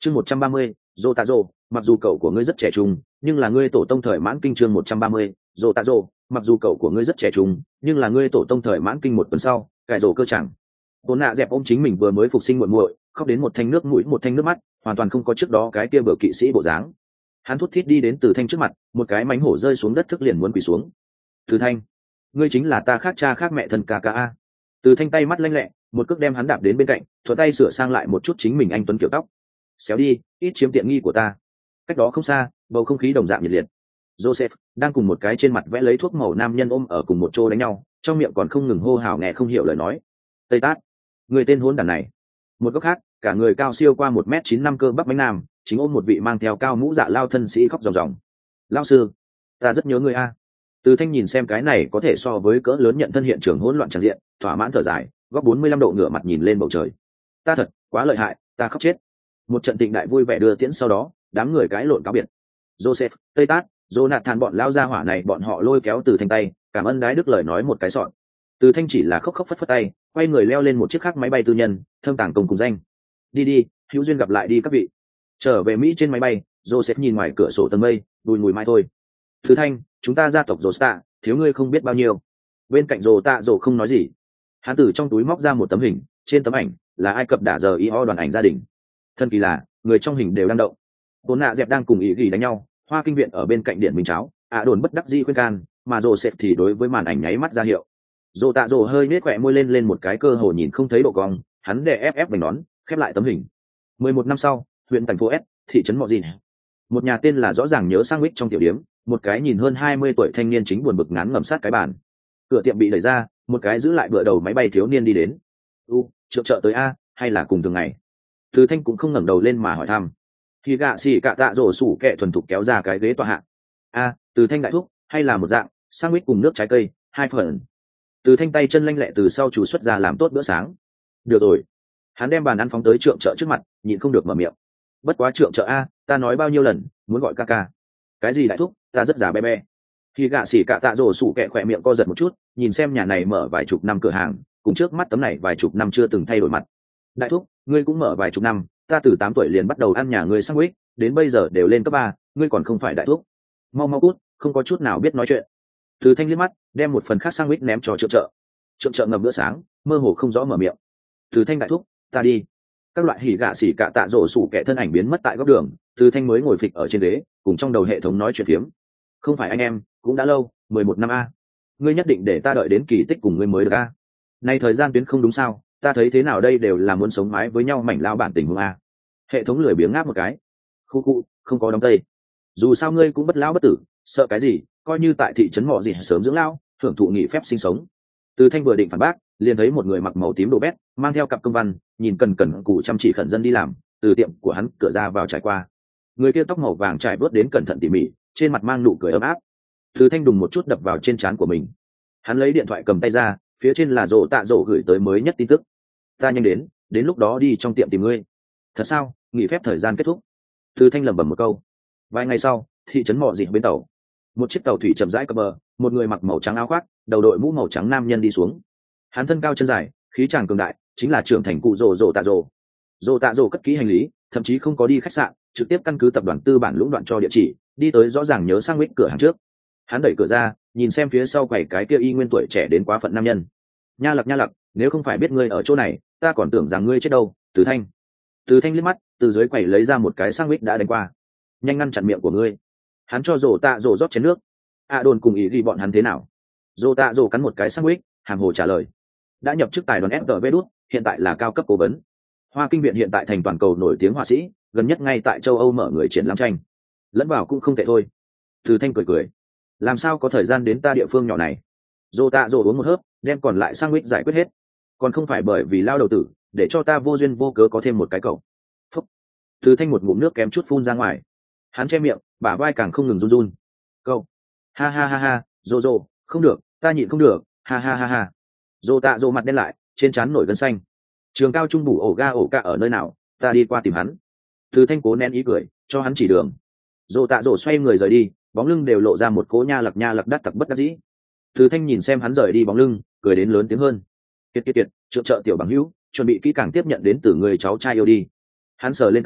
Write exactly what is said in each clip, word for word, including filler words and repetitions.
chương một trăm ba mươi, dô tạ dô, mặc dù cậu của ngươi rất trẻ trung nhưng là ngươi tổ tông thời mãn kinh. chương một trăm ba mươi, dô tạ dô, mặc dù cậu của ngươi rất trẻ trung nhưng là ngươi tổ tông thời mãn kinh. Một tuần sau, cải rổ cơ chẳng bồn nạ dẹp ôm chính mình vừa mới phục sinh muội muội, khóc đến một thanh nước mũi một thanh nước mắt, hoàn toàn không có trước đó cái kia bờ kỵ sĩ bộ dáng. Hắn thút thít đi đến Từ Thanh trước mặt, một cái mánh hổ rơi xuống đất thức liền muốn quỳ xuống. Từ Thanh, ngươi chính là ta khác cha khác mẹ thân ca ca a. Từ Thanh tay mắt lanh lẹ, một cước đem hắn đạp đến bên cạnh, thuận tay sửa sang lại một chút chính mình anh tuấn kiểu tóc. Xéo đi, ít chiếm tiện nghi của ta. Cách đó không xa, bầu không khí đồng dạng nhiệt liệt. Joseph đang cùng một cái trên mặt vẽ lấy thuốc màu nam nhân ôm ở cùng một chỗ đánh nhau, trong miệng còn không ngừng hô hào nghe không hiểu lời nói. Tây Tát, người tên hỗn đản này. Một góc khác, cả người cao siêu qua một mét chín năm cơ bắp bánh nam, chính ôm một vị mang theo cao mũ dạ lao thân sĩ khóc ròng ròng. Lao sư, ta rất nhớ người a. Từ Thanh nhìn xem cái này có thể so với cỡ lớn nhận thân hiện trường hỗn loạn tràn diện, thỏa mãn thở dài, góc bốn mươi lăm độ ngửa mặt nhìn lên bầu trời. Ta thật quá lợi hại, ta khóc chết. Một trận tịnh đại vui vẻ đưa tiễn sau đó, đám người cãi lộn cáo biệt. Joseph, Tây Tát, Jonathan bọn lao ra hỏa này bọn họ lôi kéo Từ Thanh tay, cảm ơn đái đức lời nói một cái sọn. Từ Thanh chỉ là khóc khóc phất phất tay, quay người leo lên một chiếc khác máy bay tư nhân, thâm tàng công cùng danh. Đi đi, hữu duyên gặp lại đi các vị. Trở về Mỹ trên máy bay, Joseph nhìn ngoài cửa sổ tầng mây, đùi mùi mai thôi. Từ Thanh, chúng ta gia tộc Josta, thiếu ngươi không biết bao nhiêu. Bên cạnh Rồ Tạ Rồ không nói gì. Hắn từ trong túi móc ra một tấm hình, trên tấm ảnh là Ai Cập đả giờ y ho đoàn ảnh gia đình. Thân kỳ là, người trong hình đều đang động. Bồn nạ dẹp đang cùng ý ghi đánh nhau, Hoa Kinh viện ở bên cạnh điện minh cháo, ạ đồn bất đắc dĩ khuyên can, mà Joseph thì đối với màn ảnh nháy mắt ra hiệu. Rồ Tạ Rồ hơi nết khỏe môi lên lên một cái cơ hồ nhìn không thấy độ cong, hắn đè ép ép vành nón, khép lại tấm hình. Mười một năm sau, huyện thành phố S, thị trấn Mọ Dìn. Một nhà tên là rõ ràng nhớ sang mít trong tiểu điếm, một cái nhìn hơn hai mươi tuổi thanh niên chính buồn bực ngán ngẩm sát cái bàn. Cửa tiệm bị đẩy ra, một cái giữ lại bựa đầu máy bay thiếu niên đi đến. U, trợ trợ tới a, hay là cùng thường ngày? Từ Thanh cũng không ngẩng đầu lên mà hỏi thăm. Khi gạ xì cạ tạ rổ sủ kẹ thuần thục kéo ra cái ghế tọa hạ. A, Từ Thanh đại thúc, hay là một dạng sandwich cùng nước trái cây, hai phần. Từ Thanh tay chân lanh lẹ từ sau chủ xuất ra làm tốt bữa sáng. Được rồi. Hắn đem bàn ăn phóng tới trượng trợ trước mặt, nhịn không được mở miệng. Bất quá trượng trợ a, ta nói bao nhiêu lần, muốn gọi ca ca. Cái gì đại thúc, ta rất già bé bé. Khi gạ xỉ cạ tạ rổ sủ kẹ khỏe miệng co giật một chút, nhìn xem nhà này mở vài chục năm cửa hàng, cùng trước mắt tấm này vài chục năm chưa từng thay đổi mặt. Đại thúc, ngươi cũng mở vài chục năm, ta từ tám tuổi liền bắt đầu ăn nhà ngươi sandwich, đến bây giờ đều lên cấp ba, ngươi còn không phải đại thúc. Mau mau cút, không có chút nào biết nói chuyện. Từ Thanh liếc mắt, đem một phần khác sandwich ném cho trượng trợ. Trượng trợ ngậm bữa sáng, mơ hồ không rõ mở miệng. Từ Thanh đại thúc, ta đi. Các loại hỉ gạ xỉ cạ tạ rổ sủ kẹ thân ảnh biến mất tại góc đường, Từ Thanh mới ngồi phịch ở trên ghế, cùng trong đầu hệ thống nói chuyện phiếm. Không phải anh em, cũng đã lâu, mười một năm a. Ngươi nhất định để ta đợi đến kỳ tích cùng ngươi mới được a. Nay thời gian tuyến không đúng sao, ta thấy thế nào đây đều là muốn sống mái với nhau mảnh lao bản tình huống a. Hệ thống lười biếng ngáp một cái. Khu khu, không có đóng tây. Dù sao ngươi cũng bất lão bất tử, sợ cái gì, coi như tại thị trấn Mọ Gì sớm dưỡng lao, hưởng thụ nghỉ phép sinh sống. Từ Thanh vừa định phản bác, liền thấy một người mặc màu tím đồ bét, mang theo cặp công văn, nhìn cần cần cù chăm chỉ khẩn dân đi làm, từ tiệm của hắn cửa ra vào trải qua. Người kia tóc màu vàng trải bớt đến cẩn thận tỉ mỉ, trên mặt mang nụ cười ấm áp. Từ Thanh đùng một chút đập vào trên trán của mình. Hắn lấy điện thoại cầm tay ra, phía trên là Rồ Tạ Rồ gửi tới mới nhất tin tức. Ta nhanh đến, đến lúc đó đi trong tiệm tìm ngươi. Thật sao? Nghỉ phép thời gian kết thúc. Từ Thanh lẩm bẩm một câu. Vài ngày sau, thị trấn Mọ Dị bến tàu. Một chiếc tàu thủy chậm rãi cập bờ, một người mặc màu trắng áo khoác, đầu đội mũ màu trắng nam nhân đi xuống. Hắn thân cao chân dài, khí tràng cường đại, chính là trưởng thành cụ Rồ Rồ Tạ Rồ. Rồ Tạ Rồ cất kỹ hành lý, thậm chí không có đi khách sạn, trực tiếp căn cứ tập đoàn tư bản lũng đoạn cho địa chỉ, đi tới rõ ràng nhớ sang mít cửa hàng trước. Hắn đẩy cửa ra, nhìn xem phía sau quầy cái kia y nguyên tuổi trẻ đến quá phận nam nhân. Nha lặc nha lặc, nếu không phải biết ngươi ở chỗ này, ta còn tưởng rằng ngươi chết đâu. Từ Thanh. Từ Thanh liếc mắt, từ dưới quầy lấy ra một cái sang mít đã đánh qua. Nhanh ngăn chặn miệng của ngươi. Hắn cho Rồ Tạ Rồ rót chén nước. A đồn cùng ý ghi bọn hắn thế nào? Rồ Tạ Rồ cắn một cái sang mít, hàm hồ trả lời. Đã nhập chức tài đoàn ép tê vê đút, hiện tại là cao cấp cố vấn. Hoa Kinh viện hiện tại thành toàn cầu nổi tiếng họa sĩ, gần nhất ngay tại châu Âu mở người triển lãm tranh. Lẫn vào cũng không tệ thôi. Từ Thanh cười cười. Làm sao có thời gian đến ta địa phương nhỏ này? Rồ Tạ Rồ uống một hớp, đem còn lại sang mít giải quyết hết. Còn không phải bởi vì lao đầu tử, để cho ta vô duyên vô cớ có thêm một cái cậu. Phúc. Từ Thanh một ngụm nước kém chút phun ra ngoài. Hắn che miệng, bả vai càng không ngừng run run. Cậu. Ha ha ha ha, Rồ Rồ, không được, ta nhịn không được, ha ha ha ha. Rồ Tạ Rồ mặt đen lại, trên trán nổi gân xanh. Trường cao trung bù ổ ga ổ ca ở nơi nào, ta đi qua tìm hắn. Từ Thanh cố nén ý cười, cho hắn chỉ đường. Rồ Tạ Rồ xoay người rời đi, bóng lưng đều lộ ra một cố nha lặc nha lặc đắt tặc bất đắc dĩ. Từ Thanh nhìn xem hắn rời đi bóng lưng, cười đến lớn tiếng hơn. Kiệt kiệt kiệt, trợ trợ tiểu bằng hữu, chuẩn bị kỹ càng tiếp nhận đến từ người cháu trai yêu đi. Hắn sờ lên cằm,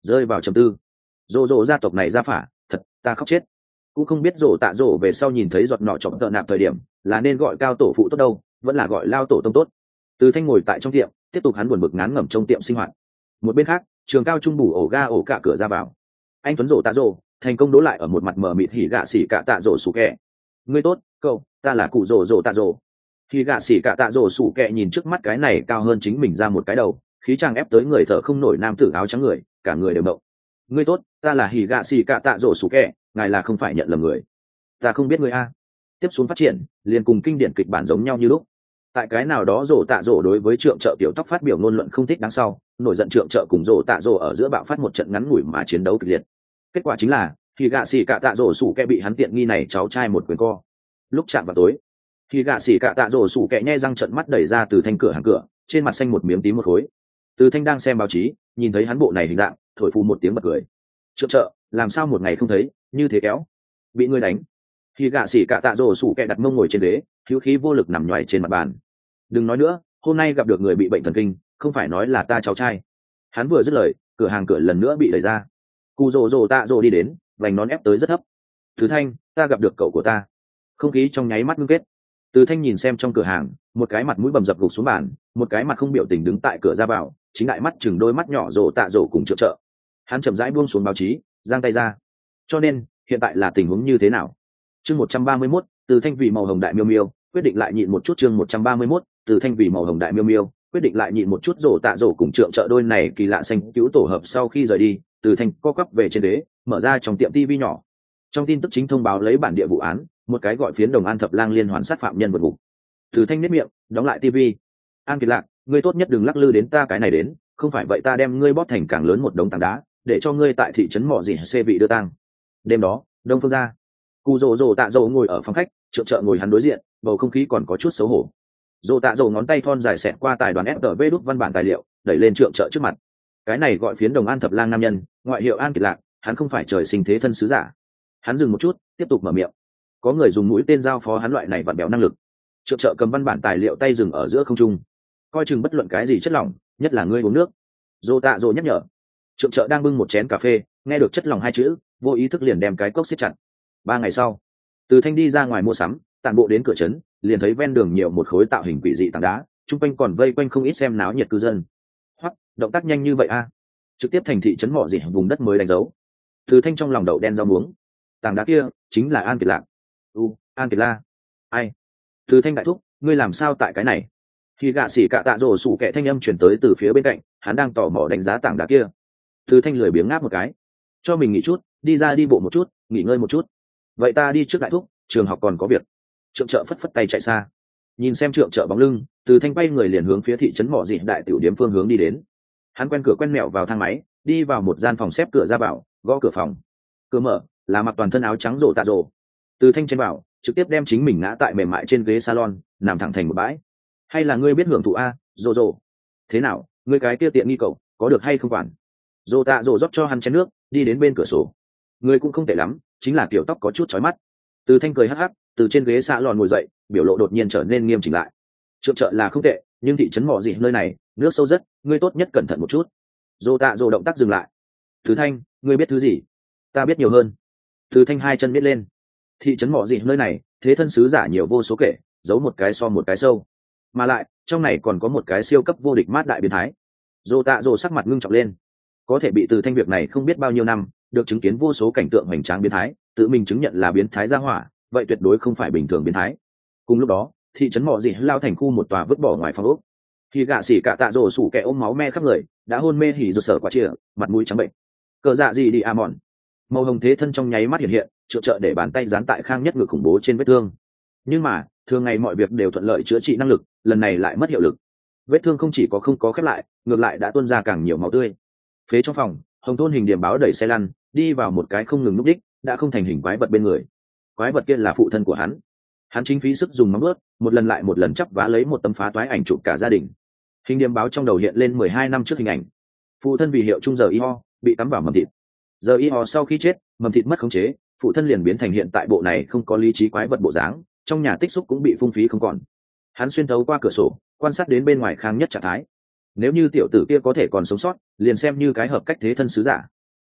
rơi vào trầm tư. Rồ rồ gia tộc này ra phả thật, ta khóc chết. Cũng không biết rồ tạ rồ về sau nhìn thấy giọt nọ chọc tợ nạp thời điểm là nên gọi cao tổ phụ tốt đâu, vẫn là gọi lao tổ tông tốt. Từ Thanh ngồi tại trong tiệm tiếp tục hắn buồn bực ngán ngẩm trong tiệm sinh hoạt. Một bên khác, trường cao trung bù ổ ga ổ cả cửa ra vào, anh tuấn rồ tạ rồ thành công đỗ lại ở một mặt mờ mịt hỉ gạ xỉ cả tạ rồ sủ kẹ. Ngươi tốt, cậu, ta là cụ rồ rồ tạ rồ. Hỉ gạ xỉ cả tạ rồ sủ kẹ nhìn trước mắt cái này cao hơn chính mình ra một cái đầu, khí chàng ép tới người thở không nổi nam tử áo trắng người, cả người đều động. Ngươi tốt, ta là hỉ gạ xỉ cả tạ rồ sủ kẹ, ngài là không phải nhận lầm người. Ta không biết ngươi a. Tiếp xuống phát triển liền cùng kinh điển kịch bản giống nhau như lúc. Tại cái nào đó rồ tạ rồ đối với trượng trợ tiểu tóc phát biểu ngôn luận không thích đáng sau, nổi giận trượng trợ cùng rồ tạ rồ ở giữa bạo phát một trận ngắn ngủi mà chiến đấu kịch liệt. Kết quả chính là khi gạ xỉ cả tạ rồ sủ kẹ bị hắn tiện nghi này cháu trai một quyền co. Lúc chạm vào tối, khi gạ xỉ cả tạ rồ sủ kẹ nhe răng trận mắt đẩy ra từ Thanh cửa hàng cửa, trên mặt xanh một miếng tím một khối. Từ Thanh đang xem báo chí, nhìn thấy hắn bộ này hình dạng, thổi phù một tiếng bật cười. Trượng trợ, làm sao một ngày không thấy, như thế kéo, bị ngươi đánh. Khi gạ xỉ cả tạ rồ sủ kẹ đặt mông ngồi trên ghế, hữu khí vô lực nằm nhoài trên mặt bàn. Đừng nói nữa, hôm nay gặp được người bị bệnh thần kinh, không phải nói là ta cháu trai. Hắn vừa dứt lời, cửa hàng cửa lần nữa bị đẩy ra. Cụ rồ rồ tạ rồ đi đến, vành nón ép tới rất thấp. Từ Thanh, ta gặp được cậu của ta. Không khí trong nháy mắt ngưng kết. Từ Thanh nhìn xem trong cửa hàng, một cái mặt mũi bầm dập gục xuống bàn, một cái mặt không biểu tình đứng tại cửa ra vào, chính đại mắt chừng đôi mắt nhỏ rồ tạ rồ cùng trợ trợ. Hắn chậm rãi buông xuống báo chí, giang tay ra. Cho nên, hiện tại là tình huống như thế nào? Chương một trăm ba mươi mốt, Từ Thanh vì màu hồng đại miêu miêu, quyết định lại nhịn một chút. Chương một trăm ba mươi mốt, Từ Thanh vì màu hồng đại miêu miêu, quyết định lại nhịn một chút. Rồ tạ rồ cùng trượng trợ đôi này kỳ lạ xanh cứu tổ hợp sau khi rời đi, Từ Thanh co quắp về trên đế, mở ra trong tiệm tivi nhỏ. Trong tin tức chính thông báo lấy bản địa vụ án, một cái gọi phiến Đồng An thập lang liên hoàn sát phạm nhân vượt ngục. Từ Thanh nếp miệng, đóng lại tivi. An Kiệt Lạc, ngươi tốt nhất đừng lắc lư đến ta cái này đến, không phải vậy ta đem ngươi bóp thành càng lớn một đống tảng đá, để cho ngươi tại thị trấn mỏ gì xê vị đưa tang. Đêm đó, Đông Phương gia, Cù Dỗ Dỗ tạ Dỗ ngồi ở phòng khách, trượng trợ ngồi hắn đối diện, bầu không khí còn có chút xấu hổ. Dỗ tạ Dỗ ngón tay thon dài xẹt qua tài đoàn ép tê vê đút văn bản tài liệu, đẩy lên trượng trợ trước mặt. Cái này gọi phiến Đồng An thập lang nam nhân, ngoại hiệu An Kiệt Lạc, hắn không phải trời sinh thế thân sứ giả. Hắn dừng một chút, tiếp tục mở miệng. Có người dùng mũi tên giao phó hắn loại này vặn bèo năng lực. Trượng trợ cầm văn bản tài liệu tay dừng ở giữa không trung, coi chừng bất luận cái gì chất lỏng, nhất là ngươi uống nước. Dỗ tạ Dỗ nhắc nhở. Trượng trợ đang bưng một chén cà phê, nghe được chất lỏng hai chữ, vô ý thức liền đem cái cốc siết chặt. Ba ngày sau, Từ Thanh đi ra ngoài mua sắm, tản bộ đến cửa trấn, liền thấy ven đường nhiều một khối tạo hình quỷ dị tảng đá, chung quanh còn vây quanh không ít xem náo nhiệt cư dân. Hoắc, động tác nhanh như vậy a! Trực tiếp thành thị trấn mỏ gì vùng đất mới đánh dấu. Từ Thanh trong lòng đậu đen rau muống. Tảng đá kia chính là An Kiệt Lạc. U, An Kiệt La. Ai? Từ Thanh đại thúc, ngươi làm sao tại cái này? Khi gạ xỉ cạ tạ rồ sủ kẹ thanh âm chuyển tới từ phía bên cạnh, hắn đang tò mò đánh giá tảng đá kia. Từ Thanh lười biếng ngáp một cái, cho mình nghỉ chút, đi ra đi bộ một chút, nghỉ ngơi một chút. Vậy ta đi trước đại thúc, trường học còn có việc. Trượng trợ phất phất tay chạy xa. Nhìn xem trượng trợ bóng lưng, Từ Thanh quay người liền hướng phía thị trấn mỏ dị đại tiểu điếm phương hướng đi đến. Hắn quen cửa quen mẹo vào thang máy, đi vào một gian phòng xếp cửa ra vào, gõ cửa phòng. Cửa mở, là mặc toàn thân áo trắng rộ tạ rồ. Từ Thanh chen vào, trực tiếp đem chính mình ngã tại mềm mại trên ghế salon, nằm thẳng thành một bãi. Hay là ngươi biết hưởng thụ a, rồ rồ? Thế nào, ngươi cái kia tiện nghi cậu, có được hay không quản? Rồ tạ rồ rót cho hắn chén nước, đi đến bên cửa sổ. Ngươi cũng không tệ lắm, chính là kiểu tóc có chút chói mắt. Từ Thanh cười hắc hắc, từ trên ghế salon ngồi dậy, biểu lộ đột nhiên trở nên nghiêm chỉnh lại. Trượng trợ là không tệ, nhưng thị trấn mỏ gì nơi này, nước sâu rất, ngươi tốt nhất cẩn thận một chút. Rồ tạ rồ động tác dừng lại. Từ Thanh, ngươi biết thứ gì? Ta biết nhiều hơn. Từ Thanh hai chân biết lên. Thị trấn mỏ gì nơi này, thế thân sứ giả nhiều vô số kể, giấu một cái so một cái sâu. Mà lại, trong này còn có một cái siêu cấp vô địch mát đại biến thái. Rồ tạ rồ sắc mặt ngưng trọng lên. Có thể bị Từ Thanh việc này không biết bao nhiêu năm, được chứng kiến vô số cảnh tượng hoành tráng biến thái, tự mình chứng nhận là biến thái gia hỏa, vậy tuyệt đối không phải bình thường biến thái. Cùng lúc đó, thị trấn mỏ gì lao thành khu một tòa vứt bỏ ngoài phòng ốc. Khi gạ xỉ cả tạ rồ sủ kẻ ôm máu me khắp người, đã hôn mê hỉ rụt sở quả chìa, mặt mũi trắng bệnh. Cờ dạ gì đi à mòn. Màu hồng thế thân trong nháy mắt hiện hiện, trợ trợ để bàn tay dán tại khang nhất ngực khủng bố trên vết thương. Nhưng mà, thường ngày mọi việc đều thuận lợi chữa trị năng lực, lần này lại mất hiệu lực. Vết thương không chỉ có không có khép lại, ngược lại đã tuôn ra càng nhiều máu tươi. Phế trong phòng, Hồng thôn hình điểm báo đẩy xe lăn, đi vào một cái không ngừng núp đích, đã không thành hình quái vật bên người. Quái vật kia là phụ thân của hắn. Hắn chính phí sức dùng móng vuốt, một lần lại một lần chắp vá lấy một tấm phá toái ảnh chụp cả gia đình. Hình điểm báo trong đầu hiện lên mười hai năm trước hình ảnh. Phụ thân vì hiệu chung giờ y ho, bị tắm vào mầm thịt. Giờ y ho sau khi chết, mầm thịt mất khống chế, phụ thân liền biến thành hiện tại bộ này không có lý trí quái vật bộ dáng, trong nhà tích xúc cũng bị phung phí không còn. Hắn xuyên thấu qua cửa sổ, quan sát đến bên ngoài khang nhất trạng thái. Nếu như tiểu tử kia có thể còn sống sót, liền xem như cái hợp cách thế thân sứ giả,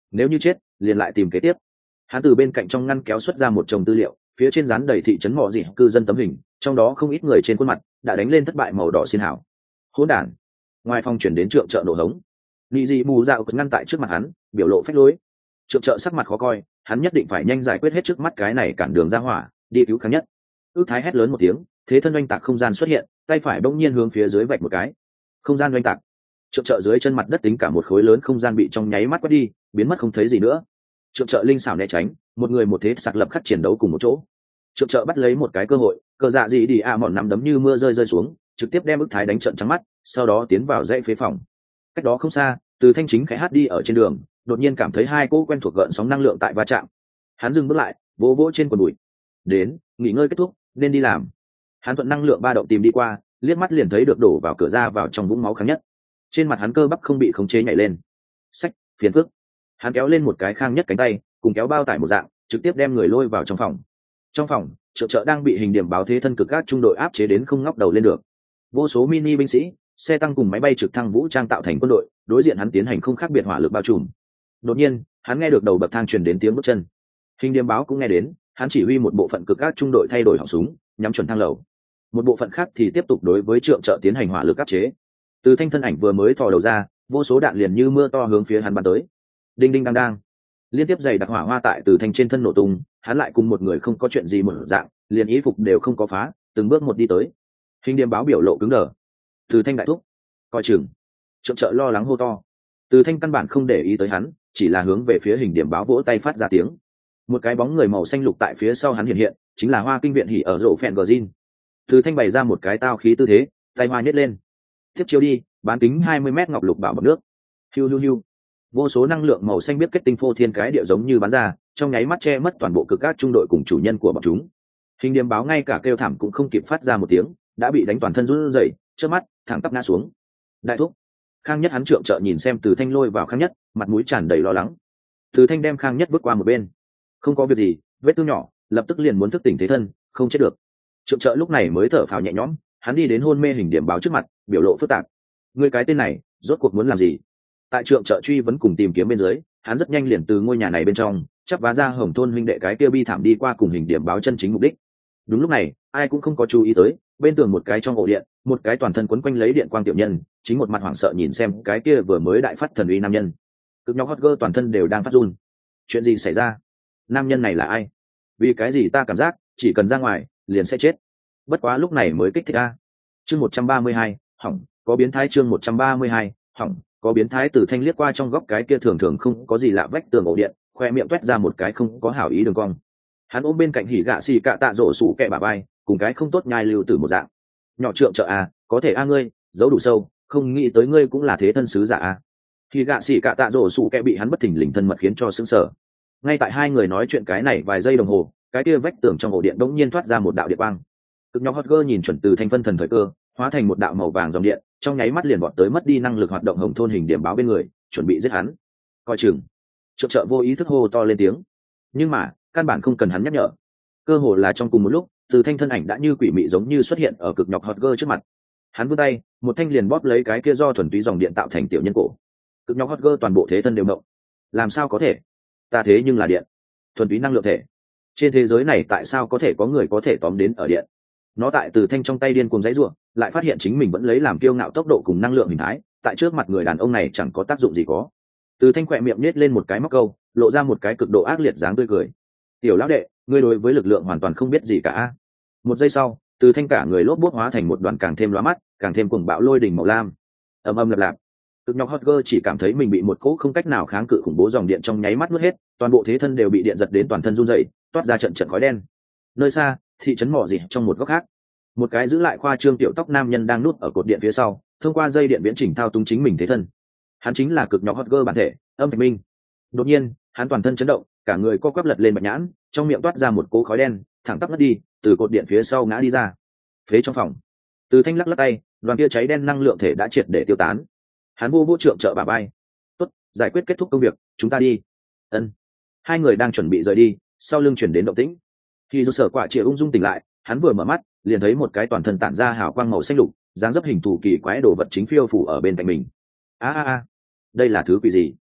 nếu như chết liền lại tìm kế tiếp. Hắn từ bên cạnh trong ngăn kéo xuất ra một chồng tư liệu, phía trên dán đầy thị trấn mỏ dị cư dân tấm hình, trong đó không ít người trên khuôn mặt đã đánh lên thất bại màu đỏ xiên hảo. Hỗn đản. Ngoài phòng chuyển đến trượng trợ nổ hống. Nị dị bù dạo ngăn tại trước mặt hắn, biểu lộ phách lối. Trượng trợ sắc mặt khó coi, hắn nhất định phải nhanh giải quyết hết trước mắt cái này cản đường ra hỏa, đi cứu Khang Nhất. Ước Thái hét lớn một tiếng, thế thân oanh tạc không gian xuất hiện, tay phải bỗng nhiên hướng phía dưới vạch một cái. Không gian oanh tạc. Trượng trợ dưới chân mặt đất tính cả một khối lớn không gian bị trong nháy mắt quét đi, biến mất không thấy gì nữa. Trượng trợ linh xảo né tránh, một người một thế sạc lập khắc chiến đấu cùng một chỗ. Trượng trợ bắt lấy một cái cơ hội, cờ dạ gì đi à mọn nắm đấm như mưa rơi rơi xuống, trực tiếp đem Ước Thái đánh trợn trắng mắt, sau đó tiến vào dãy phế phòng. Cách đó không xa, Từ Thanh chính khẽ hát đi ở trên đường, đột nhiên cảm thấy hai cỗ quen thuộc gợn sóng năng lượng tại va chạm. Hắn dừng bước lại, vỗ vỗ trên quần bụi. Đến, nghỉ ngơi kết thúc, nên đi làm. Hắn thuận năng lượng ba động tìm đi qua, liếc mắt liền thấy được đổ vào cửa ra vào trong vũng máu Khang Nhất. Trên mặt hắn cơ bắp không bị khống chế nhảy lên. Sách, phiền phức. Hắn kéo lên một cái Khang Nhất cánh tay, cùng kéo bao tải một dạng, trực tiếp đem người lôi vào trong phòng. Trong phòng, Trợ trợ đang bị hình điểm báo thế thân cực các trung đội áp chế đến không ngóc đầu lên được. Vô số mini binh sĩ, xe tăng cùng máy bay trực thăng vũ trang tạo thành quân đội, đối diện hắn tiến hành không khác biệt hỏa lực bao trùm. Đột nhiên, hắn nghe được đầu bậc thang truyền đến tiếng bước chân. Hình điểm báo cũng nghe đến, hắn chỉ huy một bộ phận cực các trung đội thay đổi họng súng, nhắm chuẩn thang lầu. Một bộ phận khác thì tiếp tục đối với Trượng trợ tiến hành hỏa lực áp chế. Từ Thanh thân ảnh vừa mới thò đầu ra, vô số đạn liền như mưa to hướng phía hắn bắn tới. Đinh đinh đang đang, liên tiếp dày đặc hỏa hoa tại Từ Thanh trên thân nổ tung, hắn lại cùng một người không có chuyện gì một dạng, liền y phục đều không có phá, từng bước một đi tới. Hình điểm báo biểu lộ cứng đờ. Từ Thanh đại thúc, coi chừng. Trượng trợ lo lắng hô to. Từ Thanh căn bản không để ý tới hắn, chỉ là hướng về phía hình điểm báo vỗ tay phát ra tiếng. Một cái bóng người màu xanh lục tại phía sau hắn hiện hiện, chính là Hoa Kinh viện hỉ ở rộ phèn gờ zin. Từ Thanh bày ra một cái tao khí tư thế, tay hoa nhét lên. Tiếp chiếu đi, bán kính hai mươi mét ngọc lục bảo bọc nước. Hiu hiu hiu. Vô số năng lượng màu xanh biết kết tinh phô thiên cái địa giống như bắn ra, trong nháy mắt che mất toàn bộ cực các trung đội cùng chủ nhân của bọn chúng. Hình điểm báo ngay cả kêu thảm cũng không kịp phát ra một tiếng, đã bị đánh toàn thân run rẩy, trước mắt thẳng tắp ngã xuống. Đại thúc. Khang Nhất hắn Trượng trợ nhìn xem Từ Thanh lôi vào Khang Nhất, mặt mũi tràn đầy lo lắng. Từ Thanh đem Khang Nhất bước qua một bên. Không có việc gì, vết thương nhỏ, lập tức liền muốn thức tỉnh thế thân, không chết được. Trượng trợ lúc này mới thở phào nhẹ nhõm, hắn đi đến hôn mê hình điểm báo trước mặt, biểu lộ phức tạp. Ngươi cái tên này, rốt cuộc muốn làm gì? Tại Trượng trợ truy vấn cùng tìm kiếm bên dưới, hắn rất nhanh liền từ ngôi nhà này bên trong chắp vá ra Hồng thôn huynh đệ cái kia bi thảm đi qua cùng hình điểm báo chân chính mục đích. Đúng lúc này, ai cũng không có chú ý tới, bên tường một cái trong ổ điện, một cái toàn thân quấn quanh lấy điện quang tiểu nhân, chính một mặt hoảng sợ nhìn xem cái kia vừa mới đại phát thần uy nam nhân. Cực nhóc hot girl toàn thân đều đang phát run. Chuyện gì xảy ra? Nam nhân này là ai? Vì cái gì ta cảm giác chỉ cần ra ngoài liền sẽ chết? Bất quá lúc này mới kích thích a. Chương một trăm ba mươi hai, hỏng, có biến thái. Chương một trăm ba mươi hai, hỏng, có biến thái. Từ Thanh liếc qua trong góc cái kia thường thường không có gì lạ vách tường ổ điện, khoe miệng toét ra một cái không có hảo ý đường cong. Hắn ôm bên cạnh hỉ gạ xì cạ tạ rổ sủ kẹ bà bay, cùng cái không tốt nhai lưu tử một dạng. Nhỏ Trượng trợ à, có thể a ngươi giấu đủ sâu, không nghĩ tới ngươi cũng là thế thân sứ giả a. Hỉ gạ xì cạ tạ rổ sủ kẹ bị hắn bất thình lình thân mật khiến cho sững sờ. Ngay tại hai người nói chuyện cái này vài giây đồng hồ, cái kia vách tường trong ổ điện đống nhiên thoát ra một đạo điện quang. Cực nhóc hot girl nhìn chuẩn Từ Thanh phân thần thời cơ, hóa thành một đạo màu vàng dòng điện, trong nháy mắt liền vọt tới mất đi năng lực hoạt động Hồng thôn hình điểm báo bên người, chuẩn bị giết hắn. Coi chừng. Trượng trợ vô ý thức hô to lên tiếng, nhưng mà căn bản không cần hắn nhắc nhở. Cơ hồ là trong cùng một lúc, Từ Thanh thân ảnh đã như quỷ mị giống như xuất hiện ở cực nhọc hot girl trước mặt. Hắn vươn tay, một thanh liền bóp lấy cái kia do thuần túy dòng điện tạo thành tiểu nhân cổ. Cực nhọc hot girl toàn bộ thế thân đều động. Làm sao có thể? Ta thế nhưng là điện, thuần túy năng lượng thể. Trên thế giới này tại sao có thể có người có thể tóm đến ở điện? Nó tại Từ Thanh trong tay điên cuồng giãy giụa, lại phát hiện chính mình vẫn lấy làm kiêu ngạo tốc độ cùng năng lượng hình thái, tại trước mặt người đàn ông này chẳng có tác dụng gì có. Từ Thanh khỏe miệng nhếch lên một cái móc câu, lộ ra một cái cực độ ác liệt dáng tươi cười. Tiểu lão đệ, ngươi đối với lực lượng hoàn toàn không biết gì cả. Một giây sau, Từ Thanh cả người lốp bốt hóa thành một đoàn càng thêm lóa mắt, càng thêm cuồng bạo lôi đỉnh màu lam. Ầm ầm lạp lạp. Cực nhọc hot girl chỉ cảm thấy mình bị một cỗ không cách nào kháng cự khủng bố dòng điện trong nháy mắt nuốt hết, toàn bộ thế thân đều bị điện giật đến toàn thân run rẩy, toát ra trận trận khói đen. Nơi xa, thị trấn mỏ dị trong một góc khác, một cái giữ lại khoa trương tiểu tóc nam nhân đang núp ở cột điện phía sau, thông qua dây điện viễn chỉnh thao túng chính mình thế thân. Hắn chính là cực nhọc hot girl bản thể, Âm Thạch Minh. Đột nhiên, hắn toàn thân chấn động, cả người co quắp lật lên bạch nhãn, trong miệng toát ra một cỗ khói đen, thẳng tắp ngất đi, từ cột điện phía sau ngã đi ra. Phế trong phòng, Từ Thanh lắc lắc tay, đoàn kia cháy đen năng lượng thể đã triệt để tiêu tán. Hắn vô vô Trượng trợ bà bay. Tốt, giải quyết kết thúc công việc, chúng ta đi. Ân. Hai người đang chuẩn bị rời đi, sau lưng chuyển đến động tĩnh. Khi do sở quả chĩa ung dung tỉnh lại, hắn vừa mở mắt, liền thấy một cái toàn thân tản ra hào quang màu xanh lục, dáng dấp hình thù kỳ quái đồ vật chính phiêu phủ ở bên cạnh mình. A a a, đây là thứ quỷ gì?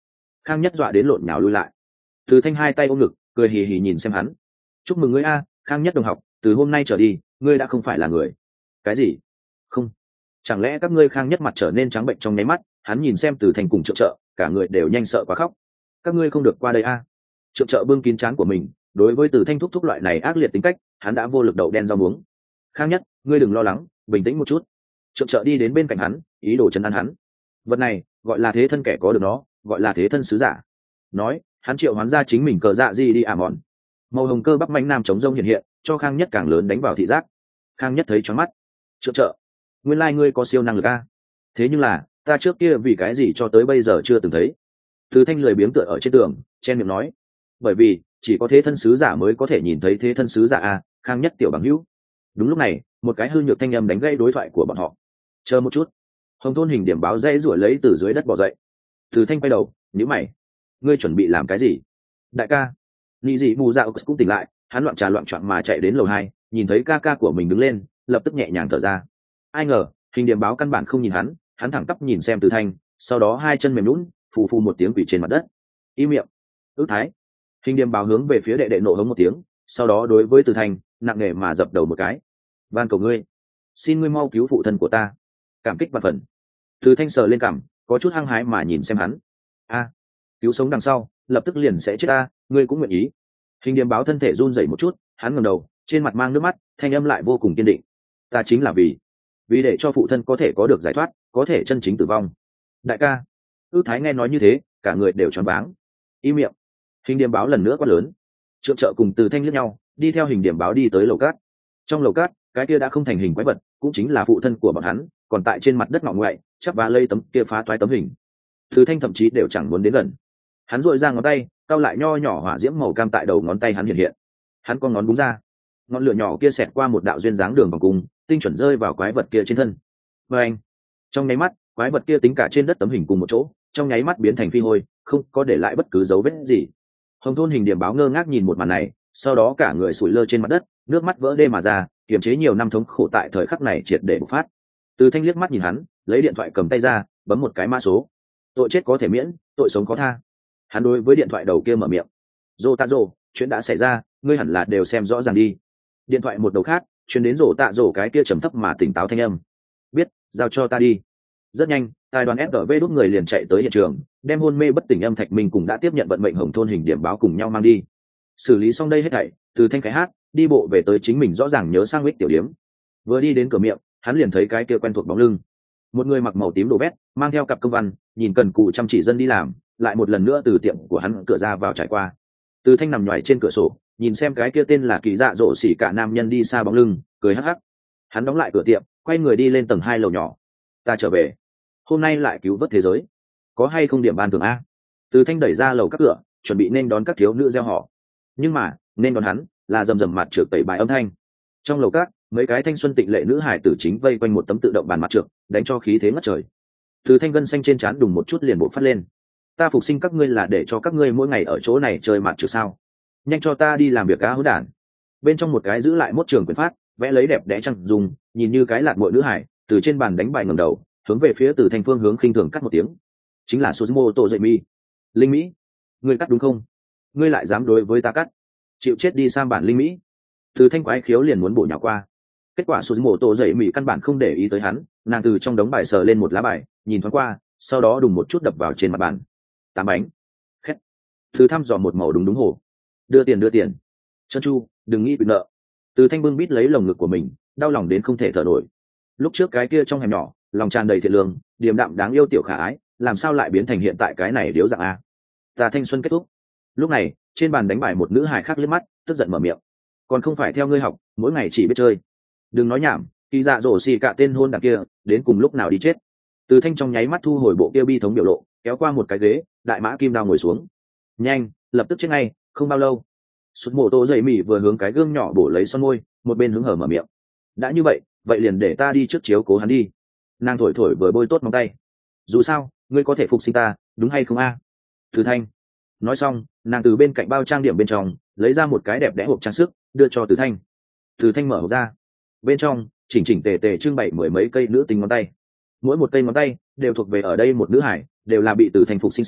Khang Nhất dọa đến lộn nhào lui lại. Từ Thanh hai tay ôm ngực cười hì hì nhìn xem hắn. Chúc mừng ngươi a, Khang Nhất đồng học, từ hôm nay trở đi ngươi đã không phải là người. Cái gì? Không, chẳng lẽ các ngươi? Khang Nhất mặt trở nên trắng bệnh trong nháy mắt, hắn nhìn xem Từ Thanh cùng Trượng Trợ, cả người đều nhanh sợ quá khóc. Các ngươi không được qua đây a. Trượng Trợ bưng kín trán của mình, đối với Từ Thanh thúc thúc loại này ác liệt tính cách hắn đã vô lực đậu đen rau muống. Khang Nhất, ngươi đừng lo lắng, bình tĩnh một chút. Trượng Trợ đi đến bên cạnh hắn, ý đồ trấn an hắn. Vật này gọi là thế thân, kẻ có được nó gọi là thế thân sứ giả. Nói, hắn triệu hoán ra chính mình cờ dạ gì đi à mòn. Màu hồng cơ bắp mãnh nam chống rông hiện hiện, cho Khang Nhất càng lớn đánh vào thị giác. Khang Nhất thấy choáng mắt. Trượng Trợ, nguyên lai ngươi có siêu năng lực a. Thế nhưng là ta trước kia vì cái gì cho tới bây giờ chưa từng thấy. Từ Thanh lười biếng tựa ở trên tường, chen miệng nói. Bởi vì chỉ có thế thân sứ giả mới có thể nhìn thấy thế thân sứ giả a. Khang Nhất tiểu bằng hữu. Đúng lúc này, một cái hư nhược thanh âm đánh gây đối thoại của bọn họ. Chờ một chút. Hồng Thôn hình điểm báo dãy ruổi lấy từ dưới đất bò dậy. Từ Thanh quay đầu, nhíu mày. Ngươi chuẩn bị làm cái gì? Đại ca. Nị dị mù dạo cũng tỉnh lại, hắn loạn trà loạn choạng mà chạy đến lầu hai, nhìn thấy ca ca của mình đứng lên, lập tức nhẹ nhàng thở ra. Ai ngờ hình điểm báo căn bản không nhìn hắn, hắn thẳng tắp nhìn xem Từ Thanh, sau đó hai chân mềm lún, phù phù một tiếng quỷ trên mặt đất. Im miệng. Ước Thái. Hình điểm báo hướng về phía đệ đệ nộ hống một tiếng, sau đó đối với Từ Thanh nặng nề mà dập đầu một cái. Van cầu ngươi, xin ngươi mau cứu phụ thân của ta. Cảm kích và phần. Từ Thanh sờ lên cằm, có chút hăng hái mà nhìn xem hắn. A, cứu sống đằng sau lập tức liền sẽ chết ta, ngươi cũng nguyện ý? Hình điểm báo thân thể run rẩy một chút, hắn ngẩng đầu, trên mặt mang nước mắt, thanh âm lại vô cùng kiên định. Ta chính là vì vì để cho phụ thân có thể có được giải thoát, có thể chân chính tử vong. Đại ca. Ước Thái nghe nói như thế, cả người đều choáng váng. Im miệng. Hình điểm báo lần nữa quát lớn. Trượng Trợ cùng Từ Thanh liếc nhau, đi theo hình điểm báo đi tới lầu cát. Trong lầu cát, cái kia đã không thành hình quái vật, cũng chính là phụ thân của bọn hắn, còn tại trên mặt đất ngọ ngoại, chắp vá lây tấm kia phá toái tấm hình. Từ Thanh thậm chí đều chẳng muốn đến gần. Hắn duỗi ra ngón tay, cao lại nho nhỏ hỏa diễm màu cam tại đầu ngón tay hắn hiện hiện. Hắn con ngón búng ra, ngọn lửa nhỏ kia xẹt qua một đạo duyên dáng đường vòng cung, tinh chuẩn rơi vào quái vật kia trên thân. Và anh, trong nháy mắt, quái vật kia tính cả trên đất tấm hình cùng một chỗ, trong nháy mắt biến thành phi hôi, không có để lại bất cứ dấu vết gì. Hồng Thôn hình điểm báo ngơ ngác nhìn một màn này, sau đó cả người sủi lơ trên mặt đất, nước mắt vỡ đê mà ra, kiềm chế nhiều năm thống khổ tại thời khắc này triệt để bộc phát. Từ Thanh liếc mắt nhìn hắn, lấy điện thoại cầm tay ra, bấm một cái mã số. Tội chết có thể miễn, tội sống có tha. Hắn đối với điện thoại đầu kia mở miệng. Rô Tạ Rô, chuyện đã xảy ra, ngươi hẳn là đều xem rõ ràng đi. Điện thoại một đầu khác truyền đến Rô Tạ Rô cái kia trầm thấp mà tỉnh táo thanh âm. Biết, giao cho ta đi. Rất nhanh, tài đoàn ép vê đút người liền chạy tới hiện trường, đem hôn mê bất tỉnh Âm Thạch Minh cùng đã tiếp nhận vận mệnh Hồng Thôn hình điểm báo cùng nhau mang đi. Xử lý xong đây hết thảy, Từ Thanh cái hát đi bộ về tới chính mình rõ ràng nhớ sang Ích tiểu điếm. Vừa đi đến cửa miệng, hắn liền thấy cái kia quen thuộc bóng lưng. Một người mặc màu tím đồ vét, mang theo cặp công văn, nhìn cần cù chăm chỉ dân đi làm, lại một lần nữa từ tiệm của hắn cửa ra vào trải qua. Từ Thanh nằm nhoài trên cửa sổ, nhìn xem cái kia tên là Kỳ Dạ Dỗ xỉ cả nam nhân đi xa bóng lưng, cười hắc hắc. Hắn đóng lại cửa tiệm, quay người đi lên tầng hai lầu nhỏ. Ta trở về, hôm nay lại cứu vớt thế giới, có hay không điểm ban thưởng a? Từ Thanh đẩy ra lầu các cửa, chuẩn bị nên đón các thiếu nữ gieo họ, nhưng mà nên đón hắn là rầm rầm mặt trượt tẩy bài âm thanh. Trong lầu các, mấy cái thanh xuân tịnh lệ nữ hải tử chính vây quanh một tấm tự động bàn mặt trượt, đánh cho khí thế ngất trời. Từ Thanh gân xanh trên trán đùng một chút liền bộc phát lên. Ta phục sinh các ngươi là để cho các ngươi mỗi ngày ở chỗ này chơi mặt trượt sao? Nhanh cho ta đi làm việc cá hỗn đản. Bên trong một cái giữ lại mốt trường quyền phát, vẽ lấy đẹp đẽ trăng dùng, nhìn như cái lạc muội nữ hải, từ trên bàn đánh bài ngẩng đầu, hướng về phía Từ Thanh phương hướng khinh thường cắt một tiếng. Chính là Suzumo Tổ Dậy Mi. Linh Mỹ, ngươi cắt đúng không? Ngươi lại dám đối với ta cắt? Chịu chết đi sang bản Linh Mỹ. Từ Thanh quái khiếu liền muốn bổ nhào qua. Kết quả Suzumo Tổ Dậy Mi căn bản không để ý tới hắn, nàng từ trong đống bài sờ lên một lá bài, nhìn thoáng qua, sau đó đùng một chút đập vào trên mặt bàn. Tám bánh. Khét. Từ thăm dò một màu đúng đúng hổ. Đưa tiền đưa tiền. Trân Chu, đừng nghĩ bị nợ. Từ Thanh bưng bít lấy lồng ngực của mình, đau lòng đến không thể thở nổi. Lúc trước cái kia trong hẻm nhỏ, lòng tràn đầy thiện lương, điềm đạm đáng yêu tiểu khả ái, làm sao lại biến thành hiện tại cái này điếu dạng a? Ta thanh xuân kết thúc. Lúc này, trên bàn đánh bài một nữ hài khác liếc mắt, tức giận mở miệng. Còn không phải theo ngươi học, mỗi ngày chỉ biết chơi. Đừng nói nhảm, Kỳ Dạ Dỗ xì cả tên hôn đảng kia, đến cùng lúc nào đi chết. Từ Thanh trong nháy mắt thu hồi bộ kia bi thống biểu lộ, kéo qua một cái ghế, đại mã kim đao ngồi xuống. Nhanh, lập tức chết ngay, không bao lâu. Sút mổ Tô dậy mỉ vừa hướng cái gương nhỏ bổ lấy son môi, một bên hứng hở mở miệng. Đã như vậy, vậy liền để ta đi trước chiếu cố hắn đi. Nàng thổi thổi vừa bôi tốt móng tay. Dù sao, ngươi có thể phục sinh ta, đúng hay không a? Từ Thanh. Nói xong, nàng từ bên cạnh bao trang điểm bên trong lấy ra một cái đẹp đẽ hộp trang sức, đưa cho Từ Thanh. Từ Thanh mở hộp ra, bên trong chỉnh chỉnh tề tề trưng bày mười mấy cây nữ tính ngón tay. Mỗi một cây ngón tay đều thuộc về ở đây một nữ hải, đều là bị Từ Thanh phục sinh sau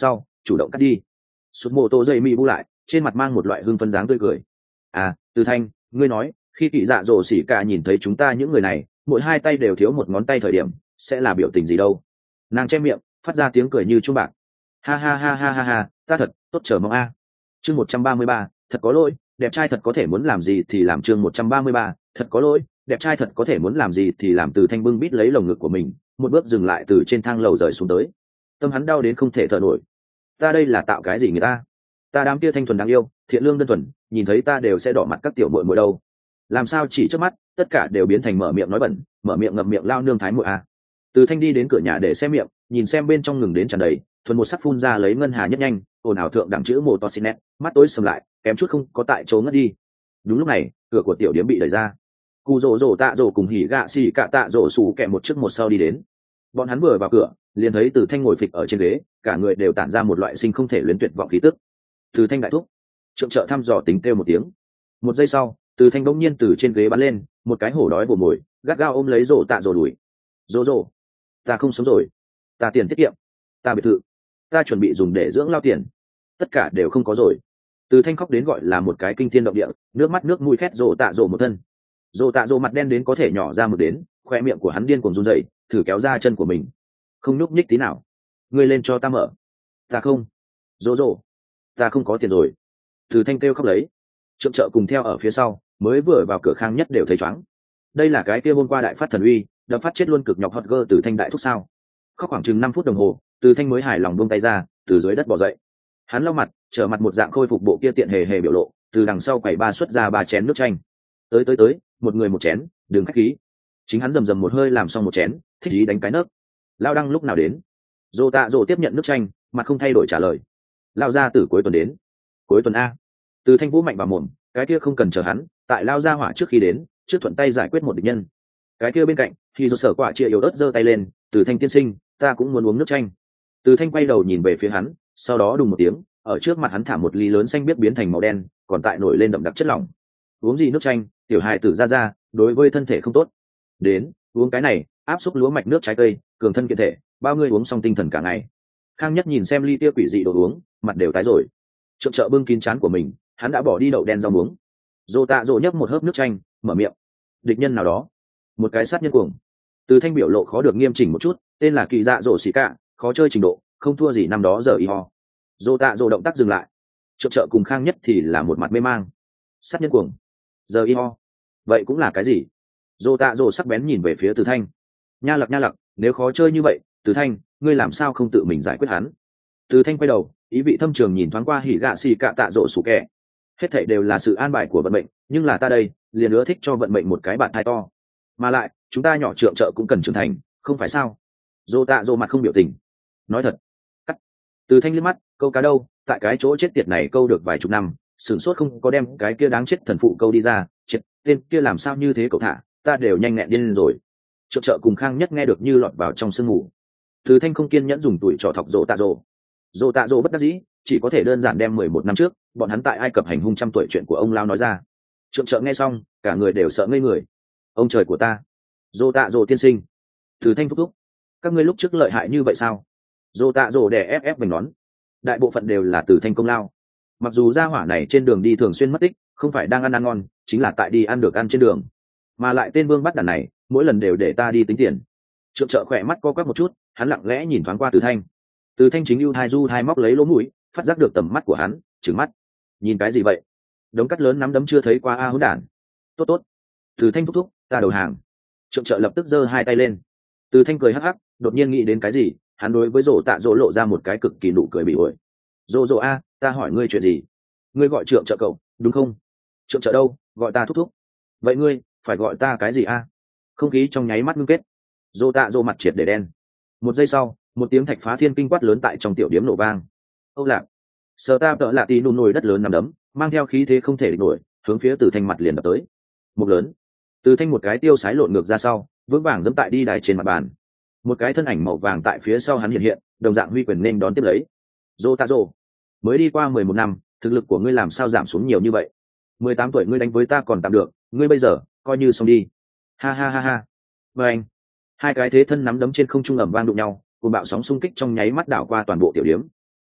chủ động cắt đi. Sút mô tô dây mỹ bu lại, trên mặt mang một loại hưng phấn dáng tươi cười. À, Từ Thanh, ngươi nói khi kỳ dạ dỗ xỉ cả nhìn thấy chúng ta những người này mỗi hai tay đều thiếu một ngón tay thời điểm sẽ là biểu tình gì đâu? Nàng che miệng phát ra tiếng cười như chuông bạc. Ha ha ha ha ha ha, ta thật tốt chờ mong a. Chương một trăm ba mươi ba, thật có lỗi, đẹp trai thật có thể muốn làm gì thì làm. Chương một trăm ba mươi ba, thật có lỗi, đẹp trai thật có thể muốn làm gì thì làm. Từ Thanh bưng bít lấy lồng ngực của mình, một bước dừng lại từ trên thang lầu rời xuống tới. Tâm hắn đau đến không thể thở nổi. Ta đây là tạo cái gì người ta? Ta đám kia thanh thuần đáng yêu, thiện lương đơn thuần, nhìn thấy ta đều sẽ đỏ mặt các tiểu muội muội đâu. Làm sao chỉ trước mắt, tất cả đều biến thành mở miệng nói bẩn, mở miệng ngậm miệng lao nương thái muội a. Từ Thanh đi đến cửa nhà để xem miệng, nhìn xem bên trong ngừng đến tràn đầy, thuần một sắc phun ra lấy ngân hà nhất nhanh, ồn ào thượng đẳng chữ mồ to xin nét, mắt tối sầm lại, kém chút không có tại chỗ ngất đi. Đúng lúc này, cửa của tiểu điếm bị đẩy ra. Cù rồ rồ tạ rồ cùng hỉ gạ xì cạ tạ rồ sủ kẹ một trước một sau đi đến. Bọn hắn vừa vào cửa, liền thấy Từ Thanh ngồi phịch ở trên ghế, cả người đều tản ra một loại sinh không thể luyến tuyệt vọng khí tức. Từ Thanh đại thúc, trượng trợ thăm dò tính kêu một tiếng. Một giây sau, Từ Thanh bỗng nhiên từ trên ghế bắn lên, một cái hổ đói bổ mồi, gắt gao ôm lấy rồ tạ rồ đuổi. Rồ rồ, ta không sống rồi, ta tiền tiết kiệm, ta biệt thự, ta chuẩn bị dùng để dưỡng lao tiền, tất cả đều không có rồi. Từ Thanh khóc đến gọi là một cái kinh thiên động địa, nước mắt nước mũi khét rồ tạ rồ một thân. Rồ tạ rồ mặt đen đến có thể nhỏ ra mực đến, khoe miệng của hắn điên cuồng run rẩy, thử kéo ra chân của mình, không nhúc nhích tí nào. Ngươi lên cho ta mở. Ta không. Rồ rồ, ta không có tiền rồi. Từ Thanh kêu khóc lấy. Trượng trợ cùng theo ở phía sau, mới vừa vào cửa Khang Nhất đều thấy chóng. Đây là cái kia hôm qua đại phát thần uy, đập phát chết luôn cực nhọc hot girl Từ Thanh đại thúc sao? Khóc khoảng chừng năm phút đồng hồ, Từ Thanh mới hài lòng buông tay ra, từ dưới đất bò dậy. Hắn lau mặt, trở mặt một dạng khôi phục bộ kia tiện hề hề biểu lộ, từ đằng sau quầy ba xuất ra ba chén nước chanh. Tới tới tới, một người một chén, đừng khách khí. Chính hắn rầm rầm một hơi làm xong một chén, thích ý đánh cái nấc. Lao Đăng lúc nào đến? Dô Tạ Dô tiếp nhận nước chanh, mặt không thay đổi trả lời. Lao ra từ cuối tuần đến. Cuối tuần a. Từ Thanh vũ mạnh vào mồm, cái kia không cần chờ hắn, tại lao ra hỏa trước khi đến, trước thuận tay giải quyết một địch nhân. Cái kia bên cạnh, khi do sở quả chia yếu ớt giơ tay lên, Từ Thanh tiên sinh, ta cũng muốn uống nước chanh. Từ Thanh quay đầu nhìn về phía hắn, sau đó đùng một tiếng, ở trước mặt hắn thả một ly lớn xanh biết biến thành màu đen, còn tại nổi lên đậm đặc chất lỏng. Uống gì nước chanh, tiểu hài tử ra ra, đối với thân thể không tốt. Đến, uống cái này, áp xúc lúa mạch nước trái cây, cường thân kiện thể, bao ngươi uống xong tinh thần cả ngày. Khang Nhất nhìn xem ly tia quỷ dị đồ uống, mặt đều tái rồi. Trượng trợ bưng kín trán của mình, hắn đã bỏ đi đậu đen rau muống. Dô Tạ Dô nhấp một hớp nước chanh, mở miệng. Địch nhân nào đó, một cái sát nhân cuồng. Từ Thanh biểu lộ khó được nghiêm chỉnh một chút, tên là Kỳ Dạ Dỗ Xì Cạ, khó chơi trình độ, không thua gì năm đó giờ y ho. Dô Tạ Dô động tác dừng lại. Trượng trợ cùng Khang Nhất thì là một mặt mê mang. Sát nhân cuồng, giờ y ho, vậy cũng là cái gì? Dô Tạ Dô sắc bén nhìn về phía Từ Thanh. Nha lặc nha lặc, nếu khó chơi như vậy, Từ Thanh, ngươi làm sao không tự mình giải quyết hắn? Từ Thanh quay đầu, ý vị thâm trường nhìn thoáng qua hỉ gạ xì cạ tạ rộ sủ kẹ. Hết thảy đều là sự an bài của vận mệnh, nhưng là ta đây, liền ưa thích cho vận mệnh một cái bạn thai to. Mà lại, chúng ta nhỏ trượng trợ cũng cần trưởng thành, không phải sao? Dô Tạ Dô mặt không biểu tình. Nói thật. Cắt. Từ Thanh liếc mắt, câu cá đâu, tại cái chỗ chết tiệt này câu được vài chục năm, sửng sốt không có đem cái kia đáng chết thần phụ câu đi ra, chết, tên kia làm sao như thế cậu thả, ta đều nhanh nghẹn điên rồi. Trượng trợ cùng Khang Nhất nghe được như lọt vào trong sương mù. Từ Thanh không kiên nhẫn dùng tuổi trò thọc Dô Tạ Dô. Dô Tạ Dô bất đắc dĩ, chỉ có thể đơn giản đem mười một năm trước, bọn hắn tại Ai Cập hành hung trăm tuổi chuyện của ông lao nói ra. Trượng trợ nghe xong, cả người đều sợ ngây người. Ông trời của ta, Dô Tạ Dô tiên sinh. Từ Thanh thúc thúc, các ngươi lúc trước lợi hại như vậy sao? Dô Tạ Dô đè ép ép mình nón. Đại bộ phận đều là Từ Thanh công lao. Mặc dù gia hỏa này trên đường đi thường xuyên mất tích, không phải đang ăn ăn ngon, chính là tại đi ăn được ăn trên đường. Mà lại tên vương bắt đàn này, mỗi lần đều để ta đi tính tiền. Trượng trợ khỏe mắt co quắp một chút, hắn lặng lẽ nhìn thoáng qua Từ Thanh. Từ Thanh chính ưu hai du hai móc lấy lỗ mũi, phát giác được tầm mắt của hắn, trừng mắt. Nhìn cái gì vậy? Đống cắt lớn nắm đấm chưa thấy qua a hỗn đản. Tốt tốt. Từ Thanh thúc thúc, ta đầu hàng. Trượng trợ lập tức giơ hai tay lên. Từ Thanh cười hắc hắc, đột nhiên nghĩ đến cái gì, hắn đối với Dỗ Tạ Dỗ lộ ra một cái cực kỳ nụ cười bị ổi. Dỗ Dỗ a, ta hỏi ngươi chuyện gì? Ngươi gọi trượng trợ cậu, đúng không? Trượng trợ đâu, gọi ta thúc thúc. Vậy ngươi, phải gọi ta cái gì a? Không khí trong nháy mắt ngưng kết. Dỗ Tạ Dỗ mặt triệt để đen. Một giây sau, một tiếng thạch phá thiên kinh quát lớn tại trong tiểu điếm nổ vang. Âu lạc, sờ ta tợ lạ tí nụ nồi đất lớn nằm đấm, mang theo khí thế không thể địch nổi, hướng phía Từ Thanh mặt liền đập tới. Một lớn, Từ Thanh một cái tiêu sái lộn ngược ra sau, vững vàng dẫm tại đi đài trên mặt bàn. Một cái thân ảnh màu vàng tại phía sau hắn hiện hiện, đồng dạng huy quyền nên đón tiếp lấy. Dô Tạ Dô, mới đi qua mười một năm, thực lực của ngươi làm sao giảm xuống nhiều như vậy? Mười tám tuổi ngươi đánh với ta còn tạm được, ngươi bây giờ coi như xong đi. Ha ha ha ha. Và anh, hai cái thế thân nắm đấm trên không trung ầm vang đụng nhau, cùng bạo sóng xung kích trong nháy mắt đảo qua toàn bộ tiểu điếm.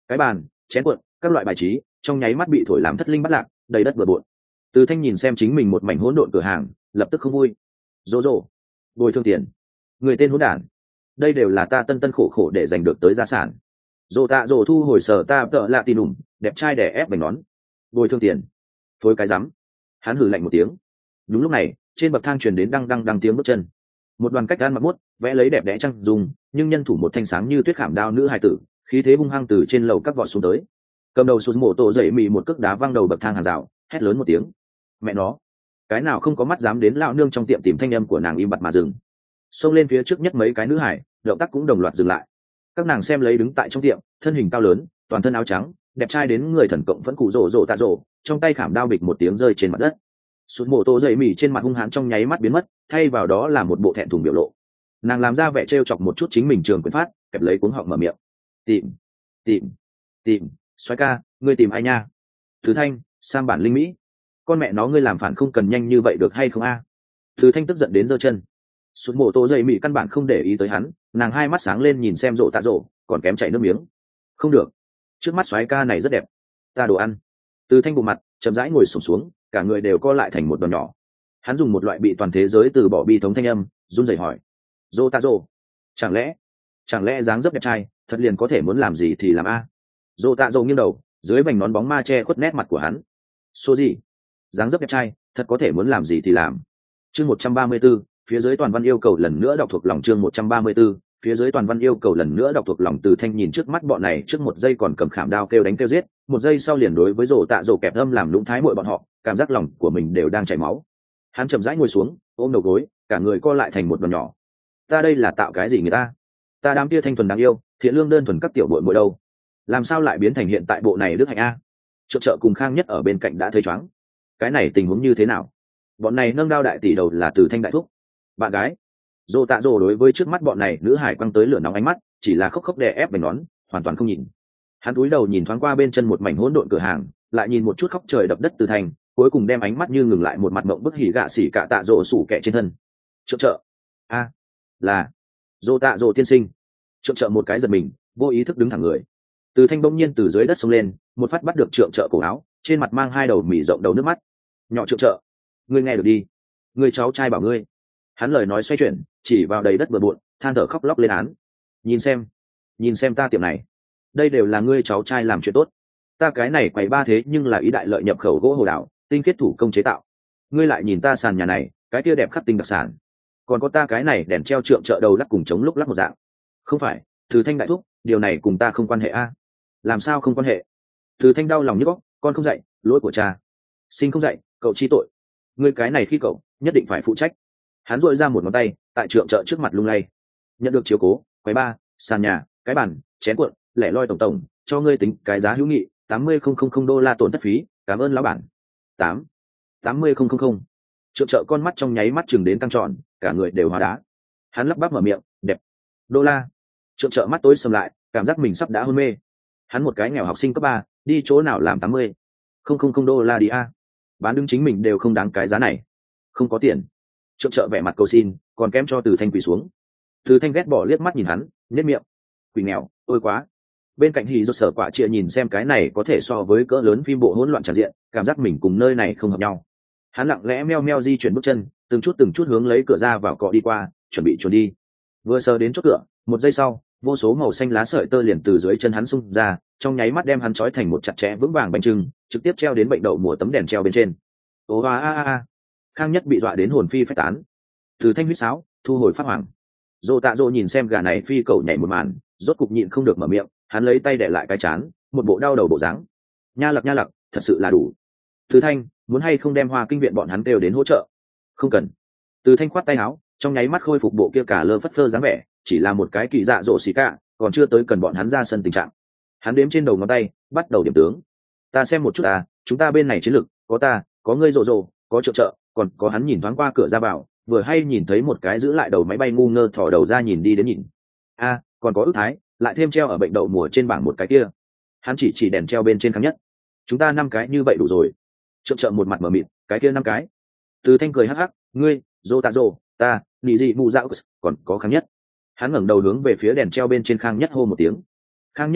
cái bàn chén cuộn các loại bài trí trong nháy mắt bị thổi làm thất linh bắt lạc, đầy đất bừa bộn. Từ Thanh nhìn xem chính mình một mảnh hỗn độn cửa hàng, lập tức không vui. Rô rô, bồi thường tiền, người tên hỗn đản, đây đều là ta tân tân khổ khổ để giành được tới gia sản. Rô tạ rô thu hồi sở ta tợ lạ tin đủng, đẹp trai đẻ ép bánh nón, bồi thường tiền, phối cái rắm. Hắn hừ lạnh một tiếng. Đúng lúc này, trên bậc thang truyền đến đăng đăng đăng tiếng bước chân. Một đoàn cách gan mặc mốt, vẽ lấy đẹp đẽ trăng dùng, nhưng nhân thủ một thanh sáng như tuyết khảm đao nữ hài tử, khí thế hung hăng từ trên lầu các vọt xuống tới. Cầm đầu xuống mổ tổ dậy mì một cước đá văng đầu bậc thang hàng rào, hét lớn một tiếng. Mẹ nó, cái nào không có mắt dám đến lão nương trong tiệm tìm thanh âm của nàng im bặt mà dừng. Xông lên phía trước nhất mấy cái nữ hải, động tác cũng đồng loạt dừng lại. Các nàng xem lấy đứng tại trong tiệm, thân hình cao lớn, toàn thân áo trắng, đẹp trai đến người thần cộng vẫn cụ rổ rổ tạ rổ, trong tay khảm đao bịch một tiếng rơi trên mặt đất. Sút mổ tổ dậy mì trên mặt hung hãn trong nháy mắt biến mất, thay vào đó là một bộ thẹn thùng biểu lộ. Nàng làm ra vẻ trêu chọc một chút chính mình trường quyền phát, kẹp lấy cuống họng mở miệng. Tìm, tìm, tìm, xoái ca, ngươi tìm ai nha? Thứ Thanh, sang bản linh mỹ. Con mẹ nó ngươi làm phản không cần nhanh như vậy được hay không a? Thứ Thanh tức giận đến giơ chân. Sút mổ tổ dậy mì căn bản không để ý tới hắn, nàng hai mắt sáng lên nhìn xem rộ tạ rộ, còn kém chảy nước miếng. Không được, trước mắt xoái ca này rất đẹp, ta đồ ăn. Từ Thanh bộ mặt chậm rãi ngồi xổm xuống, cả người đều co lại thành một đòn nhỏ. Hắn dùng một loại bị toàn thế giới từ bỏ bi thống thanh âm, run rẩy hỏi: rộ tạ rộ, chẳng lẽ chẳng lẽ dáng dấp đẹp trai thật liền có thể muốn làm gì thì làm a? À? Rộ tạ rộ nghiêng đầu, dưới vành nón bóng ma che khuất nét mặt của hắn. Số gì? Dáng dấp đẹp trai thật có thể muốn làm gì thì làm. Chương một trăm ba mươi 134, phía dưới toàn văn yêu cầu lần nữa đọc thuộc lòng. Chương một trăm ba mươi 134, phía dưới toàn văn yêu cầu lần nữa đọc thuộc lòng. Từ Thanh nhìn trước mắt bọn này, trước một giây còn cầm khảm đao kêu đánh kêu giết, một giây sau liền đối với rổ tạ rổ kẹp âm làm lũng thái muội bọn họ, cảm giác lòng của mình đều đang chảy máu. Hắn chậm rãi ngồi xuống, ôm đầu gối, cả người co lại thành một đoàn nhỏ. Ta đây là tạo cái gì người ta? Ta đám tia thanh thuần đáng yêu, thiện lương đơn thuần các tiểu muội muội đâu? Làm sao lại biến thành hiện tại bộ này đức hạnh a? Trợ trợ cùng Khang Nhất ở bên cạnh đã thấy choáng. Cái này tình huống như thế nào? Bọn này nâng đao đại tỷ đầu là Từ Thanh đại thúc. Bạn gái. Rồ tạ rồ đối với trước mắt bọn này nữ hải quăng tới lửa nóng ánh mắt, chỉ là khóc khóc đè ép bánh nón, hoàn toàn không nhìn. Hắn cúi đầu nhìn thoáng qua bên chân một mảnh hỗn độn cửa hàng, lại nhìn một chút khóc trời đập đất Từ Thanh, cuối cùng đem ánh mắt như ngừng lại một mặt mộng bức hỉ gạ xỉ cả tạ rồ sủ kẹ trên thân. Trợ trợ. A, là Rồ tạ rồ tiên sinh. Trợ trợ một cái giật mình, vô ý thức đứng thẳng người. Từ Thanh bỗng nhiên từ dưới đất xông lên, một phát bắt được trượng trợ cổ áo, trên mặt mang hai đầu mỉ rộng đầu nước mắt. Nhỏ trượng trợ, ngươi nghe được đi, người cháu trai bảo ngươi. Hắn lời nói xoay chuyển, chỉ vào đầy đất bừa bộn, than thở khóc lóc lên án. Nhìn xem, nhìn xem ta tiệm này, đây đều là ngươi cháu trai làm chuyện tốt. Ta cái này quầy ba thế nhưng là ý đại lợi nhập khẩu gỗ hồ đảo, tinh kết thủ công chế tạo. Ngươi lại nhìn ta sàn nhà này, cái kia đẹp khắc tinh đặc sản. Còn có ta cái này đèn treo trượng trợ đầu lắc cùng chống lúc lắc một dạng. Không phải, Từ Thanh đại thúc, điều này cùng ta không quan hệ a. Làm sao không quan hệ? Từ Thanh đau lòng nhức óc, con không dạy, lỗi của cha. Sinh không dạy, cậu chi tội. Ngươi cái này khi cậu nhất định phải phụ trách. Hắn dội ra một ngón tay, tại trượng trợ trước mặt lung lay. Nhận được chiếu cố, quầy ba, sàn nhà, cái bàn, chén cuộn, lẻ loi tổng tổng, cho ngươi tính cái giá hữu nghị, tám mươi không không không đô la tổn thất phí, cảm ơn lão bản. Tám, tám mươi không không không. Trượng trợ con mắt trong nháy mắt chừng đến căng tròn, cả người đều hóa đá. Hắn lắp bắp mở miệng, đẹp. Đô la. Trượng trợ mắt tối sầm lại, cảm giác mình sắp đã hôn mê. Hắn một cái nghèo học sinh cấp ba, đi chỗ nào làm tám mươi không không không đô la đi a? Bán đứng chính mình đều không đáng cái giá này. Không có tiền. Trượng trợ vẻ mặt cầu xin, còn kém cho Từ Thanh quỳ xuống. Từ Thanh ghét bỏ liếc mắt nhìn hắn, nhếch miệng. Quỳ nghèo, ôi quá. Bên cạnh Hỉ Do Sở Quả Chia nhìn xem cái này có thể so với cỡ lớn phim bộ hỗn loạn tràn diện, cảm giác mình cùng nơi này không hợp nhau. Hắn lặng lẽ meo meo di chuyển bước chân, từng chút từng chút hướng lấy cửa ra vào cọ đi qua, chuẩn bị chuồn đi. Vừa sờ đến chốt cửa, một giây sau, vô số màu xanh lá sợi tơ liền từ dưới chân hắn xung ra, trong nháy mắt đem hắn trói thành một chặt chẽ vững vàng bánh trưng, trực tiếp treo đến bệnh đậu mùa tấm đèn treo bên trên. Ồ a a a. Khang Nhất bị dọa đến hồn phi phách tán. Từ Thanh huýt sáo, thu hồi pháp hoàng. Dô tạ dô nhìn xem gà này phi cầu nhảy một màn, rốt cục nhịn không được mở miệng, hắn lấy tay để lại cái chán, một bộ đau đầu bộ dáng. Nha lặc nha lặc, thật sự là đủ. Từ Thanh, muốn hay không đem Hoa Kinh viện bọn hắn đều đến hỗ trợ? Không cần. Từ Thanh khoát tay áo, trong nháy mắt khôi phục bộ kia cả lơ phất phơ dáng vẻ, chỉ là một cái kỳ dạ dỗ xì cả, còn chưa tới cần bọn hắn ra sân tình trạng. Hắn đếm trên đầu ngón tay, bắt đầu điểm tướng. Ta xem một chút à, chúng ta bên này chiến lực, có ta, có ngươi rộ rộ, có trợ trợ, còn có hắn nhìn thoáng qua cửa ra vào, vừa hay nhìn thấy một cái giữ lại đầu máy bay ngu ngơ thò đầu ra nhìn đi đến nhìn. A, à, còn có ước thái, lại thêm treo ở bệnh đậu mùa trên bảng một cái kia. Hắn chỉ chỉ đèn treo bên trên Khang Nhất. Chúng ta năm cái như vậy đủ rồi. Trợ trợ một mặt mở mịt, cái kia năm cái. Từ Thanh cười hắc hắc, ngươi, rô tạ rô, ta, nị dị mù dạo, còn có Khang Nhất. Hắn ngẩng đầu hướng về phía đèn treo bên trên Khang Nhất hô một tiếng. Khang Nhất đồng học,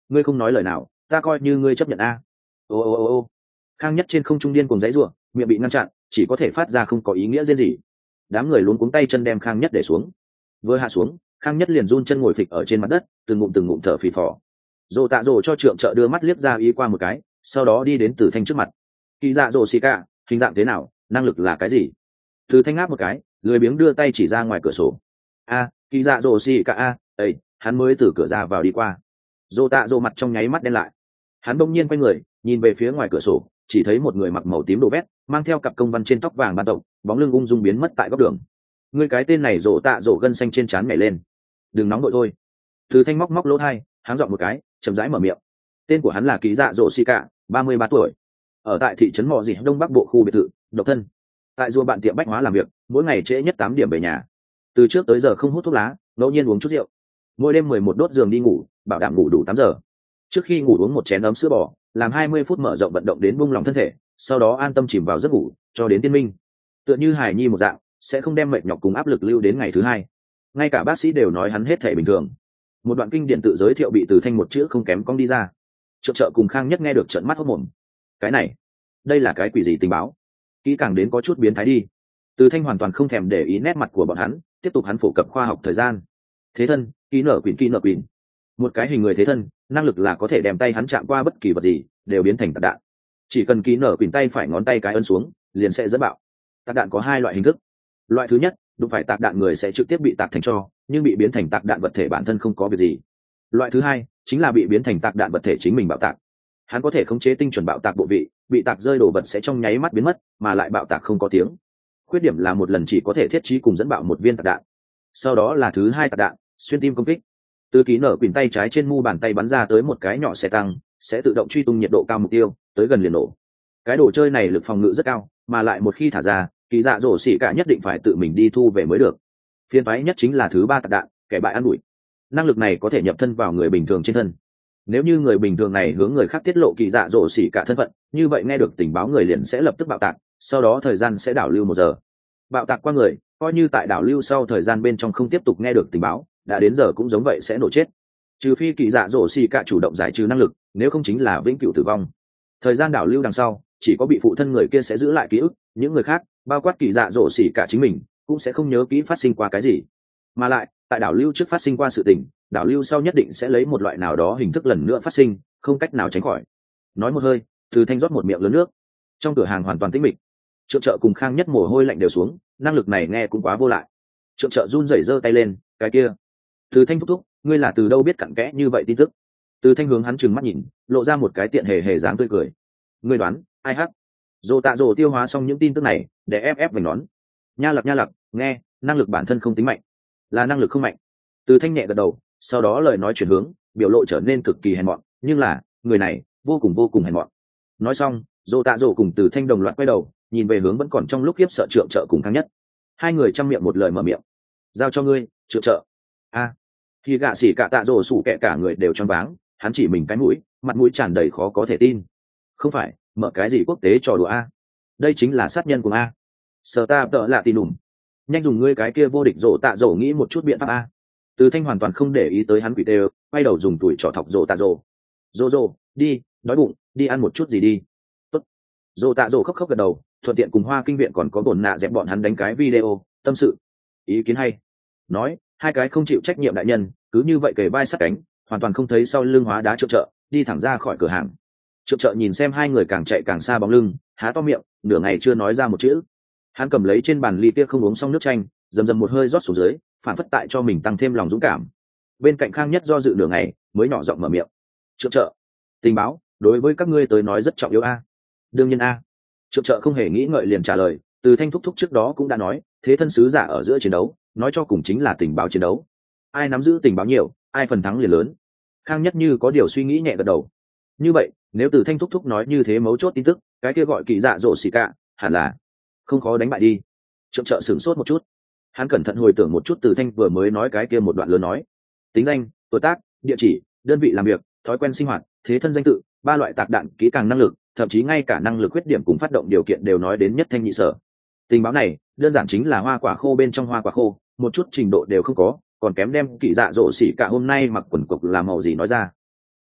ngươi không nói lời nào ta coi như ngươi chấp nhận a. Ô ô ô ô khang nhất trên không trung điên cùng giấy ruộng, miệng bị ngăn chặn, chỉ có thể phát ra không có ý nghĩa riêng gì. Đám người luống cuống tay chân đem khang nhất để xuống. Vừa hạ xuống, khang nhất liền run chân ngồi phịch ở trên mặt đất, từng ngụm từng ngụm thở phì phò. Dồ tạ dồ cho trượng trợ đưa mắt liếc ra ý qua một cái, sau đó đi đến Từ Thanh trước mặt. Kỳ dạ dồ xì cả, hình dạng thế nào, năng lực là cái gì? Từ Thanh ngáp một cái, lười biếng đưa tay chỉ ra ngoài cửa sổ. A, kỳ dạ dồ xì cả a, ấy, hắn mới từ cửa ra vào đi qua. Dồ tạ dồ mặt trong nháy mắt đen lại. Hắn bỗng nhiên quay người, nhìn về phía ngoài cửa sổ, chỉ thấy một người mặc màu tím đồ vét, mang theo cặp công văn trên tóc vàng ban tộc, bóng lưng ung dung biến mất tại góc đường. Người cái tên này Dồ tạ dồ gân xanh trên trán nhảy lên. Đừng nóng nội thôi. Từ Thanh móc móc lỗ tai, háng giọng một cái, chậm rãi mở miệng. Tên của hắn là Kỳ Dạ Dỗ Xì Cả, ba mươi ba tuổi, ở tại thị trấn Mọ Dị Đông Bắc Bộ khu biệt thự, độc thân. Tại rùa bạn tiệm bách hóa làm việc, mỗi ngày trễ nhất tám điểm về nhà. Từ trước tới giờ không hút thuốc lá, ngẫu nhiên uống chút rượu. Mỗi đêm mười một đốt giường đi ngủ, bảo đảm ngủ đủ tám giờ. Trước khi ngủ uống một chén ấm sữa bò, làm hai mươi phút mở rộng vận động đến buông lỏng thân thể, sau đó an tâm chìm vào giấc ngủ, cho đến tiên minh. Tựa như Hải Nhi một dạng, sẽ không đem mệt nhọc cùng áp lực lưu đến ngày thứ hai. Ngay cả bác sĩ đều nói hắn hết thể bình thường. Một đoạn kinh điển tự giới thiệu bị Từ Thanh một chữ không kém cong đi ra. Trợ trợ cùng Khang Nhất nghe được trợn mắt hốt mồm. Cái này, đây là cái quỷ gì tình báo? Kỹ càng đến có chút biến thái đi. Từ Thanh hoàn toàn không thèm để ý nét mặt của bọn hắn, tiếp tục hắn phổ cập khoa học thời gian. Thế thân, ký nở quỷ ký nở quỷ. Một cái hình người thế thân, năng lực là có thể đem tay hắn chạm qua bất kỳ vật gì, đều biến thành tạc đạn. Chỉ cần ký nở quỷ tay phải ngón tay cái ấn xuống, liền sẽ dẫn bạo. Tạc đạn có hai loại hình thức. Loại thứ nhất, đụng phải tạc đạn người sẽ trực tiếp bị tạc thành tro, nhưng bị biến thành tạc đạn vật thể bản thân không có việc gì. Loại thứ hai chính là bị biến thành tạc đạn vật thể chính mình bạo tạc. Hắn có thể khống chế tinh chuẩn bạo tạc bộ vị, bị tạc rơi đồ vật sẽ trong nháy mắt biến mất, mà lại bạo tạc không có tiếng. Khuyết điểm là một lần chỉ có thể thiết trí cùng dẫn bạo một viên tạc đạn. Sau đó là thứ hai tạc đạn, xuyên tim công kích. Từ ký nở quyền tay trái trên mu bàn tay bắn ra tới một cái nhỏ xe tăng, sẽ tự động truy tung nhiệt độ cao mục tiêu, tới gần liền nổ. Cái đồ chơi này lực phòng ngự rất cao, mà lại một khi thả ra, Kỳ Dạ Dỗ Xỉ Cả nhất định phải tự mình đi thu về mới được. Phiên phái nhất chính là thứ ba tạc đạn, kẻ bại ăn bụi. Năng lực này có thể nhập thân vào người bình thường trên thân. Nếu như người bình thường này hướng người khác tiết lộ Kỳ Dạ Dỗ Xỉ Cả thân phận, như vậy nghe được tình báo người liền sẽ lập tức bạo tạc, sau đó thời gian sẽ đảo lưu một giờ. Bạo tạc qua người, coi như tại đảo lưu sau thời gian bên trong không tiếp tục nghe được tình báo, đã đến giờ cũng giống vậy sẽ nổ chết. Trừ phi Kỳ Dạ Dỗ Xỉ Cả chủ động giải trừ năng lực, nếu không chính là vĩnh cửu tử vong. Thời gian đảo lưu đằng sau, chỉ có bị phụ thân người kia sẽ giữ lại ký ức, những người khác, bao quát Kỳ Dạ Dỗ Xỉ Cả chính mình, cũng sẽ không nhớ kỹ phát sinh qua cái gì. Mà lại, tại đảo lưu trước phát sinh qua sự tình, đảo lưu sau nhất định sẽ lấy một loại nào đó hình thức lần nữa phát sinh, không cách nào tránh khỏi. Nói một hơi, Từ Thanh rót một miệng lớn nước. Trong cửa hàng hoàn toàn tĩnh mịch. Trượng trợ cùng Khang Nhất mồ hôi lạnh đều xuống, năng lực này nghe cũng quá vô lại. Trượng trợ run rẩy giơ tay lên, cái kia. Từ Thanh thúc thúc, ngươi là từ đâu biết cặn kẽ như vậy tin tức? Từ Thanh hướng hắn trừng mắt nhìn, lộ ra một cái tiện hề hề dáng tươi cười. Ngươi đoán, ai hắc? Dồ tạ dồ tiêu hóa xong những tin tức này, để ép ép vành nón. Nha lặc nha lặc, nghe, năng lực bản thân không tính mạnh, là năng lực không mạnh. Từ Thanh nhẹ gật đầu, sau đó lời nói chuyển hướng, biểu lộ trở nên cực kỳ hèn mọn, nhưng là người này vô cùng vô cùng hèn mọn. Nói xong, Dồ tạ dồ cùng Từ Thanh đồng loạt quay đầu, nhìn về hướng vẫn còn trong lúc khiếp sợ Trượng trợ cùng Khang Nhất. Hai người chăm miệng một lời mở miệng. Giao cho ngươi, Trượng trợ. A. Khi gạ xỉ cả tạ dồ sủ kẹ cả người đều choáng váng, hắn chỉ mình cái mũi, mặt mũi tràn đầy khó có thể tin. Không phải, mở cái gì quốc tế trò đùa a? Đây chính là sát nhân của a. Sở ta tợ lạ tin đùm. Nhanh dùng ngươi cái kia vô địch rổ tạ rổ nghĩ một chút biện pháp a. Từ Thanh hoàn toàn không để ý tới hắn quỷ tê, quay đầu dùng tuổi trỏ thọc rổ tạ rổ. Rổ rổ, đi, đói bụng, đi ăn một chút gì đi. Tốt. Rổ tạ rổ khóc khóc gật đầu, thuận tiện cùng Hoa Kinh viện còn có bổn nạ dẹp bọn hắn đánh cái video, tâm sự. Ý kiến hay. Nói, hai cái không chịu trách nhiệm đại nhân, cứ như vậy kề vai sát cánh, hoàn toàn không thấy sau lưng hóa đá Trượng trợ, đi thẳng ra khỏi cửa hàng. Trượng trợ nhìn xem hai người càng chạy càng xa bóng lưng, há to miệng, nửa ngày chưa nói ra một chữ. Hắn cầm lấy trên bàn ly kia không uống xong nước chanh, dầm dầm một hơi rót xuống dưới, phản phất tại cho mình tăng thêm lòng dũng cảm. Bên cạnh Khang Nhất do dự nửa ngày, mới nhỏ giọng mở miệng. Trượng trợ, tình báo đối với các ngươi tới nói rất trọng yếu a. Đương nhiên a. Trượng trợ không hề nghĩ ngợi liền trả lời, Từ Thanh thúc thúc trước đó cũng đã nói, thế thân sứ giả ở giữa chiến đấu, nói cho cùng chính là tình báo chiến đấu. Ai nắm giữ tình báo nhiều, ai phần thắng liền lớn. Khang Nhất như có điều suy nghĩ nhẹ gật đầu. Như vậy, nếu Từ Thanh thúc thúc nói như thế mấu chốt tin tức, cái kia gọi Kỳ Dạ Dỗ Xỉ Cả, hẳn là không khó đánh bại đi. Trượng trợ sửng sốt một chút, hắn cẩn thận hồi tưởng một chút Từ Thanh vừa mới nói cái kia một đoạn lớn nói. Tính danh, tuổi tác, địa chỉ, đơn vị làm việc, thói quen sinh hoạt, thế thân danh tự, ba loại tạc đạn, kỹ càng năng lực, thậm chí ngay cả năng lực khuyết điểm cùng phát động điều kiện đều nói đến nhất thanh nhị sở. Tình báo này đơn giản chính là hoa quả khô bên trong hoa quả khô, một chút trình độ đều không có, còn kém đem Kỳ Dạ Dỗ Xỉ Cả hôm nay mặc quần cộc làm màu gì nói ra.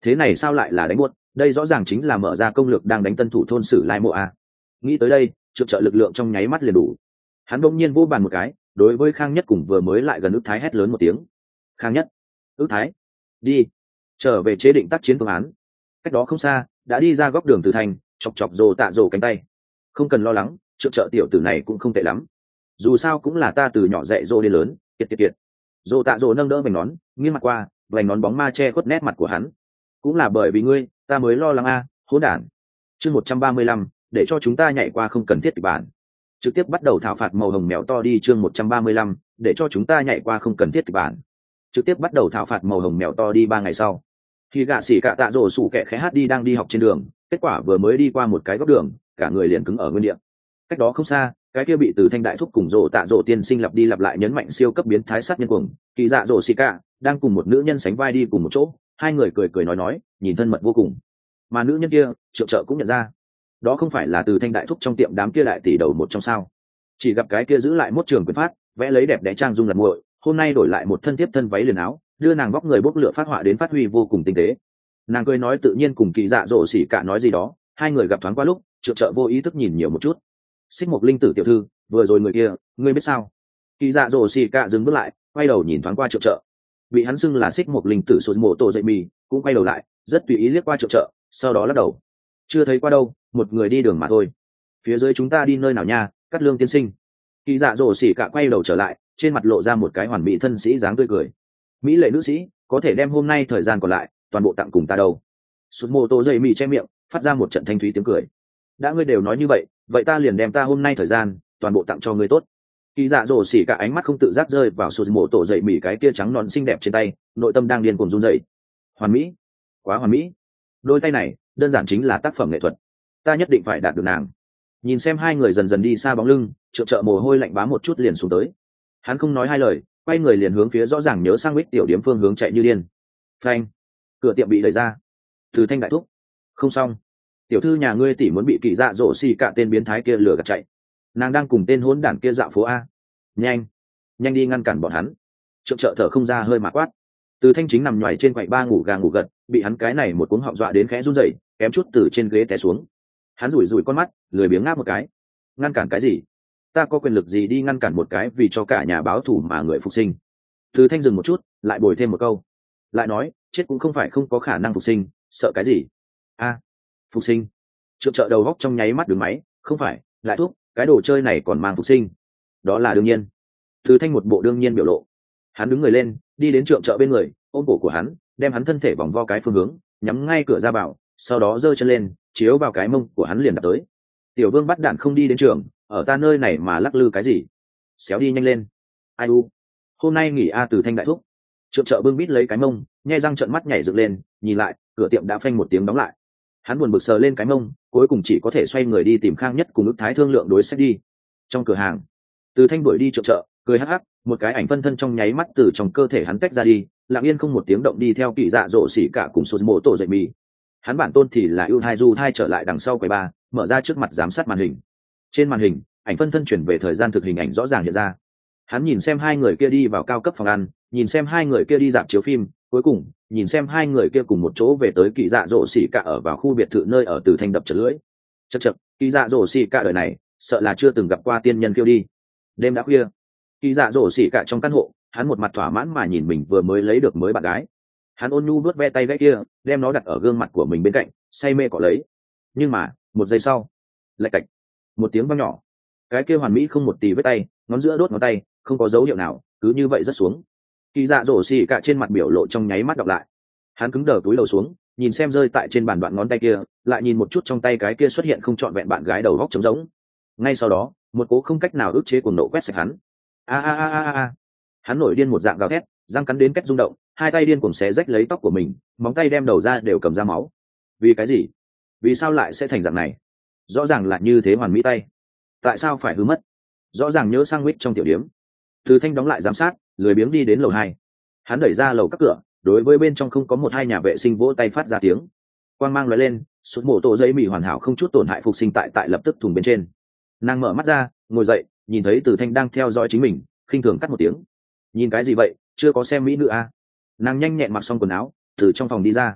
thế này sao lại là đánh buốt, đây rõ ràng chính là mở ra công lược đang đánh tân thủ thôn sử lai mộ a. Nghĩ tới đây trượng trợ lực lượng trong nháy mắt liền đủ. Hắn bỗng nhiên vô bàn một cái, đối với Khang Nhất cùng vừa mới lại gần ước thái hét lớn một tiếng. Khang Nhất, ước thái, đi, trở về chế định tác chiến phương án. Cách đó không xa đã đi ra góc đường Từ Thanh, chọc chọc rồ tạ rồ cánh tay. Không cần lo lắng, trượng trợ tiểu tử này cũng không tệ lắm, dù sao cũng là ta từ nhỏ dạy rồ đến lớn. Kiệt kiệt kiệt. Rồ tạ rồ nâng đỡ vành nón, nghiêng mặt qua, vành nón bóng ma che khuất nét mặt của hắn. Cũng là bởi vì ngươi ta mới lo lắng a, hỗn đản. Chương một trăm ba mươi lăm, để cho chúng ta nhảy qua không cần thiết kịch bản. Trực tiếp bắt đầu thảo phạt màu hồng mèo to đi. Chương một trăm ba mươi lăm, để cho chúng ta nhảy qua không cần thiết kịch bản. Trực tiếp bắt đầu thảo phạt màu hồng mèo to đi. Ba ngày sau, khi gạ xỉ cạ tạ rồ sủ kẹ khẽ hát đi đang đi học trên đường, kết quả vừa mới đi qua một cái góc đường, cả người liền cứng ở nguyên địa. Cách đó không xa, cái kia bị Từ Thanh đại thúc cùng rồ tạ rồ tiên sinh lặp đi lặp lại nhấn mạnh siêu cấp biến thái sát nhân cuồng kỳ dạ rồ xỉ cạ đang cùng một nữ nhân sánh vai đi cùng một chỗ, hai người cười cười nói nói, nhìn thân mật vô cùng. Mà nữ nhân kia trượng trợ cũng nhận ra, đó không phải là Từ Thanh đại thúc trong tiệm đám kia đại tỷ đầu một trong sao. Chỉ gặp cái kia giữ lại mốt trường quyền phát, vẽ lấy đẹp đẽ trang dung lật muội, hôm nay đổi lại một thân tiếp thân váy liền áo, đưa nàng vóc người bốc lửa phát họa đến phát huy vô cùng tinh tế. Nàng cười nói tự nhiên cùng kỳ dạ dỗ xỉ cả nói gì đó, hai người gặp thoáng qua lúc trượng trợ vô ý thức nhìn nhiều một chút. Xích Mộc Linh Tử tiểu thư, vừa rồi người kia ngươi biết sao? Kỳ dạ dỗ xỉ cả dừng bước lại, quay đầu nhìn thoáng qua trượng trợ. Bị hắn xưng là Xích Mộc Linh Tử sụt mổ tổ dậy mì cũng quay đầu lại, rất tùy ý liếc qua trượng trợ, sau đó lắc đầu. Chưa thấy qua đâu, một người đi đường mà thôi. Phía dưới chúng ta đi nơi nào nha, Cát Lương tiên sinh? Kỳ dạ dỗ xỉ cả quay đầu trở lại, trên mặt lộ ra một cái hoàn mỹ thân sĩ dáng tươi cười. Mỹ lệ nữ sĩ, có thể đem hôm nay thời gian còn lại toàn bộ tặng cùng ta đâu? Sụt mô tô dậy mì che miệng, phát ra một trận thanh thúy tiếng cười. Đã ngươi đều nói như vậy, vậy ta liền đem ta hôm nay thời gian toàn bộ tặng cho ngươi tốt. Kỳ dạ dỗ xỉ cả ánh mắt không tự giác rơi vào sụt mô tô dậy mì cái kia trắng non xinh đẹp trên tay, nội tâm đang điên cuồng run rẩy. Hoàn mỹ, quá hoàn mỹ. Đôi tay này đơn giản chính là tác phẩm nghệ thuật, ta nhất định phải đạt được nàng. Nhìn xem hai người dần dần đi xa bóng lưng, trượng trợ mồ hôi lạnh bám một chút liền xuống tới. Hắn không nói hai lời, quay người liền hướng phía rõ ràng nhớ sang Bích tiểu điếm phương hướng chạy như điên. Phanh, cửa tiệm bị đẩy ra. Từ Thanh đại thúc, không xong, tiểu thư nhà ngươi tỷ muốn bị kỳ dạ dỗ xì cả tên biến thái kia lừa gạt chạy, nàng đang cùng tên hỗn đản kia dạo phố a. Nhanh, nhanh đi ngăn cản bọn hắn. Trượng trợ thở không ra hơi mà quát. Từ Thanh chính nằm nhoài trên quầy ba ngủ gà ngủ gật, bị hắn cái này một cuống họng dọa đến khẽ run rẩy, kém chút từ trên ghế té xuống. Hắn rủi rủi con mắt, lười biếng ngáp một cái. Ngăn cản cái gì? Ta có quyền lực gì đi ngăn cản một cái vì cho cả nhà báo thù mà người phục sinh? Từ Thanh dừng một chút, lại bồi thêm một câu, lại nói, chết cũng không phải không có khả năng phục sinh, sợ cái gì? A, phục sinh? Trượng trợ đầu góc trong nháy mắt đứng máy, không phải, lại thuốc, cái đồ chơi này còn mang phục sinh? Đó là đương nhiên. Từ Thanh một bộ đương nhiên biểu lộ. Hắn đứng người lên, đi đến trượng trợ bên người, ôm cổ của hắn, đem hắn thân thể vòng vo cái phương hướng, nhắm ngay cửa ra vào, sau đó giơ chân lên, chiếu vào cái mông của hắn liền đập tới. Tiểu Vương bắt đạn không đi đến trường, ở ta nơi này mà lắc lư cái gì? Xéo đi nhanh lên. Ai u, hôm nay nghỉ a. Từ Thanh đại thúc. Trượng trợ bưng bít lấy cái mông, nhe răng trợn mắt nhảy dựng lên, nhìn lại, cửa tiệm đã phanh một tiếng đóng lại. Hắn buồn bực sờ lên cái mông, cuối cùng chỉ có thể xoay người đi tìm Khang Nhất cùng ức thái thương lượng đối sách đi. Trong cửa hàng, Từ Thanh đuổi đi trượng trợ, cười hắc hắc, một cái ảnh phân thân trong nháy mắt từ trong cơ thể hắn tách ra đi, lặng yên không một tiếng động đi theo kỳ dạ dỗ xỉ cả cùng sụt mổ tổ dậy mì. Hắn bản tôn thì là ưu thai du thai trở lại đằng sau quầy ba, mở ra trước mặt giám sát màn hình. Trên màn hình, ảnh phân thân chuyển về thời gian thực hình ảnh rõ ràng hiện ra. Hắn nhìn xem hai người kia đi vào cao cấp phòng ăn, nhìn xem hai người kia đi dạp chiếu phim, cuối cùng nhìn xem hai người kia cùng một chỗ về tới kỳ dạ dỗ xỉ cả ở vào khu biệt thự nơi ở Từ Thanh đập chật lưỡi. Chật chật, kỳ dạ dỗ xỉ cả đời này sợ là chưa từng gặp qua tiên nhân kêu đi. Đêm đã khuya, kỳ dạ dỗ xỉ cả trong căn hộ, hắn một mặt thỏa mãn mà nhìn mình vừa mới lấy được mới bạn gái. Hắn ôn nhu vuốt ve tay gãy kia, đem nó đặt ở gương mặt của mình bên cạnh, say mê cọ lấy. Nhưng mà một giây sau, lạch cạch, một tiếng vang nhỏ, cái kia hoàn mỹ không một tì vết tay, ngón giữa đốt ngón tay, không có dấu hiệu nào, cứ như vậy rất xuống. Kỳ dạ dỗ xỉ cả trên mặt biểu lộ trong nháy mắt đọc lại. Hắn cứng đờ túi đầu xuống, nhìn xem rơi tại trên bàn đoạn ngón tay kia, lại nhìn một chút trong tay cái kia xuất hiện không trọn vẹn bạn gái đầu góc trống rỗng. Ngay sau đó, một cố không cách nào ức chế cuồng nộ quét sạch hắn. A a a a a. Hắn nổi điên một dạng gào thét, răng cắn đến kết rung động, hai tay điên cuồng xé rách lấy tóc của mình, móng tay đem đầu ra đều cầm ra máu. Vì cái gì? Vì sao lại sẽ thành dạng này? Rõ ràng là như thế hoàn mỹ tay, tại sao phải hư mất? Rõ ràng nhớ sang mít trong tiểu điếm. Từ Thanh đóng lại giám sát, lười biếng đi đến lầu hai. Hắn đẩy ra lầu các cửa, đối với bên trong không có một hai nhà vệ sinh vỗ tay phát ra tiếng. Quang mang lóe lên, sút mổ tổ giấy mì hoàn hảo không chút tổn hại phục sinh tại tại lập tức thùng bên trên. Nàng mở mắt ra, ngồi dậy, nhìn thấy Từ Thanh đang theo dõi chính mình, khinh thường cắt một tiếng. Nhìn cái gì vậy, chưa có xem mỹ nữ à? Nàng nhanh nhẹn mặc xong quần áo, từ trong phòng đi ra.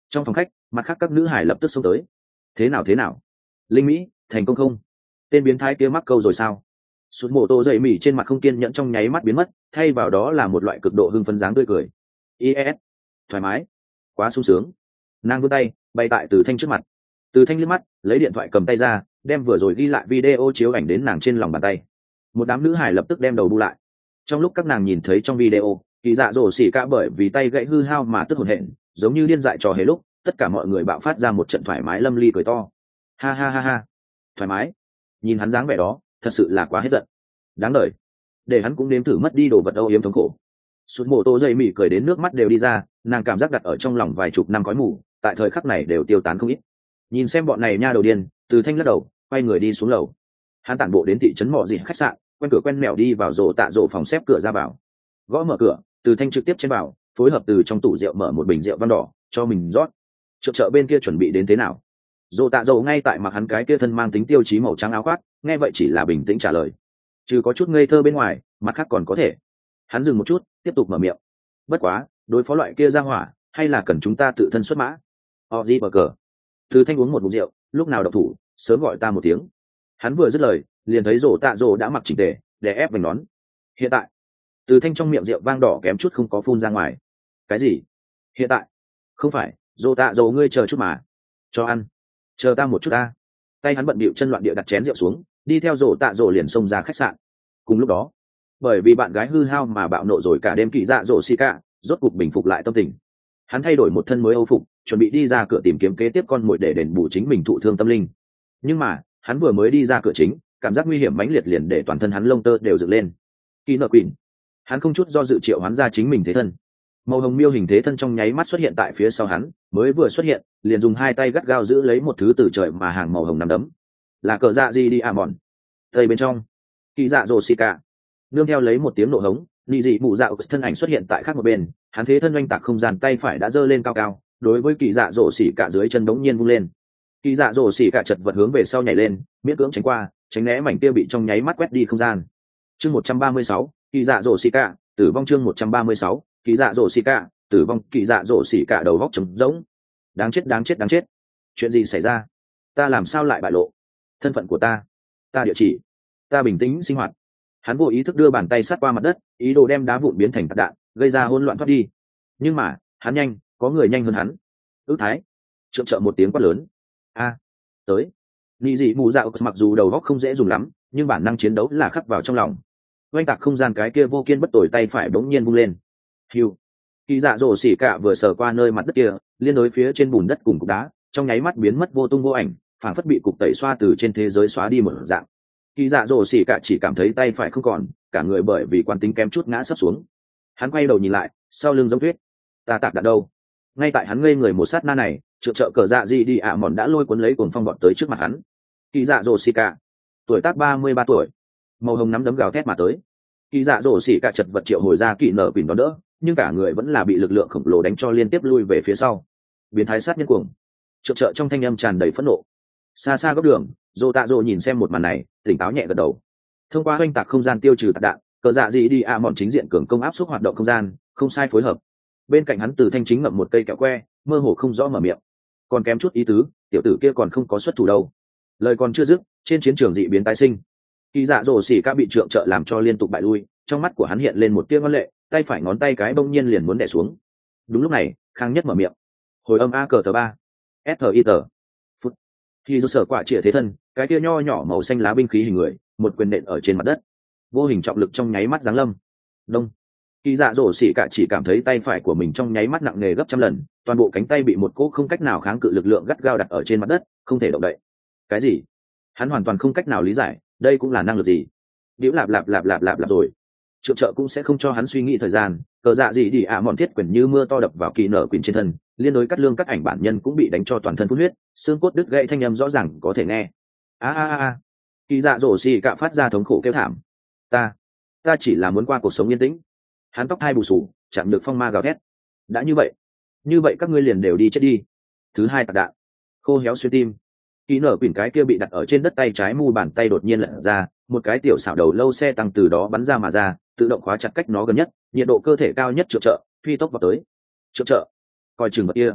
Trong phòng khách, mặt khác các nữ hải lập tức xông tới. Thế nào thế nào, linh mỹ thành công không? Tên biến thái kia mắc câu rồi sao? Sút mộ tô dậy mỉ trên mặt không kiên nhẫn trong nháy mắt biến mất, thay vào đó là một loại cực độ hưng phấn dáng tươi cười. Yes, thoải mái, quá sung sướng. Nàng vươn tay bay tại Từ Thanh trước mặt. Từ Thanh liếc mắt, lấy điện thoại cầm tay ra, đem vừa rồi ghi lại video chiếu ảnh đến nàng trên lòng bàn tay. Một đám nữ hải lập tức đem đầu bu lại. Trong lúc các nàng nhìn thấy trong video, Kỳ Dạ Dỗ xỉ cả bởi vì tay gãy hư hao mà tức hổn hển, giống như điên dại trò hề lúc, tất cả mọi người bạo phát ra một trận thoải mái lâm ly cười to. Ha ha ha ha, thoải mái. Nhìn hắn dáng vẻ đó, thật sự là quá hết giận. Đáng đời. Để hắn cũng nếm thử mất đi đồ vật âu yếm thống khổ. Sút mộ tô dây mỉ cười đến nước mắt đều đi ra, nàng cảm giác đặt ở trong lòng vài chục năm khói mù, tại thời khắc này đều tiêu tán không ít. Nhìn xem bọn này nha đầu điên, Từ Thanh lắc đầu, quay người đi xuống lầu. Hắn tản bộ đến thị trấn mọ dị khách sạn, quen cửa quen mẻo đi vào rổ tạ rổ phòng xếp cửa ra vào. Gõ mở cửa, Từ Thanh trực tiếp chen vào, phối hợp từ trong tủ rượu mở một bình rượu vang đỏ cho mình rót. Chợ chợ bên kia chuẩn bị đến thế nào? Rổ tạ rổ ngay tại mặc hắn cái kia thân mang tính tiêu chí màu trắng áo khoác, nghe vậy chỉ là bình tĩnh trả lời. Trừ có chút ngây thơ bên ngoài, mặt khác còn có thể. Hắn dừng một chút, tiếp tục mở miệng. Bất quá, đối phó loại kia ra hỏa, hay là cần chúng ta tự thân xuất mã? Oji bờ cờ. Từ Thanh uống một ngụm rượu, lúc nào độc thủ, sớm gọi ta một tiếng. Hắn vừa dứt lời, liền thấy rổ tạ rổ đã mặc chỉnh tề, để ép vành nón. Hiện tại, Từ Thanh trong miệng rượu vang đỏ kém chút không có phun ra ngoài. Cái gì? Hiện tại? Không phải, rổ tạ rổ ngươi chờ chút mà. Cho ăn. Chờ ta một chút ta. Tay hắn bận bịu chân loạn địa đặt chén rượu xuống, đi theo rổ tạ rổ liền xông ra khách sạn. Cùng lúc đó, bởi vì bạn gái hư hao mà bạo nộ rồi cả đêm Kỳ Dạ Dỗ xì cả, rốt cục bình phục lại tâm tình. Hắn thay đổi một thân mới âu phục, chuẩn bị đi ra cửa tìm kiếm kế tiếp con muội để đền bù chính mình thụ thương tâm linh. Nhưng mà, hắn vừa mới đi ra cửa chính, cảm giác nguy hiểm mãnh liệt liền để toàn thân hắn lông tơ đều dựng lên. Kỳ nợ quỷ. Hắn không chút do dự triệu hoán ra chính mình thế thân. Màu hồng miêu hình thế thân trong nháy mắt xuất hiện tại phía sau hắn, mới vừa xuất hiện, liền dùng hai tay gắt gao giữ lấy một thứ từ trời mà hàng màu hồng nắm đấm. Là cờ dạ gì đi à mòn. Tây bên trong, Kỳ Dạ Dỗ xì cả. Nương theo lấy một tiếng nổ hống, nị dị mụ dạo thân ảnh xuất hiện tại khác một bên, hắn thế thân oanh tạc không gian tay phải đã giơ lên cao cao, đối với Kỳ Dạ Dỗ xỉ cả dưới chân đống nhiên vung lên. Kỳ Dạ Dỗ xỉ cả chật vật hướng về sau nhảy lên, miễn cưỡng tránh qua, tránh né mảnh tiêu bị trong nháy mắt quét đi không gian. Chương một trăm ba mươi sáu, Kỳ Dạ Dỗ xỉ cả, tử vong. Chương một trăm ba mươi sáu, Kỳ Dạ Dỗ xỉ cả, tử vong. Kỳ Dạ Dỗ xỉ cả đầu góc trống rỗng. Đáng chết đáng chết đáng chết. Chuyện gì xảy ra? Ta làm sao lại bại lộ? Thân phận của ta, ta địa chỉ, ta bình tĩnh sinh hoạt. Hắn vô ý thức đưa bàn tay sát qua mặt đất, ý đồ đem đá vụn biến thành tạc đạn, gây ra hỗn loạn thoát đi. Nhưng mà, hắn nhanh, có người nhanh hơn hắn. Ước thái, trượng trợ một tiếng quát lớn. A, tới. Nị dị mù dạo mặc dù đầu óc không dễ dùng lắm, nhưng bản năng chiến đấu là khắc vào trong lòng. Oanh tạc không gian cái kia vô kiên bất tồi tay phải bỗng nhiên vung lên. Hiu. Kỳ Dạ Dỗ xỉ cả vừa sờ qua nơi mặt đất kia, liên đối phía trên bùn đất cùng cục đá, trong nháy mắt biến mất vô tung vô ảnh, phản phất bị cục tẩy xoa từ trên thế giới xóa đi một dạng. Kỳ Dạ Dỗ xỉ cả chỉ cảm thấy tay phải không còn, cả người bởi vì quán tính kém chút ngã sấp xuống. Hắn quay đầu nhìn lại, sau lưng giống tuyết. Ta tạc đạn đâu? Ngay tại hắn ngây người một sát na này, trợ trợ cờ dạ gì đi ạ mòn đã lôi cuốn lấy cuồng phong bọt tới trước mặt hắn. Kỳ Dạ Dỗ xỉ cả, tuổi tác ba mươi ba tuổi, màu hồng nắm đấm gào thét mà tới. Kỳ Dạ Dỗ xỉ cả chật vật triệu hồi ra kỳ nở quỳnh đó đỡ, nhưng cả người vẫn là bị lực lượng khổng lồ đánh cho liên tiếp lui về phía sau. Biến thái sát nhân cuồng. Trợ trợ trong thanh âm tràn đầy phẫn nộ. Xa xa góc đường, Dỗ Tạ Dỗ nhìn xem một màn này, tỉnh táo nhẹ gật đầu. Thông qua oanh tạc không gian tiêu trừ tạc đạn, cờ dạ gì đi ạ mòn chính diện cường công áp suất hoạt động không gian, không sai phối hợp. Bên cạnh hắn Từ Thanh chính ngậm một cây kẹo que, mơ hồ không rõ mở miệng. Còn kém chút ý tứ, tiểu tử kia còn không có xuất thủ đâu. Lời còn chưa dứt, trên chiến trường dị biến tái sinh. Kỳ Dạ Dỗ xỉ ca bị trượng trợ làm cho liên tục bại lui, trong mắt của hắn hiện lên một tia ngoan lệ, tay phải ngón tay cái bỗng nhiên liền muốn đè xuống. Đúng lúc này, Khang Nhất mở miệng. Hồi âm a cờ tờ ba, s i tờ. Phút. Khi do sở quả trịa thế thân, cái kia nho nhỏ màu xanh lá binh khí hình người, một quyền nện ở trên mặt đất. Vô hình trọng lực trong nháy mắt giáng lâm. Đông. Kỳ Dạ Dỗ xỉ cả chỉ cảm thấy tay phải của mình trong nháy mắt nặng nề gấp trăm lần, toàn bộ cánh tay bị một cỗ không cách nào kháng cự lực lượng gắt gao đặt ở trên mặt đất, không thể động đậy. Cái gì? Hắn hoàn toàn không cách nào lý giải, đây cũng là năng lực gì? Điếu lạp lạp lạp lạp lạp lạp rồi. Trượng trợ cũng sẽ không cho hắn suy nghĩ thời gian, cờ dạ gì đi ạ à, mọn thiết quyền như mưa to đập vào kỳ nở quyền trên thân, liên đối cắt lương các ảnh bản nhân cũng bị đánh cho toàn thân phun huyết, xương cốt đứt gãy thanh âm rõ ràng có thể nghe. A a a. Kỳ Dạ Dỗ xỉ cả phát ra thống khổ kêu thảm. Ta, ta chỉ là muốn qua cuộc sống yên tĩnh. Hắn tóc hai bù sù, chạm được phong ma gào thét. Đã như vậy, như vậy các ngươi liền đều đi chết đi. Thứ hai tạc đạn, khô héo xuyên tim. Kỳ nở quỷ cái kia bị đặt ở trên đất tay trái mu bàn tay đột nhiên lật ra, một cái tiểu xảo đầu lâu xe tăng từ đó bắn ra mà ra, tự động khóa chặt cách nó gần nhất, nhiệt độ cơ thể cao nhất trợ trợ, phi tốc vào tới. Trợ trợ, coi chừng vật kia.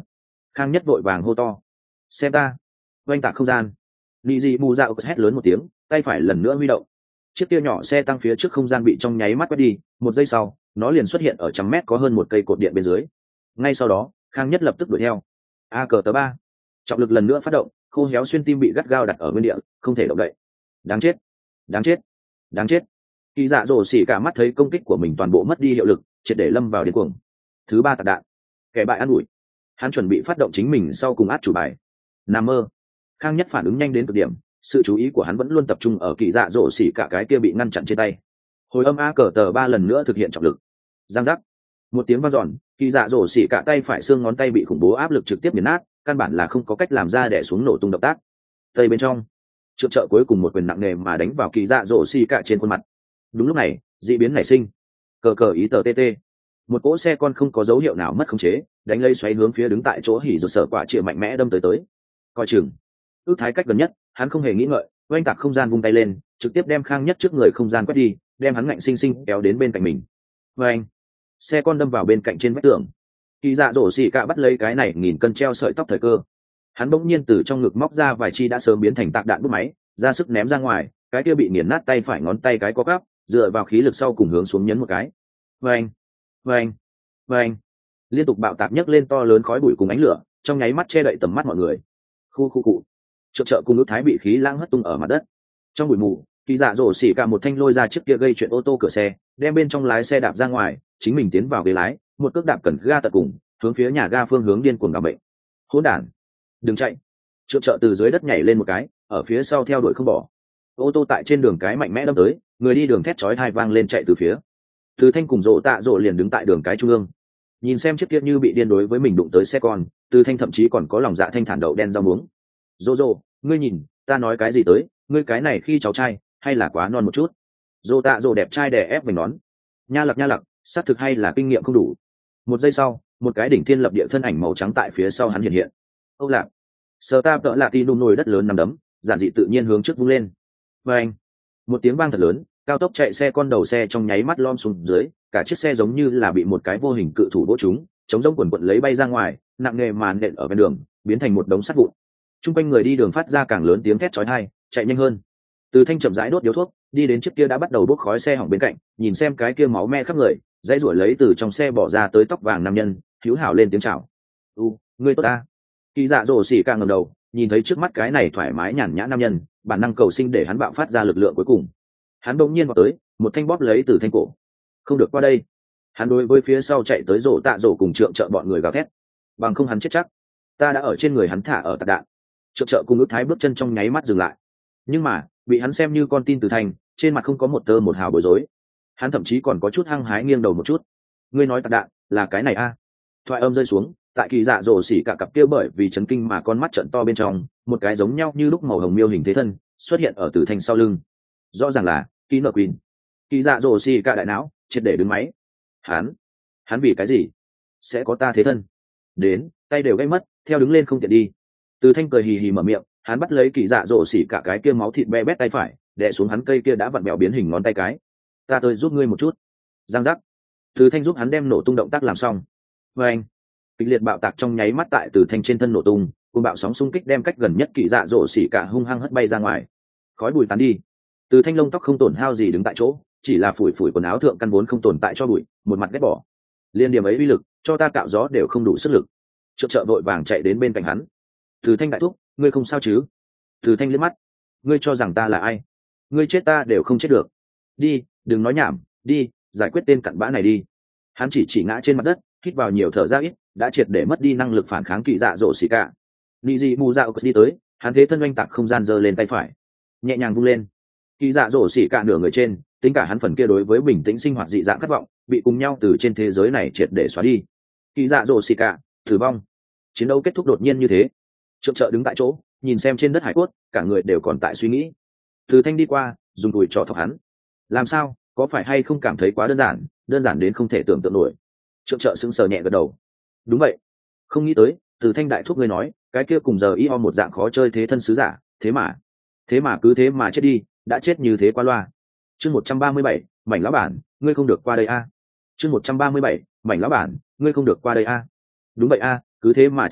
Khang Nhất vội vàng hô to, xem ta. Oanh tạc không gian. Nị dị mù dạo hét lớn một tiếng, tay phải lần nữa huy động. Chiếc kia nhỏ xe tăng phía trước không gian bị trong nháy mắt quét đi, một giây sau nó liền xuất hiện ở trăm mét có hơn một cây cột điện bên dưới. Ngay sau đó Khang Nhất lập tức đuổi theo. A cờ tờ ba, trọng lực lần nữa phát động, khô héo xuyên tim bị gắt gao đặt ở nguyên địa, không thể động đậy. Đáng chết, đáng chết, đáng chết. Kỳ dạ dỗ xỉ cả mắt thấy công kích của mình toàn bộ mất đi hiệu lực, triệt để lâm vào điên cuồng. Thứ ba tạc đạn, kẻ bại ăn ủi. Hắn chuẩn bị phát động chính mình sau cùng át chủ bài. Nằm mơ. Khang Nhất phản ứng nhanh đến cực điểm, sự chú ý của hắn vẫn luôn tập trung ở kỳ dạ dỗ xỉ cả cái kia bị ngăn chặn trên tay. Hồi âm A cờ tờ ba lần nữa thực hiện trọng lực. Giang giác. Một tiếng vang dọn, kỳ dạ dỗ xỉ cả tay phải xương ngón tay bị khủng bố áp lực trực tiếp nghiền nát, căn bản là không có cách làm ra để xuống nổ tung động tác. Tây bên trong, trượng trợ cuối cùng một quyền nặng nề mà đánh vào kỳ dạ dỗ xỉ cả trên khuôn mặt. Đúng lúc này dị biến nảy sinh, cờ cờ ý tờ tt, một cỗ xe con không có dấu hiệu nào mất khống chế, đánh lấy xoáy hướng phía đứng tại chỗ hỉ rột sở quả chĩa mạnh mẽ đâm tới tới. Coi chừng. Ước thái cách gần nhất, hắn không hề nghĩ ngợi, oanh tạc không gian vung tay lên, trực tiếp đem Khang Nhất trước người không gian quét đi, đem hắn ngạnh sinh sinh kéo đến bên cạnh mình. Và anh, xe con đâm vào bên cạnh trên vách tường. Kỳ dạ dỗ xỉ cả bắt lấy cái này nghìn cân treo sợi tóc thời cơ, hắn bỗng nhiên từ trong ngực móc ra vài chi đã sớm biến thành tạc đạn bút máy, ra sức ném ra ngoài, cái kia bị nghiền nát tay phải ngón tay cái có cắp, dựa vào khí lực sau cùng hướng xuống nhấn một cái. Và anh, và anh, và anh, liên tục bạo tạc nhấc lên to lớn khói bụi cùng ánh lửa, trong nháy mắt che đậy tầm mắt mọi người. Khu khu cụ, trợ trợ cùng ước thái bị khí lãng hất tung ở mặt đất. Trong bụi mù, kỳ dạ dỗ xỉ cả một thanh lôi ra chiếc kia gây chuyện ô tô cửa xe, đem bên trong lái xe đạp ra ngoài, chính mình tiến vào ghế lái, một cước đạp cần ga tận cùng, hướng phía nhà ga phương hướng điên cuồng đảm bệnh. Hỗn đản, đừng chạy. Trợ trợ từ dưới đất nhảy lên một cái, ở phía sau theo đuổi không bỏ. Ô tô tại trên đường cái mạnh mẽ đâm tới, người đi đường thét chói tai vang lên chạy từ phía. Từ Thanh cùng Dỗ Tạ Dỗ liền đứng tại đường cái trung ương, nhìn xem chiếc kia như bị điên đối với mình đụng tới xe con. Từ Thanh thậm chí còn có lòng dạ thanh thản đậu đen rau muống. Dỗ Dỗ, ngươi nhìn ta nói cái gì tới, ngươi cái này khi cháu trai hay là quá non một chút. Dỗ Tạ Dỗ đẹp trai đè ép mình nón. Nha lặc nha lặc, xác thực hay là kinh nghiệm không đủ. Một giây sau, một cái đỉnh thiên lập địa thân ảnh màu trắng tại phía sau hắn hiện hiện. Âu lạc, sờ ta tợ lạ tin đun nồi đất lớn nằm đấm, giản dị tự nhiên hướng trước vung lên. Và anh, một tiếng vang thật lớn, cao tốc chạy xe con đầu xe trong nháy mắt lom xuống dưới, cả chiếc xe giống như là bị một cái vô hình cự thủ vỗ trúng, chống rông quần quận lấy bay ra ngoài, nặng nề màn nện ở bên đường, biến thành một đống sắt vụn. Trung quanh người đi đường phát ra càng lớn tiếng thét chói tai, chạy nhanh hơn. Từ Thanh chậm rãi đốt điếu thuốc, đi đến chiếc kia đã bắt đầu bốc khói xe hỏng bên cạnh, nhìn xem cái kia máu me khắp người, dãy ruổi lấy từ trong xe bỏ ra tới tóc vàng nam nhân, hữu hảo lên tiếng chào. "U, ngươi tốt ta?" Kỳ dạ dỗ xỉ càng ngẩng đầu, nhìn thấy trước mắt cái này thoải mái nhàn nhã nam nhân, bản năng cầu sinh để hắn bạo phát ra lực lượng cuối cùng. Hắn bỗng nhiên vào tới, một thanh bóp lấy từ Thanh cổ. "Không được qua đây." Hắn đối với phía sau chạy tới Dỗ Tạ Dỗ cùng trượng trợ bọn người gào thét. "Bằng không hắn chết chắc." Ta đã ở trên người hắn thả ở tạc đạn. Trượng trợ cùng ước thái bước chân trong nháy mắt dừng lại, nhưng mà bị hắn xem như con tin Từ Thanh, trên mặt không có một tơ một hào bối rối. Hắn thậm chí còn có chút hăng hái nghiêng đầu một chút. "Ngươi nói tạc đạn là cái này a à?" Thoại âm rơi xuống, tại kỳ dạ dỗ xỉ cả cặp kia bởi vì chấn kinh mà con mắt trận to bên trong, một cái giống nhau như lúc màu hồng miêu hình thế thân xuất hiện ở Từ Thanh sau lưng. Rõ ràng là Ký Nợ Queen. Kỳ dạ dỗ xỉ cả đại não triệt để đứng máy. Hắn, hắn vì cái gì sẽ có ta thế thân? Đến, tay đều gãy mất, theo đứng lên không tiện đi. Từ Thanh cười hì hì mở miệng, hắn bắt lấy kỳ dạ dỗ xỉ cả cái kia máu thịt be bét tay phải, đè xuống hắn cây kia đã vặn bẹo biến hình ngón tay cái. "Ta tới giúp ngươi một chút." Giang giác. Từ Thanh giúp hắn đem nổ tung động tác làm xong. Và anh, kịch liệt bạo tạc trong nháy mắt tại Từ Thanh trên thân nổ tung, cùng bạo sóng xung kích đem cách gần nhất kỳ dạ dỗ xỉ cả hung hăng hất bay ra ngoài. Khói bụi tán đi. Từ Thanh lông tóc không tổn hao gì đứng tại chỗ, chỉ là phủi phủi quần áo thượng căn vốn không tồn tại cho bụi, một mặt ghét bỏ. Liên điểm ấy uy lực, cho ta cạo gió đều không đủ sức lực. Trợ trợ vội vàng chạy đến bên cạnh hắn. Từ Thanh đại thúc, ngươi không sao chứ? Từ Thanh liếc mắt. Ngươi cho rằng ta là ai? Ngươi chết ta đều không chết được. Đi, đừng nói nhảm, đi, giải quyết tên cặn bã này đi. Hắn chỉ chỉ ngã trên mặt đất, hít vào nhiều thở ra ít, đã triệt để mất đi năng lực phản kháng kỳ dạ dỗ xỉ cả. Nị dị mù dạo đi tới, hắn thế thân oanh tạc không gian giơ lên tay phải, nhẹ nhàng vung lên. Kỳ dạ dỗ xỉ cả nửa người trên, tính cả hắn phần kia đối với bình tĩnh sinh hoạt dị dạng khát vọng, bị cùng nhau từ trên thế giới này triệt để xóa đi. Kỳ dạ dỗ xỉ cả tử vong. Chiến đấu kết thúc đột nhiên như thế. Trượng trợ đứng tại chỗ, nhìn xem trên đất hải cốt, cả người đều còn tại suy nghĩ. Từ Thanh đi qua, dùng đùi trỏ thọc hắn. Làm sao, có phải hay không cảm thấy quá đơn giản, đơn giản đến không thể tưởng tượng nổi? Trượng trợ sững sờ nhẹ gật đầu. Đúng vậy, không nghĩ tới, Từ Thanh đại thúc ngươi nói, cái kia cùng giờ y ho một dạng khó chơi thế thân sứ giả, thế mà, thế mà cứ thế mà chết đi, đã chết như thế qua loa. Chương một trăm ba mươi bảy, mảnh lão bản, ngươi không được qua đây a. Chương một trăm ba mươi bảy, mảnh lão bản, ngươi không được qua đây a. Đúng vậy a, cứ thế mà chết đi,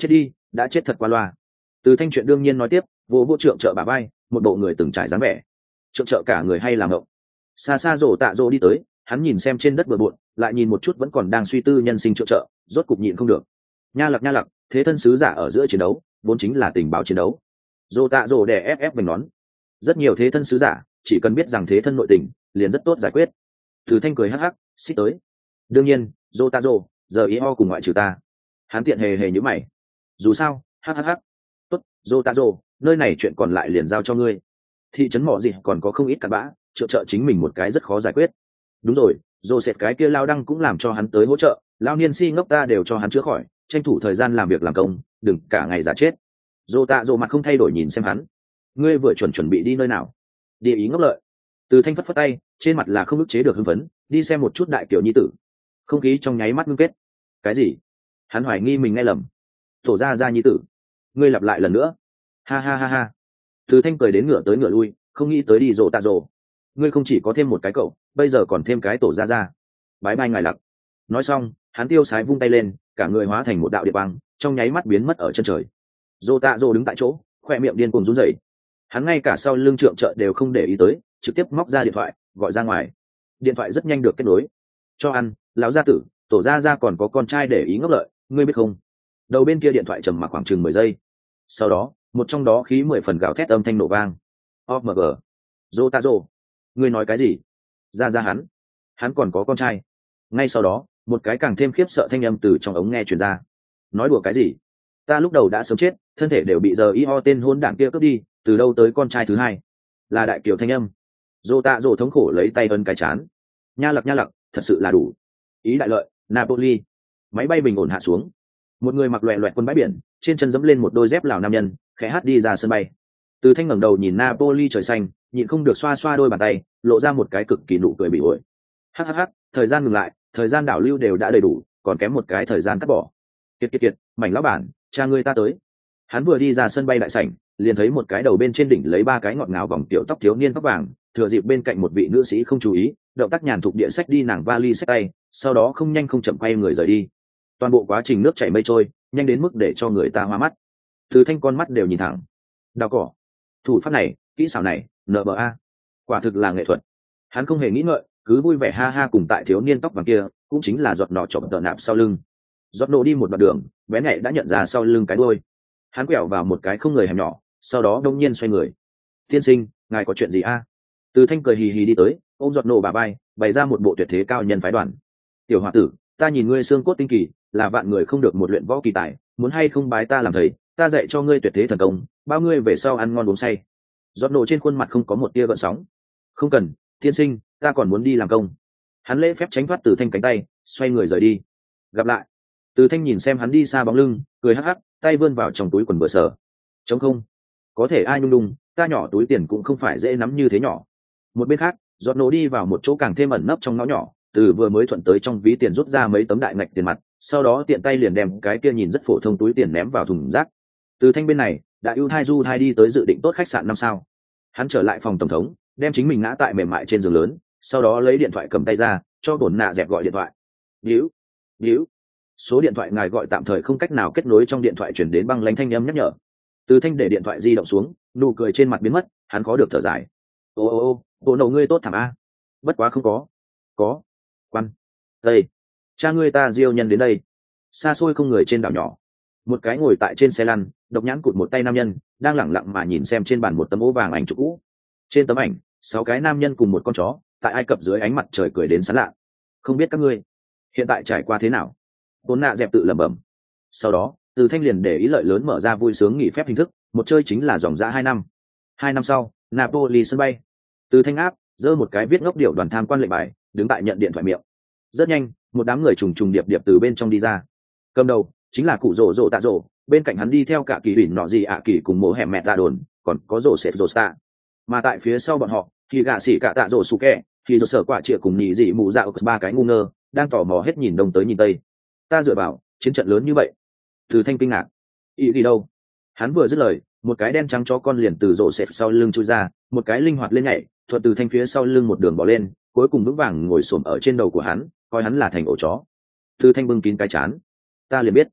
đã chết thật qua loa. Từ Thanh chuyện đương nhiên nói tiếp, vô vô trượng trợ bà bay, một bộ người từng trải dáng vẻ. Trượng trợ cả người hay làm ngộng. Xa xa rổ tạ rổ đi tới, hắn nhìn xem trên đất bừa bộn, lại nhìn một chút vẫn còn đang suy tư nhân sinh trượng trợ, rốt cục nhịn không được. Nha lặc nha lặc, thế thân sứ giả ở giữa chiến đấu, vốn chính là tình báo chiến đấu. Rổ tạ rổ đè ép ép mình nón. Rất nhiều thế thân sứ giả, chỉ cần biết rằng thế thân nội tình, liền rất tốt giải quyết. Từ Thanh cười hắc hắc, xích tới. Đương nhiên, rổ tạ rổ, giờ ý ho cùng ngoại trừ ta. Hắn tiện hề hề như mày. Dù sao, hắc hắc hắc. Tốt, rổ tạ rổ, nơi này chuyện còn lại liền giao cho ngươi. Thị trấn mỏ gì còn có không ít cặn bã, trợ trợ chính mình một cái rất khó giải quyết. Đúng rồi, Joseph cái kia lao đăng cũng làm cho hắn tới hỗ trợ, lao niên si ngốc ta đều cho hắn chữa khỏi, tranh thủ thời gian làm việc làm công, đừng cả ngày giả chết. Dô tạ dô mặt không thay đổi nhìn xem hắn. Ngươi vừa chuẩn chuẩn bị đi nơi nào? Địa ý ngốc lợi. Từ Thanh phất phất tay, trên mặt là không ức chế được hưng phấn, đi xem một chút đại kiểu nhi tử. Không khí trong nháy mắt ngưng kết. Cái gì? Hắn hoài nghi mình nghe lầm. Tổ ra ra nhi tử. Ngươi lặp lại lần nữa. Ha ha ha ha. Từ Thanh cười đến ngửa tới ngửa lui, không nghĩ tới đi rồ tạ rồ. Ngươi không chỉ có thêm một cái cậu, bây giờ còn thêm cái tổ ra ra. Bái bai ngài lặc. Nói xong, hắn tiêu sái vung tay lên, cả người hóa thành một đạo điện băng, trong nháy mắt biến mất ở chân trời. Rồ tạ rồ đứng tại chỗ, khoe miệng điên cuồng run rẩy. Hắn ngay cả sau lưng trượng trợ đều không để ý tới, trực tiếp móc ra điện thoại, gọi ra ngoài. Điện thoại rất nhanh được kết nối. Cho ăn, lão gia tử, tổ gia gia còn có con trai để ý ngốc lợi, ngươi biết không? Đầu bên kia điện thoại trầm mặc khoảng chừng mười giây. Sau đó, một trong đó khí mười phần gào thét âm thanh nổ vang. o em giê. Rô ta rô. Ngươi nói cái gì? Ra ra hắn. Hắn còn có con trai. Ngay sau đó, một cái càng thêm khiếp sợ thanh âm từ trong ống nghe truyền ra. Nói đùa cái gì? Ta lúc đầu đã sớm chết, thân thể đều bị giờ y ho tên hôn đảng kia cướp đi, từ đâu tới con trai thứ hai? Là đại kiều thanh âm. Rô tạ rô thống khổ lấy tay ấn cái chán. Nha lặc nha lặc, thật sự là đủ. Ý đại lợi, Napoli. Máy bay bình ổn hạ xuống. Một người mặc loẹ loẹt quân bãi biển, trên chân dẫm lên một đôi dép lào nam nhân, khẽ hát đi ra sân bay. Từ Thanh ngẩng đầu nhìn Napoli trời xanh, nhịn không được xoa xoa đôi bàn tay, lộ ra một cái cực kỳ nụ cười bị ổi. Hắc hắc hắc, thời gian ngừng lại, thời gian đảo lưu đều đã đầy đủ, còn kém một cái thời gian cắt bỏ. Kiệt kiệt kiệt, mảnh lão bản, cha ngươi ta tới. Hắn vừa đi ra sân bay đại sảnh, liền thấy một cái đầu bên trên đỉnh lấy ba cái ngọt ngào vòng tiểu tóc thiếu niên tóc vàng, thừa dịp bên cạnh một vị nữ sĩ không chú ý, động tác nhàn thục địa sách đi nàng vali sách tay, sau đó không nhanh không chậm quay người rời đi. Toàn bộ quá trình nước chảy mây trôi, nhanh đến mức để cho người ta hoa mắt. Từ Thanh con mắt đều nhìn thẳng. Đào cỏ, thủ pháp này, kỹ xảo này, en bê a, quả thực là nghệ thuật. Hắn không hề nghĩ ngợi, cứ vui vẻ ha ha cùng tại thiếu niên tóc vàng kia, cũng chính là giọt nọ chọc tợ nạp sau lưng. Giọt nọ đi một đoạn đường, bé nhẹ đã nhận ra sau lưng cái đuôi. Hắn quẹo vào một cái không người hẻm nhỏ, sau đó đông nhiên xoay người. Tiên sinh, ngài có chuyện gì a? Từ Thanh cười hì hì đi tới, ôm giọt nổ bà bay, bày ra một bộ tuyệt thế cao nhân phái đoàn. Tiểu hòa tử, ta nhìn ngươi xương cốt tinh kỳ, là vạn người không được một luyện võ kỳ tài, muốn hay không bái ta làm thầy, ta dạy cho ngươi tuyệt thế thần công, bao ngươi về sau ăn ngon uống say. Giọt nổ trên khuôn mặt không có một tia gợn sóng. Không cần, tiên sinh, ta còn muốn đi làm công. Hắn lễ phép tránh thoát Từ Thanh cánh tay, xoay người rời đi. Gặp lại. Từ Thanh nhìn xem hắn đi xa bóng lưng, cười hắc hắc, tay vươn vào trong túi quần vừa sở. Trống không. Có thể ai nhung đung, ta nhỏ túi tiền cũng không phải dễ nắm như thế nhỏ. Một bên khác, giọt nổ đi vào một chỗ càng thêm ẩn nấp trong ngõ nhỏ, từ vừa mới thuận tới trong ví tiền rút ra mấy tấm đại ngạch tiền mặt, sau đó tiện tay liền đem cái kia nhìn rất phổ thông túi tiền ném vào thùng rác. Từ Thanh bên này đã ưu thai du thai đi tới dự định tốt khách sạn năm sao. Hắn trở lại phòng tổng thống, đem chính mình ngã tại mềm mại trên giường lớn, sau đó lấy điện thoại cầm tay ra, cho bổn nạ dẹp gọi điện thoại. Víu, víu. Số điện thoại ngài gọi tạm thời không cách nào kết nối, trong điện thoại chuyển đến băng lãnh thanh âm nhắc nhở. Từ Thanh để điện thoại di động xuống, nụ cười trên mặt biến mất, hắn khó được thở dài. Ô ô ô, bộ nầu ngươi tốt thảm a. Bất quá không có. Có. Quan. Đây. Cha ngươi ta diêu nhân đến đây. Xa xôi không người trên đảo nhỏ. Một cái ngồi tại trên xe lăn, độc nhãn cụt một tay nam nhân, đang lẳng lặng mà nhìn xem trên bàn một tấm ố vàng ảnh chụp cũ. Trên tấm ảnh, sáu cái nam nhân cùng một con chó, tại Ai Cập dưới ánh mặt trời cười đến sán lạ. Không biết các ngươi hiện tại trải qua thế nào? Vốn nạ dẹp tự lẩm bẩm. Sau đó, Từ Thanh liền để ý lợi lớn mở ra vui sướng nghỉ phép hình thức, một chơi chính là dòng dã hai năm. Hai năm sau, Napoli sân bay. Từ Thanh áp, giơ một cái viết ngốc điệu đoàn tham quan lệnh bài, đứng tại nhận điện thoại miệng. Rất nhanh, một đám người trùng trùng điệp điệp từ bên trong đi ra. Cầm đầu chính là cụ rổ rổ tạ rổ, bên cạnh hắn đi theo cả kỳ huỳnh nọ gì ạ kỳ cùng mồ hẻm mẹ tạ đồn, còn có rổ sệt rổ sta. Mà tại phía sau bọn họ, thì gạ xỉ cả tạ rổ su kẹ, thì rổ sở quả trịa cùng nhị dị mụ dạo ba cái ngu ngơ, đang tò mò hết nhìn đông tới nhìn tây. Ta dựa vào chiến trận lớn như vậy. Từ Thanh kinh ngạc. Ý gì đâu? Hắn vừa dứt lời, một cái đen trắng chó con liền từ rổ sệt sau lưng chui ra, một cái linh hoạt lên nhảy, thuận từ Thanh phía sau lưng một đường bỏ lên, cuối cùng vững vàng ngồi xổm ở trên đầu của hắn, coi hắn là thành ổ chó. Từ Thanh bưng kín cái chán. Ta liền biết.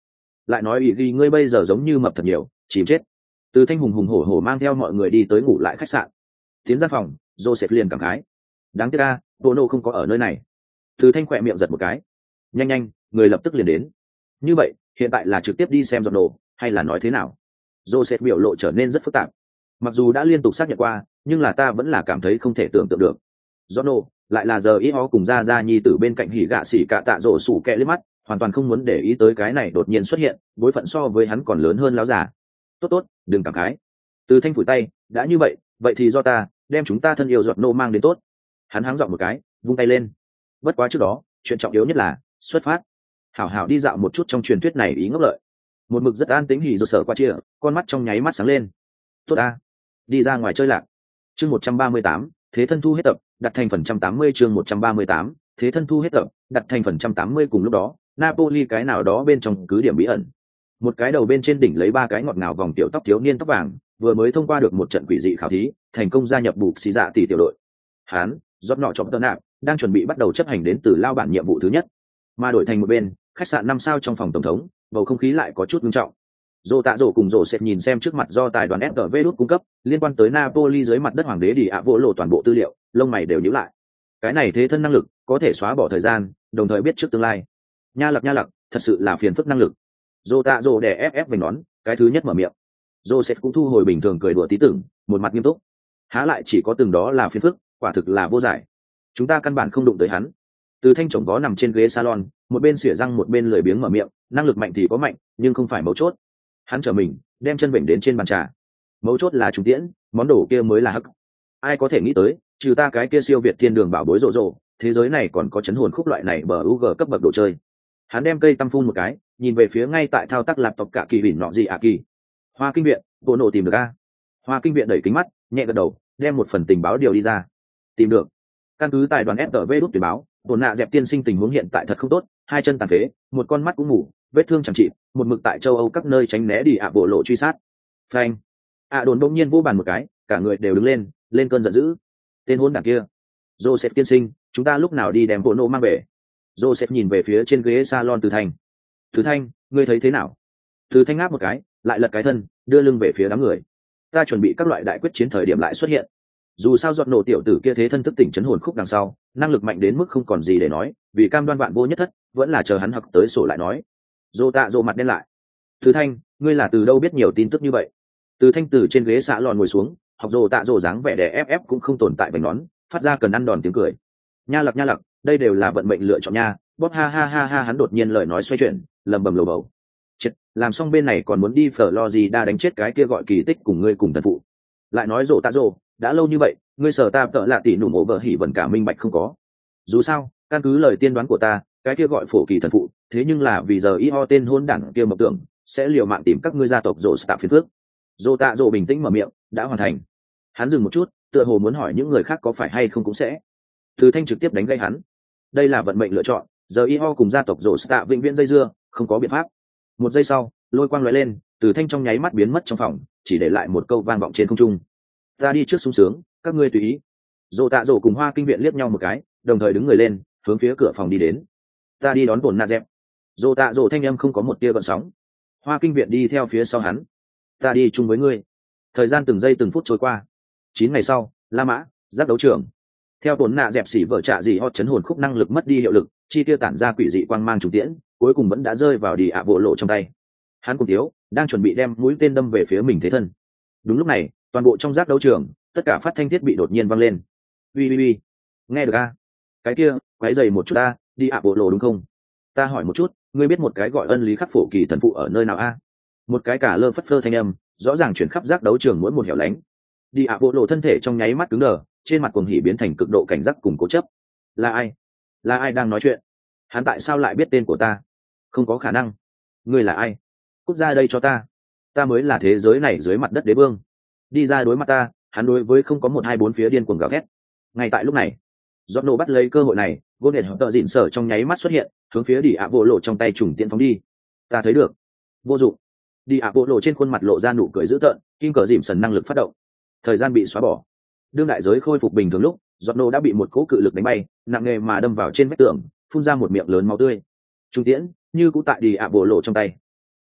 lại nói ý ghi ngươi bây giờ giống như mập thật nhiều chìm chết. Từ thanh hùng hùng hổ hổ mang theo mọi người đi tới ngủ lại khách sạn. Tiến ra phòng, Joseph liền cảm khái, đáng tiếc ra Bono không có ở nơi này. Từ thanh khỏe miệng giật một cái, nhanh nhanh người lập tức liền đến. Như vậy hiện tại là trực tiếp đi xem giọt nổ hay là nói thế nào? Joseph biểu lộ trở nên rất phức tạp. Mặc dù đã liên tục xác nhận qua, nhưng là ta vẫn là cảm thấy không thể tưởng tượng được. Giọt nổ lại là giờ ý ho cùng ra ra nhi tử bên cạnh hỉ gạ xỉ cả tạ rổ sủ kẹ liếc mắt, hoàn toàn không muốn để ý tới cái này đột nhiên xuất hiện, bối phận so với hắn còn lớn hơn láo già. Tốt tốt, đừng cảm khái. Từ thanh phủi tay, đã như vậy, vậy thì do ta đem chúng ta thân yêu giọt nổ mang đến tốt. Hắn háng giọng một cái, vung tay lên. Bất quá trước đó, chuyện trọng yếu nhất là xuất phát. Hảo hảo đi dạo một chút trong truyền thuyết này ý ngốc lợi. Một mực rất an tĩnh hỉ rồi sở qua chia, con mắt trong nháy mắt sáng lên. Tốt a, đi ra ngoài chơi lạc. Chương một trăm ba mươi tám, thế thân thu hết tập, đặt thành phần trăm tám mươi chương một trăm ba mươi tám, thế thân thu hết tập, đặt thành phần trăm tám mươi cùng lúc đó, Napoli cái nào đó bên trong cứ điểm bí ẩn. Một cái đầu bên trên đỉnh lấy ba cái ngọt ngào vòng tiểu tóc thiếu niên tóc vàng, vừa mới thông qua được một trận quỷ dị khảo thí, thành công gia nhập bục xì dạ tỷ tiểu đội. Hán, rót nọ trọng tân nạp, đang chuẩn bị bắt đầu chấp hành đến từ lao bản nhiệm vụ thứ nhất. Mà đổi thành một bên, khách sạn năm sao trong phòng tổng thống, bầu không khí lại có chút nghiêm trọng. Dô Tạ Dỗ cùng Dỗ Sệt nhìn xem trước mặt do tài đoàn ép vê đút cung cấp liên quan tới Napoli dưới mặt đất hoàng đế đi ạ vỗ lộ toàn bộ tư liệu, lông mày đều nhíu lại. Cái này thế thân năng lực có thể xóa bỏ thời gian, đồng thời biết trước tương lai. Nha lặc nha lặc, thật sự là phiền phức năng lực. Dô Tạ Dỗ đè ép ép vành nón, cái thứ nhất mở miệng. Dô Sệt cũng thu hồi bình thường cười đùa tí tưởng, một mặt nghiêm túc. Há lại chỉ có từng đó là phiền phức, quả thực là vô giải. Chúng ta căn bản không đụng tới hắn. Từ thanh chồng vó nằm trên ghế salon, một bên xỉa răng một bên lười biếng mở miệng, năng lực mạnh thì có mạnh, nhưng không phải mấu chốt. Hắn trở mình đem chân vịnh đến trên bàn trà. Mấu chốt là trùng tiễn, món đồ kia mới là hắc. Ai có thể nghĩ tới, trừ ta cái kia siêu việt thiên đường bảo bối rộ rộ, thế giới này còn có chấn hồn khúc loại này bờ u g cấp bậc đồ chơi. Hắn đem cây tăm phun một cái, nhìn về phía ngay tại thao tác laptop cả kỳ vỉn nọ gì à kỳ. Hoa kinh viện, bộ nổ tìm được a? Hoa kinh viện đẩy kính mắt, nhẹ gật đầu, đem một phần tình báo điều đi ra. Tìm được. Căn cứ tại đoàn ép vê đút tuyển báo, bổn nạ dẹp tiên sinh tình huống hiện tại thật không tốt, hai chân tàn phế, một con mắt cũng mù, vết thương chẳng trị, một mực tại châu Âu các nơi tránh né đi ạ bộ lộ truy sát. Phanh. ạ đồn đông nhiên vô bàn một cái, cả người đều đứng lên, lên cơn giận dữ. Tên hôn đảng kia. Joseph tiên sinh, chúng ta lúc nào đi đem bộ nô mang về? Joseph nhìn về phía trên ghế salon Từ Thanh. Từ Thanh, ngươi thấy thế nào? Từ Thanh ngáp một cái, lại lật cái thân, đưa lưng về phía đám người. Ta chuẩn bị các loại đại quyết chiến thời điểm lại xuất hiện. Dù sao giọt nổ tiểu tử kia thế thân thức tỉnh chấn hồn khúc đằng sau, năng lực mạnh đến mức không còn gì để nói, vì cam đoan vạn vô nhất thất, vẫn là chờ hắn học tới sổ lại nói. Dô Tạ Dỗ mặt đen lại. Từ Thanh, ngươi là từ đâu biết nhiều tin tức như vậy? Từ Thanh từ trên ghế xạ lòn ngồi xuống, học Dô Tạ Dỗ dáng vẻ đè ép ép cũng không tồn tại vành nón, phát ra cần ăn đòn tiếng cười. Nha lặc nha lặc, đây đều là vận mệnh lựa chọn nha. Bóp ha ha ha ha, hắn đột nhiên lời nói xoay chuyển, lầm bầm lầu bầu. Chết, làm xong bên này còn muốn đi Florida đánh chết cái kia gọi kỳ tích cùng ngươi cùng thần phụ. Lại nói Dô Tạ Dỗ, đã lâu như vậy, ngươi sở ta tợ lạ tỷ nụ mộ vợ hỉ vẫn cả minh bạch không có. Dù sao, căn cứ lời tiên đoán của ta, cái kia gọi phổ kỳ thần phụ, thế nhưng là vì giờ y ho tên hôn đảng kia mộng tưởng sẽ liều mạng tìm các ngươi gia tộc rồ tạo phiền phước. Dô Tạ Dỗ bình tĩnh mở miệng, đã hoàn thành. Hắn dừng một chút, tựa hồ muốn hỏi những người khác có phải hay không cũng sẽ. Từ Thanh trực tiếp đánh gây hắn. Đây là vận mệnh lựa chọn, giờ y ho cùng gia tộc rồ tạo vĩnh viễn dây dưa, không có biện pháp. Một giây sau, lôi quang lóe lên, Từ Thanh trong nháy mắt biến mất trong phòng, chỉ để lại một câu vang vọng trên không trung. Ta đi trước sung sướng, các ngươi tùy ý. Dô Tạ Dỗ cùng Hoa kinh viện liếc nhau một cái, đồng thời đứng người lên, hướng phía cửa phòng đi đến. Ta đi đón bổn nạ dẹp. Dô Tạ Dỗ thanh âm không có một tia gợn sóng. Hoa kinh viện đi theo phía sau hắn. Ta đi chung với ngươi. Thời gian từng giây từng phút trôi qua. Chín ngày sau, La Mã, giáp đấu trường. Theo bổn nạ dẹp xỉ vợ trạ gì hot chấn hồn khúc năng lực mất đi hiệu lực, chi tiêu tản ra quỷ dị quang mang trùng tiễn, cuối cùng vẫn đã rơi vào đi ạ bộ lộ trong tay. Hắn cùng thiếu, đang chuẩn bị đem mũi tên đâm về phía mình thế thân. Đúng lúc này, toàn bộ trong giáp đấu trường, tất cả phát thanh thiết bị đột nhiên vang lên. Ui ui ui, nghe được a? Cái kia, quấy giày một chút ta, đi ạ bộ lộ đúng không? Ta hỏi một chút, ngươi biết một cái gọi ân lý khắc phổ kỳ thần phụ ở nơi nào a? Một cái cả lơ phất phơ thanh âm, rõ ràng chuyển khắp giác đấu trường mỗi một hẻo lánh. Đi ạ bộ lộ thân thể trong nháy mắt cứng đờ, trên mặt cuồng hỉ biến thành cực độ cảnh giác cùng cố chấp. Là ai? Là ai đang nói chuyện? Hắn tại sao lại biết tên của ta? Không có khả năng. Ngươi là ai? Cút ra đây cho ta. Ta mới là thế giới này dưới mặt đất đế vương. Đi ra đối mặt ta. Hắn đối với không có một hai bốn phía điên cuồng gào thét. Ngay tại lúc này, giọt nổ bắt lấy cơ hội này, gôn điện hợp tợ dịn sở trong nháy mắt xuất hiện, hướng phía đi ạ bộ lộ trong tay trùng tiễn phóng đi. Ta thấy được. Vô dụng. Đi ạ bộ lộ trên khuôn mặt lộ ra nụ cười dữ tợn, kim cờ dìm sần năng lực phát động. Thời gian bị xóa bỏ. Đương đại giới khôi phục bình thường lúc, giọt nổ đã bị một cỗ cự lực đánh bay, nặng nề mà đâm vào trên vách tường, phun ra một miệng lớn máu tươi. Trung tiễn như cũ tại đi ạ bộ lộ trong tay.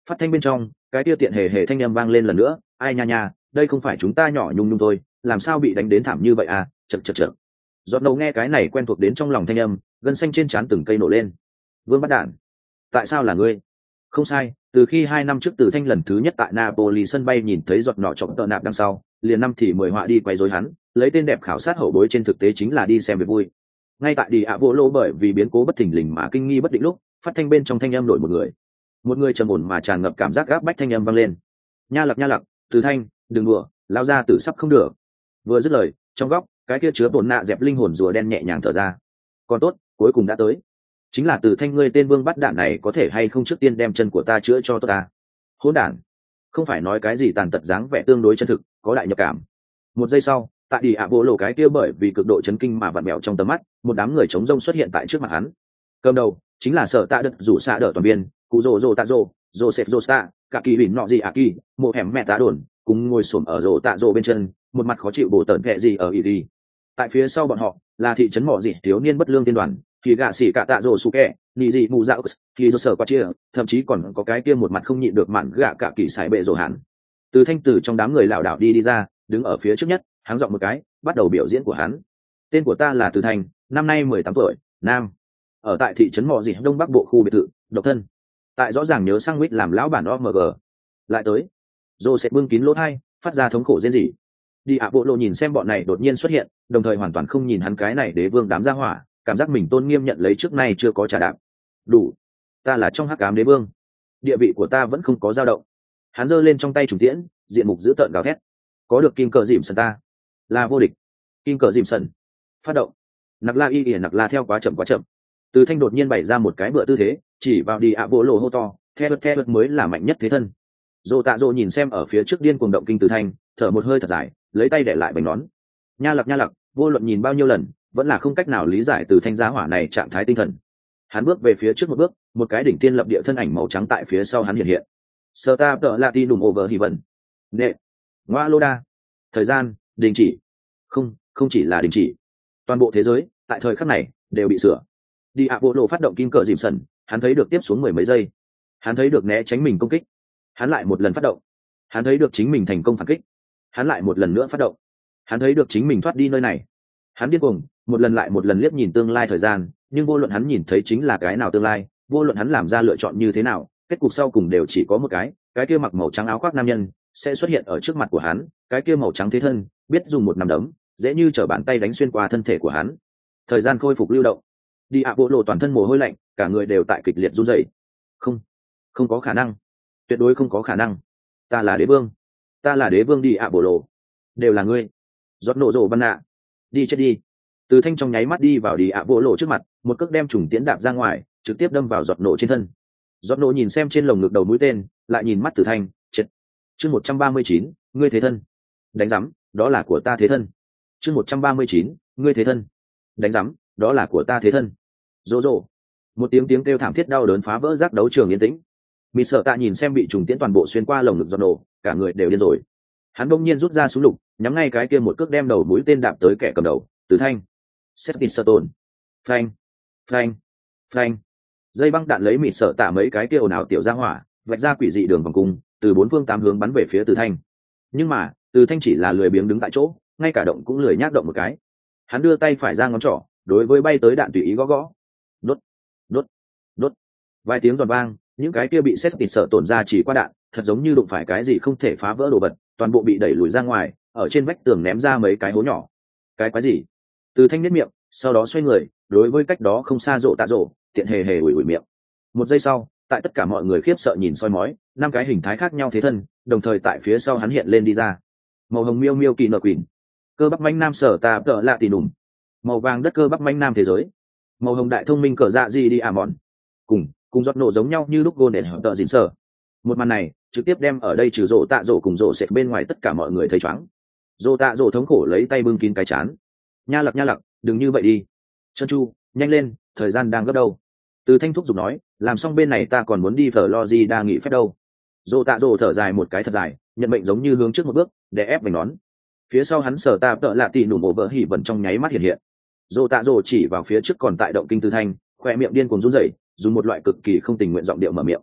Phát thanh bên trong cái kia tiện hề hề thanh âm vang lên lần nữa, ai nha nha, đây không phải chúng ta nhỏ nhung nhung thôi, làm sao bị đánh đến thảm như vậy à, chật chật chật. Giọt nầu nghe cái này quen thuộc đến trong lòng thanh âm, gân xanh trên trán từng cây nổ lên. Vương bắt đản, tại sao là ngươi? Không sai, từ khi hai năm trước Từ Thanh lần thứ nhất tại Napoli sân bay nhìn thấy giọt nọ trọng tợ nạp đằng sau, liền năm thì mười họa đi quay rối hắn, lấy tên đẹp khảo sát hậu bối trên thực tế chính là đi xem về vui. Ngay tại đi ạ vô lô bởi vì biến cố bất thình lình mà kinh nghi bất định lúc, phát thanh bên trong thanh âm đổi một người, một người trầm ổn mà tràn ngập cảm giác gáp bách thanh âm vang lên. Nha lặc nha lặc, Từ Thanh, đừng đùa, lao ra tử sắp không được. Vừa dứt lời, trong góc cái kia chứa bổn nạ dẹp linh hồn rùa đen nhẹ nhàng thở ra. Còn tốt, cuối cùng đã tới. Chính là Từ Thanh ngươi tên vương bắt đạn này có thể hay không trước tiên đem chân của ta chữa cho tôi ta. Hỗn đản, không phải nói cái gì tàn tật dáng vẻ tương đối chân thực, có đại nhập cảm. Một giây sau, tại đi ạ bộ lộ cái kia bởi vì cực độ chấn kinh mà vặn mèo trong tầm mắt, một đám người chống rông xuất hiện tại trước mặt hắn. Cầm đầu chính là sở tạ đất rủ xạ đỡ toàn viên, cụ rồ rồ tạ rồ, Joseph Josta, cả kỳ bỉn nọ gì à kỳ, một hẻm mẹ tá đồn, cùng ngồi xổm ở rồ tạ rồ bên chân, một mặt khó chịu bổ tởn kệ gì ở ý đi. Tại phía sau bọn họ là thị trấn mỏ dị thiếu niên bất lương tiên đoàn, thì gạ xỉ cả tạ rồ su kẹ, nị dị mù dạo, thì do sở qua chia, thậm chí còn có cái kia một mặt không nhịn được mạn gạ cả kỳ sải bệ rồ hẳn. Từ Thanh từ trong đám người lảo đảo đi đi ra, đứng ở phía trước nhất, háng giọng một cái, bắt đầu biểu diễn của hắn. Tên của ta là Từ Thanh, năm nay mười tám tuổi, nam, ở tại thị trấn mỏ dị đông bắc bộ khu biệt thự, độc thân. Tại rõ ràng nhớ sang Wix làm lão bản o em giê. Lại tới, Joseph bưng kín lỗ tai, phát ra thống khổ rên rỉ. Đi ạ bộ lộ nhìn xem bọn này đột nhiên xuất hiện, đồng thời hoàn toàn không nhìn hắn cái này đế vương đám gia hỏa, cảm giác mình tôn nghiêm nhận lấy trước nay chưa có trả đạp. Đủ, ta là trong hắc ám đế vương, địa vị của ta vẫn không có dao động. Hắn giơ lên trong tay trùng tiễn, diện mục dữ tợn gào thét. Có được kim cờ dìm sần ta là vô địch. Kim cờ dìm sần phát động. Nặc la y ỉa nặc la theo quá chậm quá chậm. Từ Thanh đột nhiên bày ra một cái bựa tư thế, chỉ vào đi ạ bộ lộ hô to, theo bật theo bật mới là mạnh nhất thế thân. Dô tạ dô nhìn xem ở phía trước điên cuồng động kinh Từ Thanh, thở một hơi thật dài, lấy tay để lại bánh nón. Nha lặc nha lặc, vô luận nhìn bao nhiêu lần, vẫn là không cách nào lý giải Từ Thanh giá hỏa này trạng thái tinh thần. Hắn bước về phía trước một bước, một cái đỉnh tiên lập địa thân ảnh màu trắng tại phía sau hắn hiện hiện. Sơ ta tợ lati đùm over hì vần. Nệ, ngoa lô đa. Thời gian đình chỉ. Không, không chỉ là đình chỉ. Toàn bộ thế giới tại thời khắc này đều bị sửa. Đi ạ bộ lộ phát động kim cờ dìm sần, hắn thấy được tiếp xuống mười mấy giây. Hắn thấy được né tránh mình công kích. Hắn lại một lần phát động. Hắn thấy được chính mình thành công phản kích. Hắn lại một lần nữa phát động. Hắn thấy được chính mình thoát đi nơi này. Hắn điên cuồng, một lần lại một lần liếc nhìn tương lai thời gian, nhưng vô luận hắn nhìn thấy chính là cái nào tương lai, vô luận hắn làm ra lựa chọn như thế nào, kết cục sau cùng đều chỉ có một cái, cái kia mặc màu trắng áo khoác nam nhân sẽ xuất hiện ở trước mặt của hắn, cái kia màu trắng thế thân biết dùng một nắm đấm dễ như trở bàn tay đánh xuyên qua thân thể của hắn. Thời gian khôi phục lưu động. Đi ạ bộ lộ toàn thân mồ hôi lạnh, cả người đều tại kịch liệt run rẩy. Không, không có khả năng, tuyệt đối không có khả năng. Ta là đế vương, ta là đế vương đi ạ bộ lộ, đều là ngươi. Giọt nổ rồ văn nạ, đi chết đi. Từ Thanh trong nháy mắt đi vào đi ạ bộ lộ trước mặt, một cước đem trùng tiễn đạp ra ngoài, trực tiếp đâm vào giọt nổ trên thân. Giọt nổ nhìn xem trên lồng ngực đầu mũi tên, lại nhìn mắt Từ Thanh, chết. Chương một trăm ba mươi chín, ngươi thế thân. Đánh rắm, đó là của ta thế thân. Chương một trăm ba mươi chín, ngươi thế thân. Đánh rắm, đó là của ta thế thân. Rô rô. Một tiếng tiếng kêu thảm thiết đau đớn phá vỡ giác đấu trường yên tĩnh. Mị Sở Tạ nhìn xem bị trùng tiễn toàn bộ xuyên qua lồng ngực giọt nổ, cả người đều điên rồi. Hắn bỗng nhiên rút ra súng lục, nhắm ngay cái kia một cước đem đầu mũi tên đạp tới kẻ cầm đầu, Từ Thanh. Settinserton. Phanh, phanh, phanh. Dây băng đạn lấy Mị Sở Tạ mấy cái kia ồn ào tiểu ra hỏa, vạch ra quỷ dị đường vòng cung, từ bốn phương tám hướng bắn về phía Từ Thanh. Nhưng mà, Từ Thanh chỉ là lười biếng đứng tại chỗ, ngay cả động cũng lười nhác động một cái. Hắn đưa tay phải ra ngón trỏ, đối với bay tới đạn tùy ý gõ gõ. Đốt, đốt, đốt. Vài tiếng giòn vang, những cái kia bị Settinserton ra chỉ qua đạn, thật giống như đụng phải cái gì không thể phá vỡ đồ vật, toàn bộ bị đẩy lùi ra ngoài, ở trên vách tường ném ra mấy cái hố nhỏ. Cái quái gì? Từ Thanh nhếch miệng, sau đó xoay người, đối với cách đó không xa rộ tạ rộ, tiện hề hề ủi ủi miệng. Một giây sau, tại tất cả mọi người khiếp sợ nhìn soi mói, năm cái hình thái khác nhau thế thân, đồng thời tại phía sau hắn hiện lên đi ra. Màu hồng miêu miêu kỳ nợ quỷ, cơ bắp manh nam sở tà tợ lạ tì đùm, màu vàng đất cơ bắp manh nam thế giới, màu hồng đại thông minh cờ dạ gì đi à mòn, cùng cùng giọt nổ giống nhau như lúc gôn để hở tợ dịn sở. Một màn này trực tiếp đem ở đây trừ rộ tạ rộ cùng rộ sệt bên ngoài tất cả mọi người thấy chóng. Rộ tạ rộ thống khổ lấy tay bưng kín cái chán. Nha lặc nha lặc, đừng như vậy đi. Trân Chu, nhanh lên, thời gian đang gấp đâu. Từ Thanh thúc giục nói, làm xong bên này ta còn muốn đi Florida nghỉ phép đâu. Rộ tạ rộ thở dài một cái thật dài, nhận mệnh giống như hướng trước một bước, để ép mình nón. Phía sau hắn sở tạ tợ lạ tì nụ mổ vỡ hỉ vẩn trong nháy mắt hiện hiện. Rộ tạ rộ chỉ vào phía trước còn tại động kinh Từ Thanh, khoe miệng điên cuồng run rẩy, dùng một loại cực kỳ không tình nguyện giọng điệu mở miệng.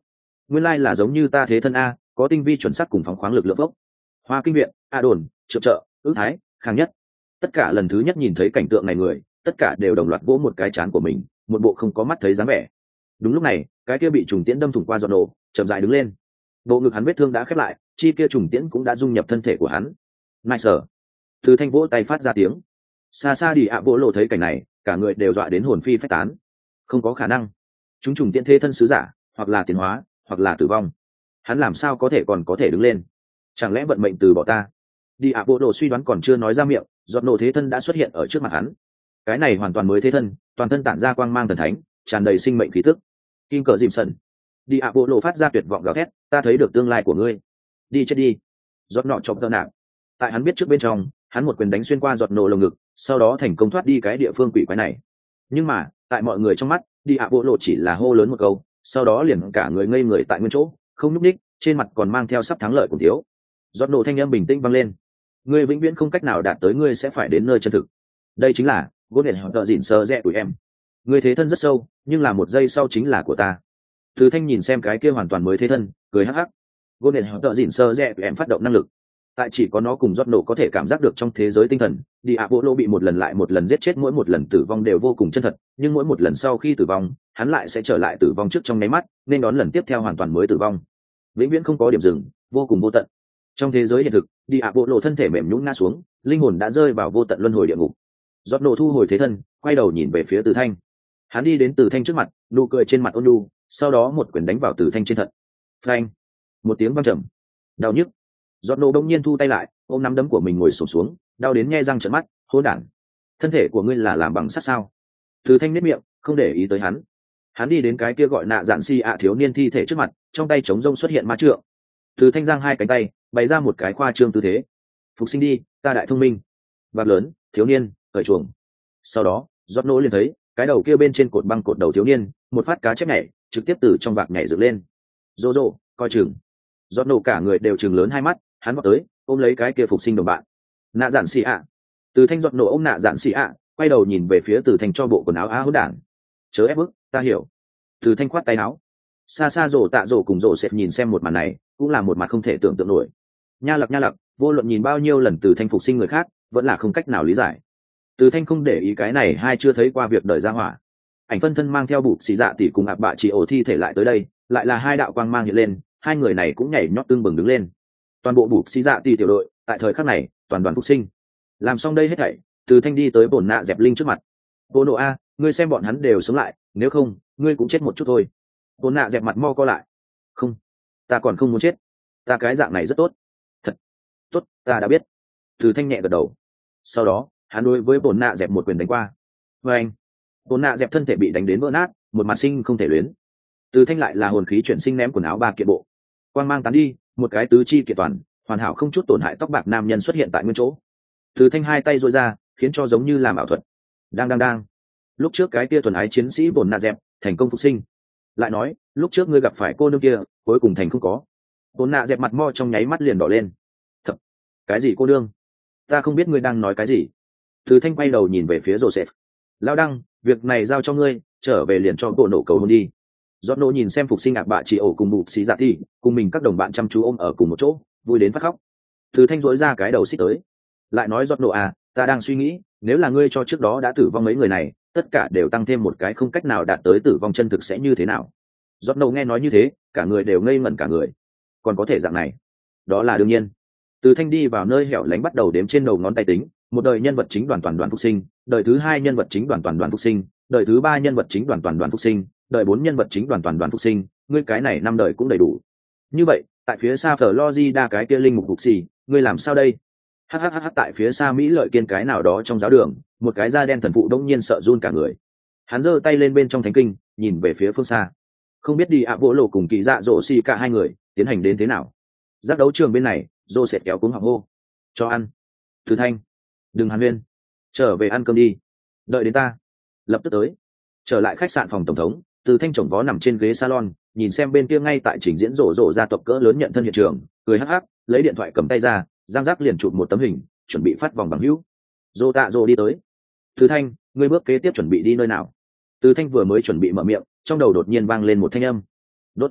nguyên lai là giống như ta thế thân a, có tinh vi chuẩn xác cùng phóng khoáng lực lượng vốc. Hoa kinh viện, a đồn, triệu trợ, ước thái, khang nhất, tất cả lần thứ nhất nhìn thấy cảnh tượng này người, tất cả đều đồng loạt vỗ một cái chán của mình, một bộ không có mắt thấy dáng vẻ. Đúng lúc này, cái kia bị trùng tiễn đâm thủng qua giọt nổ chậm rãi đứng lên, bộ ngực hắn vết thương đã khép lại, chi kia trùng tiễn cũng đã dung nhập thân thể của hắn. Nice. Từ thanh vỗ tay phát ra tiếng. Xa xa đi ạ vỗ lộ thấy cảnh này, cả người đều dọa đến hồn phi phách tán. Không có khả năng, chúng trùng tiễn thế thân sứ giả, hoặc là tiến hóa, hoặc là tử vong. Hắn làm sao có thể còn có thể đứng lên? Chẳng lẽ vận mệnh từ bỏ ta? Đi ạ vỗ lộ suy đoán còn chưa nói ra miệng, giọt nổ thế thân đã xuất hiện ở trước mặt hắn. Cái này hoàn toàn mới thế thân, toàn thân tản ra quang mang thần thánh, tràn đầy sinh mệnh khí tức. Kim cờ dìm sần. Đi ạ vỗ lộ phát ra tuyệt vọng gào thét, ta thấy được tương lai của ngươi. Đi chết đi. Giọt nọ chọc tơ nạp. Tại hắn biết trước bên trong, hắn một quyền đánh xuyên qua giọt nổ lồng ngực, sau đó thành công thoát đi cái địa phương quỷ quái này. Nhưng mà, tại mọi người trong mắt, đi ạ vỗ lộ chỉ là hô lớn một câu, sau đó liền cả người ngây người tại nguyên chỗ, không nhúc nhích, trên mặt còn mang theo sắp thắng lợi của thiếu. Giọt nổ thanh âm bình tĩnh vang lên, ngươi vĩnh viễn không cách nào đạt tới ngươi sẽ phải đến nơi chân thực. Đây chính là gỗ điện họ tợ dịn sơ rẽ của em. Ngươi thế thân rất sâu, nhưng là một giây sau chính là của ta. Từ thanh nhìn xem cái kia hoàn toàn mới thế thân, cười hắc hắc. Gỗ điện họ tợ dịn sơ rẽ của em phát động năng lực, tại chỉ có nó cùng giọt nổ có thể cảm giác được trong thế giới tinh thần. Đi ạ bộ lô bị một lần lại một lần giết chết, mỗi một lần tử vong đều vô cùng chân thật, nhưng mỗi một lần sau khi tử vong, hắn lại sẽ trở lại tử vong trước trong nháy mắt, nên đón lần tiếp theo hoàn toàn mới tử vong, vĩnh viễn không có điểm dừng, vô cùng vô tận. Trong thế giới hiện thực, đi ạ bộ lộ thân thể mềm nhũn ngã xuống, linh hồn đã rơi vào vô tận luân hồi địa ngục. Giọt nổ thu hồi thế thân, quay đầu nhìn về phía Từ Thanh. Hắn đi đến Từ Thanh trước mặt, nụ cười trên mặt ôn nhu, sau đó một quyền đánh vào Từ Thanh trên thận. Phanh! Một tiếng vang trầm, đau nhức. Giọt nổ đông nhiên thu tay lại, ôm nắm đấm của mình ngồi xổm xuống, đau đến nhe răng trợn mắt, hỗn đản! Thân thể của ngươi là làm bằng sắt sao? Từ Thanh nhếch miệng, không để ý tới hắn. Hắn đi đến cái kia gọi nạ dạn si ạ thiếu niên thi thể trước mặt, trong tay chống rông xuất hiện ma trượng. Từ Thanh giang hai cánh tay, bày ra một cái khoa trương tư thế. Phục sinh đi, ta đại thông minh. Vạt lớn, thiếu niên, cởi chuồng. Sau đó, giọt nổ liền thấy cái đầu kia bên trên cột băng cột đầu thiếu niên, một phát cá chép nhảy, trực tiếp từ trong vạc nhảy dựng lên. Rô rô, coi chừng. Giọt nổ cả người đều trừng lớn hai mắt, hắn vọt tới, ôm lấy cái kia phục sinh đồng bạn. Nạ dạn xì ạ. Từ Thanh giọt nổ ôm nạ dạn xì ạ, quay đầu nhìn về phía Từ Thanh cho bộ quần áo á hỗn đản. Chớ ép bức, ta hiểu. Từ Thanh khoát tay áo. Xa xa rổ tạ rổ cùng rổ sệt nhìn xem một màn này, cũng là một mặt không thể tưởng tượng nổi. Nha lặc nha lặc, vô luận nhìn bao nhiêu lần Từ Thanh phục sinh người khác, vẫn là không cách nào lý giải. Từ Thanh không để ý cái này, hai chưa thấy qua việc đời ra hỏa. Ảnh phân thân mang theo bụt xì dạ tỷ cùng ạp bạ chỉ ổ thi thể lại tới đây, lại là hai đạo quang mang hiện lên, hai người này cũng nhảy nhót tương bừng đứng lên. Toàn bộ bụt xì dạ tỷ tiểu đội, tại thời khắc này, toàn đoàn phục sinh. Làm xong đây hết thảy, Từ Thanh đi tới bổn nạ dẹp linh trước mặt. Vô nộ a, ngươi xem bọn hắn đều sống lại, nếu không, ngươi cũng chết một chút thôi. Bổn nạ dẹp mặt mo co lại. Không, ta còn không muốn chết, ta cái dạng này rất tốt. Thật tốt, ta đã biết. Từ Thanh nhẹ gật đầu. Sau đó, hắn đối với bổn nạ dẹp một quyền đánh qua. Và anh, bổn nạ dẹp thân thể bị đánh đến vỡ nát, một mặt sinh không thể luyến. Từ Thanh lại là hồn khí chuyển sinh ném quần áo ba kiện bộ, quang mang tán đi, một cái tứ chi kiện toàn, hoàn hảo không chút tổn hại tóc bạc nam nhân xuất hiện tại nguyên chỗ. Từ Thanh hai tay duỗi ra, khiến cho giống như làm ảo thuật. Đang đang đang. Lúc trước cái kia thuần ái chiến sĩ bổn nạ dẹp thành công phục sinh. Lại nói, lúc trước ngươi gặp phải cô nương kia, cuối cùng thành không có. Bổn nạ dẹp mặt mo trong nháy mắt liền đỏ lên. Thật, cái gì cô nương? Ta không biết ngươi đang nói cái gì. Từ Thanh quay đầu nhìn về phía Joseph. Lao đăng, việc này giao cho ngươi, trở về liền cho bộ nổ cầu hôn đi. Giọt nổ nhìn xem phục sinh ạc bạ chỉ ổ cùng bụt xì dạ thi, cùng mình các đồng bạn chăm chú ôm ở cùng một chỗ, vui đến phát khóc. Từ Thanh dỗi ra cái đầu xích tới. Lại nói giọt nổ à, ta đang suy nghĩ, nếu là ngươi cho trước đó đã tử vong mấy người này, tất cả đều tăng thêm một cái không cách nào đạt tới tử vong chân thực sẽ như thế nào? Giọt nổ nghe nói như thế, cả người đều ngây ngẩn cả người. Còn có thể dạng này? Đó là đương nhiên. Từ Thanh đi vào nơi hẻo lánh bắt đầu đếm trên đầu ngón tay tính, một đời nhân vật chính đoàn toàn đoàn phục sinh, đời thứ hai nhân vật chính đoàn toàn đoàn phục sinh, đời thứ ba nhân vật chính đoàn toàn đoàn phục sinh, đời bốn nhân vật chính đoàn toàn đoàn phục sinh, ngươi cái này năm đời cũng đầy đủ. Như vậy, tại phía xa Florida cái kia linh mục phục xì, ngươi làm sao đây? Hhh tại phía xa Mỹ lợi kiên cái nào đó trong giáo đường, một cái da đen thần phụ đông nhiên sợ run cả người. Hắn giơ tay lên bên trong thánh kinh, nhìn về phía phương xa. Không biết đi ạ vỗ lộ cùng kỳ dạ rổ xì cả hai người tiến hành đến thế nào. Giác đấu trường bên này, Joseph kéo cuống họng hô. Cho ăn. Từ Thanh. Đừng hàn huyên. Trở về ăn cơm đi. Đợi đến ta. Lập tức tới. Trở lại khách sạn phòng tổng thống, Từ Thanh chồng vó nằm trên ghế salon, nhìn xem bên kia ngay tại trình diễn rổ rổ gia tộc cỡ lớn nhận thân hiện trường, cười hắc hắc, lấy điện thoại cầm tay ra, giang giác liền chụp một tấm hình, chuẩn bị phát vòng bằng hữu. Rô tạ rô đi tới. Từ Thanh, ngươi bước kế tiếp chuẩn bị đi nơi nào? Từ Thanh vừa mới chuẩn bị mở miệng, trong đầu đột nhiên vang lên một thanh âm. Đốt.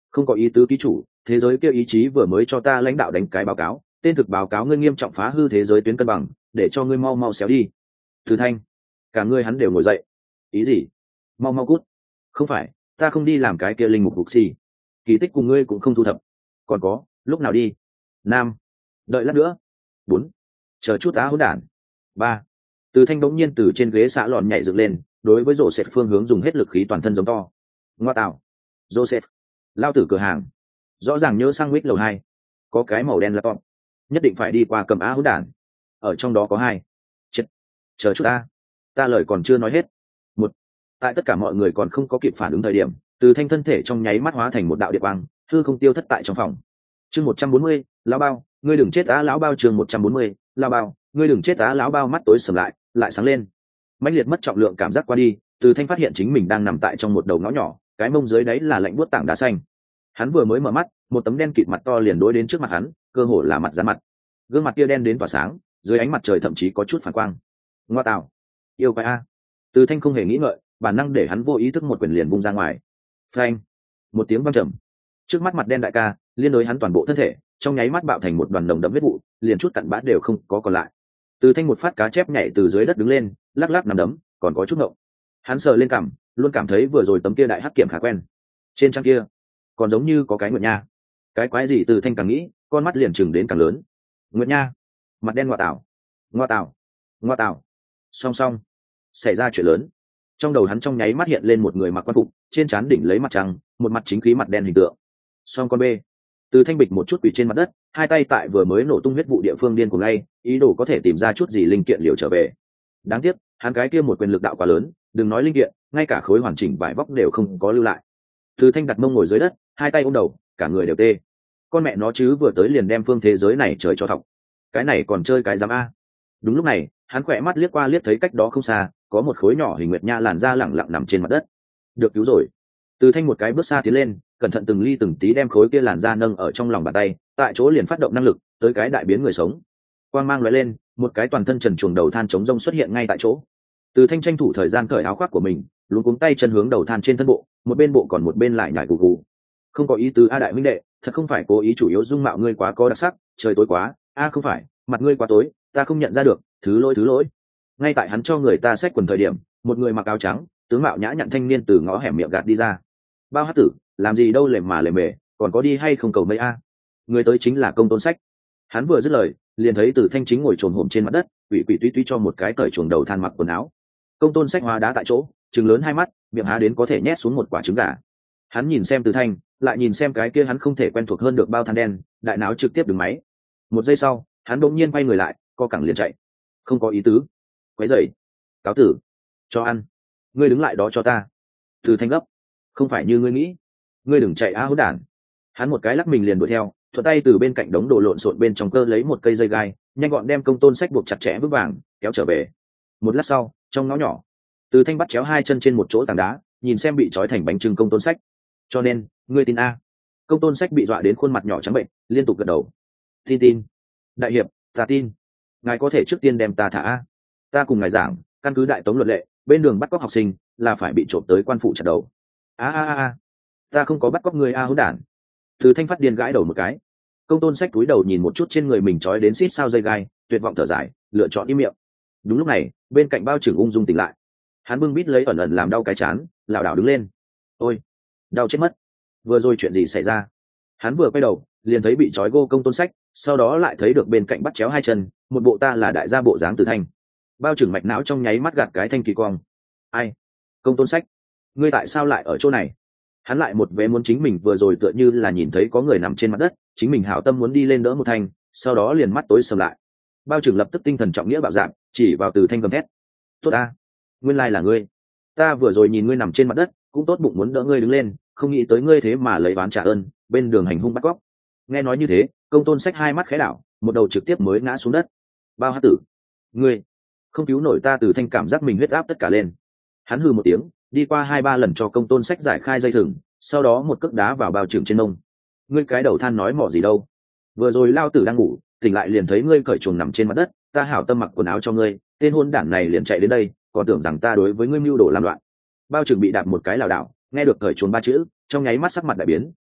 Không có ý tứ ký chủ, thế giới kia ý chí vừa mới cho ta lãnh đạo đánh cái báo cáo, tên thực báo cáo ngươi nghiêm trọng phá hư thế giới tuyến cân bằng, để cho ngươi mau mau xéo đi. Từ Thanh, cả ngươi hắn đều ngồi dậy. Ý gì? Mau mau cút. Không phải, ta không đi làm cái kia linh mục phục xì. Kỳ tích cùng ngươi cũng không thu thập. Còn có, lúc nào đi? Nam, đợi lát nữa. Bốn, chờ chút á hỗn đản. Ba, Từ Thanh bỗng nhiên từ trên ghế xạ lòn nhảy dựng lên, đối với rổ xẹt phương hướng dùng hết lực khí toàn thân giống to. Ngoa tạo. Joseph, lao tử cửa hàng, rõ ràng nhớ sang quýt lầu hai, có cái màu đen laptop, nhất định phải đi qua cầm á hỗn đản. Ở trong đó có hai. Chết. Chờ chút ta, ta lời còn chưa nói hết. Một, tại tất cả mọi người còn không có kịp phản ứng thời điểm, Từ Thanh thân thể trong nháy mắt hóa thành một đạo điện quang, hư không tiêu thất tại trong phòng. Chương một trăm bốn mươi, lão bao, ngươi đừng chết á lão bao. Chương một trăm bốn mươi, lão bao, ngươi đừng chết á lão bao. Mắt tối sầm lại, lại sáng lên. Mãnh liệt mất trọng lượng cảm giác qua đi, Từ Thanh phát hiện chính mình đang nằm tại trong một đầu ngõ nhỏ, cái mông dưới đấy là lạnh buốt tảng đá xanh. Hắn vừa mới mở mắt, một tấm đen kịt mặt to liền đối đến trước mặt hắn, cơ hồ là mặt dán mặt. Gương mặt kia đen đến tỏa sáng, dưới ánh mặt trời thậm chí có chút phản quang. Ngoa tạo, yêu quái a. Từ Thanh không hề nghĩ ngợi, bản năng để hắn vô ý thức một quyền liền vung ra ngoài. Phanh, một tiếng vang trầm. Trước mắt mặt đen đại ca, liên đối hắn toàn bộ thân thể, trong nháy mắt bạo thành một đoàn nồng đậm huyết vụ, liền chút cặn bã đều không có còn lại. Từ Thanh một phát cá chép nhảy từ dưới đất đứng lên, lắc lắc nằm đấm, còn có chút ngộng. Hắn sờ lên cằm, luôn cảm thấy vừa rồi tấm kia đại hắc kiểm khá quen. Trên trang kia, còn giống như có cái Nguyệt Nha. Cái quái gì? Từ Thanh càng nghĩ, con mắt liền chừng đến càng lớn. Nguyệt Nha, mặt đen ngoa tảo, ngoa tảo, ngoa tảo. Song song, xảy ra chuyện lớn. Trong đầu hắn trong nháy mắt hiện lên một người mặc quan phục, trên trán đỉnh lấy mặt trăng, một mặt chính khí mặt đen hình tượng. Song con b. Từ Thanh bịch một chút quỳ trên mặt đất, hai tay tại vừa mới nổ tung huyết vụ địa phương điên cuồng lay, ý đồ có thể tìm ra chút gì linh kiện liệu trở về. Đáng tiếc, hắn cái kia một quyền lực đạo quá lớn, đừng nói linh kiện, ngay cả khối hoàn chỉnh vải vóc đều không có lưu lại. Từ Thanh đặt mông ngồi dưới đất, hai tay ôm đầu, cả người đều tê. Con mẹ nó chứ vừa tới liền đem phương thế giới này trời cho thọc. Cái này còn chơi cái giám a. Đúng lúc này, hắn khỏe mắt liếc qua liếc thấy cách đó không xa, có một khối nhỏ hình nguyệt nha làn da lẳng lặng nằm trên mặt đất. Được cứu rồi. Từ Thanh một cái bước xa tiến lên, cẩn thận từng ly từng tí đem khối kia làn da nâng ở trong lòng bàn tay, tại chỗ liền phát động năng lực, tới cái đại biến người sống. Quang mang lóe lên, một cái toàn thân trần truồng đầu than chống rông xuất hiện ngay tại chỗ. Từ Thanh tranh thủ thời gian cởi áo khoác của mình, luống cuống tay chân hướng đầu than trên thân bộ, một bên bộ còn một bên lại nhảy gù gù. Không có ý tứ a đại huynh đệ, thật không phải cố ý, chủ yếu dung mạo ngươi quá có đặc sắc, trời tối quá, a không phải, mặt ngươi quá tối, ta không nhận ra được, thứ lỗi thứ lỗi. Ngay tại hắn cho người ta xách quần thời điểm, một người mặc áo trắng, tướng mạo nhã nhặn thanh niên từ ngõ hẻm miệng gạt đi ra. Bao hát tử, làm gì đâu lề mà lề mề, còn có đi hay không cầu mây a? Người tới chính là Công Tôn Sách. Hắn vừa dứt lời, liền thấy Từ Thanh chính ngồi trồm hổm trên mặt đất, quỷ quỷ tuy tuy cho một cái cởi chuồng đầu than mặc quần áo. Công Tôn Sách hóa đá tại chỗ, trừng lớn hai mắt, miệng há đến có thể nhét xuống một quả trứng gà. Hắn nhìn xem Từ Thanh, lại nhìn xem cái kia hắn không thể quen thuộc hơn được bao than đen, đại não trực tiếp đứng máy. Một giây sau, hắn đột nhiên quay người lại, co cẳng liền chạy. Không có ý tứ. Quấy rầy. Cáo tử. Cho ăn. Ngươi đứng lại đó cho ta. Từ Thanh gấp. Không phải như ngươi nghĩ. Ngươi đừng chạy á hỗn đản. Hắn một cái lắc mình liền đuổi theo, thuận tay từ bên cạnh đống đồ lộn xộn bên trong cơ lấy một cây dây gai, nhanh gọn đem Công Tôn Sách buộc chặt chẽ vững vàng, kéo trở về. Một lát sau, trong ngõ nhỏ, Từ Thanh bắt chéo hai chân trên một chỗ tảng đá, nhìn xem bị trói thành bánh trưng Công Tôn Sách. Cho nên, ngươi tin a? Công Tôn Sách bị dọa đến khuôn mặt nhỏ trắng bệnh, liên tục gật đầu. Tin tin. Đại hiệp, ta tin. Ngài có thể trước tiên đem ta thả a. Ta cùng ngài giảng, căn cứ đại tống luật lệ, bên đường bắt cóc học sinh là phải bị trộm tới quan phụ chặt đầu. A a a a. Ta không có bắt cóc người a hỗn đản. Từ Thanh phát điên gãi đầu một cái. Công Tôn Sách cúi đầu nhìn một chút trên người mình trói đến xít sao dây gai, tuyệt vọng thở dài, lựa chọn im miệng. Đúng lúc này, bên cạnh Bao Trưởng ung dung tỉnh lại. Hắn bưng bít lấy ẩn ẩn làm đau cái chán, lảo đảo đứng lên. Ôi, đau chết mất. Vừa rồi chuyện gì xảy ra? Hắn vừa quay đầu, liền thấy bị trói gô Công Tôn Sách, sau đó lại thấy được bên cạnh bắt chéo hai chân, một bộ ta là đại gia bộ dáng Từ Thanh. Bao Trưởng mạch não trong nháy mắt gạt cái thanh kỳ quang. Ai? Công Tôn Sách, ngươi tại sao lại ở chỗ này? Hắn lại một vé muốn chính mình vừa rồi tựa như là nhìn thấy có người nằm trên mặt đất, chính mình hảo tâm muốn đi lên đỡ một thanh, sau đó liền mắt tối sầm lại. Bao Trưởng lập tức tinh thần trọng nghĩa bạo dạn, chỉ vào Từ Thanh gầm thét. Tốt a, nguyên lai là ngươi. Ta vừa rồi nhìn ngươi nằm trên mặt đất, cũng tốt bụng muốn đỡ ngươi đứng lên, không nghĩ tới ngươi thế mà lấy oán trả ơn, bên đường hành hung bắt cóc. Nghe nói như thế, Công Tôn Sách hai mắt khẽ đảo, một đầu trực tiếp mới ngã xuống đất. Bao hát tử, ngươi không cứu nổi ta. Từ Thanh cảm giác mình huyết áp tất cả lên. Hắn hừ một tiếng, đi qua hai ba lần cho Công Tôn Sách giải khai dây thừng, sau đó một cước đá vào Bao Trưởng trên mông. Ngươi cái đầu than nói mỏ gì đâu? Vừa rồi lao tử đang ngủ, tỉnh lại liền thấy ngươi cởi chuồng nằm trên mặt đất, ta hảo tâm mặc quần áo cho ngươi, tên hôn đản này liền chạy đến đây, còn tưởng rằng ta đối với ngươi mưu đồ làm loạn. Bao Trưởng bị đạp một cái lảo đảo, nghe được cởi chuồng ba chữ, trong nháy mắt sắc mặt đại biến,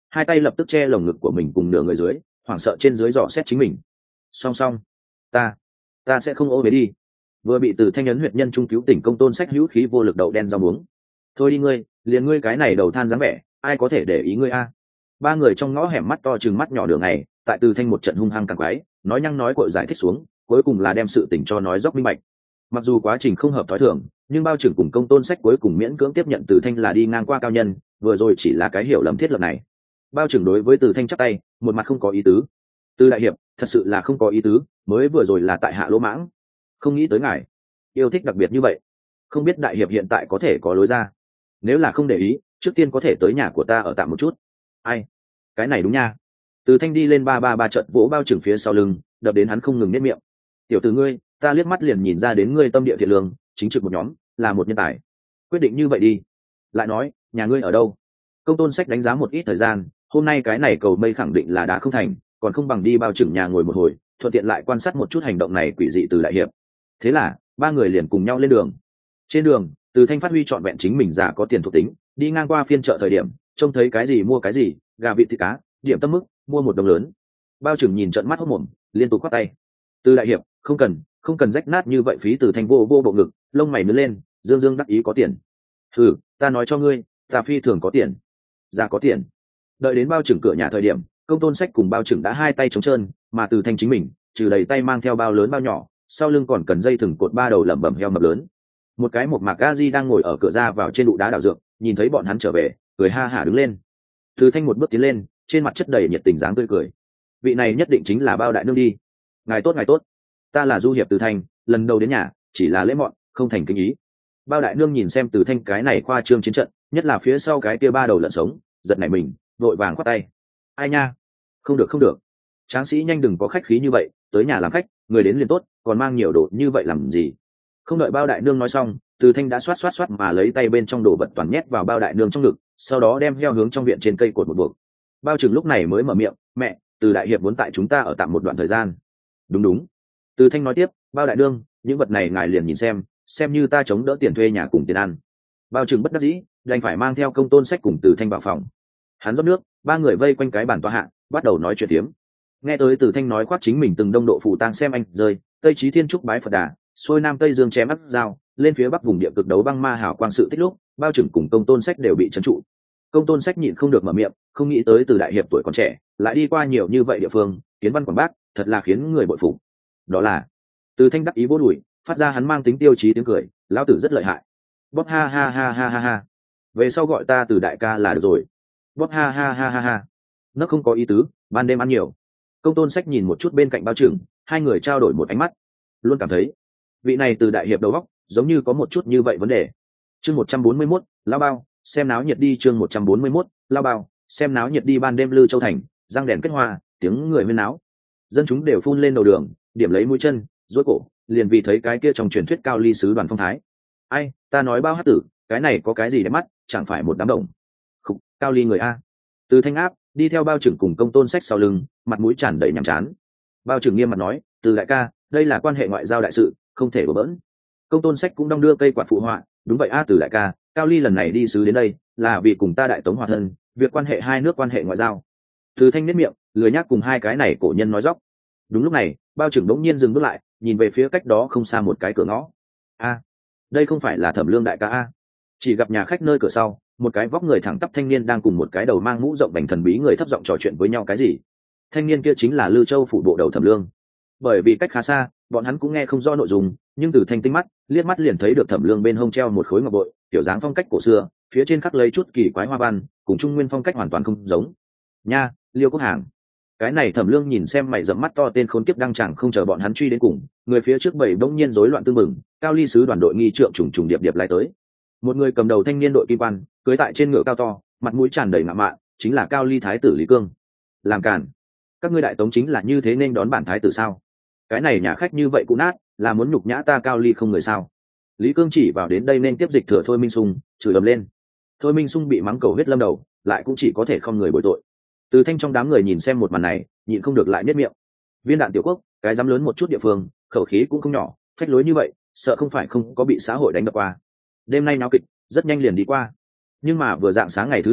hai tay lập tức che lồng ngực của mình cùng nửa người dưới, hoảng sợ trên dưới dò xét chính mình. Song song, ta ta sẽ không ô bế đi. Vừa bị Từ Thanh ấn huyệt nhân trung cứu tỉnh Công Tôn Sách hữu khí vô lực đậu đen rau muống. Thôi đi ngươi, liền ngươi cái này đầu than dáng vẻ, ai có thể để ý ngươi a? Ba người trong ngõ hẻm mắt to chừng mắt nhỏ đường này, tại Từ Thanh một trận hung hăng càng quái, nói nhăng nói cội giải thích xuống, cuối cùng là đem sự tình cho nói dốc minh bạch. Mặc dù quá trình không hợp thói thường, nhưng bao trưởng cùng Công Tôn Sách cuối cùng miễn cưỡng tiếp nhận Từ Thanh là đi ngang qua cao nhân, vừa rồi chỉ là cái hiểu lầm thiết lập này. Bao trưởng đối với Từ Thanh chắp tay, một mặt không có ý tứ. Từ đại hiệp, thật sự là không có ý tứ, mới vừa rồi là tại hạ lỗ mãng, không nghĩ tới ngài yêu thích đặc biệt như vậy, không biết đại hiệp hiện tại có thể có lối ra. Nếu là không để ý, trước tiên có thể tới nhà của ta ở tạm một chút. Ai? Cái này đúng nha. Từ Thanh đi lên ba ba ba trận vỗ bao trưởng phía sau lưng, đập đến hắn không ngừng nếp miệng. Tiểu tử ngươi, ta liếc mắt liền nhìn ra đến ngươi tâm địa thiện lương, chính trực một nhóm, là một nhân tài. Quyết định như vậy đi. Lại nói, nhà ngươi ở đâu? Công Tôn Sách đánh giá một ít thời gian, hôm nay cái này cầu mây khẳng định là đã không thành, còn không bằng đi bao trưởng nhà ngồi một hồi, thuận tiện lại quan sát một chút hành động này quỷ dị từ đại hiệp. Thế là ba người liền cùng nhau lên đường. Trên đường, Từ Thanh phát huy trọn vẹn chính mình già có tiền thuộc tính, đi ngang qua phiên chợ thời điểm, trông thấy cái gì mua cái gì, gà vịt thịt cá, điểm tâm mức, mua một đồng lớn. Bao trưởng nhìn trận mắt hốt mồm, liên tục quát tay. Từ đại hiệp, không cần, không cần rách nát như vậy. Phí Từ Thanh vô vô bộ ngực, lông mày nứt lên, dương dương đắc ý có tiền. Ừ, ta nói cho ngươi, ta phi thường có tiền, già có tiền. Đợi đến bao trưởng cửa nhà thời điểm, Công Tôn Sách cùng bao trưởng đã hai tay trống trơn, mà Từ Thanh chính mình trừ đầy tay mang theo bao lớn bao nhỏ, sau lưng còn cần dây thừng cột ba đầu lẩm bẩm heo mập lớn. Một cái một mạc Gazi đang ngồi ở cửa ra vào trên đụ đá đảo dược, nhìn thấy bọn hắn trở về, cười ha hả đứng lên. Từ Thanh một bước tiến lên, trên mặt chất đầy nhiệt tình dáng tươi cười. Vị này nhất định chính là bao đại nương đi. Ngài tốt ngài tốt, ta là du hiệp Từ Thanh, lần đầu đến nhà, chỉ là lễ mọn, không thành kinh ý. Bao đại nương nhìn xem Từ Thanh cái này khoa trương chiến trận, nhất là phía sau cái kia ba đầu lợn sống, giật nảy mình, vội vàng khoát tay. Ai nha, không được không được, tráng sĩ nhanh đừng có khách khí như vậy, tới nhà làm khách, người đến liền tốt, còn mang nhiều đồ như vậy làm gì? Không đợi bao đại nương nói xong, Từ Thanh đã xoát xoát xoát mà lấy tay bên trong đồ vật toàn nhét vào bao đại nương trong ngực, sau đó đem heo hướng trong viện trên cây cột một buộc. Bao trưởng lúc này mới mở miệng, mẹ, Từ đại hiệp muốn tại chúng ta ở tạm một đoạn thời gian. Đúng đúng. Từ Thanh nói tiếp, bao đại nương, những vật này ngài liền nhìn xem, xem như ta chống đỡ tiền thuê nhà cùng tiền ăn. Bao trưởng bất đắc dĩ, đành phải mang theo Công Tôn Sách cùng Từ Thanh vào phòng. Hắn rót nước, ba người vây quanh cái bàn tọa hạ, bắt đầu nói chuyện tiếm. Nghe tới Từ Thanh nói khoác chính mình từng đông độ phù tang xem anh rơi, Tây Chí Thiên trúc bái Phật Đà, xuôi Nam Tây Dương chém ấp dao, lên phía Bắc vùng địa cực đấu băng ma hảo quang sự tích lúc, bao trưởng cùng Công Tôn Sách đều bị trấn trụ. Công Tôn Sách nhịn không được mở miệng, không nghĩ tới Từ đại hiệp tuổi còn trẻ, lại đi qua nhiều như vậy địa phương, kiến văn quảng bác, thật là khiến người bội phục. Đó là Từ Thanh đắc ý vỗ đùi, phát ra hắn mang tính tiêu chí tiếng cười, lão tử rất lợi hại. Bóp ha ha ha ha ha ha. Về sau gọi ta Từ đại ca là được rồi. Bóp ha ha ha ha ha. Nó không có ý tứ, ban đêm ăn nhiều. Công Tôn Sách nhìn một chút bên cạnh bao trưởng, hai người trao đổi một ánh mắt, luôn cảm thấy vị này Từ đại hiệp đầu óc giống như có một chút như vậy vấn đề. Chương một trăm bốn mươi mốt, lao bao, xem náo nhiệt đi. Chương một trăm bốn mươi mốt, lao bao, xem náo nhiệt đi. Ban đêm Lư Châu thành, răng đèn kết hoa, tiếng người huyên náo, dân chúng đều phun lên đầu đường, điểm lấy mũi chân, duỗi cổ, liền vì thấy cái kia trong truyền thuyết cao ly sứ đoàn phong thái. Ai, ta nói bao hát tử, cái này có cái gì để mắt, chẳng phải một đám đồng. Khục, cao ly người a. Từ Thanh áp đi theo bao trưởng cùng Công Tôn Sách sau lưng, mặt mũi tràn đầy nhàm chán. Bao trưởng nghiêm mặt nói, Từ đại ca, đây là quan hệ ngoại giao đại sự, không thể đổ bỡn. Công Tôn Sách cũng đong đưa cây quạt phụ họa, đúng vậy a Từ đại ca, cao ly lần này đi sứ đến đây là vì cùng ta đại tống hòa thân, việc quan hệ hai nước quan hệ ngoại giao. Từ Thanh nét miệng, lười nhác cùng hai cái này cổ nhân nói dóc. Đúng lúc này, bao trưởng đống nhiên dừng bước lại, nhìn về phía cách đó không xa một cái cửa ngõ. A, đây không phải là Thẩm Lương đại ca a? Chỉ gặp nhà khách nơi cửa sau, một cái vóc người thẳng tắp thanh niên đang cùng một cái đầu mang mũ rộng vành thần bí người thấp giọng trò chuyện với nhau cái gì. Thanh niên kia chính là Lư Châu phủ bộ đầu Thẩm Lương. Bởi vì cách khá xa, bọn hắn cũng nghe không rõ nội dung, nhưng từ Thanh tinh mắt liếc mắt liền thấy được Thẩm Lương bên hông treo một khối ngọc bội, kiểu dáng phong cách cổ xưa, phía trên khắc lấy chút kỳ quái hoa văn, cùng trung nguyên phong cách hoàn toàn không giống. Nha, Liêu Quốc Hàng. Cái này Thẩm Lương nhìn xem mày rậm mắt to tên khốn kiếp đang chẳng không chờ bọn hắn truy đến cùng, người phía trước bảy bỗng nhiên rối loạn tương mừng, cao ly sứ đoàn đội nghi trượng trùng trùng điệp điệp lại tới. Một người cầm đầu thanh niên đội kim quan, cưỡi tại trên ngựa cao to, mặt mũi tràn đầy ngạo mạn, chính là cao ly thái tử Lý Cương. Làm cản, các ngươi đại tống chính là như thế nên đón bản thái tử sao? Cái này nhà khách như vậy cũng nát, là muốn nhục nhã ta cao ly không người sao? Lý Cương chỉ vào đến đây nên tiếp dịch thừa Thôi Minh Sung, chửi ầm lên. Thôi Minh Sung bị mắng cầu huyết lâm đầu, lại cũng chỉ có thể không người bồi tội. Từ Thanh trong đám người nhìn xem một màn này, nhịn không được lại nhếch miệng. Viên đạn tiểu quốc, cái dám lớn một chút địa phương, khẩu khí cũng không nhỏ, phách lối như vậy, sợ không phải không có bị xã hội đánh đập qua. Đêm nay náo kịch, rất nhanh liền đi qua. Nhưng mà vừa dạng sáng ngày thứ hai,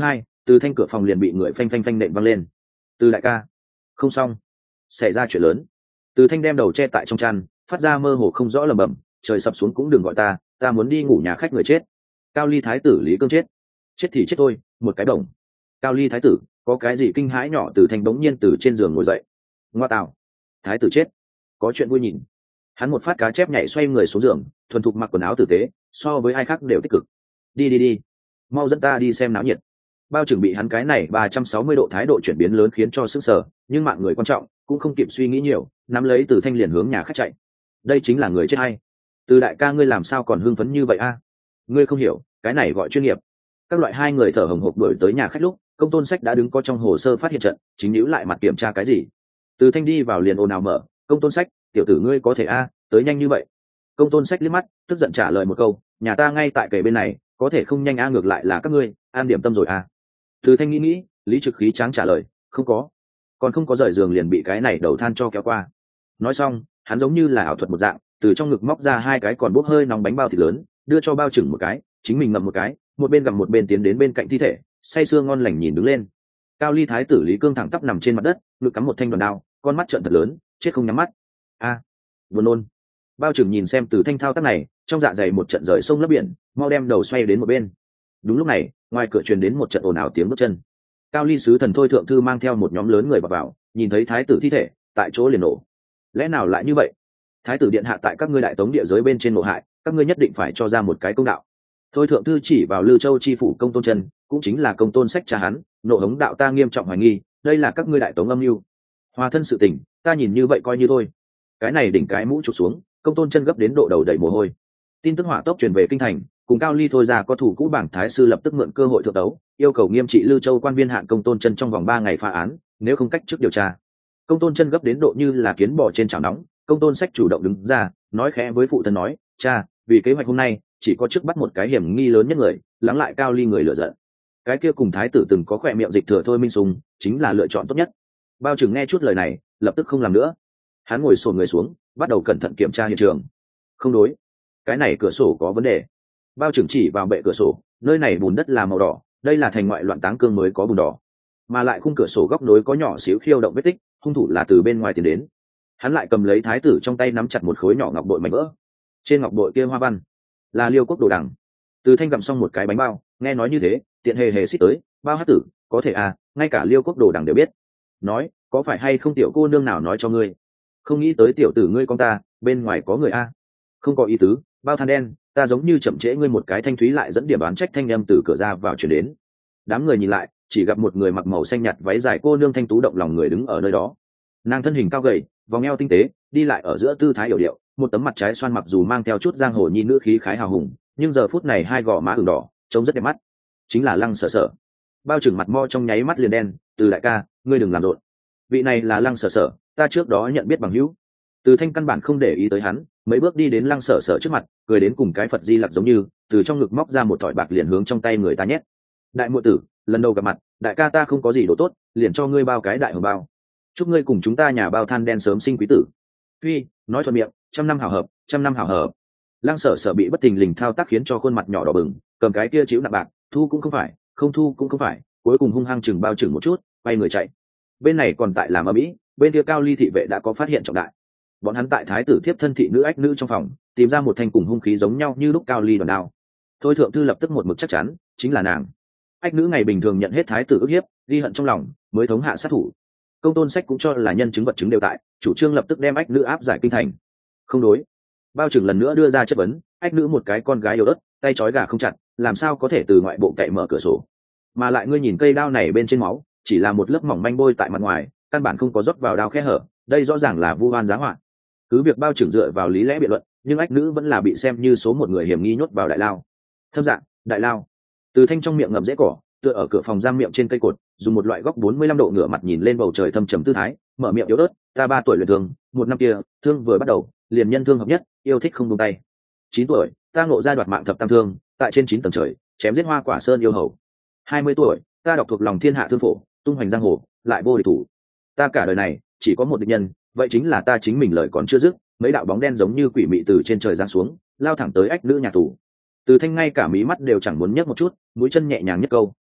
Từ Thanh cửa phòng liền bị người phanh phanh phanh nện văng lên. Từ đại ca, không xong, xảy ra chuyện lớn. Từ Thanh đem đầu che tại trong chăn, phát ra mơ hồ không rõ lẩm bẩm, trời sập xuống cũng đừng gọi ta, ta muốn đi ngủ nhà khách người chết. Cao Ly thái tử Lý Cương chết. Chết thì chết thôi, một cái đồng. Cao Ly thái tử, có cái gì kinh hãi nhỏ? Từ Thanh bỗng nhiên từ trên giường ngồi dậy. Ngoa tạo, thái tử chết, có chuyện vui nhìn. Hắn một phát cá chép nhảy xoay người xuống giường, thuần thục mặc quần áo tử tế, so với ai khác đều tích cực. Đi đi đi, mau dẫn ta đi xem náo nhiệt. Bao Trưởng bị hắn cái này ba trăm sáu mươi độ thái độ chuyển biến lớn khiến cho sức sở, nhưng mạng người quan trọng cũng không kịp suy nghĩ nhiều, nắm lấy Từ Thanh liền hướng nhà khách chạy. Đây chính là người chết hay? Từ đại ca ngươi làm sao còn hưng phấn như vậy a? Ngươi không hiểu, cái này gọi chuyên nghiệp. Các loại hai người thở hồng hộc đuổi tới nhà khách lúc, Công Tôn Sách đã đứng có trong hồ sơ phát hiện trận, chính níu lại mặt kiểm tra cái gì. Từ Thanh đi vào liền ồn ào mở, Công Tôn Sách, tiểu tử ngươi có thể a, tới nhanh như vậy. Công Tôn Sách liếc mắt, tức giận trả lời một câu, nhà ta ngay tại kề bên này, có thể không nhanh a, ngược lại là các ngươi an điểm tâm rồi a. Từ Thanh nghĩ nghĩ, lý trực khí tráng trả lời, không có, còn không có rời giường liền bị cái này đầu than cho kéo qua. Nói xong, hắn giống như là ảo thuật một dạng, từ trong ngực móc ra hai cái còn bốc hơi nóng bánh bao thịt lớn, đưa cho Bao Trưởng một cái, chính mình ngậm một cái, một bên gặm một bên tiến đến bên cạnh thi thể, say sưa ngon lành nhìn đứng lên. Cao Ly thái tử Lý Cương thẳng tắp nằm trên mặt đất, ngực cắm một thanh đoàn đao, con mắt trợn thật lớn, chết không nhắm mắt. A, à, buồn nôn. Bao Trưởng nhìn xem Từ Thanh thao tác này, trong dạ dày một trận rời sông lấp biển, mau đem đầu xoay đến một bên. Đúng lúc này, ngoài cửa truyền đến một trận ồn ào tiếng bước chân. Cao Ly sứ thần Thôi thượng thư mang theo một nhóm lớn người vào, vào nhìn thấy thái tử thi thể, tại chỗ liền nổ. Lẽ nào lại như vậy? Thái tử điện hạ tại các ngươi đại tống địa giới bên trên nộ hại, các ngươi nhất định phải cho ra một cái công đạo. Thôi thượng thư chỉ vào Lư Châu chi phủ Công Tôn Chân, cũng chính là Công Tôn Sách cha hắn, nộ hống đạo ta nghiêm trọng hoài nghi, đây là các ngươi đại tống âm mưu. Hòa thân sự tình, ta nhìn như vậy coi như thôi. Cái này đỉnh cái mũ chụp xuống, Công Tôn Chân gấp đến độ đầu đầy mồ hôi. Tin tức hỏa tốc truyền về kinh thành, cùng Cao Ly thôi ra có thủ cũ bảng thái sư lập tức mượn cơ hội thượng đấu, yêu cầu nghiêm trị Lư Châu quan viên hạn Công Tôn Chân trong vòng ba ngày phá án, nếu không cách chức điều tra. Công Tôn Chân gấp đến độ như là kiến bò trên chảo nóng, Công Tôn Sách chủ động đứng ra, nói khẽ với phụ thân nói, cha, vì kế hoạch hôm nay chỉ có trước bắt một cái hiểm nghi lớn nhất người, lắng lại Cao Ly người lựa giận. Cái kia cùng thái tử từng có khỏe miệng dịch thừa Thôi Minh Sùng chính là lựa chọn tốt nhất. Bao Trưởng nghe chút lời này, lập tức không làm nữa. Hắn ngồi xổm người xuống, bắt đầu cẩn thận kiểm tra hiện trường. Không đối, cái này cửa sổ có vấn đề. Bao Trưởng chỉ vào bệ cửa sổ, nơi này bùn đất là màu đỏ, đây là thành ngoại loạn táng cương mới có bùn đỏ, mà lại khung cửa sổ góc nối có nhỏ xíu khiêu động vết tích, hung thủ là từ bên ngoài tiến đến. Hắn lại cầm lấy thái tử trong tay nắm chặt một khối nhỏ ngọc bội mảnh vỡ, trên ngọc bội kia hoa văn là Liêu Quốc đồ đằng. Từ Thanh gặm xong một cái bánh bao, nghe nói như thế, tiện hề hề xích tới, Bao hát tử, có thể à, ngay cả Liêu Quốc đồ đằng đều biết. Nói, có phải hay không tiểu cô nương nào nói cho ngươi? Không nghĩ tới tiểu tử ngươi con ta, bên ngoài có người a. Không có ý tứ, Bao than đen, ta giống như chậm trễ ngươi một cái thanh thúy lại dẫn điểm bán trách thanh âm từ cửa ra vào chuyển đến. Đám người nhìn lại, chỉ gặp một người mặc màu xanh nhạt váy dài cô nương thanh tú động lòng người đứng ở nơi đó. Nàng thân hình cao gầy, vòng eo tinh tế, đi lại ở giữa tư thái hiểu điệu, một tấm mặt trái xoan mặc dù mang theo chút giang hồ nhi nữ khí khái hào hùng, nhưng giờ phút này hai gò má ửng đỏ, trông rất đẹp mắt. Chính là Lăng Sở Sở. Bao Trưởng mặt mo trong nháy mắt liền đen, Từ đại ca, ngươi đừng làm rộn. Vị này là Lăng Sở Sở, ta trước đó nhận biết bằng hữu. Từ Thanh căn bản không để ý tới hắn, mấy bước đi đến Lăng Sở Sở trước mặt, cười đến cùng cái Phật Di Lặc giống như, từ trong ngực móc ra một thỏi bạc liền hướng trong tay người ta nhét. Đại muội tử, lần đầu gặp mặt, đại ca ta không có gì đồ tốt, liền cho ngươi bao cái đại hồng bao. Chúc ngươi cùng chúng ta nhà Bao than đen sớm sinh quý tử. Phi, nói thuận miệng, trăm năm hảo hợp, trăm năm hảo hợp. Lăng Sở Sở bị bất thình lình thao tác khiến cho khuôn mặt nhỏ đỏ bừng, cầm cái kia chịu nặng bạc, thu cũng không phải, không thu cũng không phải, cuối cùng hung hăng chừng Bao Trưởng một chút, quay người chạy. Bên này còn tại làm ở mỹ, bên kia Cao Ly thị vệ đã có phát hiện trọng đại. Bọn hắn tại thái tử thiếp thân thị nữ ách nữ trong phòng, tìm ra một thanh cùng hung khí giống nhau như lúc Cao Ly đòn đao. Thôi thượng thư lập tức một mực chắc chắn, chính là nàng. Ách nữ ngày bình thường nhận hết thái tử ức hiếp, ghi hận trong lòng, mới thống hạ sát thủ. Công Tôn Sách cũng cho là nhân chứng vật chứng đều tại, chủ trương lập tức đem ách nữ áp giải kinh thành. Không đối. Bao Trưởng lần nữa đưa ra chất vấn, ách nữ một cái con gái yếu ớt, tay trói gà không chặt, làm sao có thể từ ngoại bộ cậy mở cửa sổ? Mà lại ngươi nhìn cây đao này bên trên máu, chỉ là một lớp mỏng manh bôi tại mặt ngoài, căn bản không có rót vào đao khe hở, đây rõ ràng là vu oan giá họa. Cứ việc Bao Trưởng dựa vào lý lẽ biện luận, nhưng ách nữ vẫn là bị xem như số một người hiểm nghi nhốt vào đại lao. Thâm dạng, đại lao. Từ Thanh trong miệng ngậm rễ cỏ, tựa ở cửa phòng giam miệng trên cây cột, dùng một loại góc bốn mươi lăm độ ngửa mặt nhìn lên bầu trời thâm trầm tư thái, mở miệng yếu ớt, ta ba tuổi luyện thương, một năm kia, thương vừa bắt đầu, liền nhân thương hợp nhất, yêu thích không buông tay. Chín tuổi, ta ngộ ra đoạt mạng thập tam thương, tại trên chín tầng trời, chém giết Hoa Quả Sơn yêu hầu. Hai mươi tuổi, ta đọc thuộc lòng thiên hạ thương phổ, tung hoành giang hồ, lại vô địch thủ. Ta cả đời này, chỉ có một địch nhân, vậy chính là ta chính mình. Lời còn chưa dứt, mấy đạo bóng đen giống như quỷ mị từ trên trời giáng xuống, lao thẳng tới ách nữ nhà tù. Từ Thanh ngay cả mí mắt đều chẳng muốn nhấc một chút, mũi chân nhẹ nhàng nhất câu,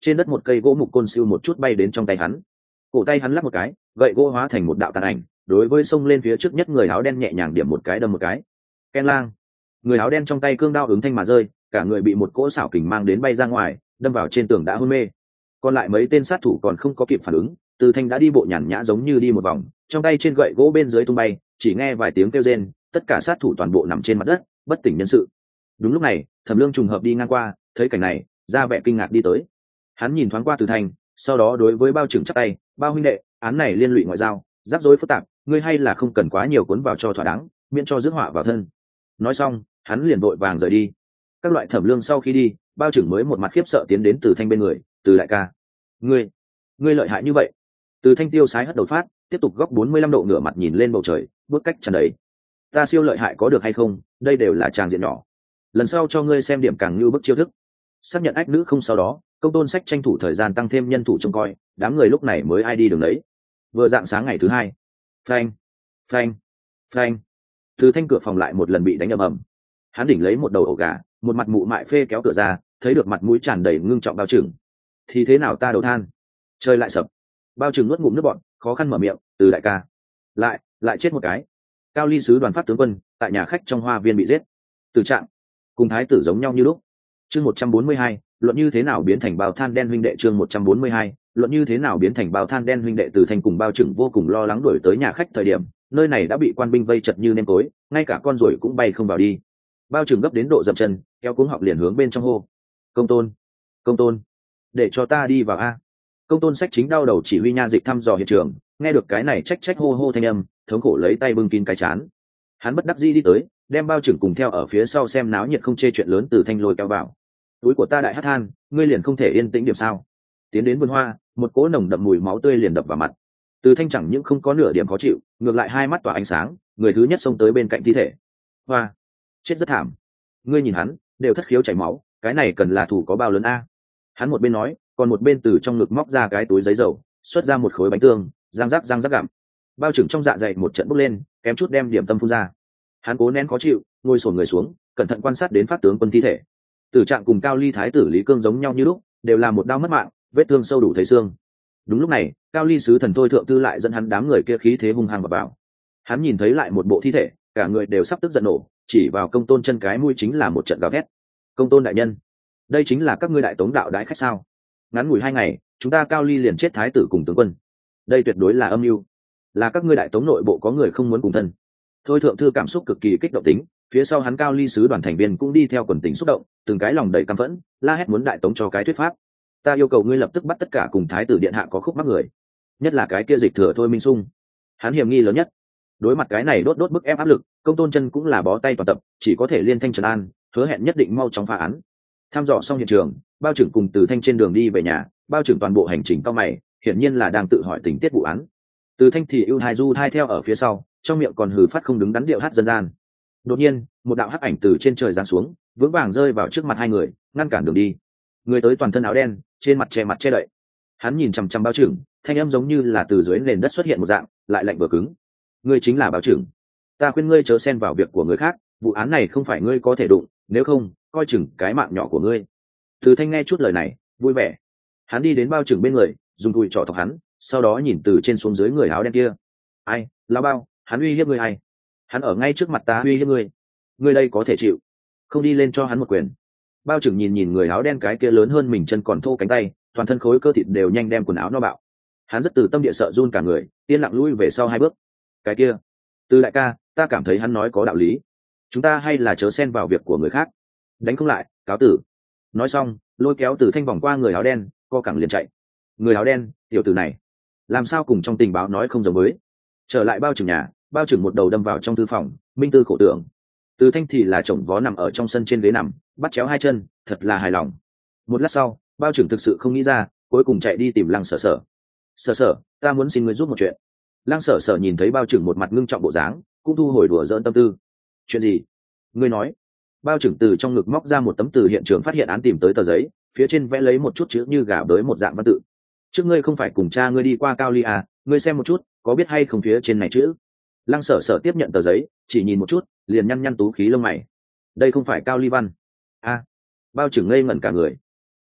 trên đất một cây gỗ mục côn siêu một chút bay đến trong tay hắn. Cổ tay hắn lắc một cái, gậy gỗ hóa thành một đạo tàn ảnh, đối với xông lên phía trước nhất người áo đen nhẹ nhàng điểm một cái đâm một cái. Ken lang. Người áo đen trong tay cương đao ứng thanh mà rơi, cả người bị một cỗ xảo kình mang đến bay ra ngoài, đâm vào trên tường đã hôn mê. Còn lại mấy tên sát thủ còn không có kịp phản ứng, Từ Thanh đã đi bộ nhàn nhã giống như đi một vòng, trong tay trên gậy gỗ bên dưới tung bay, chỉ nghe vài tiếng kêu rên, tất cả sát thủ toàn bộ nằm trên mặt đất, bất tỉnh nhân sự. Đúng lúc này, Thẩm Lương trùng hợp đi ngang qua, thấy cảnh này, ra vẻ kinh ngạc đi tới. Hắn nhìn thoáng qua Từ Thanh, sau đó đối với Bao Trừng chắp tay, "Bao huynh đệ, án này liên lụy ngoại giao, rắc rối phức tạp, ngươi hay là không cần quá nhiều cuốn vào cho thỏa đáng, miễn cho rước họa vào thân." Nói xong, hắn liền vội vàng rời đi. Các loại Thẩm Lương sau khi đi, Bao Trừng mới một mặt khiếp sợ tiến đến Từ Thanh bên người, "Từ đại ca, ngươi, ngươi lợi hại như vậy?" Từ Thanh tiêu sái hất đầu phát, tiếp tục góc bốn mươi lăm độ ngửa mặt nhìn lên bầu trời, bước cách tràn đầy. "Ta siêu lợi hại có được hay không, đây đều là tràng diện nhỏ. Lần sau cho ngươi xem điểm càng như bức chiêu thức." Xác nhận ách nữ không, sau đó Công Tôn Sách tranh thủ thời gian tăng thêm nhân thủ trông coi, đám người lúc này mới ai đi đường đấy. Vừa dạng sáng ngày thứ hai, phanh, phanh, phanh, Từ Thanh cửa phòng lại một lần bị đánh ầm ầm. Hắn đỉnh lấy một đầu ổ gà, một mặt mụ mại phê kéo cửa ra, thấy được mặt mũi tràn đầy ngưng trọng Bao Trừng. "Thì thế nào ta đầu than, trời lại sập." Bao Trừng nuốt ngụm nước bọt, khó khăn mở miệng, "Từ đại ca, lại lại chết một cái." Cao ly sứ đoàn pháp tướng quân tại nhà khách trong hoa viên bị giết. Tử trạng cùng thái tử giống nhau như lúc. Chương một trăm bốn mươi hai, luận như thế nào biến thành bao than đen huynh đệ. Chương một trăm bốn mươi hai, luận như thế nào biến thành bao than đen huynh đệ. Từ Thanh cùng Bao Trừng vô cùng lo lắng đuổi tới nhà khách thời điểm, nơi này đã bị quan binh vây chật như nêm tối, ngay cả con ruồi cũng bay không vào đi. Bao Trừng gấp đến độ dậm chân, kéo cuống họng liền hướng bên trong hô, "Công tôn, công tôn, để cho ta đi vào a." Công Tôn Sách chính đau đầu chỉ huy nha dịch thăm dò hiện trường, nghe được cái này trách trách hô hô thanh âm, thống khổ lấy tay bưng kín cái chán. Hắn bất đắc dĩ đi tới, đem Bao Trừng cùng theo ở phía sau xem náo nhiệt không chê chuyện lớn Từ Thanh lôi kéo vào. "Túi của ta đại hát than, ngươi liền không thể yên tĩnh điểm sao?" Tiến đến vườn hoa, một cỗ nồng đậm mùi máu tươi liền đập vào mặt. Từ Thanh chẳng những không có nửa điểm khó chịu, ngược lại hai mắt tỏa ánh sáng, người thứ nhất xông tới bên cạnh thi thể. "Hoa, chết rất thảm. Ngươi nhìn hắn, đều thất khiếu chảy máu, cái này cần là thủ có bao lớn a?" Hắn một bên nói, còn một bên từ trong ngực móc ra cái túi giấy dầu, xuất ra một khối bánh tương, răng rắc răng rắc gặm. Bao Trừng trong dạ dày một trận bốc lên, kém chút đem điểm tâm phun ra. Hắn cố nén khó chịu, ngồi xổm người xuống, cẩn thận quan sát đến pháp tướng quân thi thể. Tử trạng cùng Cao Ly thái tử Lý Cương giống nhau như lúc, đều là một đau mất mạng, vết thương sâu đủ thấy xương. Đúng lúc này, Cao Ly sứ thần thôi thượng tư lại dẫn hắn đám người kia khí thế hung hăng vào vào. Hắn nhìn thấy lại một bộ thi thể, cả người đều sắp tức giận nổ, chỉ vào Công Tôn chân cái mũi chính là một trận gào thét. "Công Tôn đại nhân, đây chính là các ngươi đại tống đạo đại khách sao? Ngắn ngủi hai ngày, chúng ta Cao Ly liền chết thái tử cùng tướng quân, đây tuyệt đối là âm mưu, là các ngươi đại tống nội bộ có người không muốn cùng thân." Thôi thượng thư cảm xúc cực kỳ kích động tính, phía sau hắn Cao Ly sứ đoàn thành viên cũng đi theo quần tình xúc động, từng cái lòng đầy căm phẫn, la hét muốn đại tống cho cái thuyết pháp. "Ta yêu cầu ngươi lập tức bắt tất cả cùng thái tử điện hạ có khúc mắc người, nhất là cái kia Dịch Thừa Thôi Minh Sung, hắn hiểm nghi lớn nhất." Đối mặt cái này đốt đốt bức ép áp lực, Công Tôn chân cũng là bó tay toàn tập, chỉ có thể liên thanh trấn an, hứa hẹn nhất định mau chóng phá án. Tham dò xong hiện trường, Bao Trừng cùng Từ Thanh trên đường đi về nhà, Bao Trừng toàn bộ hành trình cao mày, hiển nhiên là đang tự hỏi tình tiết vụ án. Từ Thanh thì ưu hai du hai theo ở phía sau, trong miệng còn hừ phát không đứng đắn điệu hát dân gian. Đột nhiên, một đạo hắc ảnh từ trên trời giáng xuống, vững vàng rơi vào trước mặt hai người, ngăn cản đường đi. Người tới toàn thân áo đen, trên mặt che mặt che đậy. Hắn nhìn chằm chằm Bao Trừng, thanh âm giống như là từ dưới nền đất xuất hiện một dạng, lại lạnh vừa cứng. "Ngươi chính là Bao Trừng? Ta khuyên ngươi chớ xen vào việc của người khác, vụ án này không phải ngươi có thể đụng, nếu không, coi chừng cái mạng nhỏ của ngươi." Từ Thanh nghe chút lời này, vui vẻ. Hắn đi đến Bao Trừng bên người, dùng cùi trỏ thọc hắn, sau đó nhìn từ trên xuống dưới người áo đen kia. "Ai, lão Bao, hắn uy hiếp ngươi ai? Hắn ở ngay trước mặt ta uy hiếp ngươi, ngươi đây có thể chịu? Không đi lên cho hắn một quyền." Bao Trừng nhìn nhìn người áo đen cái kia lớn hơn mình chân còn thô cánh tay, toàn thân khối cơ thịt đều nhanh đem quần áo nó bạo. Hắn rất từ tâm địa sợ run cả người, yên lặng lui về sau hai bước. "Cái kia, Từ đại ca, ta cảm thấy hắn nói có đạo lý, chúng ta hay là chớ xen vào việc của người khác. Đánh không lại, cáo tử." Nói xong, lôi kéo Từ Thanh vòng qua người áo đen, co cẳng liền chạy. Người áo đen, tiểu tử này, làm sao cùng trong tình báo nói không giống với. Trở lại Bao Trừng nhà, Bao Trừng một đầu đâm vào trong thư phòng, minh tư khổ tưởng. Từ Thanh thì là chồng vó nằm ở trong sân trên ghế nằm, bắt chéo hai chân, thật là hài lòng. Một lát sau, Bao Trừng thực sự không nghĩ ra, cuối cùng chạy đi tìm Lăng Sở Sở. "Sở Sở, ta muốn xin ngươi giúp một chuyện." Lăng Sở Sở nhìn thấy Bao Trừng một mặt ngưng trọng bộ dáng, cũng thu hồi đùa giỡn tâm tư. "Chuyện gì? Ngươi nói." Bao Trừng từ trong ngực móc ra một tấm từ hiện trường phát hiện án tìm tới tờ giấy, phía trên vẽ lấy một chút chữ như gà bới một dạng văn tự. "Trước ngươi không phải cùng cha ngươi đi qua Cao Ly à, ngươi xem một chút, có biết hay không phía trên này chữ?" Lăng Sở Sở tiếp nhận tờ giấy, chỉ nhìn một chút, liền nhăn nhăn tú khí lông mày. "Đây không phải Cao Ly văn." "A." Bao Trừng ngây ngẩn cả người.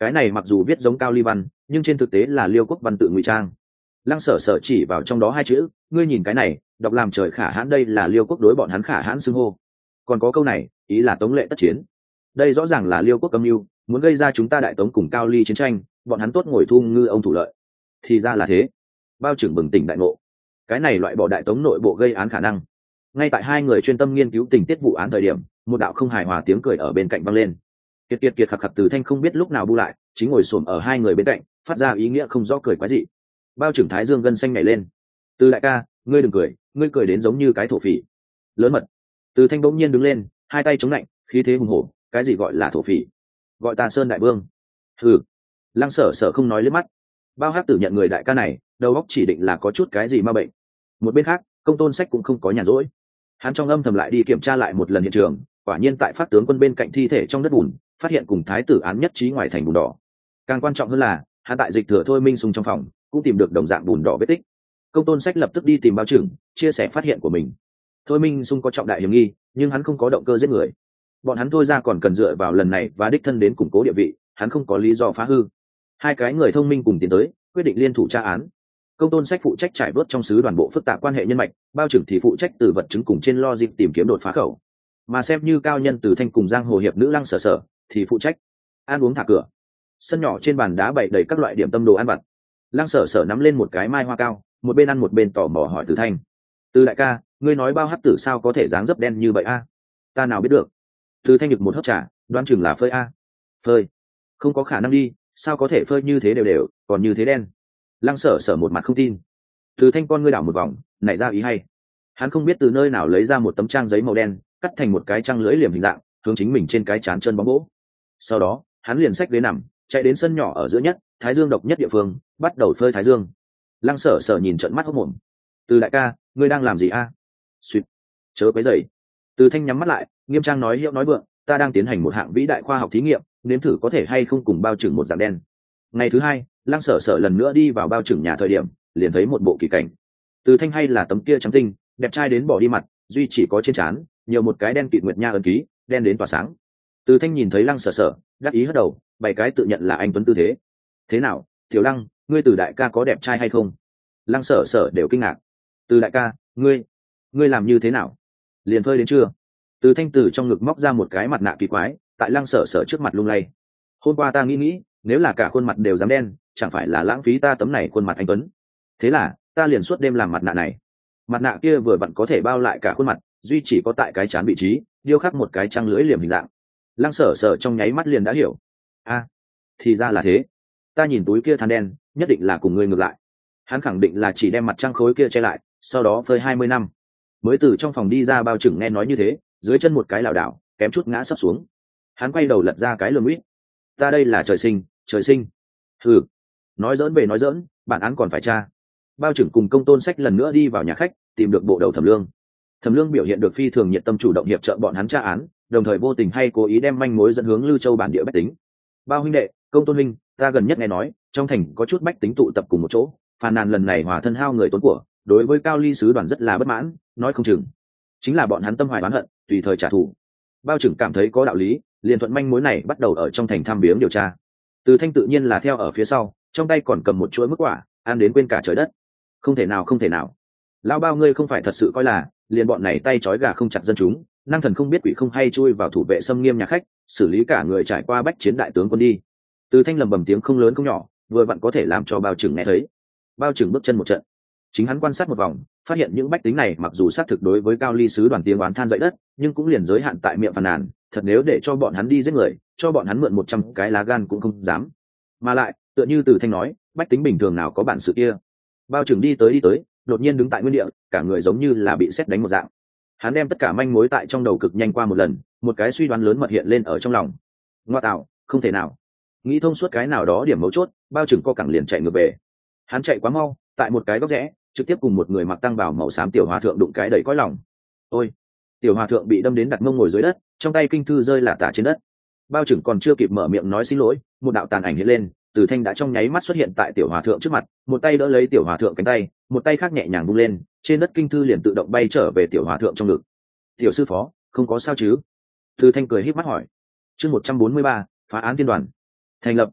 cái này mặc dù viết giống cao ly văn nhưng trên thực tế là liêu quốc văn tự ngụy trang. Lăng Sở Sở chỉ vào trong đó hai chữ, ngươi nhìn cái này, đọc làm trời khả hãn, đây là liêu quốc đối bọn hắn khả hãn xưng hô. Còn có câu này, ý là tống lệ tất chiến. Đây rõ ràng là liêu quốc âm mưu, muốn gây ra chúng ta đại tống cùng cao ly chiến tranh, bọn hắn tốt ngồi thu ngư ông thủ lợi. Thì ra là thế. Bao trưởng bừng tỉnh đại ngộ. Cái này loại bỏ đại tống nội bộ gây án khả năng. Ngay tại hai người chuyên tâm nghiên cứu tình tiết vụ án thời điểm, một đạo không hài hòa tiếng cười ở bên cạnh vang lên. Kiệt kiệt kiệt khặc khặc Từ Thanh không biết lúc nào bu lại, chính ngồi xổm ở hai người bên cạnh, phát ra ý nghĩa không rõ cười quái dị. Bao trưởng thái dương gân xanh nhảy lên. Từ đại ca, ngươi đừng cười, ngươi cười đến giống như cái thổ phỉ. Lớn mật. Từ Thanh bỗng nhiên đứng lên, hai tay chống lạnh, khí thế hùng hổ, cái gì gọi là thổ phỉ? Gọi ta Sơn đại vương. Ừ. Lăng Sở Sở không nói liếc mắt. Bao Hắc Tử nhận người đại ca này, đầu óc chỉ định là có chút cái gì ma bệnh. Một bên khác, Công Tôn Sách cũng không có nhàn rỗi. Hắn trong âm thầm lại đi kiểm tra lại một lần hiện trường, quả nhiên tại Phát tướng quân bên cạnh thi thể trong đất bùn, phát hiện cùng thái tử án nhất trí ngoài thành bùn đỏ. Càng quan trọng hơn là, hắn tại dịch thừa Thôi Minh Sung trong phòng, cũng tìm được đồng dạng bùn đỏ vết tích. Công Tôn Sách lập tức đi tìm Bao Trưởng, chia sẻ phát hiện của mình. Thôi Minh Sung có trọng đại hiểm nghi, nhưng hắn không có động cơ giết người. Bọn hắn thôi ra còn cần dựa vào lần này và đích thân đến củng cố địa vị, hắn không có lý do phá hư. Hai cái người thông minh cùng tiến tới, quyết định liên thủ tra án. Công Tôn Sách phụ trách trải bớt trong sứ đoàn bộ phức tạp quan hệ nhân mạch, Bao Trưởng thì phụ trách từ vật chứng cùng trên logic tìm kiếm đột phá khẩu. Mà xem như cao nhân Từ Thanh cùng giang hồ hiệp nữ Lăng Sở Sở thì phụ trách ăn uống thả cửa. Sân nhỏ trên bàn đá bày đầy các loại điểm tâm đồ ăn vặt. Lăng Sở Sở nắm lên một cái mai hoa cao, một bên ăn một bên tò mò hỏi Từ Thanh: Từ đại ca, ngươi nói Bao Hắc Tử sao có thể dáng dấp đen như vậy a? Ta nào biết được. Từ Thanh nhực một hớp trà, đoán chừng là phơi a. Phơi? Không có khả năng đi, sao có thể phơi như thế đều đều, còn như thế đen. Lăng Sở Sở một mặt không tin. Từ Thanh con ngươi đảo một vòng, nảy ra ý hay. Hắn không biết từ nơi nào lấy ra một tấm trang giấy màu đen, cắt thành một cái trang lưỡi liềm hình dạng, hướng chính mình trên cái trán chân bóng gỗ. Sau đó, hắn liền xách ghế nằm, chạy đến sân nhỏ ở giữa nhất, thái dương độc nhất địa phương, bắt đầu phơi thái dương. Lăng Sở Sở nhìn trợn mắt hốt mồm. Từ đại ca, ngươi đang làm gì a? Suýt, chớ quấy rầy. Từ Thanh nhắm mắt lại, nghiêm trang nói hiệu nói vượng, ta đang tiến hành một hạng vĩ đại khoa học thí nghiệm, nếm thử có thể hay không cùng Bao Trưởng một dạng đen. Ngày thứ hai, Lăng Sở Sở lần nữa đi vào Bao Trưởng nhà thời điểm, liền thấy một bộ kỳ cảnh. Từ Thanh hay là tấm kia trắng tinh, đẹp trai đến bỏ đi mặt, duy chỉ có trên trán nhiều một cái đen kịt nguyệt nha ấn ký, đen đến tỏa sáng. Từ Thanh nhìn thấy Lăng Sở Sở, đắc ý hất đầu, bảy cái tự nhận là anh tuấn tư thế. Thế nào, Tiểu Lăng, ngươi Từ đại ca có đẹp trai hay không? Lăng Sở Sở đều kinh ngạc. Từ đại ca, ngươi, ngươi làm như thế nào? Liền phơi đến chưa? Từ Thanh từ trong ngực móc ra một cái mặt nạ kỳ quái, tại Lăng Sở Sở trước mặt lung lay. Hôm qua ta nghĩ nghĩ, nếu là cả khuôn mặt đều dám đen, chẳng phải là lãng phí ta tấm này khuôn mặt anh tuấn. Thế là, ta liền suốt đêm làm mặt nạ này. Mặt nạ kia vừa vặn có thể bao lại cả khuôn mặt, duy chỉ có tại cái trán vị trí, điêu khắc một cái trăng lưỡi liềm hình dạng. Lăng Sở Sở trong nháy mắt liền đã hiểu. A, à, thì ra là thế. Ta nhìn túi kia than đen, nhất định là cùng ngươi ngược lại. Hắn khẳng định là chỉ đem mặt trăng khối kia che lại, sau đó phơi hai mươi năm. Mới từ trong phòng đi ra Bao Trưởng nghe nói như thế, dưới chân một cái lảo đảo, kém chút ngã sấp xuống. Hắn quay đầu lật ra cái lườm uýt. Ta đây là trời sinh, trời sinh. Hừ. Nói giỡn về nói giỡn, bản án còn phải tra. Bao Trưởng cùng Công Tôn Sách lần nữa đi vào nhà khách, tìm được bộ đầu Thẩm Lương. Thẩm Lương biểu hiện được phi thường nhiệt tâm chủ động hiệp trợ bọn hắn tra án, đồng thời vô tình hay cố ý đem manh mối dẫn hướng Lư Châu bản địa bách tính. Bao huynh đệ, Công Tôn huynh, ta gần nhất nghe nói, trong thành có chút bách tính tụ tập cùng một chỗ, phàn nàn lần này hòa thân hao người tốn của, đối với Cao Ly sứ đoàn rất là bất mãn, nói không chừng chính là bọn hắn tâm hoài oán hận, tùy thời trả thù. Bao Trưởng cảm thấy có đạo lý, liền thuận manh mối này bắt đầu ở trong thành thăm viếng điều tra. Từ Thanh tự nhiên là theo ở phía sau, trong tay còn cầm một chuỗi mức quả, ăn đến quên cả trời đất. Không thể nào, không thể nào. Lão Bao ngươi không phải thật sự coi là, liền bọn này tay trói gà không chặt dân chúng, năng thần không biết quỷ không hay chui vào thủ vệ xâm nghiêm nhà khách, xử lý cả người trải qua bách chiến đại tướng quân đi. Từ Thanh lầm bầm tiếng không lớn không nhỏ, vừa vặn có thể làm cho Bao Trưởng nghe thấy. Bao Trưởng bước chân một trận, chính hắn quan sát một vòng, phát hiện những bách tính này mặc dù xác thực đối với Cao Ly sứ đoàn tiếng oán than dậy đất, nhưng cũng liền giới hạn tại miệng phàn nàn, thật nếu để cho bọn hắn đi giết người, cho bọn hắn mượn một trăm cái lá gan cũng không dám. Mà lại, tựa như Từ Thanh nói, bách tính bình thường nào có bản sự kia. Bao Trưởng đi tới đi tới, đột nhiên đứng tại nguyên địa, cả người giống như là bị sét đánh một dạng. Hắn đem tất cả manh mối tại trong đầu cực nhanh qua một lần, một cái suy đoán lớn mật hiện lên ở trong lòng. Ngoa tạo, không thể nào. Nghĩ thông suốt cái nào đó điểm mấu chốt, Bao Trưởng co cẳng liền chạy ngược về. Hắn chạy quá mau, tại một cái góc rẽ, trực tiếp cùng một người mặc tăng bào màu xám tiểu hòa thượng đụng cái đầy cõi lòng. Ôi, tiểu hòa thượng bị đâm đến đặt mông ngồi dưới đất, trong tay kinh thư rơi lả tả trên đất. Bao Trưởng còn chưa kịp mở miệng nói xin lỗi, một đạo tàn ảnh hiện lên, Từ Thanh đã trong nháy mắt xuất hiện tại tiểu hòa thượng trước mặt, một tay đỡ lấy tiểu hòa thượng cánh tay, một tay khác nhẹ nhàng vung lên, trên đất kinh thư liền tự động bay trở về tiểu hòa thượng trong ngực. Tiểu sư phó, không có sao chứ? Từ Thanh cười híp mắt hỏi. Chương một trăm bốn mươi ba, phá án tiên đoàn. Thành lập.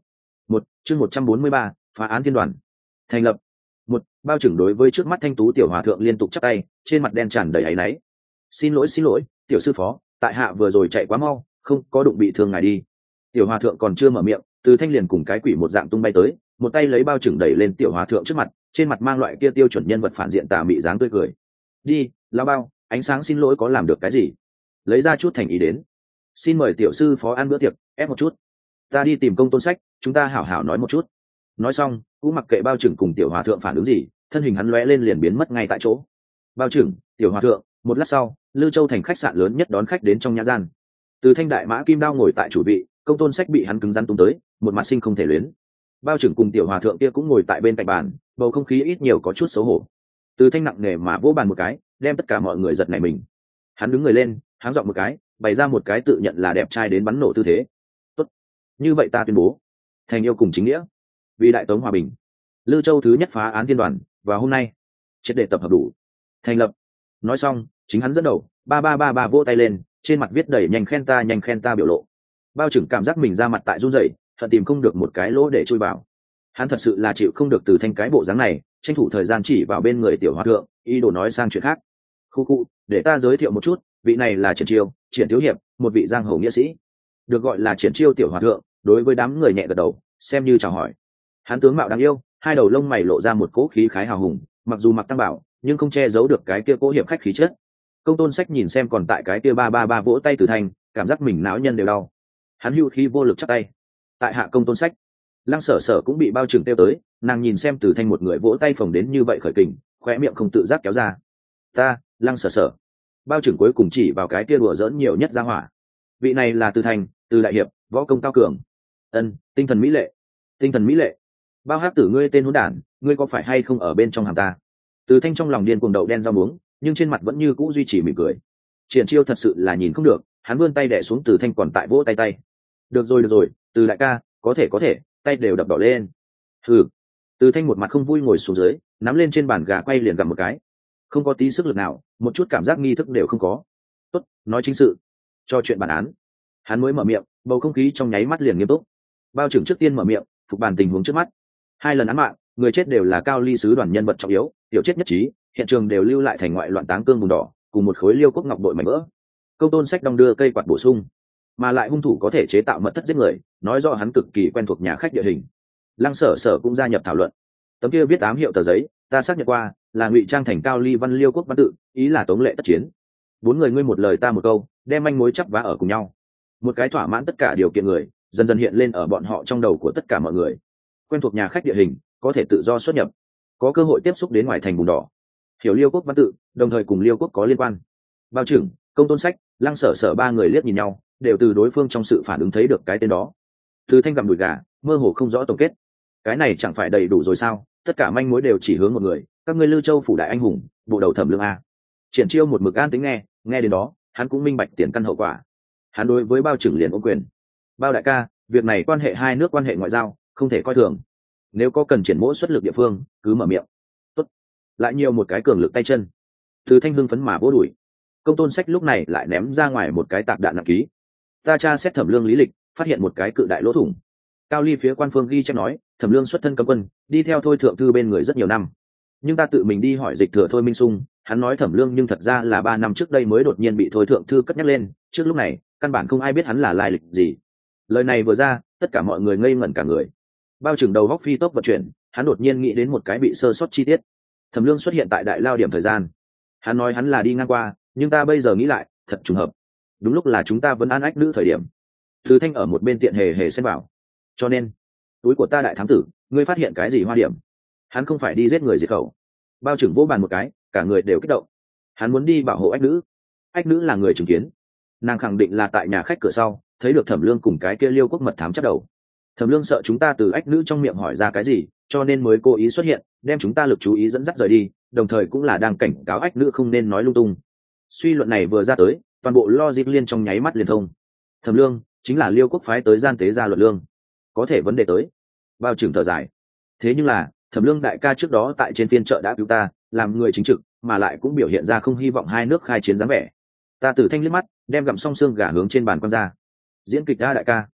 Một chương một trăm bốn mươi ba, phá án thiên đoàn thành lập. Một bao trưởng đối với trước mắt thanh tú tiểu hòa thượng liên tục chắp tay, trên mặt đen tràn đầy áy náy. Xin lỗi xin lỗi, tiểu sư phó, tại hạ vừa rồi chạy quá mau, không có đụng bị thương ngài đi. Tiểu hòa thượng còn chưa mở miệng, Từ Thanh liền cùng cái quỷ một dạng tung bay tới, một tay lấy bao trưởng đẩy lên tiểu hòa thượng trước mặt, trên mặt mang loại kia tiêu chuẩn nhân vật phản diện tà mị dáng tươi cười. Đi, lão bao, ánh sáng xin lỗi có làm được cái gì? Lấy ra chút thành ý đến. Xin mời tiểu sư phó ăn bữa tiệc, ép một chút. Ta đi tìm Công Tôn Sách, chúng ta hảo hảo nói một chút. Nói xong, cũng mặc kệ bao trưởng cùng tiểu hòa thượng phản ứng gì, thân hình hắn lóe lên liền biến mất ngay tại chỗ. Bao trưởng, tiểu hòa thượng, một lát sau, Lư Châu thành khách sạn lớn nhất đón khách đến trong nhã gian. Từ Thanh đại mã kim đao ngồi tại chủ vị, Công Tôn Sách bị hắn cứng rắn tung tới, một mặt sinh không thể luyến. Bao trưởng cùng tiểu hòa thượng kia cũng ngồi tại bên cạnh bàn, bầu không khí ít nhiều có chút xấu hổ. Từ Thanh nặng nề mà vỗ bàn một cái, đem tất cả mọi người giật nảy mình. Hắn đứng người lên, háng giọng một cái, bày ra một cái tự nhận là đẹp trai đến bắn nổ tư thế. Tốt, như vậy ta tuyên bố, thành yêu cùng chính nghĩa, vì đại tống hòa bình, Lư Châu thứ nhất phá án thiên đoàn, và hôm nay triệt để tập hợp đủ, thành lập. Nói xong, chính hắn dẫn đầu, ba ba ba ba vỗ tay lên, trên mặt viết đầy nhanh khen ta nhanh khen ta biểu lộ. Bao trưởng cảm giác mình ra mặt tại run rẩy, thật tìm không được một cái lỗ để chui vào. Hắn thật sự là chịu không được Từ Thanh cái bộ dáng này, tranh thủ thời gian chỉ vào bên người tiểu hòa thượng, ý đồ nói sang chuyện khác. Khu khu, để ta giới thiệu một chút, vị này là Triển Chiêu, Triển Thiếu hiệp, một vị giang hồ nghĩa sĩ, được gọi là Triển Chiêu tiểu hòa thượng. Đối với đám người nhẹ gật đầu, xem như chào hỏi. Hắn tướng mạo đáng yêu, hai đầu lông mày lộ ra một cỗ khí khái hào hùng, mặc dù mặc tăng bảo, nhưng không che giấu được cái kia cỗ hiệp khách khí chất. Công Tôn Sách nhìn xem còn tại cái kia ba ba ba vỗ tay Từ Thanh, cảm giác mình não nhân đều đau. Hắn hưu khí vô lực chắp tay. Tại hạ Công Tôn Sách. Lăng Sở Sở cũng bị bao trưởng tiêu tới, nàng nhìn xem Từ Thanh một người vỗ tay phồng đến như vậy khởi kình, khóe miệng không tự giác kéo ra. Ta, Lăng Sở Sở. Bao trưởng cuối cùng chỉ vào cái kia đùa giỡn nhiều nhất ra hỏa. Vị này là Từ Thanh, Từ đại hiệp, võ công cao cường. Ân, tinh thần mỹ lệ. Tinh thần mỹ lệ. Bao hắc tử ngươi tên hỗn đản, ngươi có phải hay không ở bên trong hàng ta? Từ Thanh trong lòng điên cuồng đậu đen rau muống, nhưng trên mặt vẫn như cũ duy trì mỉm cười. Triển Chiêu thật sự là nhìn không được, hắn vươn tay đè xuống Từ Thanh còn tại vỗ tay tay. Được rồi được rồi, Từ đại ca, có thể có thể, tay đều đập đỏ lên. Hừ. Từ Thanh một mặt không vui ngồi xuống dưới, nắm lên trên bàn gà quay liền gặm một cái. Không có tí sức lực nào, một chút cảm giác nghi thức đều không có. Tốt, nói chính sự, cho chuyện bản án. Hắn mới mở miệng, bầu không khí trong nháy mắt liền nghiêm túc. Bao trưởng trước tiên mở miệng, phục bàn tình huống trước mắt. Hai lần án mạng, người chết đều là cao ly sứ đoàn nhân vật trọng yếu, tiểu chết nhất trí, hiện trường đều lưu lại thành ngoại loạn táng cương vùng đỏ, cùng một khối liêu quốc ngọc bội mảnh vỡ. Công Tôn Sách đong đưa cây quạt bổ sung, mà lại hung thủ có thể chế tạo mật thất giết người, nói rõ hắn cực kỳ quen thuộc nhà khách địa hình. Lăng Sở Sở cũng gia nhập thảo luận. Tấm kia viết ám hiệu tờ giấy, ta xác nhận qua, là ngụy trang thành cao ly văn liêu quốc văn tự, ý là tống lệ tất chiến. Bốn người ngươi một lời ta một câu, đem manh mối chắp vá ở cùng nhau. Một cái thỏa mãn tất cả điều kiện người, dần dần hiện lên ở bọn họ trong đầu của tất cả mọi người. Quen thuộc nhà khách địa hình, có thể tự do xuất nhập, có cơ hội tiếp xúc đến ngoài thành vùng đỏ, hiểu liêu quốc văn tự, đồng thời cùng liêu quốc có liên quan. Bao trưởng, Công Tôn Sách, Lăng Sở Sở ba người liếc nhìn nhau, đều từ đối phương trong sự phản ứng thấy được cái tên đó. Từ Thanh gặm đùi gà, mơ hồ không rõ tổng kết. Cái này chẳng phải đầy đủ rồi sao? Tất cả manh mối đều chỉ hướng một người, các ngươi Lư Châu phủ đại anh hùng, bộ đầu Thẩm Lương a. Triển Chiêu một mực an tính nghe, nghe đến đó, hắn cũng minh bạch tiền căn hậu quả. Hắn đối với Bao trưởng liền ôm quyền. Bao đại ca, việc này quan hệ hai nước quan hệ ngoại giao, không thể coi thường. Nếu có cần triển mỗ xuất lực địa phương, cứ mở miệng. Tốt. Lại nhiều một cái cường lực tay chân. Từ Thanh hưng phấn mà vỗ đùi. Công Tôn Sách lúc này lại ném ra ngoài một cái tạc đạn nặng ký. Ta tra xét Thẩm Lương lý lịch, phát hiện một cái cự đại lỗ thủng. Cao ly phía quan phương ghi chép nói, Thẩm Lương xuất thân cấm quân, đi theo Thôi thượng thư bên người rất nhiều năm. Nhưng ta tự mình đi hỏi dịch thừa Thôi Minh Sung, hắn nói Thẩm Lương nhưng thật ra là ba năm trước đây mới đột nhiên bị Thôi thượng thư cất nhắc lên, trước lúc này, căn bản không ai biết hắn là lai lịch gì. Lời này vừa ra, tất cả mọi người ngây ngẩn cả người. Bao trưởng đầu góc phi tốc vận chuyển, hắn đột nhiên nghĩ đến một cái bị sơ sót chi tiết. Thẩm Lương xuất hiện tại đại lao điểm thời gian. Hắn nói hắn là đi ngang qua, nhưng ta bây giờ nghĩ lại, thật trùng hợp. Đúng lúc là chúng ta vẫn an ách nữ thời điểm. Thứ Thanh ở một bên tiện hề hề xen vào. Cho nên, túi của ta đại thám tử, ngươi phát hiện cái gì hoa điểm? Hắn không phải đi giết người diệt khẩu. Bao trưởng vỗ bàn một cái, cả người đều kích động. Hắn muốn đi bảo hộ ách nữ. Ách nữ là người chứng kiến. Nàng khẳng định là tại nhà khách cửa sau, thấy được Thẩm Lương cùng cái kia liêu quốc mật thám chắc đầu. Thẩm Lương sợ chúng ta từ ách nữ trong miệng hỏi ra cái gì, cho nên mới cố ý xuất hiện, đem chúng ta lực chú ý dẫn dắt rời đi, đồng thời cũng là đang cảnh cáo ách nữ không nên nói lung tung. Suy luận này vừa ra tới, toàn bộ logic liên trong nháy mắt liền thông. Thẩm Lương chính là liêu quốc phái tới gian tế gia luận lương, có thể vấn đề tới. Bao trưởng thở dài. Thế nhưng là Thẩm Lương đại ca trước đó tại trên phiên chợ đã cứu ta, làm người chính trực, mà lại cũng biểu hiện ra không hy vọng hai nước khai chiến dáng vẻ. Ta Tử Thanh liếc mắt, đem gặm xong xương gà hướng trên bàn quăng ra. Diễn kịch a đại ca.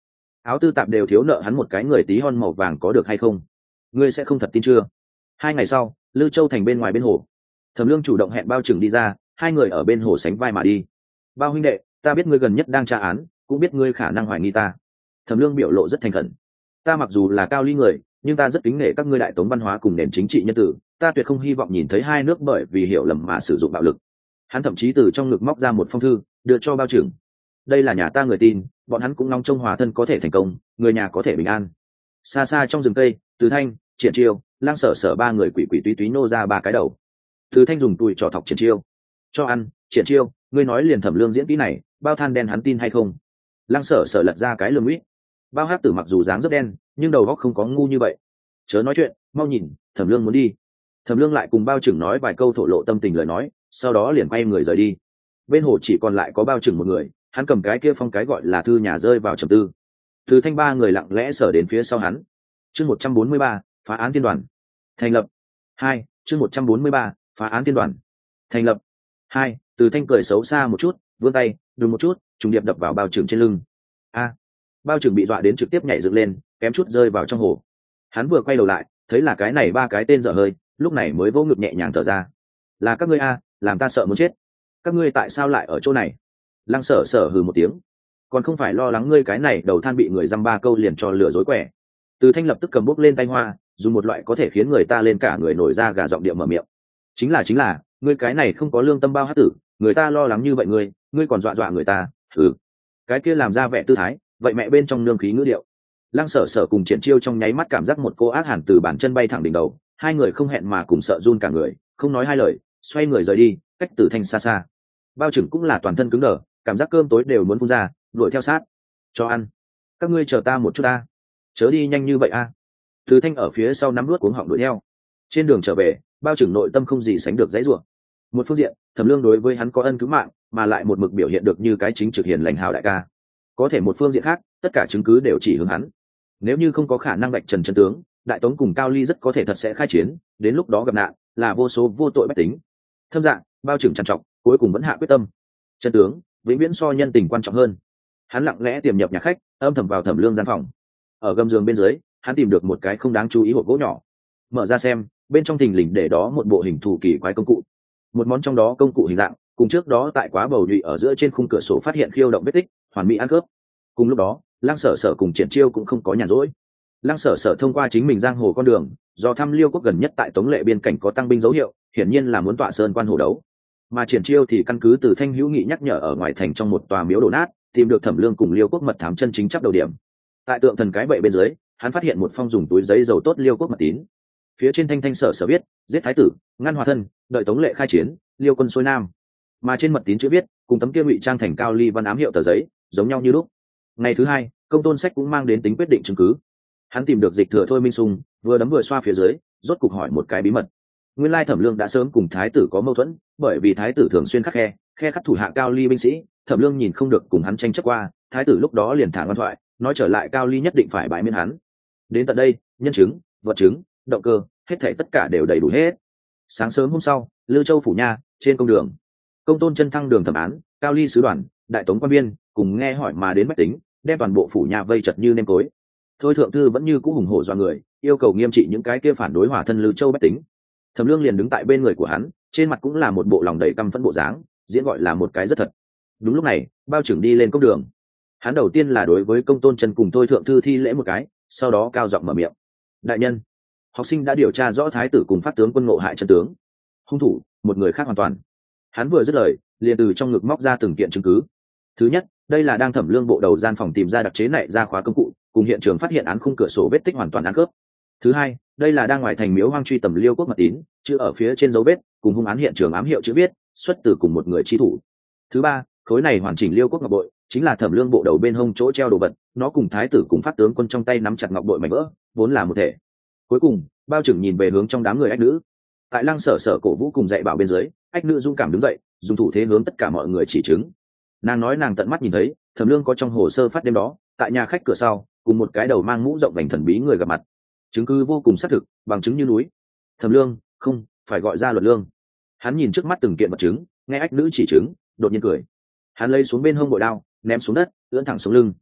áo tư tạp đều thiếu nợ hắn một cái người tí hon màu vàng có được hay không? Ngươi sẽ không thật tin chưa? Hai ngày sau, Lư Châu thành bên ngoài bên hồ, Thẩm Lương chủ động hẹn Bao Trừng đi ra, hai người ở bên hồ sánh vai mà đi. Bao huynh đệ, ta biết ngươi gần nhất đang tra án, cũng biết ngươi khả năng hoài nghi ta. Thẩm Lương biểu lộ rất thành khẩn. Ta mặc dù là cao ly người, nhưng ta rất kính nể các ngươi đại tống văn hóa cùng nền chính trị nhân tử, ta tuyệt không hy vọng nhìn thấy hai nước bởi vì hiểu lầm mà sử dụng bạo lực. Hắn thậm chí từ trong ngực móc ra một phong thư, đưa cho Bao Trừng. Đây là nhà ta người tin, bọn hắn cũng long trông hòa thân có thể thành công, người nhà có thể bình an. Xa xa trong rừng cây, Từ Thanh, Triển Chiêu, Lang Sở Sở ba người quỷ quỷ túy túy nô ra ba cái đầu. Từ Thanh dùng tùi trỏ thọc Triển Chiêu. Cho ăn, Triển Chiêu, ngươi nói liền Thẩm Lương diễn kỹ này, Bao than đen hắn tin hay không? Lang Sở Sở lật ra cái lườm uýt. Bao Hắc Tử mặc dù dáng rất đen, nhưng đầu óc không có ngu như vậy. Chớ nói chuyện, mau nhìn, Thẩm Lương muốn đi. Thẩm Lương lại cùng Bao Trừng nói vài câu thổ lộ tâm tình lời nói, sau đó liền quay người rời đi. Bên hồ chỉ còn lại có Bao Trừng một người, hắn cầm cái kia phong cái gọi là thư nhà rơi vào trầm tư. Từ Thanh ba người lặng lẽ sở đến phía sau hắn. Chương một trăm bốn mươi ba, phá án tiên đoàn. Thành lập. Hai, chương một trăm bốn mươi ba, phá án tiên đoàn. Thành lập. Hai, Từ Thanh cười xấu xa một chút, vươn tay, đùng một chút, trùng điệp đập vào Bao Trừng trên lưng. A. Bao Trừng bị dọa đến trực tiếp nhảy dựng lên, kém chút rơi vào trong hồ. Hắn vừa quay đầu lại, thấy là cái này ba cái tên dở hơi, lúc này mới vỗ ngực nhẹ nhàng thở ra. Là các ngươi a, làm ta sợ muốn chết. Các ngươi tại sao lại ở chỗ này? Lăng Sở Sở hừ một tiếng, còn không phải lo lắng ngươi cái này đầu than bị người dăm ba câu liền cho lừa dối quẻ. Từ Thanh lập tức cầm bút lên tay hoa, dùng một loại có thể khiến người ta lên cả người nổi da gà giọng điệu mở miệng. Chính là chính là, ngươi cái này không có lương tâm Bao Hắc Tử, người ta lo lắng như vậy ngươi, ngươi còn dọa dọa người ta. Ừ, cái kia làm ra vẻ tư thái, vậy mẹ bên trong nương khí ngữ điệu. Lăng Sở Sở cùng Triển Chiêu trong nháy mắt cảm giác một cô ác hàn từ bàn chân bay thẳng đỉnh đầu, hai người không hẹn mà cùng sợ run cả người, không nói hai lời, xoay người rời đi, cách Từ Thanh xa xa. Bao Trừng cũng là toàn thân cứng đờ, cảm giác cơm tối đều muốn phun ra, đuổi theo sát. Cho ăn. Các ngươi chờ ta một chút ta. Chớ đi nhanh như vậy a. Từ Thanh ở phía sau nắm nuốt cuống họng đuổi theo. Trên đường trở về, Bao Trừng nội tâm không gì sánh được dãy rủa. Một phương diện, Thẩm Lương đối với hắn có ân cứu mạng, mà lại một mực biểu hiện được như cái chính trực hiền lành hảo đại ca. Có thể một phương diện khác, tất cả chứng cứ đều chỉ hướng hắn. Nếu như không có khả năng vạch trần chân tướng, đại tống cùng Cao Ly rất có thể thật sẽ khai chiến, đến lúc đó gặp nạn, là vô số vô tội bách tính. Thâm dạng, Bao Trừng trằn trọc, cuối cùng vẫn hạ quyết tâm. Chân tướng vĩnh viễn so nhân tình quan trọng hơn. Hắn lặng lẽ tiềm nhập nhà khách, âm thầm vào Thẩm Lương gian phòng. Ở gầm giường bên dưới, hắn tìm được một cái không đáng chú ý hộp gỗ nhỏ, mở ra xem, bên trong thình lình để đó một bộ hình thù kỳ quái công cụ. Một món trong đó công cụ hình dạng cùng trước đó tại quá bầu nhụy ở giữa trên khung cửa sổ phát hiện khiêu động vết tích, hoàn mỹ ăn cướp. Cùng lúc đó, Lăng Sở Sở cùng Triển Chiêu cũng không có nhàn rỗi. Lăng Sở Sở thông qua chính mình giang hồ con đường, do thăm Liêu quốc gần nhất tại Tống Lệ biên cảnh có tăng binh dấu hiệu, hiển nhiên là muốn tọa sơn quan hồ đấu. Mà Triển Chiêu thì căn cứ từ Thanh Hữu Nghị nhắc nhở ở ngoài thành trong một tòa miếu đổ nát, tìm được Thẩm Lương cùng Liêu quốc mật thám chân chính chấp đầu điểm. Tại tượng thần cái bậy bên dưới, hắn phát hiện một phong dùng túi giấy dầu tốt Liêu quốc mật tín. Phía trên thanh thanh sở sở viết: giết thái tử, ngăn hòa thân, đợi Tống Lệ khai chiến, Liêu quân xuôi nam. Mà trên mật tín chữ viết cùng tấm kia ngụy trang thành cao ly văn ám hiệu tờ giấy giống nhau như lúc. Ngày thứ hai, Công Tôn Sách cũng mang đến tính quyết định chứng cứ. Hắn tìm được Dịch Thừa Thôi Minh Sung, vừa đấm vừa xoa phía dưới, rốt cục hỏi một cái bí mật. Nguyên lai Thẩm Lương đã sớm cùng thái tử có mâu thuẫn, bởi vì thái tử thường xuyên khắc khe, khe khắc thủ hạ cao ly binh sĩ, Thẩm Lương nhìn không được cùng hắn tranh chấp qua, thái tử lúc đó liền thả ngoan thoại, nói trở lại cao ly nhất định phải bãi miễn hắn. Đến tận đây, nhân chứng, vật chứng, động cơ, hết thảy tất cả đều đầy đủ hết. Sáng sớm hôm sau, Lư Châu phủ nha, trên công đường, Công Tôn Chân thăng đường thẩm án, cao ly sứ đoàn, đại tống quan viên cùng nghe hỏi mà đến bách tính, đem toàn bộ phủ nhà vây chật như nêm tối. Thôi thượng thư vẫn như cũ hùng hổ dọa người, yêu cầu nghiêm trị những cái kia phản đối hòa thân Lư Châu bách tính. Thẩm Lương liền đứng tại bên người của hắn, trên mặt cũng là một bộ lòng đầy căm phẫn bộ dáng, diễn gọi là một cái rất thật. Đúng lúc này, Bao Trưởng đi lên công đường. Hắn đầu tiên là đối với Công Tôn Chân cùng Thôi thượng thư thi lễ một cái, sau đó cao giọng mở miệng: đại nhân, học sinh đã điều tra rõ thái tử cùng phát tướng quân ngộ hại chân tướng, hung thủ một người khác hoàn toàn. Hắn vừa dứt lời, liền từ trong ngực móc ra từng kiện chứng cứ. Thứ nhất, đây là đang Thẩm Lương bộ đầu gian phòng tìm ra đặc chế này ra khóa công cụ, cùng hiện trường phát hiện án khung cửa sổ vết tích hoàn toàn ăn khớp. Thứ hai, đây là đang ngoài thành miếu hoang truy tầm Liêu quốc mật tín, chữ ở phía trên dấu vết cùng hung án hiện trường ám hiệu chữ viết xuất từ cùng một người chi thủ. Thứ ba, khối này hoàn chỉnh Liêu quốc ngọc bội chính là Thẩm Lương bộ đầu bên hông chỗ treo đồ vật, nó cùng thái tử cùng phát tướng quân trong tay nắm chặt ngọc bội mảnh vỡ, vốn là một thể. Cuối cùng, Bao Trưởng nhìn về hướng trong đám người ách nữ. Tại Lăng Sở Sở cổ vũ cùng dạy bảo bên dưới, ách nữ dung cảm đứng dậy, dùng thủ thế hướng tất cả mọi người chỉ chứng. Nàng nói nàng tận mắt nhìn thấy Thẩm Lương có trong hồ sơ phát đêm đó tại nhà khách cửa sau cùng một cái đầu mang mũ rộng vành thần bí người gặp mặt, chứng cứ vô cùng xác thực, bằng chứng như núi. Thẩm Lương không phải gọi ra Luật Lương. Hắn nhìn trước mắt từng kiện vật chứng, nghe ách nữ chỉ chứng, đột nhiên cười. Hắn lấy xuống bên hông bội đao, ném xuống đất, ưỡn thẳng xuống lưng.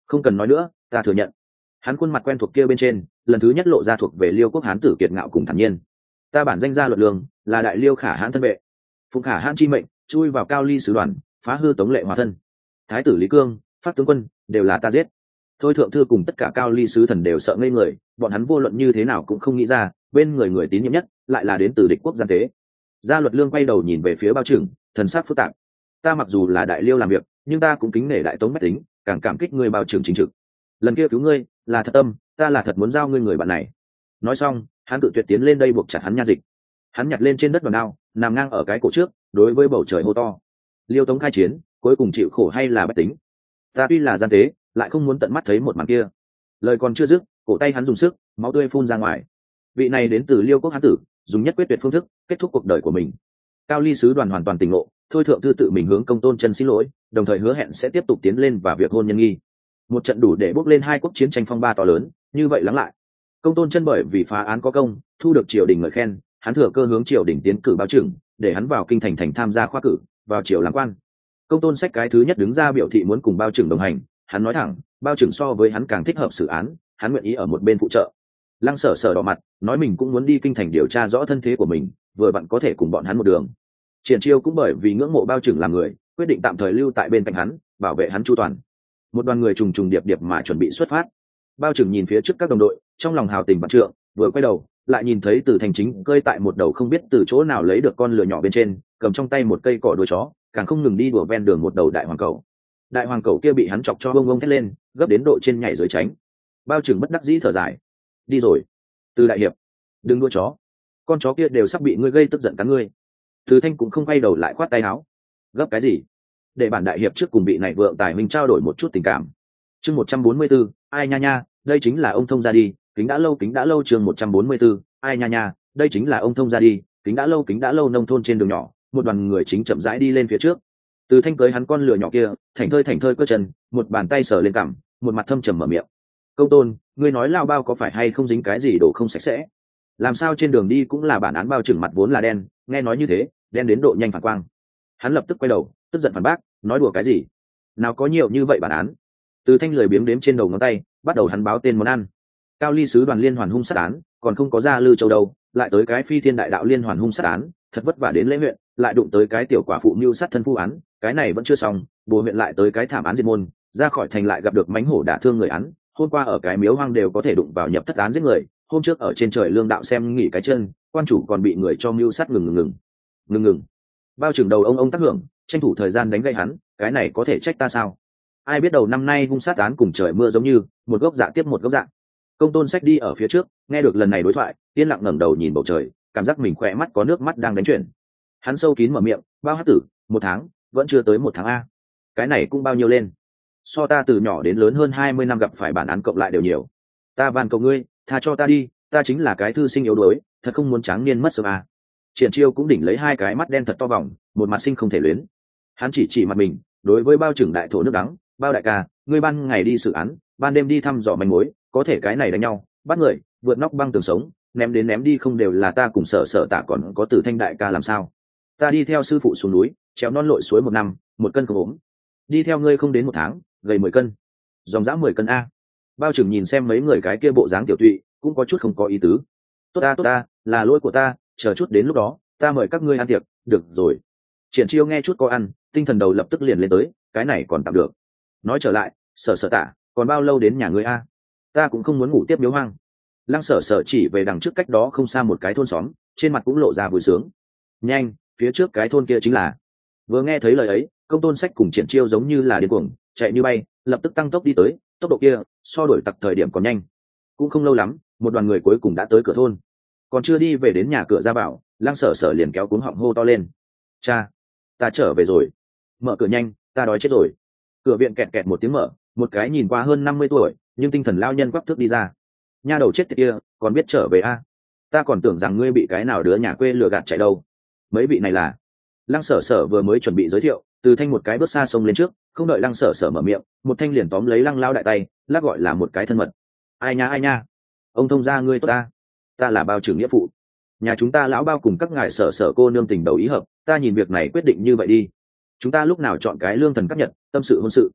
Không cần nói nữa, ta thừa nhận. Hắn khuôn mặt quen thuộc kia bên trên lần thứ nhất lộ ra thuộc về Liêu quốc hán tử kiệt ngạo cùng thản nhiên. Ta bản danh gia Luật Lương, là đại Liêu khả hãn thân vệ, phụng khả hãn chi mệnh chui vào Cao Ly sứ đoàn, phá hư Tống Lệ hòa thân. Thái tử Lý Cương, Phát tướng quân đều là ta giết. Thôi thượng thư cùng tất cả Cao Ly sứ thần đều sợ ngây người, bọn hắn vô luận như thế nào cũng không nghĩ ra bên người người tín nhiệm nhất lại là đến từ địch quốc gian tế. Gia Luật Lương quay đầu nhìn về phía Bao Trừng, thần sắc phức tạp. Ta mặc dù là đại Liêu làm việc, nhưng ta cũng kính nể đại Tống bách tính, càng cảm kích ngươi Bao Trừng chính trực. Lần kia cứu ngươi là thật tâm, ta là thật muốn giao ngươi người bạn này. Nói xong, hắn tự tuyệt tiến lên đây buộc chặt hắn nha dịch. Hắn nhặt lên trên đất đòn đao, nằm ngang ở cái cổ trước, đối với bầu trời hô to. Liêu Tống khai chiến, cuối cùng chịu khổ hay là bách tính? Ta tuy là gian tế, lại không muốn tận mắt thấy một màn kia. Lời còn chưa dứt, cổ tay hắn dùng sức, máu tươi phun ra ngoài. Vị này đến từ Liêu quốc hán tử, dùng nhất quyết tuyệt phương thức kết thúc cuộc đời của mình. Cao Ly sứ đoàn hoàn toàn tỉnh ngộ, thôi thượng thư tự mình hướng Công Tôn Chân xin lỗi, đồng thời hứa hẹn sẽ tiếp tục tiến lên và việc hôn nhân nghi. Một trận đủ để bốc lên hai quốc chiến tranh phong ba to lớn, như vậy lắng lại. Công Tôn Chân bởi vì phá án có công, thu được triều đình ngợi khen, hắn thừa cơ hướng triều đình tiến cử Bao Trừng, để hắn vào kinh thành thành tham gia khoa cử, vào triều làm quan. Công Tôn Sách cái thứ nhất đứng ra biểu thị muốn cùng Bao Trừng đồng hành, hắn nói thẳng, Bao Trừng so với hắn càng thích hợp xử án, hắn nguyện ý ở một bên phụ trợ. Lăng Sở Sở đỏ mặt, nói mình cũng muốn đi kinh thành điều tra rõ thân thế của mình, vừa vặn có thể cùng bọn hắn một đường. Triển Chiêu cũng bởi vì ngưỡng mộ Bao Trừng làm người, quyết định tạm thời lưu tại bên cạnh hắn, bảo vệ hắn chu toàn. Một đoàn người trùng trùng điệp điệp mà chuẩn bị xuất phát. Bao Trừng nhìn phía trước các đồng đội, trong lòng hào tình vạn trượng, vừa quay đầu, lại nhìn thấy Từ Thành Chính cơi tại một đầu không biết từ chỗ nào lấy được con lừa nhỏ bên trên, cầm trong tay một cây cỏ đuôi chó, càng không ngừng đi đùa ven đường một đầu đại hoàng cẩu. Đại hoàng cẩu kia bị hắn chọc cho bông bông thét lên, gấp đến độ trên nhảy dưới tránh. Bao Trừng bất đắc dĩ thở dài, đi rồi. Từ đại hiệp, đừng đua chó, con chó kia đều sắp bị ngươi gây tức giận cắn ngươi. Từ Thanh cũng không quay đầu lại khoát tay áo, gấp cái gì? Để bản đại hiệp trước cùng vị này vượng tài mình trao đổi một chút tình cảm. Chương một trăm bốn mươi 144, ai nha nha, đây chính là ông thông ra đi, kính đã lâu kính đã lâu chương một trăm bốn mươi 144, ai nha nha, đây chính là ông thông ra đi, kính đã lâu kính đã lâu nông thôn trên đường nhỏ, một đoàn người chính chậm rãi đi lên phía trước. Từ Thanh cưới hắn con lừa nhỏ kia, thành thơi thành thơi cơ chân, một bàn tay sờ lên cằm, một mặt thâm trầm mở miệng. Công Tôn, ngươi nói lao bao có phải hay không dính cái gì đồ không sạch sẽ? Làm sao trên đường đi cũng là bản án Bao Trừng mặt vốn là đen, nghe nói như thế, đen đến độ nhanh phản quang. Hắn lập tức quay đầu, tức giận phản bác, nói đùa cái gì? Nào có nhiều như vậy bản án? Từ Thanh lười biếng đếm trên đầu ngón tay, bắt đầu hắn báo tên món ăn. Cao Ly sứ đoàn liên hoàn hung sát án, còn không có ra Lư Châu đâu, lại tới cái Phi Thiên đại đạo liên hoàn hung sát án, thật vất vả đến Lễ huyện, lại đụng tới cái tiểu quả phụ mưu sát thân phu án, cái này vẫn chưa xong, Bồ huyện lại tới cái thảm án diệt môn, ra khỏi thành lại gặp được mánh hổ đả thương người án, hôm qua ở cái miếu hoang đều có thể đụng vào nhập thất án giết người, hôm trước ở trên trời lương đạo xem nghỉ cái chân, quan chủ còn bị người cho mưu sát ngừng ngừng ngừng ngừng ngừng. Bao Trừng đầu ông ông tác hưởng, tranh thủ thời gian đánh gậy hắn, cái này có thể trách ta sao? Ai biết đầu năm nay hung sát án cùng trời mưa giống như một gốc dạ tiếp một gốc dạ. Công Tôn Sách đi ở phía trước, nghe được lần này đối thoại, yên lặng ngẩng đầu nhìn bầu trời, cảm giác mình khỏe mắt có nước mắt đang đánh chuyển. Hắn sâu kín mở miệng, bao hát tử, một tháng, vẫn chưa tới một tháng a. Cái này cũng bao nhiêu lên? So ta từ nhỏ đến lớn hơn hai mươi năm gặp phải bản án cộng lại đều nhiều. Ta van cầu ngươi, tha cho ta đi, ta chính là cái thư sinh yếu đuối, thật không muốn tráng niên mất sớm a. Triển Chiêu cũng đỉnh lấy hai cái mắt đen thật to vòng, một mặt sinh không thể luyến. Hắn chỉ chỉ mặt mình, đối với Bao Trừng đại thổ nước đắng, Bao đại ca, ngươi ban ngày đi xử án, ban đêm đi thăm dò manh mối, có thể cái này đánh nhau, bắt người, vượt nóc băng tường sống, ném đến ném đi không đều là ta cùng Sở Sở Tạ còn có Tử Thanh đại ca làm sao? Ta đi theo sư phụ xuống núi, trèo non lội suối một năm, một cân không ốm. Đi theo ngươi không đến một tháng, gầy mười cân, dòng dã mười cân a. Bao Trừng nhìn xem mấy người cái kia bộ dáng tiểu tụy, cũng có chút không có ý tứ. Tốt ta tốt ta, là lỗi của ta, chờ chút đến lúc đó, ta mời các ngươi ăn tiệc, được rồi. Triển Chiêu nghe chút có ăn, tinh thần đầu lập tức liền lên tới, cái này còn tạm được. Nói trở lại, Sở Sở Tạ, còn bao lâu đến nhà ngươi a? Ta cũng không muốn ngủ tiếp miếu hoang. Lăng Sở Sở chỉ về đằng trước cách đó không xa một cái thôn xóm, trên mặt cũng lộ ra vui sướng. Nhanh, phía trước cái thôn kia chính là. Vừa nghe thấy lời ấy, Công Tôn Sách cùng Triển Chiêu giống như là điên cuồng, chạy như bay, lập tức tăng tốc đi tới, tốc độ kia so đổi tặc thời điểm còn nhanh. Cũng không lâu lắm, một đoàn người cuối cùng đã tới cửa thôn. Còn chưa đi về đến nhà cửa ra vào, Lăng Sở Sở liền kéo cuống họng hô to lên. Cha, ta trở về rồi. Mở cửa nhanh, ta đói chết rồi. Cửa viện kẹt kẹt một tiếng mở, một cái nhìn qua hơn năm mươi tuổi, nhưng tinh thần lao nhân quắc thước đi ra. Nha đầu chết tiệt kia, còn biết trở về a? Ta còn tưởng rằng ngươi bị cái nào đứa nhà quê lừa gạt chạy đâu. Mấy vị này là. Lăng Sở Sở vừa mới chuẩn bị giới thiệu, Từ Thanh một cái bước xa sông lên trước, không đợi Lăng Sở Sở mở miệng, một thanh liền tóm lấy Lăng lao đại tay, lắc gọi là một cái thân mật. Ai nha ai nha, ông thông gia ngươi tốt ta, ta là Bao Trừng nghĩa phụ, nhà chúng ta lão Bao cùng các ngài Sở Sở cô nương tình đầu ý hợp, ta nhìn việc này quyết định như vậy đi, chúng ta lúc nào chọn cái lương thần cấp nhật, tâm sự hôn sự.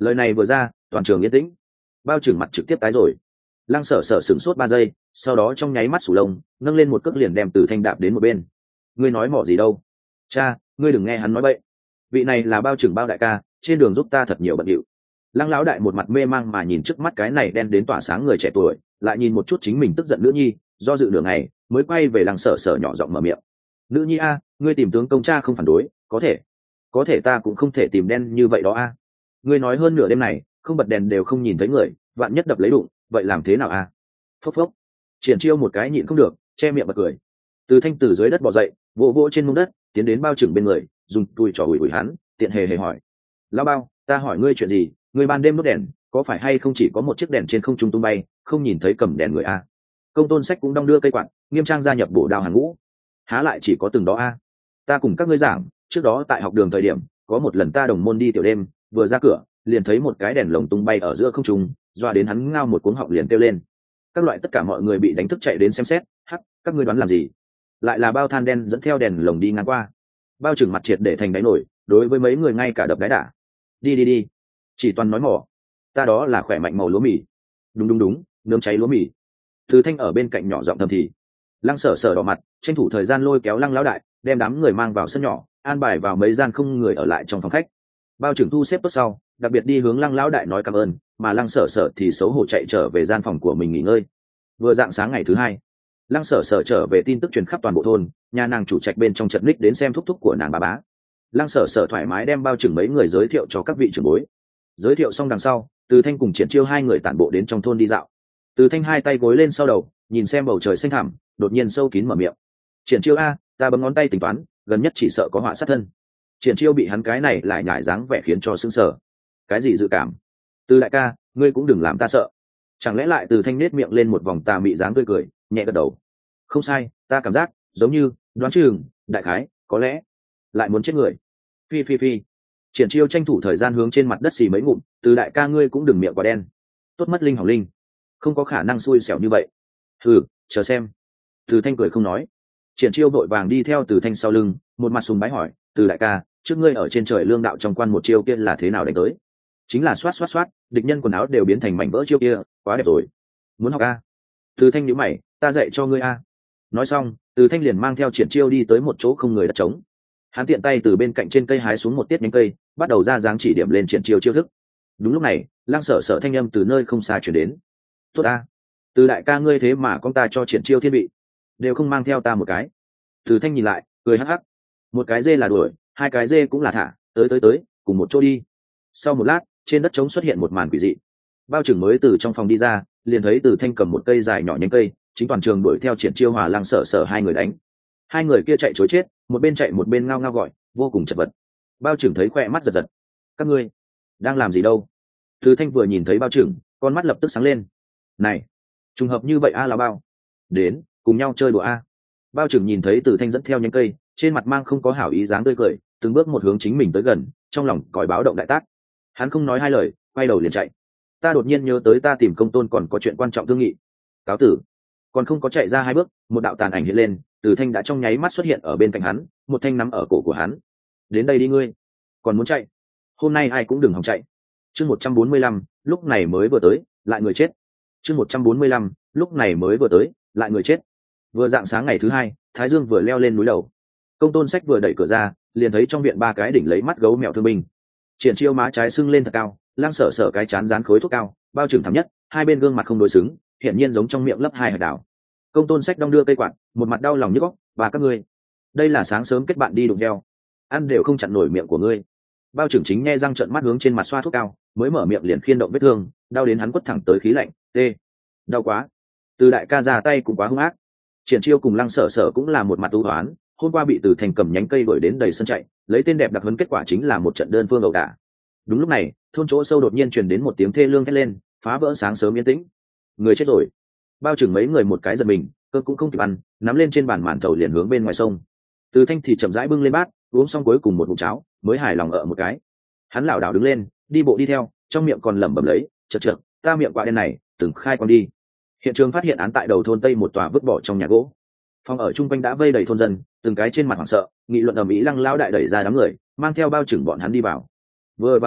Lời này vừa ra toàn trường yên tĩnh, bao trưởng mặt trực tiếp tái rồi. Lăng Sở Sở sửng sốt ba giây, sau đó trong nháy mắt sủ lông nâng lên một cước liền đem Từ Thanh đạp đến một bên. Ngươi nói mỏ gì đâu? Cha, ngươi đừng nghe hắn nói bậy. Vị này là bao trưởng bao đại ca, trên đường giúp ta thật nhiều bận điệu. Lăng lão đại một mặt mê mang mà nhìn trước mắt cái này đen đến tỏa sáng người trẻ tuổi, lại nhìn một chút chính mình tức giận nữ nhi, do dự nửa ngày mới quay về Lăng Sở Sở nhỏ giọng mở miệng. Nữ nhi a, ngươi tìm tướng công cha không phản đối, có thể, có thể ta cũng không thể tìm đen như vậy đó a. Ngươi nói hơn nửa đêm này không bật đèn đều không nhìn thấy người, vạn nhất đập lấy đụng, vậy làm thế nào a? Phốc phốc. Triển Chiêu một cái nhịn không được, che miệng bật cười. Từ Thanh từ dưới đất bò dậy, vỗ vỗ trên mông đất, tiến đến bao trưởng bên người, dùng tùi trò ủi ủi hắn, tiện hề hề hỏi: "Lão bao, ta hỏi ngươi chuyện gì? Ngươi ban đêm đốt đèn, có phải hay không chỉ có một chiếc đèn trên không trung tung bay, không nhìn thấy cầm đèn người a?" Công Tôn Sách cũng đong đưa cây quạt, nghiêm trang gia nhập bộ đào hàng ngũ. Há lại chỉ có từng đó a? Ta cùng các ngươi giảng, trước đó tại học đường thời điểm, có một lần ta đồng môn đi tiểu đêm, vừa ra cửa, liền thấy một cái đèn lồng tung bay ở giữa không trung, doa đến hắn ngao một cuống họng liền kêu lên. Các loại tất cả mọi người bị đánh thức chạy đến xem xét. Hắc, các ngươi đoán làm gì? Lại là bao than đen dẫn theo đèn lồng đi ngang qua. Bao trưởng mặt triệt để thành đáy nổi, đối với mấy người ngay cả đập đáy đả. Đi đi đi, chỉ toàn nói mỏ. Ta đó là khỏe mạnh màu lúa mì. Đúng đúng đúng, nướng cháy lúa mì. Từ Thanh ở bên cạnh nhỏ giọng thầm thì. Lăng Sở Sở đỏ mặt, tranh thủ thời gian lôi kéo Lăng lão đại, đem đám người mang vào sân nhỏ, an bài vào mấy gian không người ở lại trong phòng khách. Bao trưởng thu xếp tốt sau, đặc biệt đi hướng Lăng lão đại nói cảm ơn, mà Lăng Sở Sở thì xấu hổ chạy trở về gian phòng của mình nghỉ ngơi. Vừa dạng sáng ngày thứ hai, Lăng Sở Sở trở về tin tức truyền khắp toàn bộ thôn, nhà nàng chủ trạch bên trong trận ních đến xem thúc thúc của nàng bà bá. Lăng Sở Sở thoải mái đem bao trưởng mấy người giới thiệu cho các vị trưởng bối. Giới thiệu xong đằng sau, Từ Thanh cùng Triển Chiêu hai người tản bộ đến trong thôn đi dạo. Từ Thanh hai tay gối lên sau đầu, nhìn xem bầu trời xanh thẳm, đột nhiên sâu kín mở miệng: "Triển Chiêu a, ta bấm ngón tay tính toán, gần nhất chỉ sợ có họa sát thân." Triển Chiêu bị hắn cái này lại nhải dáng vẻ khiến cho sững sờ. Cái gì dự cảm? Từ đại ca, ngươi cũng đừng làm ta sợ. Chẳng lẽ lại Từ Thanh nết miệng lên một vòng tà mị dáng tươi cười, nhẹ gật đầu. Không sai, ta cảm giác giống như, đoán chừng, đại khái, có lẽ lại muốn chết người. Phi phi phi. Triển Chiêu tranh thủ thời gian hướng trên mặt đất xì mấy ngụm. Từ đại ca ngươi cũng đừng miệng quá đen. Tốt mất linh hỏng linh, không có khả năng xui xẻo như vậy. Hừ, chờ xem. Từ Thanh cười không nói. Triển Chiêu vội vàng đi theo Từ Thanh sau lưng, một mặt sùng bái hỏi: Từ đại ca, trước ngươi ở trên trời lương đạo trong quan một chiêu kia là thế nào đánh tới? Chính là xoát xoát xoát, địch nhân quần áo đều biến thành mảnh vỡ chiêu kia, quá đẹp rồi. Muốn học a? Từ Thanh nhíu mày, ta dạy cho ngươi a. Nói xong, Từ Thanh liền mang theo Triển Chiêu đi tới một chỗ không người đất trống. Hắn tiện tay từ bên cạnh trên cây hái xuống một tiết nhánh cây, bắt đầu ra dáng chỉ điểm lên Triển Chiêu chiêu thức. Đúng lúc này, Lăng Sở Sở thanh âm từ nơi không xa truyền đến. Tốt a, Từ đại ca ngươi thế mà con ta cho Triển Chiêu thiên vị, đều không mang theo ta một cái. Từ Thanh nhìn lại, cười hắc hắc. Một cái dê là đuổi, hai cái dê cũng là thả, tới tới tới, cùng một chỗ đi. Sau một lát, trên đất trống xuất hiện một màn quỷ dị. Bao trưởng mới từ trong phòng đi ra, liền thấy Từ Thanh cầm một cây dài nhỏ nhánh cây, chính toàn trường đuổi theo Triển Chiêu hòa Lăng Sở Sở hai người đánh. Hai người kia chạy trối chết, một bên chạy một bên ngao ngao gọi, vô cùng chật vật. Bao trưởng thấy khoe mắt giật giật. Các ngươi đang làm gì đâu? Từ Thanh vừa nhìn thấy Bao trưởng, con mắt lập tức sáng lên. Này, trùng hợp như vậy a là bao? Đến, cùng nhau chơi đùa a. Bao trưởng nhìn thấy Từ Thanh dẫn theo nhánh cây, trên mặt mang không có hảo ý dáng tươi cười, từng bước một hướng chính mình tới gần, trong lòng còi báo động đại tác. Hắn không nói hai lời, quay đầu liền chạy. Ta đột nhiên nhớ tới ta tìm Công Tôn còn có chuyện quan trọng thương nghị. Cáo tử. Còn không có chạy ra hai bước, một đạo tàn ảnh hiện lên, Từ Thanh đã trong nháy mắt xuất hiện ở bên cạnh hắn, một thanh nắm ở cổ của hắn. Đến đây đi ngươi, còn muốn chạy? Hôm nay ai cũng đừng hòng chạy. Chương một trăm bốn mươi lăm, lúc này mới vừa tới, lại người chết. Chương một trăm bốn mươi lăm, lúc này mới vừa tới, lại người chết. Vừa dạng sáng ngày thứ hai, Thái Dương vừa leo lên núi đầu. Công Tôn Sách vừa đẩy cửa ra, liền thấy trong viện ba cái đỉnh lấy mắt gấu mèo thương binh. Triển Chiêu má trái sưng lên thật cao, Lăng Sở Sở cái chán dán khối thuốc cao, Bao trưởng thảm nhất, hai bên gương mặt không đối xứng, hiển nhiên giống trong miệng lấp hai hạt đảo. Công Tôn Sách đong đưa cây quạt, một mặt đau lòng nhức óc, và các ngươi, đây là sáng sớm kết bạn đi đụng heo, ăn đều không chặn nổi miệng của ngươi. Bao trưởng chính nghe răng trợn mắt hướng trên mặt xoa thuốc cao, mới mở miệng liền khiên động vết thương, đau đến hắn quất thẳng tới khí lạnh, tê, đau quá. Từ đại ca ra tay cũng quá hung ác. Triển Chiêu cùng Lăng Sở Sở cũng là một mặt u hoán, hôm qua bị Từ Thành cầm nhánh cây đuổi đến đầy sân chạy, lấy tên đẹp đặc huấn, kết quả chính là một trận đơn phương ẩu đả. Đúng lúc này, thôn chỗ sâu đột nhiên truyền đến một tiếng thê lương thét lên, phá vỡ sáng sớm yên tĩnh. Người chết rồi. Bao trưởng mấy người một cái giật mình, cơ cũng không kịp ăn, nắm lên trên bàn màn thầu liền hướng bên ngoài sông. Từ Thanh thì chậm rãi bưng lên bát, uống xong cuối cùng một ngụm cháo, mới hài lòng ở một cái. Hắn lảo đảo đứng lên, đi bộ đi theo, trong miệng còn lẩm bẩm lấy, chật chật, ta miệng quạ đen này, từng khai con đi. Hiện trường phát hiện án tại đầu thôn Tây một tòa vứt bỏ trong nhà gỗ. Phòng ở chung quanh đã vây đầy thôn dân, từng cái trên mặt hoảng sợ, nghị luận ầm ĩ. Lăng lão đại đẩy ra đám người, mang theo Bao trưởng bọn hắn đi vào. Vừa vào nhà,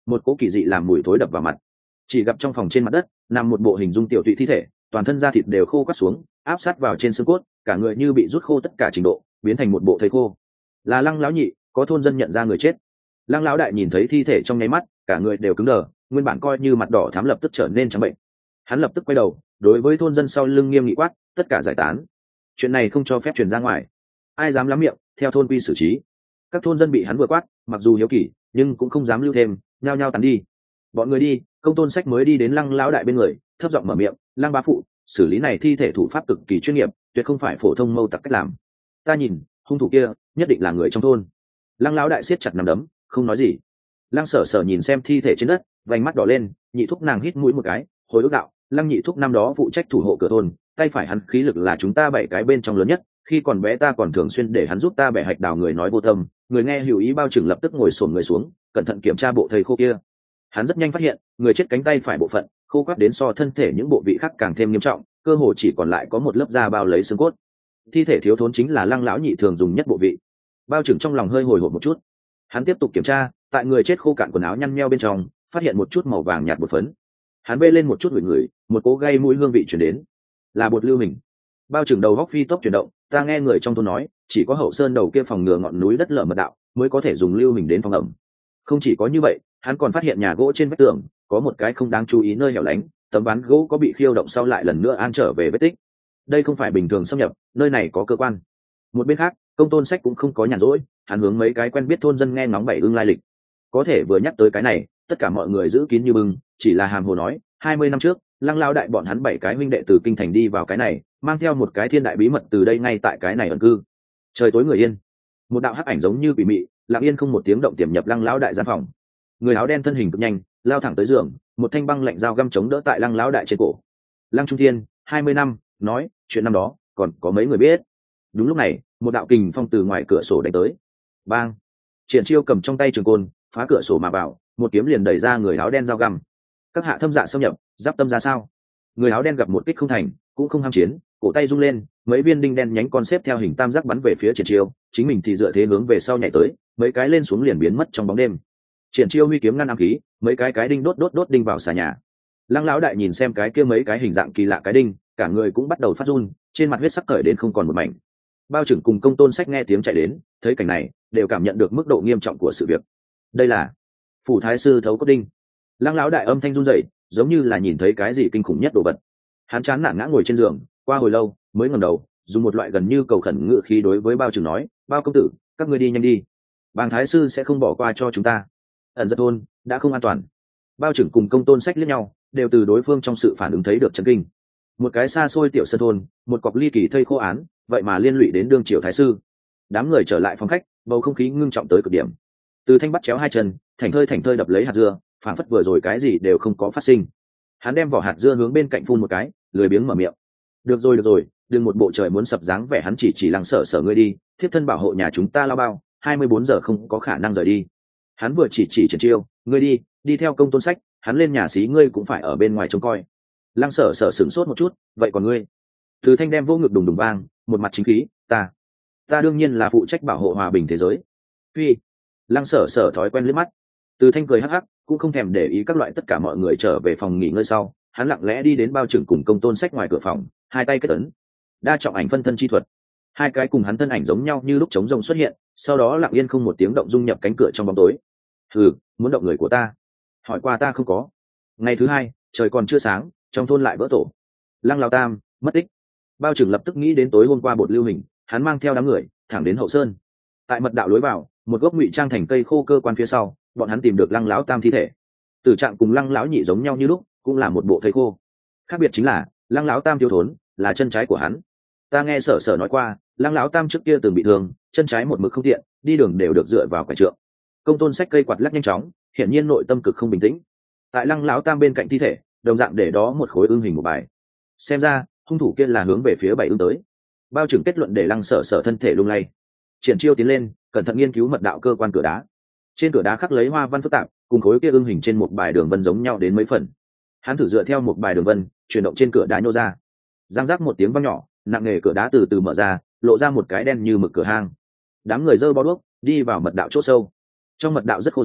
một cỗ kỳ dị làm mùi thối đập vào mặt. Chỉ gặp trong phòng trên mặt đất nằm một bộ hình dung tiểu tụy thi thể, toàn thân da thịt đều khô quắt xuống, áp sát vào trên xương cốt, cả người như bị rút khô tất cả trình độ, biến thành một bộ thây khô. Là Lăng lão nhị. Có thôn dân nhận ra người chết. Lăng lão đại nhìn thấy thi thể trong nháy mắt, cả người đều cứng đờ, nguyên bản coi như mặt đỏ thắm lập tức trở nên trắng bệnh. Hắn lập tức quay đầu, đối với thôn dân sau lưng nghiêm nghị quát, tất cả giải tán. Chuyện này không cho phép truyền ra ngoài, ai dám lắm miệng, theo thôn quy xử trí. Các thôn dân bị hắn vừa quát, mặc dù hiếu kỳ, nhưng cũng không dám lưu thêm, nhao nhao tán đi. Bọn người đi, Công Tôn Sách mới đi đến Lăng lão đại bên người, thấp giọng mở miệng, Lăng bá phụ, xử lý này thi thể thủ pháp cực kỳ chuyên nghiệp, tuyệt không phải phổ thông mâu tặc cách làm. Ta nhìn, hung thủ kia nhất định là người trong thôn. Lăng lão đại siết chặt nắm đấm, không nói gì. Lăng sở sở nhìn xem thi thể trên đất, vành mắt đỏ lên, nhị thúc nàng hít mũi một cái, hồi ức đạo, Lăng nhị thúc năm đó phụ trách thủ hộ cửa thôn, tay phải hắn khí lực là chúng ta bảy cái bên trong lớn nhất, khi còn bé ta còn thường xuyên để hắn giúp ta bẻ hạch đào người nói vô tâm, người nghe hiểu ý bao trưởng lập tức ngồi xổm người xuống, cẩn thận kiểm tra bộ thầy khô kia. Hắn rất nhanh phát hiện, người chết cánh tay phải bộ phận khô quắt đến so thân thể những bộ vị khác càng thêm nghiêm trọng, cơ hồ chỉ còn lại có một lớp da bao lấy xương cốt. Thi thể thiếu thốn chính là Lăng lão nhị thường dùng nhất bộ vị. Bao trưởng trong lòng hơi hồi hộp một chút, hắn tiếp tục kiểm tra, tại người chết khô cạn quần áo nhăn nheo bên trong phát hiện một chút màu vàng nhạt bột phấn. Hắn bê lên một chút ngửi ngửi, một cỗ gây mũi hương vị chuyển đến, là bột lưu hình. Bao trưởng đầu góc phi tốc chuyển động, ta nghe người trong thôn nói, chỉ có Hậu Sơn đầu kia phòng ngừa ngọn núi đất lở mật đạo mới có thể dùng lưu hình đến phòng ẩm. Không chỉ có như vậy, hắn còn phát hiện nhà gỗ trên vách tường có một cái không đáng chú ý nơi hẻo lánh, tấm ván gỗ có bị khiêu động sau lại lần nữa an trở về vết tích. Đây không phải bình thường xâm nhập, nơi này có cơ quan. Một bên khác, Công Tôn Sách cũng không có nhàn rỗi, hắn hướng mấy cái quen biết thôn dân nghe ngóng bảy ưng lai lịch. Có thể vừa nhắc tới cái này, tất cả mọi người giữ kín như bưng, chỉ là hàm hồ nói, hai mươi năm trước, Lăng lao đại bọn hắn bảy cái huynh đệ từ kinh thành đi vào cái này, mang theo một cái thiên đại bí mật từ đây ngay tại cái này ẩn cư. Trời tối người yên, một đạo hắc ảnh giống như quỷ mị, lặng yên không một tiếng động tiềm nhập Lăng lão đại gian phòng. Người áo đen thân hình cực nhanh, lao thẳng tới giường, một thanh băng lạnh dao găm chống đỡ tại Lăng lão đại trên cổ. Lăng Trung Thiên, hai mươi năm, nói, chuyện năm đó, còn có mấy người biết. Đúng lúc này, một đạo kình phong từ ngoài cửa sổ đánh tới. Bang! Triển Chiêu cầm trong tay trường côn, phá cửa sổ mà vào, một kiếm liền đẩy ra người áo đen dao găm. Các hạ thâm dạ xâm nhập, giáp tâm ra sao? Người áo đen gặp một kích không thành, cũng không ham chiến, cổ tay rung lên, mấy viên đinh đen nhánh con xếp theo hình tam giác bắn về phía Triển Chiêu, chính mình thì dựa thế hướng về sau nhảy tới, mấy cái lên xuống liền biến mất trong bóng đêm. Triển Chiêu huy kiếm ngăn ám khí, mấy cái cái đinh đốt đốt đốt đinh vào xà nhà. Lăng lão đại nhìn xem cái kia mấy cái hình dạng kỳ lạ cái đinh, cả người cũng bắt đầu phát run, trên mặt huyết sắc cởi đến không còn một mảnh. Bao trưởng cùng Công Tôn Sách nghe tiếng chạy đến, thấy cảnh này, đều cảm nhận được mức độ nghiêm trọng của sự việc. Đây là phủ thái sư thấu cốt đinh. Lăng lão đại âm thanh run rẩy, giống như là nhìn thấy cái gì kinh khủng nhất đồ vật. Hắn chán nản ngã ngồi trên giường, qua hồi lâu mới ngẩng đầu, dùng một loại gần như cầu khẩn ngữ khí đối với Bao trưởng nói, Bao công tử, các ngươi đi nhanh đi, bàng thái sư sẽ không bỏ qua cho chúng ta. Ẩn giật thôn đã không an toàn. Bao trưởng cùng Công Tôn Sách liếc nhau, đều từ đối phương trong sự phản ứng thấy được chấn kinh. Một cái xa xôi tiểu sơn thôn, một cọc ly kỳ thây khô án, vậy mà liên lụy đến đương triều thái sư. Đám người trở lại phòng khách, bầu không khí ngưng trọng tới cực điểm. Từ Thanh bắt chéo hai chân, thành thơi thành thơi đập lấy hạt dưa, phản phất vừa rồi cái gì đều không có phát sinh. Hắn đem vỏ hạt dưa hướng bên cạnh phun một cái, lười biếng mở miệng. Được rồi được rồi, đừng một bộ trời muốn sập dáng vẻ. Hắn chỉ chỉ Lăng Sở Sở ngươi đi, thiếp thân bảo hộ nhà chúng ta lao bao, hai mươi bốn giờ không có khả năng rời đi. Hắn vừa chỉ chỉ Triển Chiêu, ngươi đi, đi theo Công Tôn Sách, hắn lên nhà xí ngươi cũng phải ở bên ngoài trông coi. Lăng Sở Sở sửng sốt một chút, vậy còn ngươi? Từ Thanh đem vô ngực đùng đùng vang, một mặt chính khí, ta, ta đương nhiên là phụ trách bảo hộ hòa bình thế giới. Phi. Lăng Sở Sở thói quen liếc mắt. Từ Thanh cười hắc hắc, cũng không thèm để ý các loại tất cả mọi người trở về phòng nghỉ ngơi sau, hắn lặng lẽ đi đến Bao trưởng cùng Công Tôn Sách ngoài cửa phòng, hai tay kết ấn. Đa trọng ảnh phân thân chi thuật. Hai cái cùng hắn thân ảnh giống nhau như lúc trống rông xuất hiện, sau đó lặng yên không một tiếng động dung nhập cánh cửa trong bóng tối. Hừ, muốn động người của ta? Hỏi qua ta không có. Ngày thứ hai, trời còn chưa sáng, trong thôn lại vỡ tổ. Lăng Lão Tam mất tích. Bao trưởng lập tức nghĩ đến tối hôm qua bột lưu hình, hắn mang theo đám người thẳng đến Hậu Sơn. Tại mật đạo lối vào, một gốc ngụy trang thành cây khô cơ quan phía sau, bọn hắn tìm được Lăng Lão Tam thi thể. Tử trạng cùng Lăng Lão Nhị giống nhau như lúc, cũng là một bộ thây khô. Khác biệt chính là Lăng Lão Tam thiếu thốn, là chân trái của hắn. Ta nghe Sở Sở nói qua, Lăng Lão Tam trước kia từng bị thương, chân trái một mực không tiện, đi đường đều được dựa vào quải trượng. Công Tôn Sách cây quạt lắc nhanh chóng, hiển nhiên nội tâm cực không bình tĩnh. Tại Lăng Lão Tam bên cạnh thi thể, đồng dạng để đó một khối ưng hình một bài. Xem ra hung thủ kia là hướng về phía bảy ưng tới. Bao trưởng kết luận để Lăng Sở Sở thân thể lung lay. Triển Chiêu tiến lên, cẩn thận nghiên cứu mật đạo cơ quan cửa đá. Trên cửa đá khắc lấy hoa văn phức tạp, cùng khối kia ưng hình trên một bài đường vân giống nhau đến mấy phần. Hắn thử dựa theo một bài đường vân, chuyển động trên cửa đá nhô ra. Giang rác một tiếng vang nhỏ, nặng nề cửa đá từ từ mở ra, lộ ra một cái đen như mực cửa hang. Đám người dơ bao đuốc, đi vào mật đạo chỗ sâu. Trong mật đạo rất khô ráo,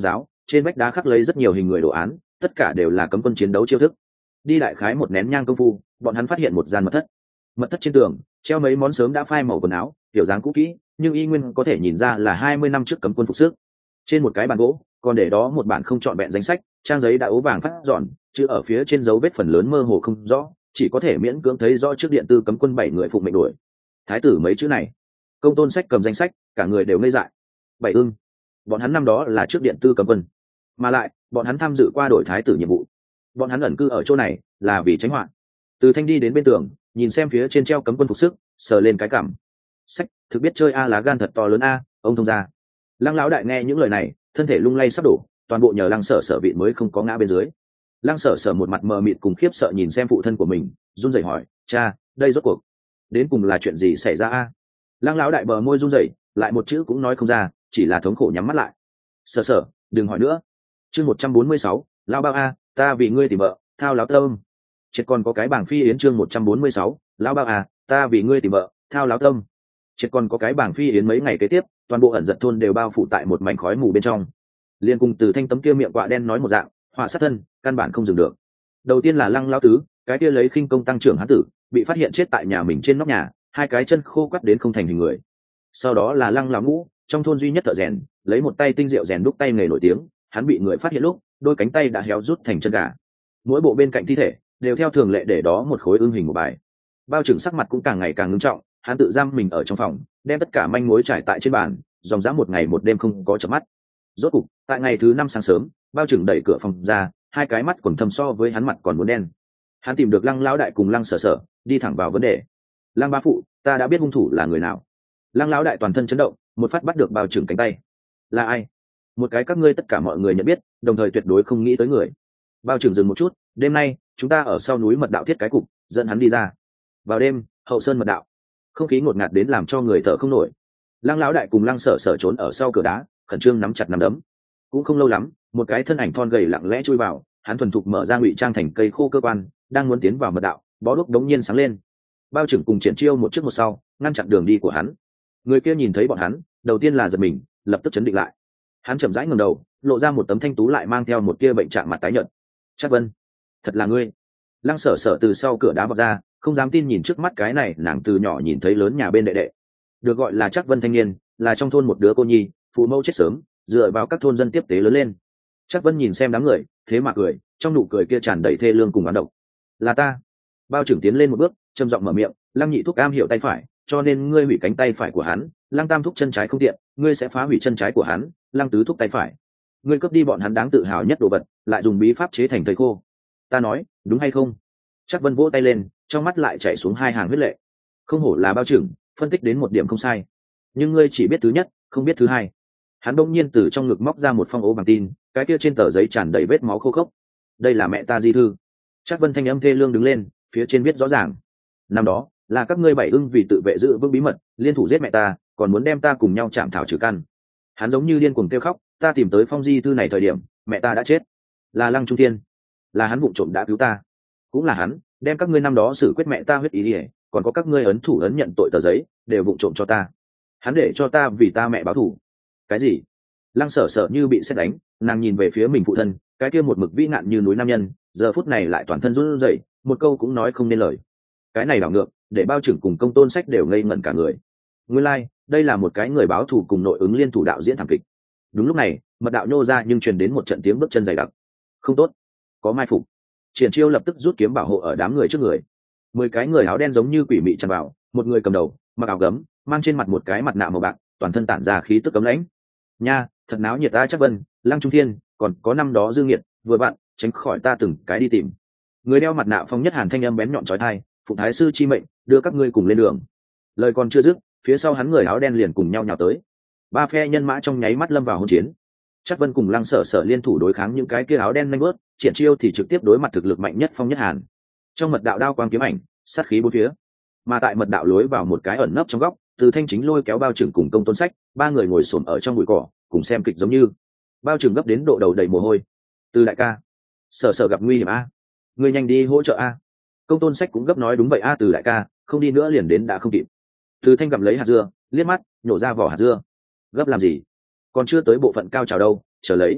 trên vách đá khắc lấy rất nhiều hình người đồ án, tất cả đều là cấm quân chiến đấu chiêu thức. Đi đại khái một nén nhang công phu, bọn hắn phát hiện một gian mật thất. Mật thất trên tường treo mấy món sớm đã phai màu quần áo, kiểu dáng cũ kỹ, nhưng y nguyên có thể nhìn ra là hai mươi năm trước cấm quân phục sức. Trên một cái bàn gỗ còn để đó một bản không trọn vẹn danh sách, trang giấy đã ố vàng phát giòn, chữ ở phía trên dấu vết phần lớn mơ hồ không rõ, chỉ có thể miễn cưỡng thấy rõ trước điện tư cấm quân bảy người phụng mệnh đuổi thái tử mấy chữ này. Công Tôn Sách cầm danh sách, cả người đều ngây dại. Bảy ưng, bọn hắn năm đó là trước điện tư cấm quân, mà lại bọn hắn tham dự qua đổi thái tử nhiệm vụ. Bọn hắn ẩn cư ở chỗ này là vì tránh họa. Từ Thanh đi đến bên tường, nhìn xem phía trên treo cấm quân phục sức, sờ lên cái cảm. Sách, thực biết chơi a, lá gan thật to lớn a, ông thông gia. Lăng lão đại nghe những lời này, thân thể lung lay sắp đổ, toàn bộ nhờ Lăng Sở Sở vị mới không có ngã bên dưới. Lăng Sở Sở một mặt mờ mịt cùng khiếp sợ nhìn xem phụ thân của mình, run rẩy hỏi: "Cha, đây rốt cuộc đến cùng là chuyện gì xảy ra a?" Lăng lão đại bờ môi run rẩy, lại một chữ cũng nói không ra, chỉ là thống khổ nhắm mắt lại. "Sở Sở, đừng hỏi nữa." Chương một trăm bốn mươi sáu, lão bao a, ta vì ngươi tìm vợ, thao láo tâm. Chết còn có cái bảng phi yến. Chương một trăm bốn mươi sáu, lão bao a, ta vì ngươi tìm vợ, thao láo tâm. Chết còn có cái bảng phi yến mấy ngày kế tiếp, toàn bộ ẩn giật thôn đều bao phủ tại một mảnh khói mù bên trong. Liên cùng Từ Thanh tấm kia miệng quạ đen nói một dạng, họa sát thân, căn bản không dừng được. Đầu tiên là Lăng lão tứ, cái kia lấy khinh công tăng trưởng hán tử, bị phát hiện chết tại nhà mình trên nóc nhà, hai cái chân khô quắt đến không thành hình người. Sau đó là Lăng lão ngũ, trong thôn duy nhất thợ rèn, lấy một tay tinh diệu rèn đúc tay nghề nổi tiếng, hắn bị người phát hiện lúc, đôi cánh tay đã héo rút thành chân gà. Mỗi bộ bên cạnh thi thể đều theo thường lệ để đó một khối ưng hình một bài. Bao Trưởng sắc mặt cũng càng ngày càng ngưng trọng, hắn tự giam mình ở trong phòng, đem tất cả manh mối trải tại trên bàn, dòng dã một ngày một đêm không có chợp mắt. Rốt cục, tại ngày thứ năm sáng sớm, Bao Trưởng đẩy cửa phòng ra, hai cái mắt quầng thâm so với hắn mặt còn muốn đen. Hắn tìm được Lăng lão đại cùng Lăng Sở Sở, đi thẳng vào vấn đề. "Lăng bá phụ, ta đã biết hung thủ là người nào." Lăng lão đại toàn thân chấn động, một phát bắt được Bao Trưởng cánh tay. "Là ai?" "Một cái các ngươi tất cả mọi người nhận biết, đồng thời tuyệt đối không nghĩ tới người." Bao Trưởng dừng một chút: "Đêm nay, chúng ta ở sau núi mật đạo thiết cái cục, dẫn hắn đi ra." Vào đêm, hậu sơn mật đạo, không khí ngột ngạt đến làm cho người thở không nổi. Lăng lão đại cùng Lăng Sở Sở trốn ở sau cửa đá, khẩn trương nắm chặt nắm đấm. Cũng không lâu lắm, một cái thân ảnh thon gầy lặng lẽ chui vào, hắn thuần thục mở ra ngụy trang thành cây khô cơ quan, đang muốn tiến vào mật đạo, bó đuốc đống nhiên sáng lên. Bao Trưởng cùng Triển Chiêu một trước một sau, ngăn chặn đường đi của hắn. Người kia nhìn thấy bọn hắn, đầu tiên là giật mình, lập tức chấn định lại. Hắn chậm rãi ngẩng đầu, lộ ra một tấm thanh tú lại mang theo một tia bệnh trạng mặt tái nhợt. "Trác Vân, thật là ngươi?" Lăng Sở Sở từ sau cửa đá vọt ra, không dám tin nhìn trước mắt cái này nàng từ nhỏ nhìn thấy lớn nhà bên đệ đệ. Được gọi là Trác Vân thanh niên, là trong thôn một đứa cô nhi, phụ mẫu chết sớm, dựa vào các thôn dân tiếp tế lớn lên. Trác Vân nhìn xem đám người, thế mà cười, trong nụ cười kia tràn đầy thê lương cùng oán độc. "Là ta." Bao Trưởng tiến lên một bước, trầm giọng mở miệng: "Lăng nhị thúc am hiểu tay phải, cho nên ngươi hủy cánh tay phải của hắn. Lăng tam thúc chân trái không tiện, ngươi sẽ phá hủy chân trái của hắn. Lăng tứ thúc tay phải, ngươi cướp đi bọn hắn đáng tự hào nhất đồ vật, lại dùng bí pháp chế thành thầy khô. Ta nói đúng hay không?" Trác Vân vỗ tay lên, trong mắt lại chảy xuống hai hàng huyết lệ. Không hổ là Bao Trưởng, phân tích đến một điểm không sai. Nhưng ngươi chỉ biết thứ nhất, không biết thứ hai. Hắn đông nhiên từ trong ngực móc ra một phong ố bằng tin, cái kia trên tờ giấy tràn đầy vết máu khô khốc. "Đây là mẹ ta di thư." Trác Vân thanh âm thê lương đứng lên, phía trên viết rõ ràng: "Năm đó là các ngươi bảy ưng vì tự vệ giữ vững bí mật, liên thủ giết mẹ ta, còn muốn đem ta cùng nhau chạm thảo trừ căn." Hắn giống như điên cuồng kêu khóc, "Ta tìm tới phong di thư này thời điểm, mẹ ta đã chết. Là Lăng Trung Thiên, là hắn vụng trộm đã cứu ta. Cũng là hắn đem các ngươi năm đó xử quyết mẹ ta huyết ý ỉa, còn có các ngươi ấn thủ ấn nhận tội tờ giấy, đều vụng trộm cho ta. Hắn để cho ta vì ta mẹ báo thù." "Cái gì?" Lăng Sở Sở như bị sét đánh, nàng nhìn về phía mình phụ thân, cái kia một mực vĩ ngạn như núi nam nhân, giờ phút này lại toàn thân run rẩy, một câu cũng nói không nên lời. Cái này đảo ngược, để Bao Trưởng cùng Công Tôn Sách đều ngây ngẩn cả người. Nguyên lai, like, đây là một cái người báo thù cùng nội ứng liên thủ đạo diễn thảm kịch. Đúng lúc này, mật đạo nhô ra nhưng truyền đến một trận tiếng bước chân dày đặc. Không tốt, có mai phục. Triển Chiêu lập tức rút kiếm bảo hộ ở đám người trước người. Mười cái người áo đen giống như quỷ mị tràn vào, một người cầm đầu, mặc áo gấm, mang trên mặt một cái mặt nạ màu bạc, toàn thân tản ra khí tức cấm lãnh. Nha, thật náo nhiệt ta. Trác Vân, Lăng Trung Thiên, còn có năm đó Dương Nghiệt, vừa bạn, tránh khỏi ta từng cái đi tìm. Người đeo mặt nạ Phong Nhất Hàn thanh âm bén nhọn chói tai, "Phụ thái sư chi mệnh, đưa các ngươi cùng lên đường." Lời còn chưa dứt, phía sau hắn người áo đen liền cùng nhau nhào tới. Ba phe nhân mã trong nháy mắt lâm vào hỗn chiến. Trác Vân cùng Lăng Sở Sở liên thủ đối kháng những cái kia áo đen nhanh bớt, Triển Chiêu thì trực tiếp đối mặt thực lực mạnh nhất Phong Nhất Hàn. Trong mật đạo đao quang kiếm ảnh, sát khí bốn phía. Mà tại mật đạo lối vào một cái ẩn nấp trong góc, Từ Thanh chính lôi kéo Bao Trưởng cùng Công Tôn Sách, ba người ngồi xổm ở trong bụi cỏ, cùng xem kịch giống như. Bao Trưởng gấp đến độ đầu đầy mồ hôi. "Từ đại ca, Sở Sở gặp nguy hiểm a, ngươi nhanh đi hỗ trợ a." Công Tôn Sách cũng gấp nói: "Đúng vậy a Từ đại ca, không đi nữa liền đến đã không kịp." Từ Thanh gặm lấy hạt dưa, liếc mắt, nhổ ra vỏ hạt dưa. "Gấp làm gì? Còn chưa tới bộ phận cao trào đâu, chờ lấy."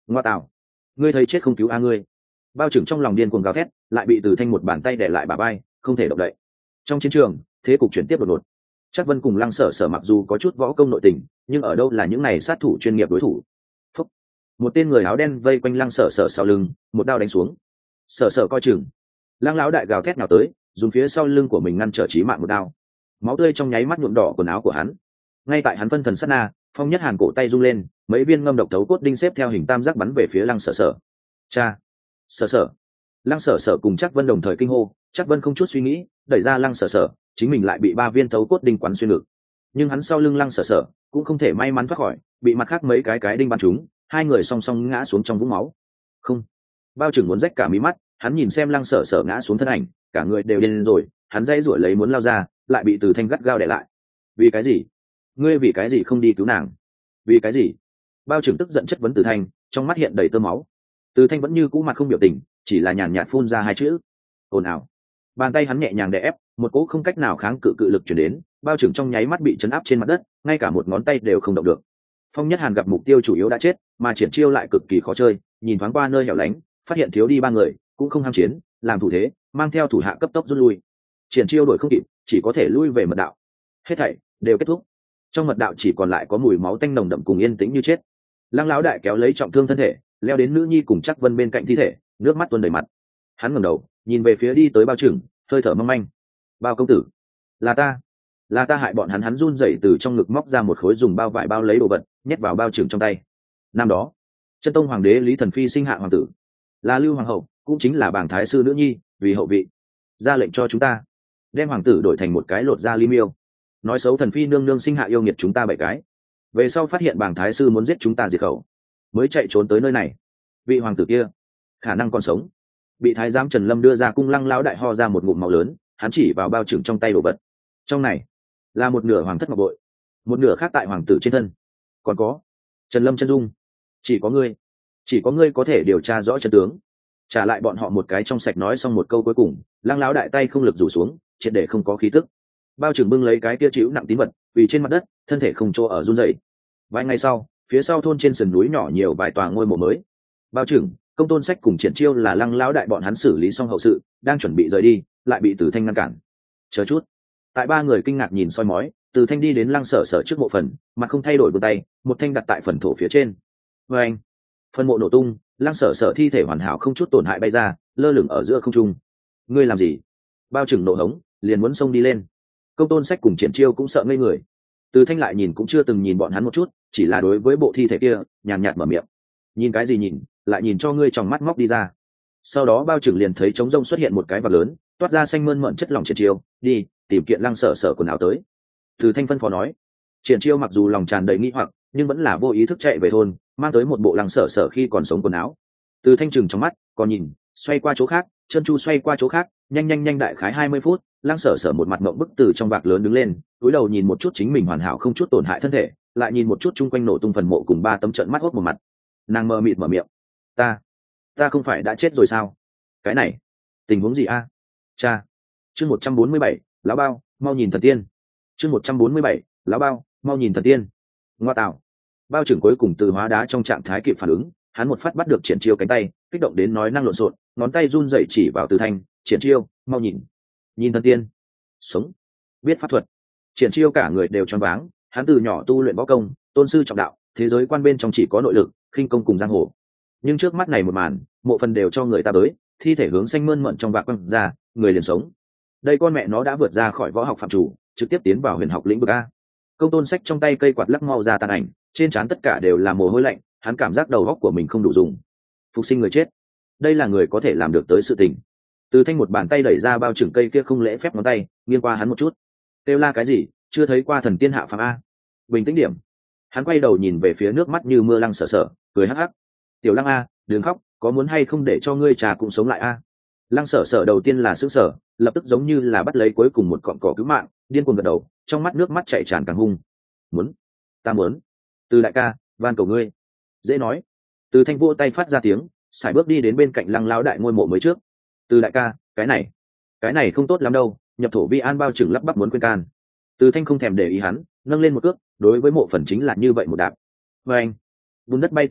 ngoa tạo, ngươi thấy chết không cứu a ngươi. Bao trưởng trong lòng điên cuồng gào thét, lại bị Từ Thanh một bàn tay để lại bả vai, không thể động đậy. Trong chiến trường, thế cục chuyển tiếp đột ngột. Chắc Vân cùng Lăng Sở Sở mặc dù có chút võ công nội tình, nhưng ở đâu là những này sát thủ chuyên nghiệp đối thủ. Phúc. Một tên người áo đen vây quanh Lăng Sở Sở sau lưng, một đao đánh xuống. Sở Sở coi chừng. Lăng lão đại gào thét nào tới, dùng phía sau lưng của mình ngăn trở chí mạng một đao. Máu tươi trong nháy mắt nhuộm đỏ quần áo của hắn. Ngay tại hắn phân thần sát na, Phong Nhất Hàn cổ tay rung lên, mấy viên ngâm độc thấu cốt đinh xếp theo hình tam giác bắn về phía Lăng Sở Sở. Cha, Sở Sở. Lăng Sở Sở cùng Chắc Vân đồng thời kinh hô, Chắc Vân không chút suy nghĩ, đẩy ra Lăng Sở Sở, chính mình lại bị ba viên thấu cốt đinh quắn xuyên ngực. Nhưng hắn sau lưng Lăng Sở Sở cũng không thể may mắn thoát khỏi, bị mặt khác mấy cái cái đinh bắn trúng, hai người song song ngã xuống trong vũng máu. Không. Bao Trưởng muốn rách cả mí mắt, hắn nhìn xem Lăng Sở Sở ngã xuống thân ảnh, cả người đều điên rồi, hắn dãy rủa lấy muốn lao ra, lại bị Từ Thanh gắt gao đè lại. Vì cái gì? Ngươi vì cái gì không đi cứu nàng? Vì cái gì? Bao Trưởng tức giận chất vấn Từ Thanh, trong mắt hiện đầy tơ máu. Từ Thanh vẫn như cũ mặt không biểu tình, chỉ là nhàn nhạt phun ra hai chữ: ồn ào. Bàn tay hắn nhẹ nhàng đè ép, một cỗ không cách nào kháng cự cự lực chuyển đến, Bao Trưởng trong nháy mắt bị chấn áp trên mặt đất, ngay cả một ngón tay đều không động được. Phong Nhất Hàn gặp mục tiêu chủ yếu đã chết, mà triển chiêu lại cực kỳ khó chơi, nhìn thoáng qua nơi hẻo lánh, phát hiện thiếu đi ba người, cũng không ham chiến, làm thủ thế, mang theo thủ hạ cấp tốc rút lui. Triển chiêu đuổi không kịp, chỉ có thể lui về mật đạo. Hết thảy đều kết thúc. Trong mật đạo chỉ còn lại có mùi máu tanh nồng đậm cùng yên tĩnh như chết. Lăng lão đại kéo lấy trọng thương thân thể, leo đến nữ nhi cùng Chắc Vân bên cạnh thi thể, nước mắt tuôn đầy mặt. Hắn ngẩng đầu, nhìn về phía đi tới Bao Trưởng, hơi thở mong manh. Bao công tử, là ta, là ta hại bọn hắn. Hắn run rẩy từ trong ngực móc ra một khối dùng bao vải bao lấy đồ vật, nhét vào Bao Trưởng trong tay. Năm đó, Chân Tông hoàng đế Lý Thần Phi sinh hạ hoàng tử, là Lưu hoàng hậu, cũng chính là bảng thái sư nữ nhi, vì hậu vị, ra lệnh cho chúng ta đem hoàng tử đổi thành một cái lột da ly miêu, nói xấu Thần Phi nương nương sinh hạ yêu nghiệt chúng ta bảy cái. Về sau phát hiện bảng thái sư muốn giết chúng ta diệt khẩu, mới chạy trốn tới nơi này. Vị hoàng tử kia khả năng còn sống. Bị thái giám Trần Lâm đưa ra cung. Lăng lão đại ho ra một ngụm máu lớn, hắn chỉ vào Bao Trưởng trong tay đồ vật. Trong này là một nửa hoàng thất ngọc bội, một nửa khác tại hoàng tử trên thân. Còn có Trần Lâm chân dung, chỉ có ngươi, chỉ có ngươi có thể điều tra rõ chân tướng, trả lại bọn họ một cái trong sạch. Nói xong một câu cuối cùng, Lăng lão đại tay không lực rủ xuống, triệt để không có khí tức. Bao Trưởng bưng lấy cái kia chịu nặng tín vật, quỳ trên mặt đất, thân thể không chỗ ở run rẩy. Vài ngày sau, phía sau thôn trên sườn núi nhỏ nhiều vài tòa ngôi mộ mới. Bao Trưởng, Công Tôn Sách cùng Triển Chiêu là Lăng lão đại bọn hắn xử lý xong hậu sự, đang chuẩn bị rời đi, lại bị Từ Thanh ngăn cản. Chờ chút. Tại ba người kinh ngạc nhìn soi mói, Từ Thanh đi đến Lăng Sở Sở trước mộ phần, mặt không thay đổi vươn tay, một thanh đặt tại phần thổ phía trên. Và anh, phần mộ nổ tung, Lăng Sở Sở thi thể hoàn hảo không chút tổn hại bay ra, lơ lửng ở giữa không trung. Ngươi làm gì? Bao Trưởng nộ hống, liền muốn xông đi lên. Công Tôn Sách cùng Triển Chiêu cũng sợ ngây người. Từ Thanh lại nhìn cũng chưa từng nhìn bọn hắn một chút, chỉ là đối với bộ thi thể kia nhàn nhạt mở miệng. Nhìn cái gì nhìn, lại nhìn cho ngươi trong mắt móc đi ra. Sau đó Bao Trưởng liền thấy trống rông xuất hiện một cái vạc lớn, toát ra xanh mơn mởn chất lỏng. Triển Chiêu, đi tìm kiện Lăng Sở Sở quần áo tới. Từ Thanh phân phó nói. Triển Chiêu mặc dù lòng tràn đầy nghi hoặc, nhưng vẫn là vô ý thức chạy về thôn, mang tới một bộ Lăng Sở Sở khi còn sống quần áo. Từ Thanh chừng trong mắt, còn nhìn, xoay qua chỗ khác, chân chu xoay qua chỗ khác, nhanh nhanh nhanh đại khái hai mươi phút, Lăng Sở Sở một mặt mộng bức từ trong vạc lớn đứng lên, cúi đầu nhìn một chút chính mình hoàn hảo không chút tổn hại thân thể, lại nhìn một chút chung quanh nổ tung phần mộ cùng ba tấm trận mắt hốc một mặt. Nàng mờ mịt mở miệng. Ta, ta không phải đã chết rồi sao? Cái này, tình huống gì a? Cha. Chương một trăm bốn mươi bảy, lão Bao, mau nhìn thần tiên. Chương một trăm bốn mươi bảy, lão Bao, mau nhìn thần tiên. Ngoa tạo. Bao Trưởng cuối cùng từ hóa đá trong trạng thái kịp phản ứng, hắn một phát bắt được Triển Chiêu cánh tay, kích động đến nói năng lộn xộn, ngón tay run rẩy chỉ vào Từ Thanh. Triển Chiêu, mau nhìn. Nhìn thần tiên. Sống. Biết pháp thuật. Triển Chiêu cả người đều choáng váng, hắn từ nhỏ tu luyện võ công, tôn sư trọng đạo, thế giới quan bên trong chỉ có nội lực, khinh công cùng giang hồ. Nhưng trước mắt này một màn, mộ phần đều cho người ta bới, thi thể hướng xanh mơn mận trong vạc quăng ra, người liền sống. Đây con mẹ nó đã vượt ra khỏi võ học phạm chủ, trực tiếp tiến vào huyền học lĩnh vực a. Công Tôn Sách trong tay cây quạt lắc mau ra tàn ảnh, trên trán tất cả đều là mồ hôi lạnh, hắn cảm giác đầu óc của mình không đủ dùng. Phục sinh người chết, đây là người có thể làm được tới sự tình. Từ Thanh một bàn tay đẩy ra Bao Trưởng cây kia không lễ phép ngón tay, nghiêng qua hắn một chút. Kêu la cái gì, chưa thấy qua thần tiên hạ phàm a. Bình tĩnh điểm. Hắn quay đầu nhìn về phía nước mắt như mưa Lăng Sở Sở, cười hắc hắc. Tiểu Lăng a, đừng khóc, có muốn hay không để cho ngươi trà cũng sống lại a? Lăng Sở Sở đầu tiên là sững sờ, lập tức giống như là bắt lấy cuối cùng một cọng cỏ cứu mạng, điên cuồng gật đầu, trong mắt nước mắt chảy tràn càng hung. Muốn, ta muốn. Từ đại ca, van cầu ngươi. Dễ nói. Từ Thanh vỗ tay phát ra tiếng, sải bước đi đến bên cạnh Lăng lão đại ngôi mộ mới trước. Từ đại ca, cái này, cái này không tốt lắm đâu. Nhập thổ vi an Bao Trưởng lắp bắp muốn quên can. Từ Thanh không thèm để ý hắn, nâng lên một cước, đối với mộ phần chính là như vậy một đạp. Và anh, bùn đất bay tán loạn,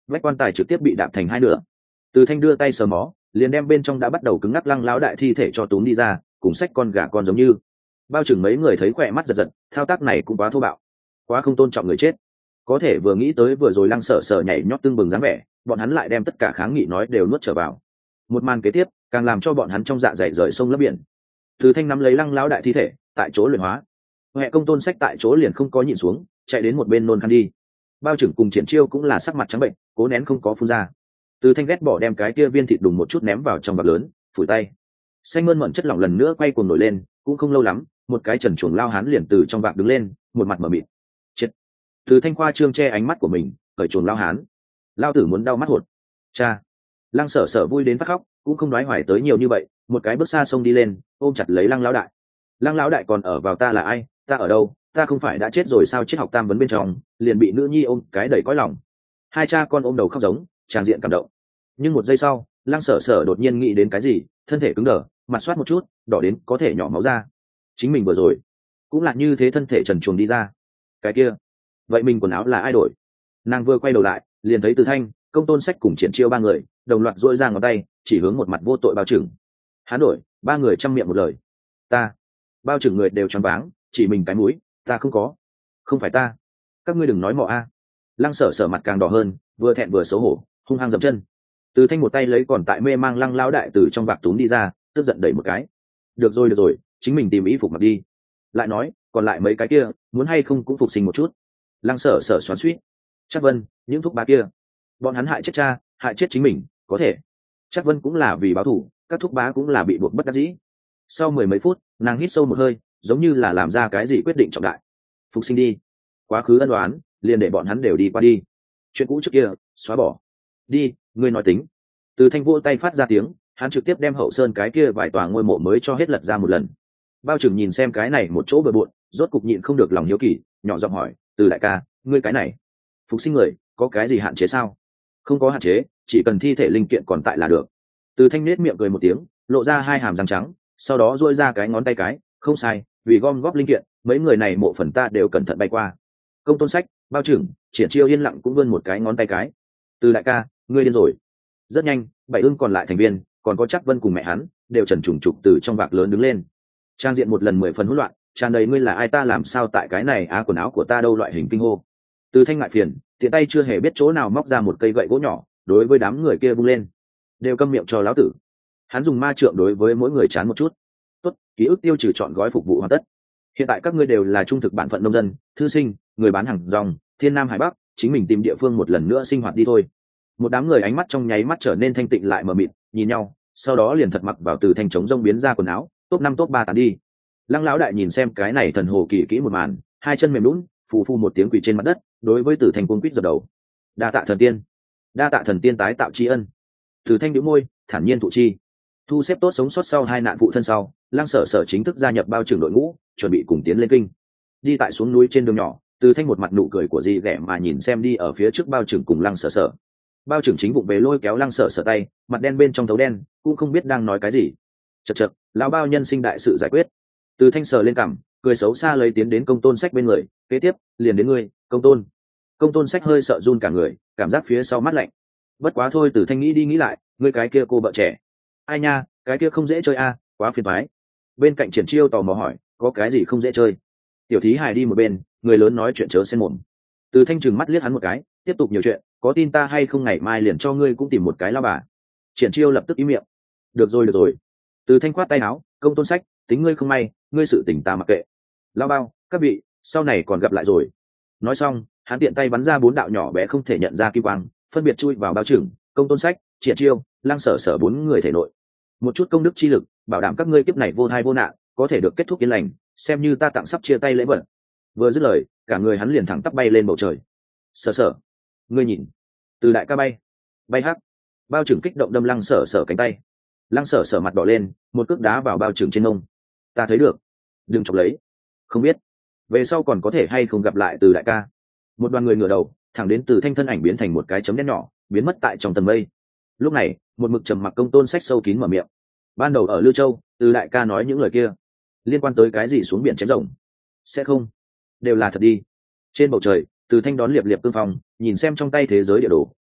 vách quan tài trực tiếp bị đạp thành hai nửa. Từ Thanh đưa tay sờ mó, liền đem bên trong đã bắt đầu cứng ngắc lăng lão đại thi thể cho túm đi ra, cùng xách con gà con giống như. Bao trưởng mấy người thấy khỏe mắt giật giật, thao tác này cũng quá thô bạo, quá không tôn trọng người chết. Có thể vừa nghĩ tới vừa rồi Lăng Sở Sở nhảy nhót tương bừng dáng vẻ, bọn hắn lại đem tất cả kháng nghị nói đều nuốt trở vào. Một màn kế tiếp càng làm cho bọn hắn trong dạ dày rời sông lấp biển. Từ Thanh nắm lấy lăng lão đại thi thể, tại chỗ luyện hóa. Hệ Công Tôn Sách tại chỗ liền không có nhịn xuống, chạy đến một bên nôn khăn đi. Bao trưởng cùng Triển Chiêu cũng là sắc mặt trắng bệnh, cố nén không có phun ra. Từ Thanh ghét bỏ đem cái kia viên thịt đùng một chút ném vào trong bạc lớn, phủi tay. Xanh mơn mởn chất lỏng lần nữa quay cuồng nổi lên, cũng không lâu lắm, một cái trần chuồng lao hán liền từ trong bạc đứng lên, một mặt mở mịt. Chết. Từ Thanh khoa trương che ánh mắt của mình, cởi chuồng lao hán. Lao tử muốn đau mắt hột. Cha. Lăng Sở Sở vui đến phát khóc, cũng không nói hoài tới nhiều như vậy, một cái bước xa sông đi lên, ôm chặt lấy Lăng lão đại. Lăng lão đại còn ở vào ta là ai, ta ở đâu, ta không phải đã chết rồi sao? Triết học tam vấn bên trong liền bị nữ nhi ôm cái đầy cõi lòng. Hai cha con ôm đầu khóc giống, tràn diện cảm động. Nhưng một giây sau, Lăng Sở Sở đột nhiên nghĩ đến cái gì, thân thể cứng đờ, mặt soát một chút, đỏ đến có thể nhỏ máu ra. Chính mình vừa rồi cũng là như thế, thân thể trần truồng đi ra. Cái kia, vậy mình quần áo là ai đổi? Nàng vừa quay đầu lại, liền thấy Từ Thanh, Công Tôn Sách cùng Triển Chiêu ba người đồng loạt duỗi ra ngón tay chỉ hướng một mặt vô tội Bao Trừng. Hắn đổi, ba người chăm miệng một lời. Ta. Bao Trừng người đều choáng váng, chỉ mình cái mũi, ta không có, không phải ta, các ngươi đừng nói mọ a. Lăng Sở Sở mặt càng đỏ hơn, vừa thẹn vừa xấu hổ, hung hăng dậm chân. Từ Thanh một tay lấy còn tại mê mang Lăng lão đại từ trong bạc túm đi ra, tức giận đẩy một cái. Được rồi được rồi, chính mình tìm ý phục mặc đi. Lại nói, còn lại mấy cái kia, muốn hay không cũng phục sinh một chút. Lăng Sở Sở xoắn xuýt. Chắc Vân, những thúc bá kia, bọn hắn hại chết cha, hại chết chính mình, có thể. Chắc Vân cũng là vì báo thù, các thúc bá cũng là bị buộc bất đắc dĩ. Sau mười mấy phút, nàng hít sâu một hơi, giống như là làm ra cái gì quyết định trọng đại. Phục sinh đi, quá khứ ân đoán liền để bọn hắn đều đi qua đi, chuyện cũ trước kia xóa bỏ đi, ngươi nói tính. Từ Thanh vỗ tay phát ra tiếng, hắn trực tiếp đem Hậu Sơn cái kia vài tòa ngôi mộ mới cho hết lật ra một lần. Bao Trừng nhìn xem cái này một chỗ bừa bộn, rốt cục nhịn không được lòng hiếu kỳ, nhỏ giọng hỏi, Từ đại ca, ngươi cái này phục sinh người có cái gì hạn chế sao? Không có hạn chế, chỉ cần thi thể linh kiện còn tại là được. Từ Thanh nết miệng cười một tiếng, lộ ra hai hàm răng trắng, sau đó duỗi ra cái ngón tay cái, không sai, vì gom góp linh kiện, mấy người này mộ phần ta đều cẩn thận bay qua. Công Tôn Sách, Bao Trừng, Triển Chiêu yên lặng cũng vươn một cái ngón tay cái. Từ đại ca, ngươi điên rồi. Rất nhanh, bảy ương còn lại thành viên, còn có Chắc Vân cùng mẹ hắn, đều trần trùng trục từ trong bạc lớn đứng lên. Trang diện một lần mười phần hỗn loạn, tràn đầy ngươi là ai ta làm sao tại cái này á quần áo của ta đâu loại hình kinh hô. Từ Thanh ngại phiền, tiện tay chưa hề biết chỗ nào móc ra một cây gậy gỗ nhỏ, đối với đám người kia vung lên. Đều câm miệng cho lão tử. Hắn dùng ma trượng đối với mỗi người chán một chút. Tốt, ký ức tiêu trừ chọn gói phục vụ hoàn tất. Hiện tại các ngươi đều là trung thực bản phận nông dân, thư sinh, người bán hàng rong, thiên nam hải bắc, chính mình tìm địa phương một lần nữa sinh hoạt đi thôi. Một đám người ánh mắt trong nháy mắt trở nên thanh tịnh lại mờ mịt, nhìn nhau, sau đó liền thật mặc vào từ thanh trống rông biến ra quần áo, top năm top ba tán đi. Lăng lão đại nhìn xem cái này thần hồ kỳ kỹ một màn, hai chân mềm lún, phù phu một tiếng quỳ trên mặt đất, đối với Tử Thanh cuống quýt dập đầu. Đa tạ thần tiên, đa tạ thần tiên tái tạo tri ân. Tử Thanh nhíu môi, thản nhiên thụ chi. Thu xếp tốt sống sót sau hai nạn phụ thân sau, Lăng Sở Sở chính thức gia nhập Bao Trừng đội ngũ, chuẩn bị cùng tiến lên kinh. Đi tại xuống núi trên đường nhỏ, Tử Thanh một mặt nụ cười của dì ghẻ mà nhìn xem đi ở phía trước Bao Trừng cùng Lăng Sở Sở. Bao Trừng chính bụng về lôi kéo Lăng Sở Sở tay, mặt đen bên trong thấu đen, cũng không biết đang nói cái gì. Chậc chậc, lão bao nhân sinh đại sự giải quyết. Tử Thanh sờ lên cằm, cười xấu xa lấy tiến đến Công Tôn Sách bên người, kế tiếp liền đến ngươi, Công Tôn. Công Tôn Sách hơi sợ run cả người, cảm giác phía sau mắt lạnh. Bất quá thôi, Tử Thanh nghĩ đi nghĩ lại, ngươi cái kia cô vợ trẻ, ai nha, cái kia không dễ chơi a, à, quá phiền toái. Bên cạnh Triển Chiêu tò mò hỏi, có cái gì không dễ chơi? Tiểu thí hài đi một bên, người lớn nói chuyện chớ xen mồm. Từ Thanh trừng mắt liếc hắn một cái, tiếp tục nhiều chuyện, có tin ta hay không ngày mai liền cho ngươi cũng tìm một cái lao bà. Triển Chiêu lập tức im miệng. Được rồi được rồi. Từ Thanh khoát tay áo, Công Tôn Sách, tính ngươi không may, ngươi sự tình ta mặc kệ. Lao bao, các vị, sau này còn gặp lại rồi. Nói xong, hắn tiện tay bắn ra bốn đạo nhỏ bé không thể nhận ra kim quang, phân biệt chui vào Bao Trừng, Công Tôn Sách, Triển Chiêu, Lăng Sở Sở bốn người thể nội. Một chút công đức chi lực, bảo đảm các ngươi kiếp này vô thai vô nạn, có thể được kết thúc yên lành, xem như ta tặng sắp chia tay lễ vật. Vừa dứt lời, cả người hắn liền thẳng tắp bay lên bầu trời. Sở Sở, ngươi nhìn, từ đại ca bay, bay hắc. Bao Trừng kích động đâm Lăng Sở Sở cánh tay. Lăng Sở Sở mặt đỏ lên, một cước đá vào Bao Trừng trên mông. Ta thấy được, đừng chọc lấy. Không biết về sau còn có thể hay không gặp lại từ đại ca. Một đoàn người ngửa đầu, thẳng đến Từ Thanh thân ảnh biến thành một cái chấm đen nhỏ, biến mất tại trong tầng mây. Lúc này, một mực trầm mặc Công Tôn Sách sâu kín mở miệng. Ban đầu ở Lưu Châu, Từ đại ca nói những lời kia, liên quan tới cái gì xuống biển chém rồng, sẽ không đều là thật đi. Trên bầu trời, Từ Thanh đón liệp liệp cương phong, nhìn xem trong tay thế giới địa đồ,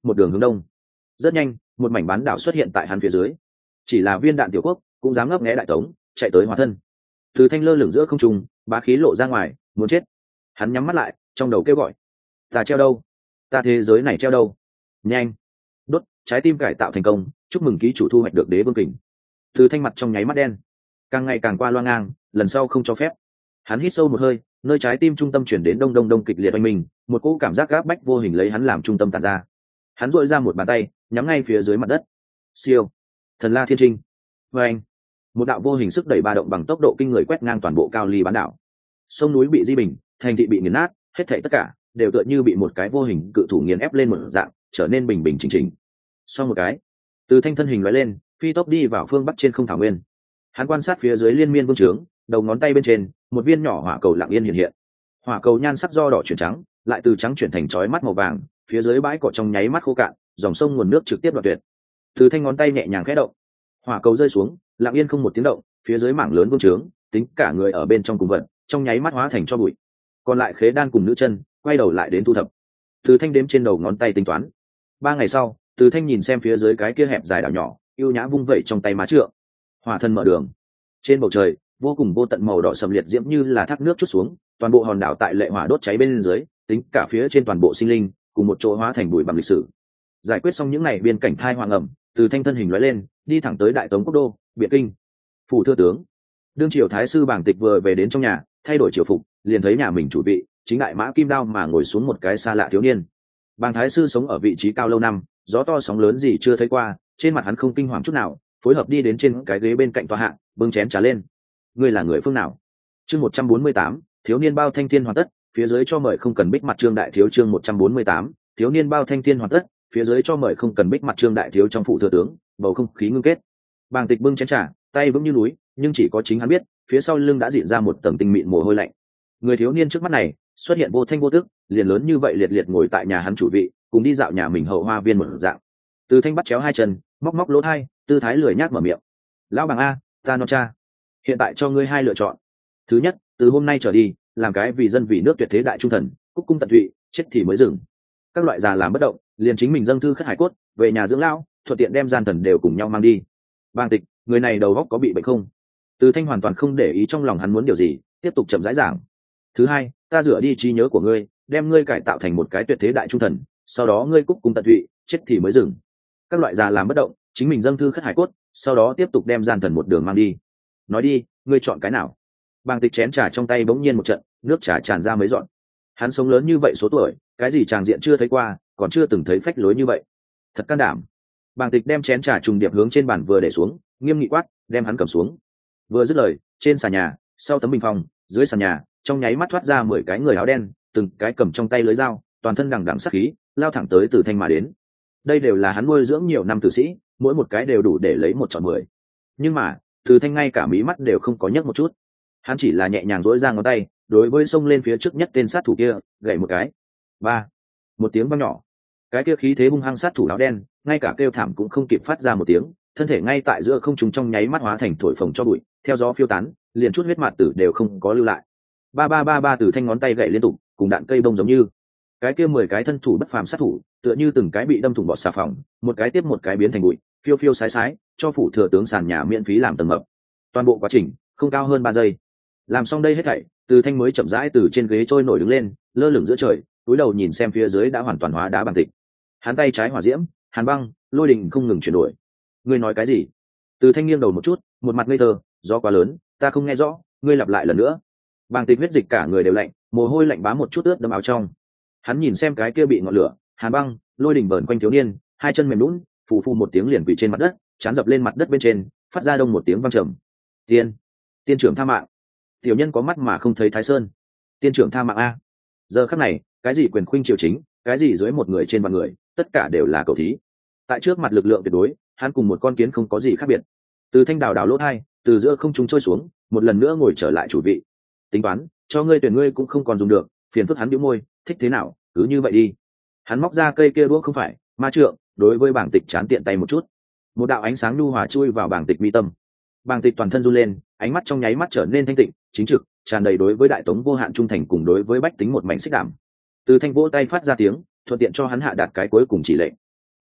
một đường hướng đông. Rất nhanh, một mảnh bán đảo xuất hiện tại hắn phía dưới. Chỉ là viên đạn tiểu quốc cũng dám ngấp nghé đại tống, chạy tới hóa thân. Từ Thanh lơ lửng giữa không trung, bá khí lộ ra ngoài, muốn chết. Hắn nhắm mắt lại, trong đầu kêu gọi: ta treo đâu? Ta thế giới này treo đâu? Nhanh đốt, trái tim cải tạo thành công, chúc mừng ký chủ thu hoạch được đế vương kình. Từ Thanh mặt trong nháy mắt đen, càng ngày càng qua loa ngang, lần sau không cho phép. Hắn hít sâu một hơi, nơi trái tim trung tâm chuyển đến đông đông đông kịch liệt oanh mình, một cỗ cảm giác gáp bách vô hình lấy hắn làm trung tâm tản ra. Hắn duỗi ra một bàn tay, nhắm ngay phía dưới mặt đất. Siêu, thần la thiên trinh. Và anh, một đạo vô hình sức đẩy ba động bằng tốc độ kinh người quét ngang toàn bộ cao ly bán đảo. Sông núi bị di bình, thành thị bị nghiền nát, hết thảy tất cả đều tựa như bị một cái vô hình cự thủ nghiền ép lên một dạng, trở nên bình bình chỉnh chỉnh. Sau một cái, Từ Thanh thân hình lóe lên, phi tốc đi vào phương bắc trên không thảo nguyên. Hắn quan sát phía dưới liên miên vương trướng, đầu ngón tay bên trên, một viên nhỏ hỏa cầu lặng yên hiện hiện. Hỏa cầu nhan sắc do đỏ chuyển trắng, lại từ trắng chuyển thành chói mắt màu vàng, phía dưới bãi cỏ trong nháy mắt khô cạn, dòng sông nguồn nước trực tiếp đoạn tuyệt. Từ Thanh ngón tay nhẹ nhàng khẽ động, hỏa cầu rơi xuống, lặng yên không một tiếng động, phía dưới mảng lớn vương trướng, tính cả người ở bên trong cùng vận, trong nháy mắt hóa thành cho bụi. Còn lại Khế Đan cùng nữ chân, quay đầu lại đến thu thập. Từ Thanh đếm trên đầu ngón tay tính toán. Ba ngày sau, Từ Thanh nhìn xem phía dưới cái kia hẹp dài đảo nhỏ, yêu nhã vung vẩy trong tay má trượng. Hỏa thân mở đường. Trên bầu trời, vô cùng vô tận màu đỏ sầm liệt diễm như là thác nước chút xuống, toàn bộ hòn đảo tại lệ hỏa đốt cháy bên dưới, tính cả phía trên toàn bộ sinh linh, cùng một chỗ hóa thành bụi bằng lịch sử. Giải quyết xong những ngày biên cảnh thai hoàng ẩm, Từ Thanh thân hình lóe lên, đi thẳng tới Đại Tống quốc đô, Biện Kinh. Phủ thưa tướng, đương triều thái sư Bàng Tịch vừa về đến trong nhà, thay đổi triều phục, liền thấy nhà mình chủ vị, chính đại mã kim đao mà ngồi xuống một cái xa lạ thiếu niên. Bàng thái sư sống ở vị trí cao lâu năm, gió to sóng lớn gì chưa thấy qua, trên mặt hắn không kinh hoàng chút nào, phối hợp đi đến trên cái ghế bên cạnh tòa hạ, bưng chén trà lên. Ngươi là người phương nào? Chương một trăm bốn mươi tám, thiếu niên bao thanh thiên hoàn tất, phía dưới cho mời không cần bích mặt trương đại thiếu. Chương một trăm bốn mươi tám, thiếu niên bao thanh thiên hoàn tất, phía dưới cho mời không cần bích mặt trương đại thiếu. Trong phủ thừa tướng, bầu không khí ngưng kết. Bàng Tịch bưng chén trà, tay vững như núi, nhưng chỉ có chính hắn biết, phía sau lưng đã diễn ra một tầng tinh mịn mồ hôi lạnh. Người thiếu niên trước mắt này, xuất hiện vô thanh vô tức, liền lớn như vậy liệt liệt ngồi tại nhà hắn chủ vị, cùng đi dạo nhà mình hậu hoa viên một dạng. Từ Thanh bắt chéo hai chân, móc móc lỗ tai, tư thái lười nhác mở miệng: lão Bàng a, ta non cha, hiện tại cho ngươi hai lựa chọn. Thứ nhất, từ hôm nay trở đi, làm cái vì dân vì nước tuyệt thế đại trung thần, cúc cung tận tụy, chết thì mới dừng. Các loại già làm bất động, liền chính mình dâng thư khất hải cốt, về nhà dưỡng lão, thuận tiện đem gian thần đều cùng nhau mang đi. Bàng Tịch, người này đầu óc có bị bệnh không? Từ Thanh hoàn toàn không để ý trong lòng hắn muốn điều gì, tiếp tục chậm rãi giảng. Thứ hai, ta rửa đi trí nhớ của ngươi, đem ngươi cải tạo thành một cái tuyệt thế đại trung thần, sau đó ngươi cúc cung tận tụy, chết thì mới dừng. Các loại già làm bất động, chính mình dâng thư khất hải cốt, sau đó tiếp tục đem gian thần một đường mang đi. Nói đi, ngươi chọn cái nào? Bàng Tịch chén trà trong tay bỗng nhiên một trận, nước trà tràn ra mấy giọt. Hắn sống lớn như vậy số tuổi, cái gì tràng diện chưa thấy qua, còn chưa từng thấy phách lối như vậy. Thật can đảm. Bàng Tịch đem chén trà trùng điệp hướng trên bàn vừa để xuống, nghiêm nghị quát, đem hắn cầm xuống. Vừa dứt lời, trên sàn nhà, sau tấm bình phong, dưới sàn nhà, trong nháy mắt thoát ra mười cái người áo đen, từng cái cầm trong tay lưới dao, toàn thân đằng đằng sát khí, lao thẳng tới Từ Thanh mà đến. Đây đều là hắn nuôi dưỡng nhiều năm tử sĩ, mỗi một cái đều đủ để lấy một chọn mười. Nhưng mà, Từ Thanh ngay cả mí mắt đều không có nhấc một chút. Hắn chỉ là nhẹ nhàng duỗi ra ngón tay, đối với xông lên phía trước nhất tên sát thủ kia, gậy một cái. Ba, một tiếng vang nhỏ. Cái kia khí thế hung hăng sát thủ áo đen, ngay cả kêu thảm cũng không kịp phát ra một tiếng, thân thể ngay tại giữa không trung trong nháy mắt hóa thành thổi phồng cho bụi, theo gió phiêu tán, liền chút huyết mạt tử đều không có lưu lại. Ba ba ba ba Từ Thanh ngón tay gậy liên tục, cùng đạn cây bông giống như. Cái kia mười cái thân thủ bất phàm sát thủ, tựa như từng cái bị đâm thủng bọt xà phòng, một cái tiếp một cái biến thành bụi, phiêu phiêu sái sái, cho phủ thừa tướng sàn nhà miễn phí làm tầng mập. Toàn bộ quá trình không cao hơn ba giây. Làm xong đây hết thảy, Từ Thanh mới chậm rãi từ trên ghế trôi nổi đứng lên, lơ lửng giữa trời, cúi đầu nhìn xem phía dưới đã hoàn toàn hóa đá Bàng Tịch. Hắn tay trái hỏa diễm, hàn băng, lôi đình không ngừng chuyển đổi. Ngươi nói cái gì? Từ Thanh nghiêng đầu một chút, một mặt ngây thơ, gió quá lớn, ta không nghe rõ, ngươi lặp lại lần nữa. Bàng Tịch huyết dịch cả người đều lạnh, mồ hôi lạnh bám một chút ướt đẫm áo trong. Hắn nhìn xem cái kia bị ngọn lửa, hàn băng, lôi đình vờn quanh thiếu niên, hai chân mềm nhũn, phù phù một tiếng liền quỳ trên mặt đất, chán dập lên mặt đất bên trên, phát ra đông một tiếng vang trầm. Tiên, tiên trưởng tha mạng. Tiểu nhân có mắt mà không thấy Thái Sơn. Tiên trưởng tha mạng a. Giờ khắc này, cái gì quyền khuynh triều chính, cái gì dưới một người trên vạn người, tất cả đều là cầu thí. Tại trước mặt lực lượng tuyệt đối, hắn cùng một con kiến không có gì khác biệt. Từ Thanh đào đào lỗ hai, từ giữa không trung trôi xuống, một lần nữa ngồi trở lại chủ vị. Tính toán, cho ngươi tuyển ngươi cũng không còn dùng được, phiền phức hắn bĩu môi, thích thế nào, cứ như vậy đi. Hắn móc ra cây kia đũa không phải, ma trượng, đối với Bàng Tịch chán tiện tay một chút. Một đạo ánh sáng nhu hòa chui vào Bàng Tịch mi tâm. Bàng Tịch toàn thân run lên, ánh mắt trong nháy mắt trở nên thanh tịnh, chính trực, tràn đầy đối với đại tống vô hạn trung thành cùng đối với bách tính một mảnh xích đảm. Từ Thanh vỗ tay phát ra tiếng, thuận tiện cho hắn hạ đạt cái cuối cùng chỉ lệnh.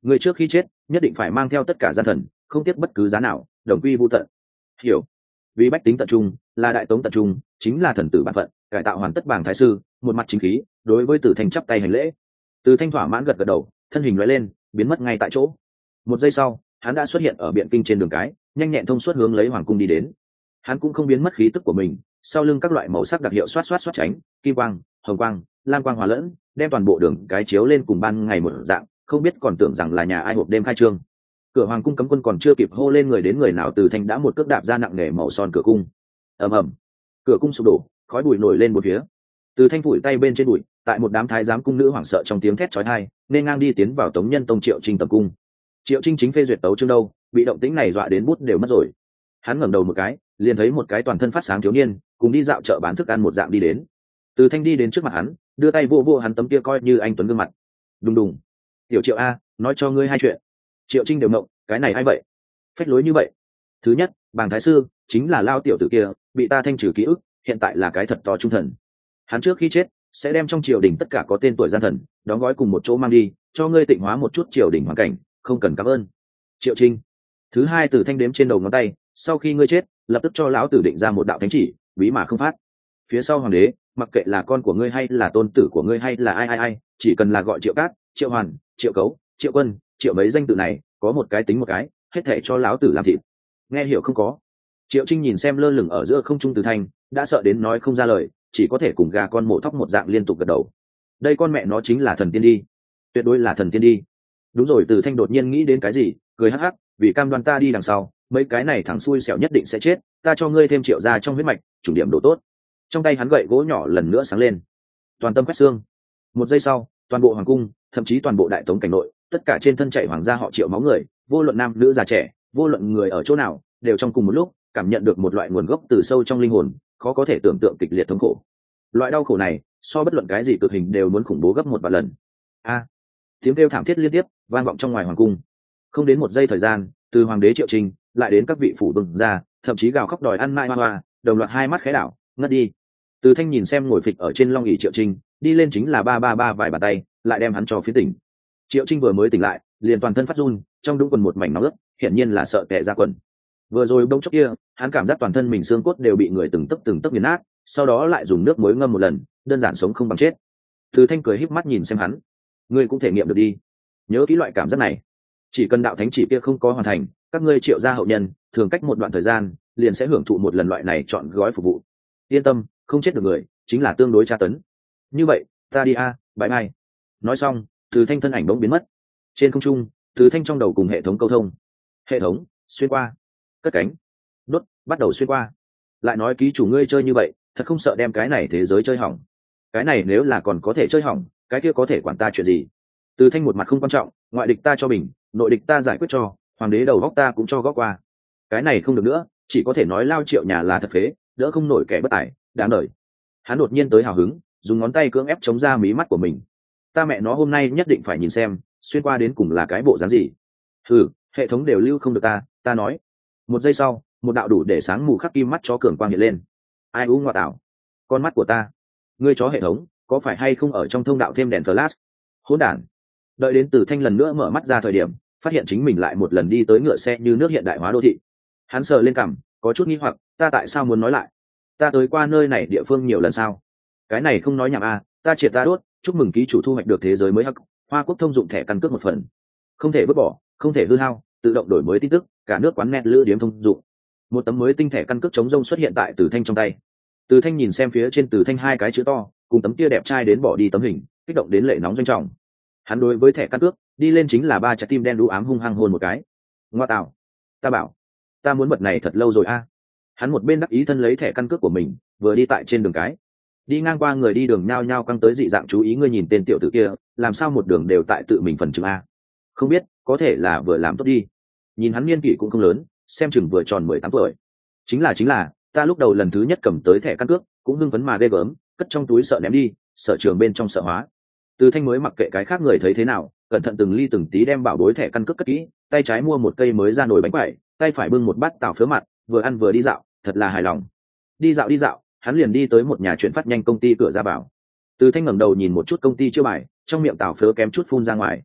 người trước khi chết nhất định phải mang theo tất cả gian thần, không tiếc bất cứ giá nào, đồng quy vu tận. Hiểu. Vì bách tính tận trung, là đại tống tận trung, chính là thần tử bản phận, cải tạo hoàn tất bảng thái sư, một mặt chính khí, đối với Từ Thanh chắp tay hành lễ. Từ Thanh thỏa mãn gật gật đầu, thân hình lóe lên, biến mất ngay tại chỗ. Một giây sau, hắn đã xuất hiện ở biện kinh trên đường cái, nhanh nhẹn thông suốt hướng lấy hoàng cung đi đến. Hắn cũng không biến mất khí tức của mình, sau lưng các loại màu sắc đặc hiệu xoát xoát xoát tránh, kim quang, hồng quang, lam quang hòa lẫn, đem toàn bộ đường cái chiếu lên cùng ban ngày một dạng, không biết còn tưởng rằng là nhà ai hộp đêm khai trương. Cửa hoàng cung cấm quân còn chưa kịp hô lên người đến người nào, Từ Thanh đã một cước đạp ra nặng nề màu son cửa cung. Ầm ầm, cửa cung sụp đổ, khói bụi nổi lên một phía. Từ Thanh phủi tay bên trên bụi, tại một đám thái giám cung nữ hoảng sợ trong tiếng thét chói tai, nên ngang đi tiến vào Tống Nhân Tông Triệu Trinh tầm cung. Triệu Trinh chính phê duyệt tấu chương đâu, bị động tĩnh này dọa đến bút đều mất rồi. Hắn ngẩng đầu một cái, liền thấy một cái toàn thân phát sáng thiếu niên, cùng đi dạo chợ bán thức ăn một dạng đi đến. Từ Thanh đi đến trước mặt hắn, đưa tay vô vô hắn tấm kia coi như anh tuấn gương mặt. Đùng đùng. Tiểu Triệu a, nói cho ngươi hai chuyện. Triệu Trinh đều ngộng, cái này ai vậy? Phách lối như vậy. Thứ nhất, bàng thái sư chính là lao tiểu tử kia, bị ta thanh trừ ký ức, hiện tại là cái thật to trung thần. Hắn trước khi chết sẽ đem trong triều đình tất cả có tên tuổi gian thần đóng gói cùng một chỗ mang đi, cho ngươi tịnh hóa một chút triều đình hoàn cảnh, không cần cảm ơn. Triệu Trinh. Thứ hai, Từ Thanh đếm trên đầu ngón tay, sau khi ngươi chết, lập tức cho lão tử định ra một đạo thánh chỉ, bí mà không phát. Phía sau hoàng đế, mặc kệ là con của ngươi hay là tôn tử của ngươi hay là ai ai ai, chỉ cần là gọi Triệu Cát, Triệu Hoàn, Triệu Cấu, Triệu Quân, Triệu mấy danh tự này, có một cái tính một cái, hết thảy cho lão tử làm thịt. Nghe hiểu không có? Triệu Trinh nhìn xem lơ lửng ở giữa không trung Từ Thanh, đã sợ đến nói không ra lời, chỉ có thể cùng gà con mổ thóc một dạng liên tục gật đầu. Đây con mẹ nó chính là thần tiên đi, tuyệt đối là thần tiên đi. Đúng rồi, Từ Thanh đột nhiên nghĩ đến cái gì, cười hắc hắc, vì cam đoan ta đi đằng sau, mấy cái này thằng xui xẻo nhất định sẽ chết, ta cho ngươi thêm Triệu gia trong huyết mạch, chủ điểm độ tốt. Trong tay hắn gậy gỗ nhỏ lần nữa sáng lên, toàn tâm quét xương. Một giây sau, toàn bộ hoàng cung, thậm chí toàn bộ đại tống cảnh nội, tất cả trên thân chạy hoàng gia họ Triệu máu người, vô luận nam nữ già trẻ, vô luận người ở chỗ nào, đều trong cùng một lúc cảm nhận được một loại nguồn gốc từ sâu trong linh hồn, khó có thể tưởng tượng kịch liệt thống khổ. Loại đau khổ này, so bất luận cái gì cực hình đều muốn khủng bố gấp một vạn lần. A! Tiếng kêu thảm thiết liên tiếp vang vọng trong ngoài hoàng cung. Không đến một giây thời gian, từ hoàng đế Triệu Trinh lại đến các vị phủ bừng ra, thậm chí gào khóc đòi ăn mai hoa hoa, đồng loạt hai mắt khẽ đảo, ngất đi. Từ Thanh nhìn xem ngồi phịch ở trên long ỷ Triệu Trinh, đi lên chính là ba ba ba vài bàn tay, lại đem hắn cho phía tỉnh. Triệu Trinh vừa mới tỉnh lại, liền toàn thân phát run, trong đũng quần một mảnh nóng ướt, hiển nhiên là sợ tè ra quần. Vừa rồi bỗng chốc kia, hắn cảm giác toàn thân mình xương cốt đều bị người từng tấc từng tấc nghiền nát, sau đó lại dùng nước muối ngâm một lần, đơn giản sống không bằng chết. Từ Thanh cười híp mắt nhìn xem hắn, ngươi cũng thể nghiệm được đi, nhớ kỹ loại cảm giác này. Chỉ cần đạo thánh chỉ kia không có hoàn thành, các ngươi Triệu gia hậu nhân thường cách một đoạn thời gian liền sẽ hưởng thụ một lần loại này chọn gói phục vụ. Yên tâm, không chết được người, chính là tương đối tra tấn. Như vậy, ta đi a, bye bye. Nói xong, Từ Thanh thân ảnh bỗng biến mất. Trên không trung, Từ Thanh trong đầu cùng hệ thống câu thông. Hệ thống, xuyên qua, cất cánh, đốt, bắt đầu xuyên qua. Lại nói ký chủ ngươi chơi như vậy, thật không sợ đem cái này thế giới chơi hỏng. Cái này nếu là còn có thể chơi hỏng, cái kia có thể quản ta chuyện gì? Từ Thanh một mặt không quan trọng, ngoại địch ta cho mình, nội địch ta giải quyết cho, hoàng đế đầu góc ta cũng cho góc qua. Cái này không được nữa, chỉ có thể nói lao Triệu nhà là thật phế, đỡ không nổi kẻ bất tài, đáng đời. Hắn đột nhiên tới hào hứng, dùng ngón tay cưỡng ép chống ra mí mắt của mình. Ta mẹ nó hôm nay nhất định phải nhìn xem, xuyên qua đến cùng là cái bộ dáng gì. Ừ, hệ thống đều lưu không được ta, ta nói. Một giây sau, một đạo đủ để sáng mù khắc kim mắt chó cường quang hiện lên. Ai u ngoại tảo, con mắt của ta. Ngươi chó hệ thống, có phải hay không ở trong thông đạo thêm đèn flash? Hỗn đản. Đợi đến Từ Thanh lần nữa mở mắt ra thời điểm, phát hiện chính mình lại một lần đi tới ngựa xe như nước hiện đại hóa đô thị. Hắn sờ lên cằm, có chút nghi hoặc, ta tại sao muốn nói lại? Ta tới qua nơi này địa phương nhiều lần sao? Cái này không nói nhảm à, ta triệt ta đốt, chúc mừng ký chủ thu hoạch được thế giới mới hắc, Hoa Quốc thông dụng thẻ căn cước một phần. Không thể vứt bỏ, không thể hư hao, tự động đổi mới tin tức, cả nước quán net lữ điếm thông dụng. Một tấm mới tinh thẻ căn cước chống rông xuất hiện tại Từ Thanh trong tay. Từ Thanh nhìn xem phía trên Từ Thanh hai cái chữ to, cùng tấm kia đẹp trai đến bỏ đi tấm hình, kích động đến lệ nóng doanh trọng. Hắn đối với thẻ căn cước, đi lên chính là ba trái tim đen đú ám hung hăng hôn một cái. Ngoa tạo, ta bảo, ta muốn mật này thật lâu rồi a. Hắn một bên đắc ý thân lấy thẻ căn cước của mình, vừa đi tại trên đường cái. Đi ngang qua người đi đường nhao nhao căng tới dị dạng chú ý, ngươi nhìn tên tiểu tử kia, làm sao một đường đều tại tự mình phần chừng a? Không biết, có thể là vừa làm tốt đi. Nhìn hắn niên kỷ cũng không lớn, xem chừng vừa tròn mười tám tuổi. Chính là chính là, ta lúc đầu lần thứ nhất cầm tới thẻ căn cước, cũng hưng phấn mà ghê gớm, cất trong túi sợ ném đi, sợ trường bên trong sợ hóa. Từ Thanh mới mặc kệ cái khác người thấy thế nào, cẩn thận từng ly từng tí đem bảo bối thẻ căn cước cất kỹ, tay trái mua một cây mới ra nồi bánh quẩy, tay phải bưng một bát tàu phớ mặt, vừa ăn vừa đi dạo, thật là hài lòng. Đi dạo đi dạo, hắn liền đi tới một nhà chuyển phát nhanh công ty cửa ra vào. Từ Thanh ngẩng đầu nhìn một chút công ty chiêu bài, trong miệng tàu phớ kém chút phun ra ngoài.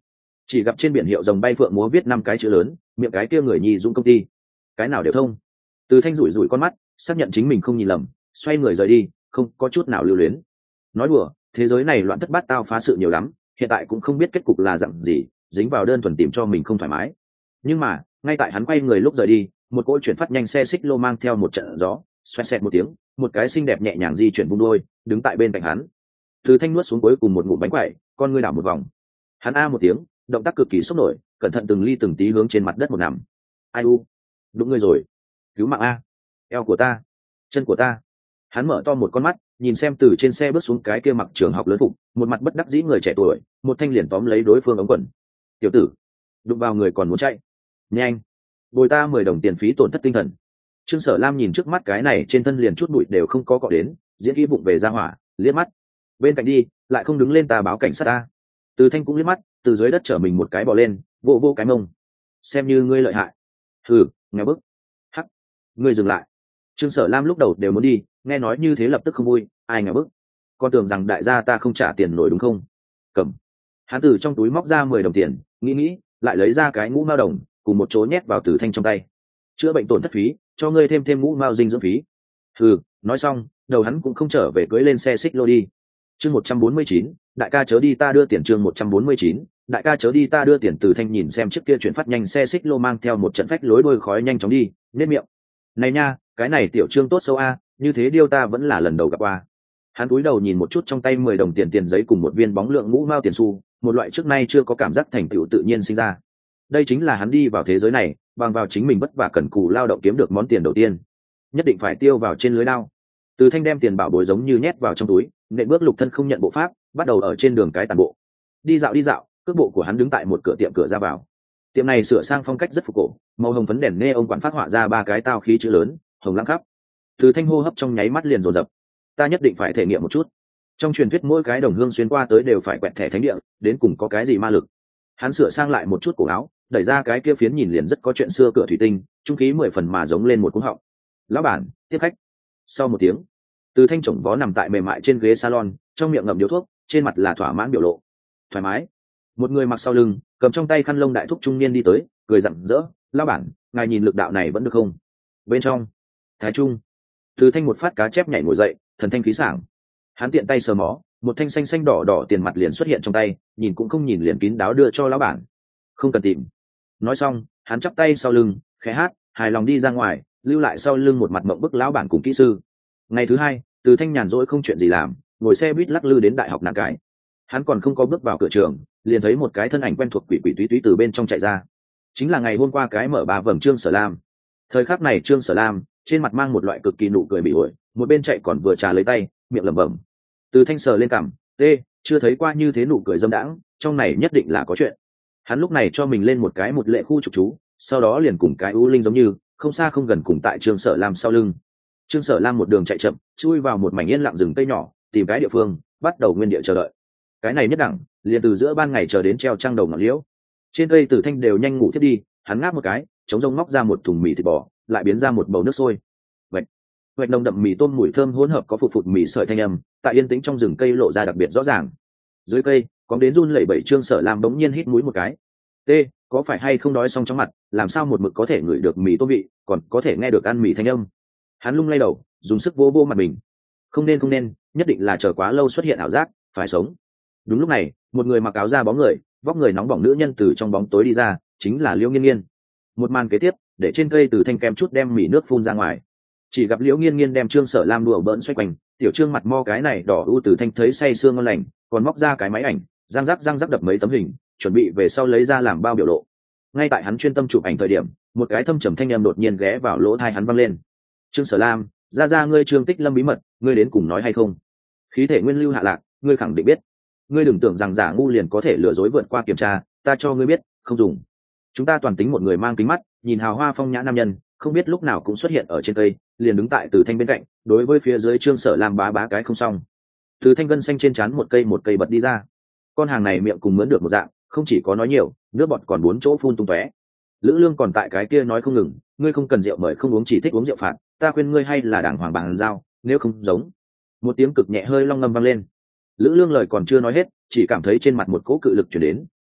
chỉ gặp trên biển hiệu dòng bay phượng múa viết năm cái chữ lớn, miệng cái kia người nhi dũng công ty, cái nào đều thông. Từ Thanh rủi rủi con mắt, xác nhận chính mình không nhìn lầm, xoay người rời đi, không có chút nào lưu luyến. Nói đùa, thế giới này loạn thất bát tao phá sự nhiều lắm, hiện tại cũng không biết kết cục là dặn gì, dính vào đơn thuần tìm cho mình không thoải mái. Nhưng mà ngay tại hắn quay người lúc rời đi, một cỗ chuyển phát nhanh xe xích lô mang theo một trận gió, xoẹt xẹt một tiếng, một cái xinh đẹp nhẹ nhàng di chuyển vung đôi, đứng tại bên cạnh hắn. Từ Thanh nuốt xuống cuối cùng một ngụm bánh quẩy, con ngươi đảo một vòng. Hắn a một tiếng, động tác cực kỳ sốc nổi, cẩn thận từng ly từng tí hướng trên mặt đất một nằm. Ai u, đúng ngươi rồi, cứu mạng a, eo của ta, chân của ta. Hắn mở to một con mắt, nhìn xem từ trên xe bước xuống cái kia mặc trường học lớn phục, một mặt bất đắc dĩ người trẻ tuổi, một thanh liền tóm lấy đối phương ống quần. Tiểu tử, đụng vào người còn muốn chạy, nhanh, bồi ta mười đồng tiền phí tổn thất tinh thần. Trương Sở Lam nhìn trước mắt cái này trên thân liền chút bụi đều không có cọ đến, diễn kỹ vụng về ra hỏa, liếc mắt. Bên cạnh đi, lại không đứng lên ta báo cảnh sát ta. Từ Thanh cũng liếc mắt, từ dưới đất trở mình một cái bò lên, vô vô cái mông. Xem như ngươi lợi hại. Hừ, nghe bức. Hắc, ngươi dừng lại. Trương Sở Lam lúc đầu đều muốn đi, nghe nói như thế lập tức không vui, ai nghe bức. Con tưởng rằng đại gia ta không trả tiền nổi đúng không? Cầm. Hắn từ trong túi móc ra mười đồng tiền, nghĩ nghĩ, lại lấy ra cái ngũ mao đồng, cùng một chỗ nhét vào Từ Thanh trong tay. Chữa bệnh tổn thất phí, cho ngươi thêm thêm ngũ mao dinh dưỡng phí. Hừ, nói xong, đầu hắn cũng không trở về cưỡi lên xe xích lô đi. Chương một trăm bốn mươi chín, đại ca chớ đi ta đưa tiền. Chương một trăm bốn mươi chín, đại ca chớ đi ta đưa tiền. Từ Thanh nhìn xem chiếc kia chuyển phát nhanh xe xích lô mang theo một trận phách lối đôi khói nhanh chóng đi, nếp miệng. Này nha, cái này tiểu Trương tốt sâu a, như thế điêu ta vẫn là lần đầu gặp qua. Hắn cúi đầu nhìn một chút trong tay mười đồng tiền tiền giấy cùng một viên bóng lượng ngũ mao tiền xu, một loại trước nay chưa có cảm giác thành tựu tự nhiên sinh ra. Đây chính là hắn đi vào thế giới này, bằng vào chính mình vất vả cần cù lao động kiếm được món tiền đầu tiên, nhất định phải tiêu vào trên lưới lao. Từ Thanh đem tiền bảo bối giống như nhét vào trong túi, nện bước lục thân không nhận bộ pháp, bắt đầu ở trên đường cái tàn bộ. Đi dạo đi dạo, cước bộ của hắn đứng tại một cửa tiệm cửa ra vào. Tiệm này sửa sang phong cách rất phục cổ, màu hồng phấn đèn neon quán phát họa ra ba cái tao khí chữ lớn, hồng lãng khắp. Từ Thanh hô hấp trong nháy mắt liền dồn dập. Ta nhất định phải thể nghiệm một chút. Trong truyền thuyết mỗi cái đồng hương xuyên qua tới đều phải quẹt thẻ thánh địa, đến cùng có cái gì ma lực. Hắn sửa sang lại một chút cổ áo, đẩy ra cái kia phiến nhìn liền rất có chuyện xưa cửa thủy tinh, trung khí mười phần mà giống lên một cú họng. Lão bản, tiếp khách. Sau một tiếng, Từ Thanh chồng vó nằm tại mềm mại trên ghế salon, trong miệng ngậm điếu thuốc, trên mặt là thỏa mãn biểu lộ. Thoải mái. Một người mặc sau lưng, cầm trong tay khăn lông đại thúc trung niên đi tới, cười rạng rỡ. Lão bản, ngài nhìn lực đạo này vẫn được không? Bên trong, Thái Trung. Từ Thanh một phát cá chép nhảy ngồi dậy, thần thanh khí sảng. Hắn tiện tay sờ mó, một thanh xanh xanh đỏ đỏ tiền mặt liền xuất hiện trong tay, nhìn cũng không nhìn liền kín đáo đưa cho lão bản. Không cần tìm. Nói xong, hắn chắp tay sau lưng, khẽ hát, hài lòng đi ra ngoài, lưu lại sau lưng một mặt mộng bức lão bản cùng kỹ sư. Ngày thứ hai, Từ Thanh nhàn rỗi không chuyện gì làm, ngồi xe buýt lắc lư đến đại học nàng cái. Hắn còn không có bước vào cửa trường, liền thấy một cái thân ảnh quen thuộc quỷ quỷ túy túy từ bên trong chạy ra. Chính là ngày hôm qua cái mở bà vầng Trương Sở Lam. Thời khắc này Trương Sở Lam trên mặt mang một loại cực kỳ nụ cười bị ổi, một bên chạy còn vừa trà lấy tay, miệng lẩm bẩm. Từ Thanh sờ lên cằm, tê, chưa thấy qua như thế nụ cười dâm đãng, trong này nhất định là có chuyện. Hắn lúc này cho mình lên một cái một lệ khu trục chú, sau đó liền cùng cái u linh giống như không xa không gần cùng tại Trương Sở Lam sau lưng. Trương Sở Lam một đường chạy chậm, chui vào một mảnh yên lặng rừng cây nhỏ, tìm cái địa phương, bắt đầu nguyên địa chờ đợi. Cái này nhất đẳng, liền từ giữa ban ngày chờ đến treo trăng đầu ngọn liễu. Trên cây Từ Thanh đều nhanh ngủ thiết đi, hắn ngáp một cái, chống rông móc ra một thùng mì thịt bò, lại biến ra một bầu nước sôi. Vậy, vạch nồng đậm mì tôm mùi thơm hỗn hợp có phụt phụt mì sợi thanh âm, tại yên tĩnh trong rừng cây lộ ra đặc biệt rõ ràng. Dưới cây, có đến run lẩy bẩy Trương Sở Lam bỗng nhiên hít mũi một cái. T, có phải hay không đói xong chóng mặt, làm sao một mực có thể ngửi được mì tôm vị, còn có thể nghe được ăn mì thanh âm. Hắn lung lay đầu, dùng sức vô vô mặt mình. Không nên không nên, nhất định là chờ quá lâu xuất hiện ảo giác, phải sống. Đúng lúc này, một người mặc áo da bóng người, vóc người nóng bỏng nữ nhân từ trong bóng tối đi ra, chính là Liễu Nghiên Nghiên. Một màn kế tiếp, để trên cây Từ Thanh kem chút đem mì nước phun ra ngoài. Chỉ gặp Liễu Nghiên Nghiên đem Trương Sở Lam đùa bỡn xoay quanh, tiểu Trương mặt mo cái này đỏ u Từ Thanh thấy say sương ngon lành, còn móc ra cái máy ảnh, răng rắc răng rắc đập mấy tấm hình, chuẩn bị về sau lấy ra làm bao biểu lộ. Ngay tại hắn chuyên tâm chụp ảnh thời điểm, một cái thâm trầm thanh âm đột nhiên ghé vào lỗ tai hắn vang lên. Trương Sở Lam, ra ra ngươi Trương Tích Lâm bí mật, ngươi đến cùng nói hay không? Khí thể nguyên lưu hạ lạc, ngươi khẳng định biết. Ngươi đừng tưởng rằng giả ngu liền có thể lừa dối vượt qua kiểm tra, ta cho ngươi biết, không dùng. Chúng ta toàn tính một người mang kính mắt, nhìn hào hoa phong nhã nam nhân, không biết lúc nào cũng xuất hiện ở trên cây, liền đứng tại Từ Thanh bên cạnh, đối với phía dưới Trương Sở Lam bá bá cái không xong. Từ Thanh gân xanh trên trán một cây một cây bật đi ra. Con hàng này miệng cùng mướn được một dạng, không chỉ có nói nhiều, nước bọt còn bốn chỗ phun tung tóe. Lữ Lương còn tại cái kia nói không ngừng, ngươi không cần rượu mời không uống, chỉ thích uống rượu phạt, ta khuyên ngươi hay là đàng hoàng bàn giao, nếu không giống. Một tiếng cực nhẹ hơi long ngâm vang lên. Lữ Lương lời còn chưa nói hết, chỉ cảm thấy trên mặt một cỗ cự lực chuyển đến,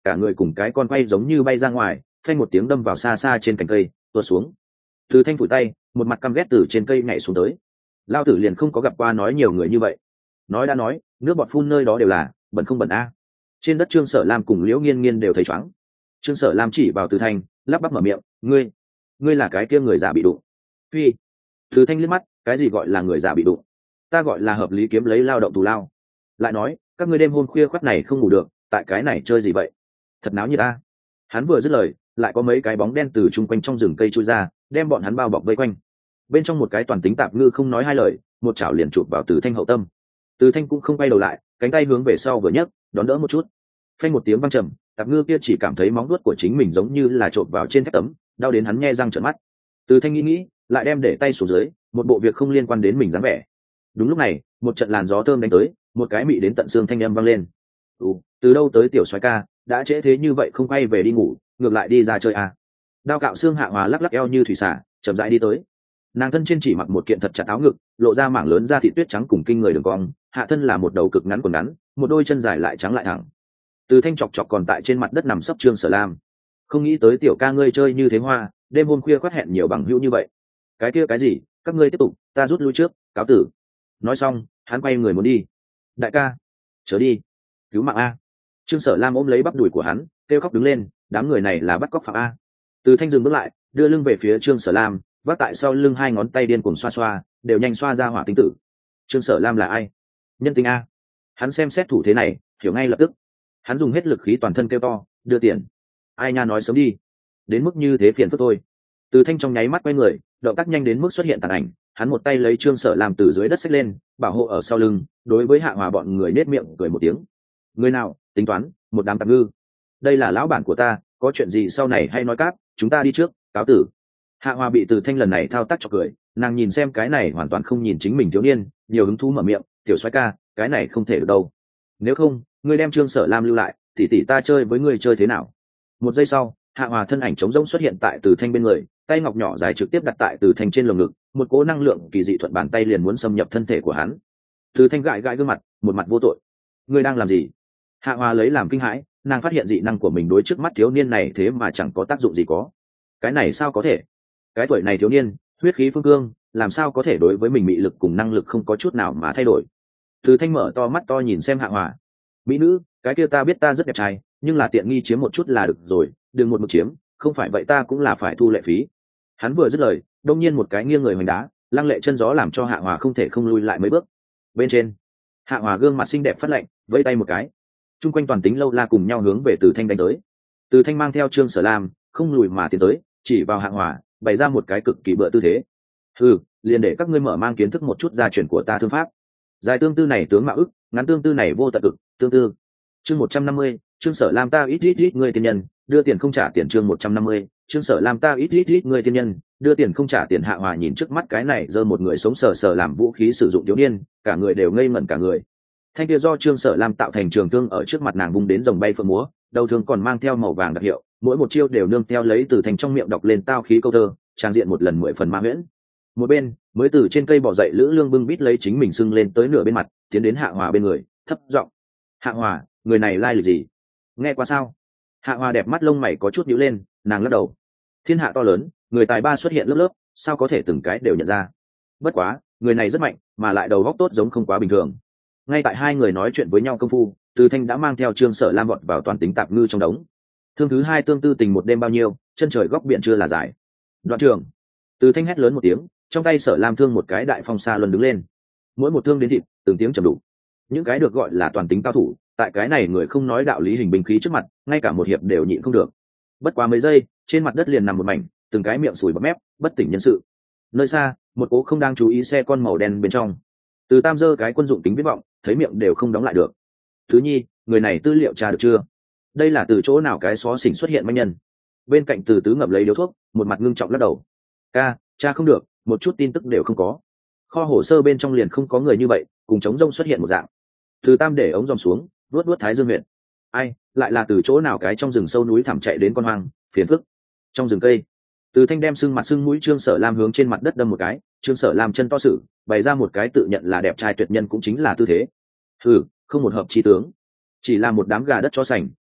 cả người cùng cái con quay giống như bay ra ngoài, phanh một tiếng đâm vào xa xa trên cành cây, tuột xuống. Từ Thanh phủi tay, một mặt căm ghét từ trên cây nhảy xuống tới. Lao tử liền không có gặp qua nói nhiều người như vậy. Nói đã nói, nước bọt phun nơi đó đều là bẩn không bẩn a. Trên đất Trương Sở Lam cùng Liễu Nghiên Nghiên đều thấy chóng. Trương Sở Lam chỉ vào Từ Thanh, lắp bắp mở miệng, ngươi, ngươi là cái kia người già bị đụng. Phi. Từ Thanh liếc mắt, cái gì gọi là người già bị đụng? Ta gọi là hợp lý kiếm lấy lao động tù lao. Lại nói, các ngươi đêm hôm khuya khoắt này không ngủ được, tại cái này chơi gì vậy? Thật náo như ta. Hắn vừa dứt lời, lại có mấy cái bóng đen từ chung quanh trong rừng cây chui ra, đem bọn hắn bao bọc vây quanh. Bên trong một cái toàn tính tạp ngư không nói hai lời, một chảo liền chụp vào Từ Thanh hậu tâm. Từ Thanh cũng không quay đầu lại, cánh tay hướng về sau vừa nhấc, đón đỡ một chút. Phanh một tiếng vang trầm, tạp ngư kia chỉ cảm thấy móng vuốt của chính mình giống như là chộp vào trên thép tấm, đau đến hắn nhe răng trợn mắt. Từ Thanh nghĩ nghĩ, lại đem để tay xuống dưới, một bộ việc không liên quan đến mình dáng vẻ. Đúng lúc này, một trận làn gió thơm đánh tới, một cái mị đến tận xương thanh âm vang lên. "Ừ, từ đâu tới tiểu soái ca, đã trễ thế như vậy không quay về đi ngủ, ngược lại đi ra chơi à?" Đao cạo xương Hạ Hòa lắc lắc eo như thủy xả, chậm rãi đi tới. Nàng thân trên chỉ mặc một kiện thật chặt áo ngực, lộ ra mảng lớn da thịt tuyết trắng cùng kinh người đường cong, hạ thân là một đầu cực ngắn quần ngắn, một đôi chân dài lại trắng lại thẳng. Từ Thanh chọc chọc còn tại trên mặt đất nằm sấp Trương Sở Lam. "Không nghĩ tới tiểu ca ngươi chơi như thế hoa, đêm hôm khuya khoắt hẹn nhiều bằng hữu như vậy. Cái kia cái gì, các ngươi tiếp tục, ta rút lui trước, cáo tử." Nói xong, hắn quay người muốn đi. "Đại ca, chớ đi, cứu mạng a." Trương Sở Lam ôm lấy bắp đùi của hắn, kêu khóc đứng lên, đám người này là bắt cóc phạm a. Từ Thanh dừng bước lại, đưa lưng về phía Trương Sở Lam, vác tại sau lưng hai ngón tay điên cuồng xoa xoa, đều nhanh xoa ra hỏa tinh tử. Trương Sở Lam là ai? Nhân tình a. Hắn xem xét thủ thế này, hiểu ngay lập tức. Hắn dùng hết lực khí toàn thân kêu to, "Đưa tiền." "Ai nha, nói sớm đi, đến mức như thế phiền phức thôi." Từ Thanh trong nháy mắt quay người, động tác nhanh đến mức xuất hiện tàn ảnh, hắn một tay lấy Trương Sở Lam từ dưới đất xách lên, bảo hộ ở sau lưng, đối với Hạ Hòa bọn người nết miệng cười một tiếng. "Người nào, tính toán, một đám tạp ngư. Đây là lão bản của ta, có chuyện gì sau này hay nói cáp, chúng ta đi trước, cáo tử." Hạ Hòa bị Từ Thanh lần này thao tác cho cười, nàng nhìn xem cái này hoàn toàn không nhìn chính mình thiếu niên, nhiều hứng thú mở miệng, "Tiểu soái ca, cái này không thể được đâu. Nếu không, ngươi đem Trương Sở Lam lưu lại, tỷ tỷ ta chơi với ngươi chơi thế nào?" Một giây sau, Hạ Hòa thân ảnh trống rỗng xuất hiện tại Từ Thanh bên người, tay ngọc nhỏ dài trực tiếp đặt tại Từ Thanh trên lồng ngực, một cỗ năng lượng kỳ dị thuận bàn tay liền muốn xâm nhập thân thể của hắn. Từ Thanh gãi gãi gương mặt, một mặt vô tội. "Ngươi đang làm gì?" Hạ Hòa lấy làm kinh hãi, nàng phát hiện dị năng của mình đối trước mắt thiếu niên này thế mà chẳng có tác dụng gì có. Cái này sao có thể? Cái tuổi này thiếu niên, huyết khí phương cương, làm sao có thể đối với mình mị lực cùng năng lực không có chút nào mà thay đổi? Từ Thanh mở to mắt to nhìn xem Hạ Hòa. "Mỹ nữ, cái kia ta biết ta rất đẹp trai, nhưng là tiện nghi chiếm một chút là được rồi, đừng một mực chiếm, không phải vậy ta cũng là phải thu lệ phí." Hắn vừa dứt lời, đông nhiên một cái nghiêng người hoành đá, lăng lệ chân gió làm cho Hạ Hòa không thể không lui lại mấy bước. Bên trên, Hạ Hòa gương mặt xinh đẹp phát lạnh, vẫy tay một cái. Trung quanh toàn tính lâu la cùng nhau hướng về Từ Thanh đánh tới. Từ Thanh mang theo Trương Sở Lam, không lùi mà tiến tới, chỉ vào Hạ Hòa, bày ra một cái cực kỳ bựa tư thế. "Hừ, liền để các ngươi mở mang kiến thức một chút gia truyền của ta thương pháp. Dài tương tư này tướng mạo ức, ngắn tương tư này vô tận cực, tương tư." Chương một trăm năm mươi, Trương Sở Lam ta ít ít ít ngươi tiên nhân, đưa tiền không trả tiền. Chương một trăm năm mươi, Trương Sở Lam ta ít ít ít ngươi tiên nhân, đưa tiền không trả tiền. Hạ Hòa nhìn trước mắt cái này giơ một người sống sờ sờ làm vũ khí sử dụng thiếu niên, cả người đều ngây ngẩn cả người. Thanh kia do Trương Sở Lam tạo thành trường thương ở trước mặt nàng vung đến rồng bay phượng múa, đầu thương còn mang theo màu vàng đặc hiệu, mỗi một chiêu đều nương theo lấy Từ Thanh trong miệng đọc lên tao khí câu thơ, trang diện một lần mười phần ma huyễn. Một bên, mới từ trên cây bò dậy Lữ Lương bưng bít lấy chính mình sưng lên tới nửa bên mặt, tiến đến Hạ Hòa bên người, thấp giọng, "Hạ Hòa, người này lai lịch gì? Nghe qua sao?" Hạ Hòa đẹp mắt lông mày có chút nhíu lên, nàng lắc đầu. Thiên hạ to lớn, người tài ba xuất hiện lớp lớp, sao có thể từng cái đều nhận ra? Bất quá, người này rất mạnh, mà lại đầu óc tốt giống không quá bình thường. Ngay tại hai người nói chuyện với nhau công phu, Từ Thanh đã mang theo Trương Sở Lam vọt vào toàn tính tạp ngư trong đống. Thương thứ hai tương tư tình một đêm bao nhiêu, chân trời góc biển chưa là dài. Đoạn trường. Từ Thanh hét lớn một tiếng, trong tay Sở Lam thương một cái đại phong sa luân đứng lên. Mỗi một thương đến thịt, từng tiếng trầm đục. Những cái được gọi là toàn tính cao thủ, tại cái này người không nói đạo lý hình binh khí trước mặt, ngay cả một hiệp đều nhịn không được. Bất quá mấy giây, trên mặt đất liền nằm một mảnh, từng cái miệng sùi bọt mép, bất tỉnh nhân sự. Nơi xa, một cố không đang chú ý xe con màu đen bên trong. Từ Tam giơ cái quân dụng tính viết vọng, thấy miệng đều không đóng lại được. "Thứ Nhi, người này tư liệu tra được chưa? Đây là từ chỗ nào cái xó xỉnh xuất hiện manh nhân?" Bên cạnh Từ Tứ ngậm lấy điếu thuốc, một mặt ngưng trọng lắc đầu. "Ca, cha không được, một chút tin tức đều không có. Kho hồ sơ bên trong liền không có người như vậy, cùng chống rông xuất hiện một dạng." Từ Tam để ống dòng xuống, vuốt vuốt thái dương huyện. "Ai, lại là từ chỗ nào cái trong rừng sâu núi thẳm chạy đến con hoang, phiền phức." Trong rừng cây, Từ Thanh đem sưng mặt sưng mũi Trương Sở Lam hướng trên mặt đất đâm một cái, Trương Sở Lam chân to sử, bày ra một cái tự nhận là đẹp trai tuyệt nhân cũng chính là tư thế. "Hừ, không một hợp chi tướng, chỉ là một đám gà đất cho sành,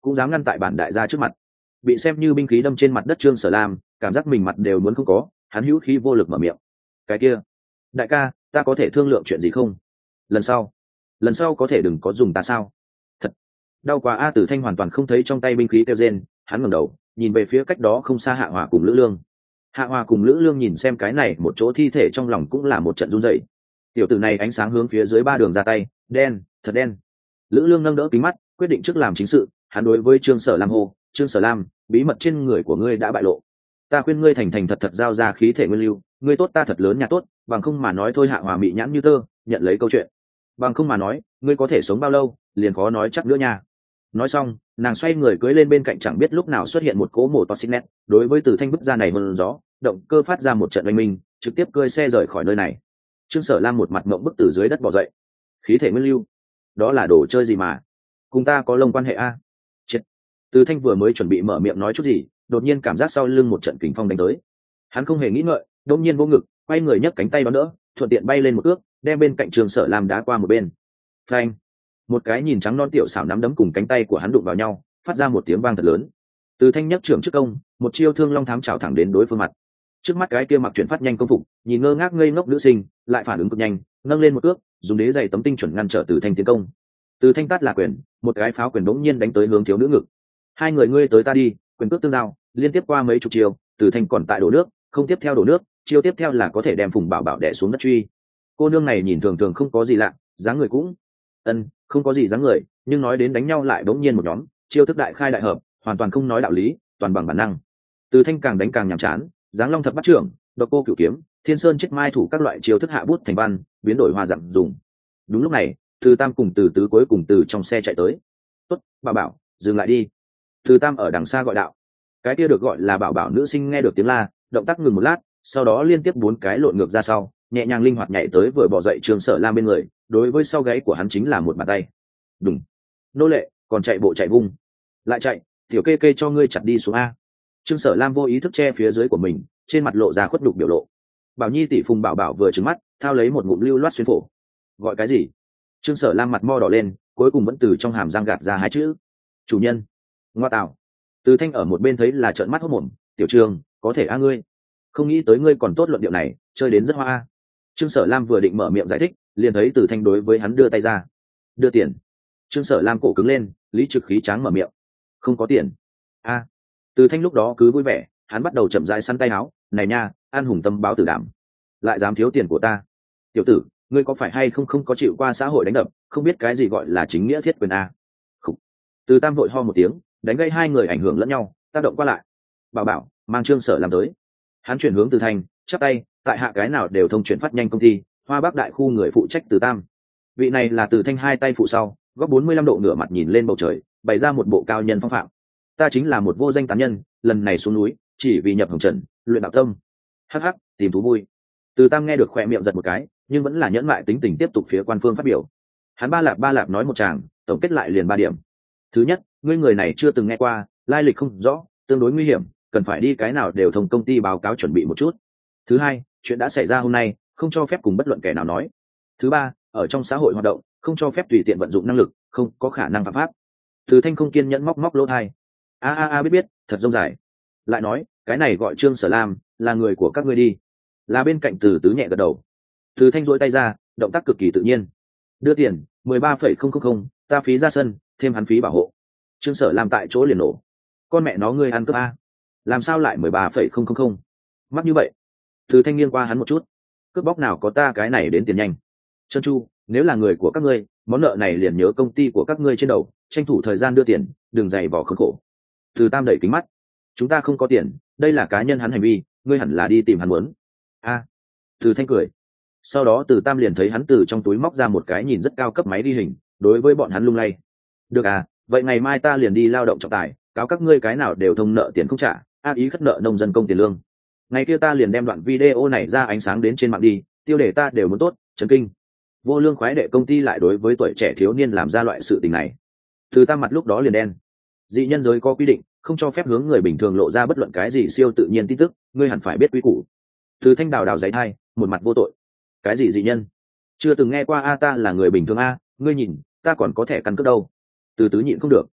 cũng dám ngăn tại bản đại gia trước mặt. Bị xem như binh khí đâm trên mặt đất Trương Sở Lam cảm giác mình mặt đều muốn không có, hắn hữu khí vô lực mở miệng. Cái kia, đại ca, ta có thể thương lượng chuyện gì không? Lần sau, lần sau có thể đừng có dùng ta sao? Thật đau quá a. Tử Thanh hoàn toàn không thấy trong tay binh khí kêu rên, hắn ngẩng đầu nhìn về phía cách đó không xa Hạ Hòa cùng Lữ Lương. Hạ Hòa cùng Lữ Lương nhìn xem cái này một chỗ thi thể trong lòng cũng là một trận run rẩy. Tiểu tử này ánh sáng hướng phía dưới ba đường ra tay, đen, thật đen. Lữ Lương nâng đỡ kính mắt, quyết định trước làm chính sự. Hắn đối với Trương Sở Lam hô, Trương Sở Lam, bí mật trên người của ngươi đã bại lộ, ta khuyên ngươi thành thành thật thật giao ra khí thể nguyên lưu, ngươi tốt ta thật lớn nhà tốt, bằng không mà nói thôi. Hạ Hòa mị nhãn như tơ, nhận lấy câu chuyện. Bằng không mà nói, ngươi có thể sống bao lâu, liền khó nói chắc nữa nha. Nói xong, nàng xoay người cưỡi lên bên cạnh, chẳng biết lúc nào xuất hiện một cỗ mổ to xích nét, đối với Từ Thanh bức ra này hơn gió, động cơ phát ra một trận oanh minh, trực tiếp cơi xe rời khỏi nơi này. Trương Sở Lam một mặt mộng bức từ dưới đất bò dậy. Khí thể nguyên lưu, đó là đồ chơi gì mà cùng ta có lông quan hệ a? Chết. Từ Thanh vừa mới chuẩn bị mở miệng nói chút gì, đột nhiên cảm giác sau lưng một trận kình phong đánh tới. Hắn không hề nghĩ ngợi, đột nhiên vô ngực, quay người nhấc cánh tay đón đỡ, thuận tiện bay lên một ước, đem bên cạnh Trương Sở Lam đá qua một bên. Phanh! Một cái nhìn trắng non tiểu xảo nắm đấm cùng cánh tay của hắn đụng vào nhau, phát ra một tiếng vang thật lớn. Từ Thanh nhấc trưởng trước công, một chiêu thương long thám chảo thẳng đến đối phương mặt. Trước mắt cái kia mặc chuyển phát nhanh công phục, nhìn ngơ ngác ngây ngốc nữ sinh, lại phản ứng cực nhanh, nâng lên một ước, dùng đế giày tấm tinh chuẩn ngăn trở Từ Thanh tiến công. Từ Thanh tát là quyền, một cái pháo quyền đống nhiên đánh tới hướng thiếu nữ ngực. Hai người ngươi tới ta đi, quyền cước tương giao, liên tiếp qua mấy chục chiêu, Từ Thanh còn tại đổ nước, không tiếp theo đổ nước, chiêu tiếp theo là có thể đem Phùng Bảo Bảo đè xuống đất truy. Cô nương này nhìn thường thường không có gì lạ, dáng người cũng ân không có gì dáng người, nhưng nói đến đánh nhau lại đống nhiên một nhóm, chiêu thức đại khai đại hợp, hoàn toàn không nói đạo lý, toàn bằng bản năng. Từ Thanh càng đánh càng nhàm chán, giáng long thập bắt trưởng, độc cô cửu kiếm, thiên sơn chết mai thủ các loại chiêu thức hạ bút thành văn, biến đổi hoa dạng dùng. Đúng lúc này, Từ Tam cùng Từ Tứ cuối cùng từ trong xe chạy tới. Tốt, Bảo Bảo, dừng lại đi. Từ Tam ở đằng xa gọi đạo. Cái kia được gọi là Bảo Bảo nữ sinh nghe được tiếng la, động tác ngừng một lát, sau đó liên tiếp bốn cái lộn ngược ra sau, nhẹ nhàng linh hoạt nhảy tới vừa bỏ dậy Trương Sở Lam bên người, đối với sau gáy của hắn chính là một bàn tay. Đùng. Nô lệ, còn chạy bộ chạy vung. Lại chạy, tiểu kê kê cho ngươi chặt đi xuống a. Trương Sở Lam vô ý thức che phía dưới của mình, trên mặt lộ ra khuất đục biểu lộ. Bảo Nhi tỷ Phùng Bảo Bảo vừa trừng mắt, thao lấy một ngụm lưu loát xuyên phổ. Gọi cái gì? Trương Sở Lam mặt mo đỏ lên, cuối cùng vẫn từ trong hàm răng gạt ra hai chữ: chủ nhân. Ngoa tạo. Từ Thanh ở một bên thấy là trợn mắt hốt mồm, tiểu Trương, có thể a ngươi. Không nghĩ tới ngươi còn tốt luận điệu này, chơi đến rất hoa a. Trương Sở Lam vừa định mở miệng giải thích, liền thấy Từ Thanh đối với hắn đưa tay ra. Đưa tiền. Trương Sở Lam cổ cứng lên, lý trực khí tráng mở miệng. Không có tiền. A. Từ Thanh lúc đó cứ vui vẻ, hắn bắt đầu chậm rãi săn tay áo, này nha, an hùng tâm báo tử đảm. Lại dám thiếu tiền của ta. Tiểu tử, ngươi có phải hay không không có chịu qua xã hội đánh đập, không biết cái gì gọi là chính nghĩa thiết quyền a. Khủ. Từ Tam vội ho một tiếng, đánh gây hai người ảnh hưởng lẫn nhau, tác động qua lại. Bảo Bảo, mang Trương Sở Lam tới. Hắn chuyển hướng Từ Thanh, chắp tay, tại hạ cái nào đều thông chuyển phát nhanh công ty, Hoa Bắc đại khu người phụ trách Từ Tam. Vị này là Từ Thanh hai tay phụ sau, góc bốn mươi lăm độ ngửa mặt nhìn lên bầu trời, bày ra một bộ cao nhân phong phạm. Ta chính là một vô danh tán nhân, lần này xuống núi chỉ vì nhập hồng trần, luyện đạo tâm. Hắc hắc, tìm thú vui. Từ Tam nghe được khỏe miệng giật một cái, nhưng vẫn là nhẫn mại tính tình tiếp tục phía quan phương phát biểu. Hắn ba lạp ba lạp nói một tràng, tổng kết lại liền ba điểm. Thứ nhất, ngươi người này chưa từng nghe qua, lai lịch không rõ, tương đối nguy hiểm, cần phải đi cái nào đều thông công ty báo cáo chuẩn bị một chút. Thứ hai, chuyện đã xảy ra hôm nay, không cho phép cùng bất luận kẻ nào nói. Thứ ba, ở trong xã hội hoạt động, không cho phép tùy tiện vận dụng năng lực, không có khả năng phạm pháp. Từ Thanh không kiên nhẫn móc móc lỗ tai. A a a biết biết, thật rông dài. Lại nói, cái này gọi Trương Sở Lam, là người của các ngươi đi. Là bên cạnh Từ Tứ nhẹ gật đầu. Từ Thanh duỗi tay ra, động tác cực kỳ tự nhiên. Đưa tiền, mười ba phẩy không không không, ta phí ra sân, thêm hắn phí bảo hộ. Trương Sở Lam tại chỗ liền nổ. Con mẹ nó ngươi ăn cướp a? Làm sao lại mười ba phẩy không không không? Mắc như vậy. Từ Thanh nghiêng qua hắn một chút. Cướp bóc nào có ta cái này đến tiền nhanh. Trân Chu, nếu là người của các ngươi, món nợ này liền nhớ công ty của các ngươi trên đầu, tranh thủ thời gian đưa tiền, đừng dày vò khốn khổ. Từ Tam đẩy kính mắt. Chúng ta không có tiền, đây là cá nhân hắn hành vi, ngươi hẳn là đi tìm hắn muốn. A. Từ Thanh cười. Sau đó Từ Tam liền thấy hắn từ trong túi móc ra một cái nhìn rất cao cấp máy ghi hình, đối với bọn hắn lung lay. Được à, vậy ngày mai ta liền đi lao động trọng tài, cáo các ngươi cái nào đều thông nợ tiền không trả, ác ý khất nợ nông dân công tiền lương. Ngày kia ta liền đem đoạn video này ra ánh sáng đến trên mạng đi, tiêu đề ta đều muốn tốt, chấn kinh. Vô lương khoái đệ công ty lại đối với tuổi trẻ thiếu niên làm ra loại sự tình này. Từ Tam mặt lúc đó liền đen. Dị nhân giới có quy định, không cho phép hướng người bình thường lộ ra bất luận cái gì siêu tự nhiên tin tức, ngươi hẳn phải biết quy củ. Từ Thanh đào đào giấy thai, một mặt vô tội. Cái gì dị nhân? Chưa từng nghe qua a, ta là người bình thường a, ngươi nhìn, ta còn có thẻ căn cước đâu. Từ Tứ nhịn không được.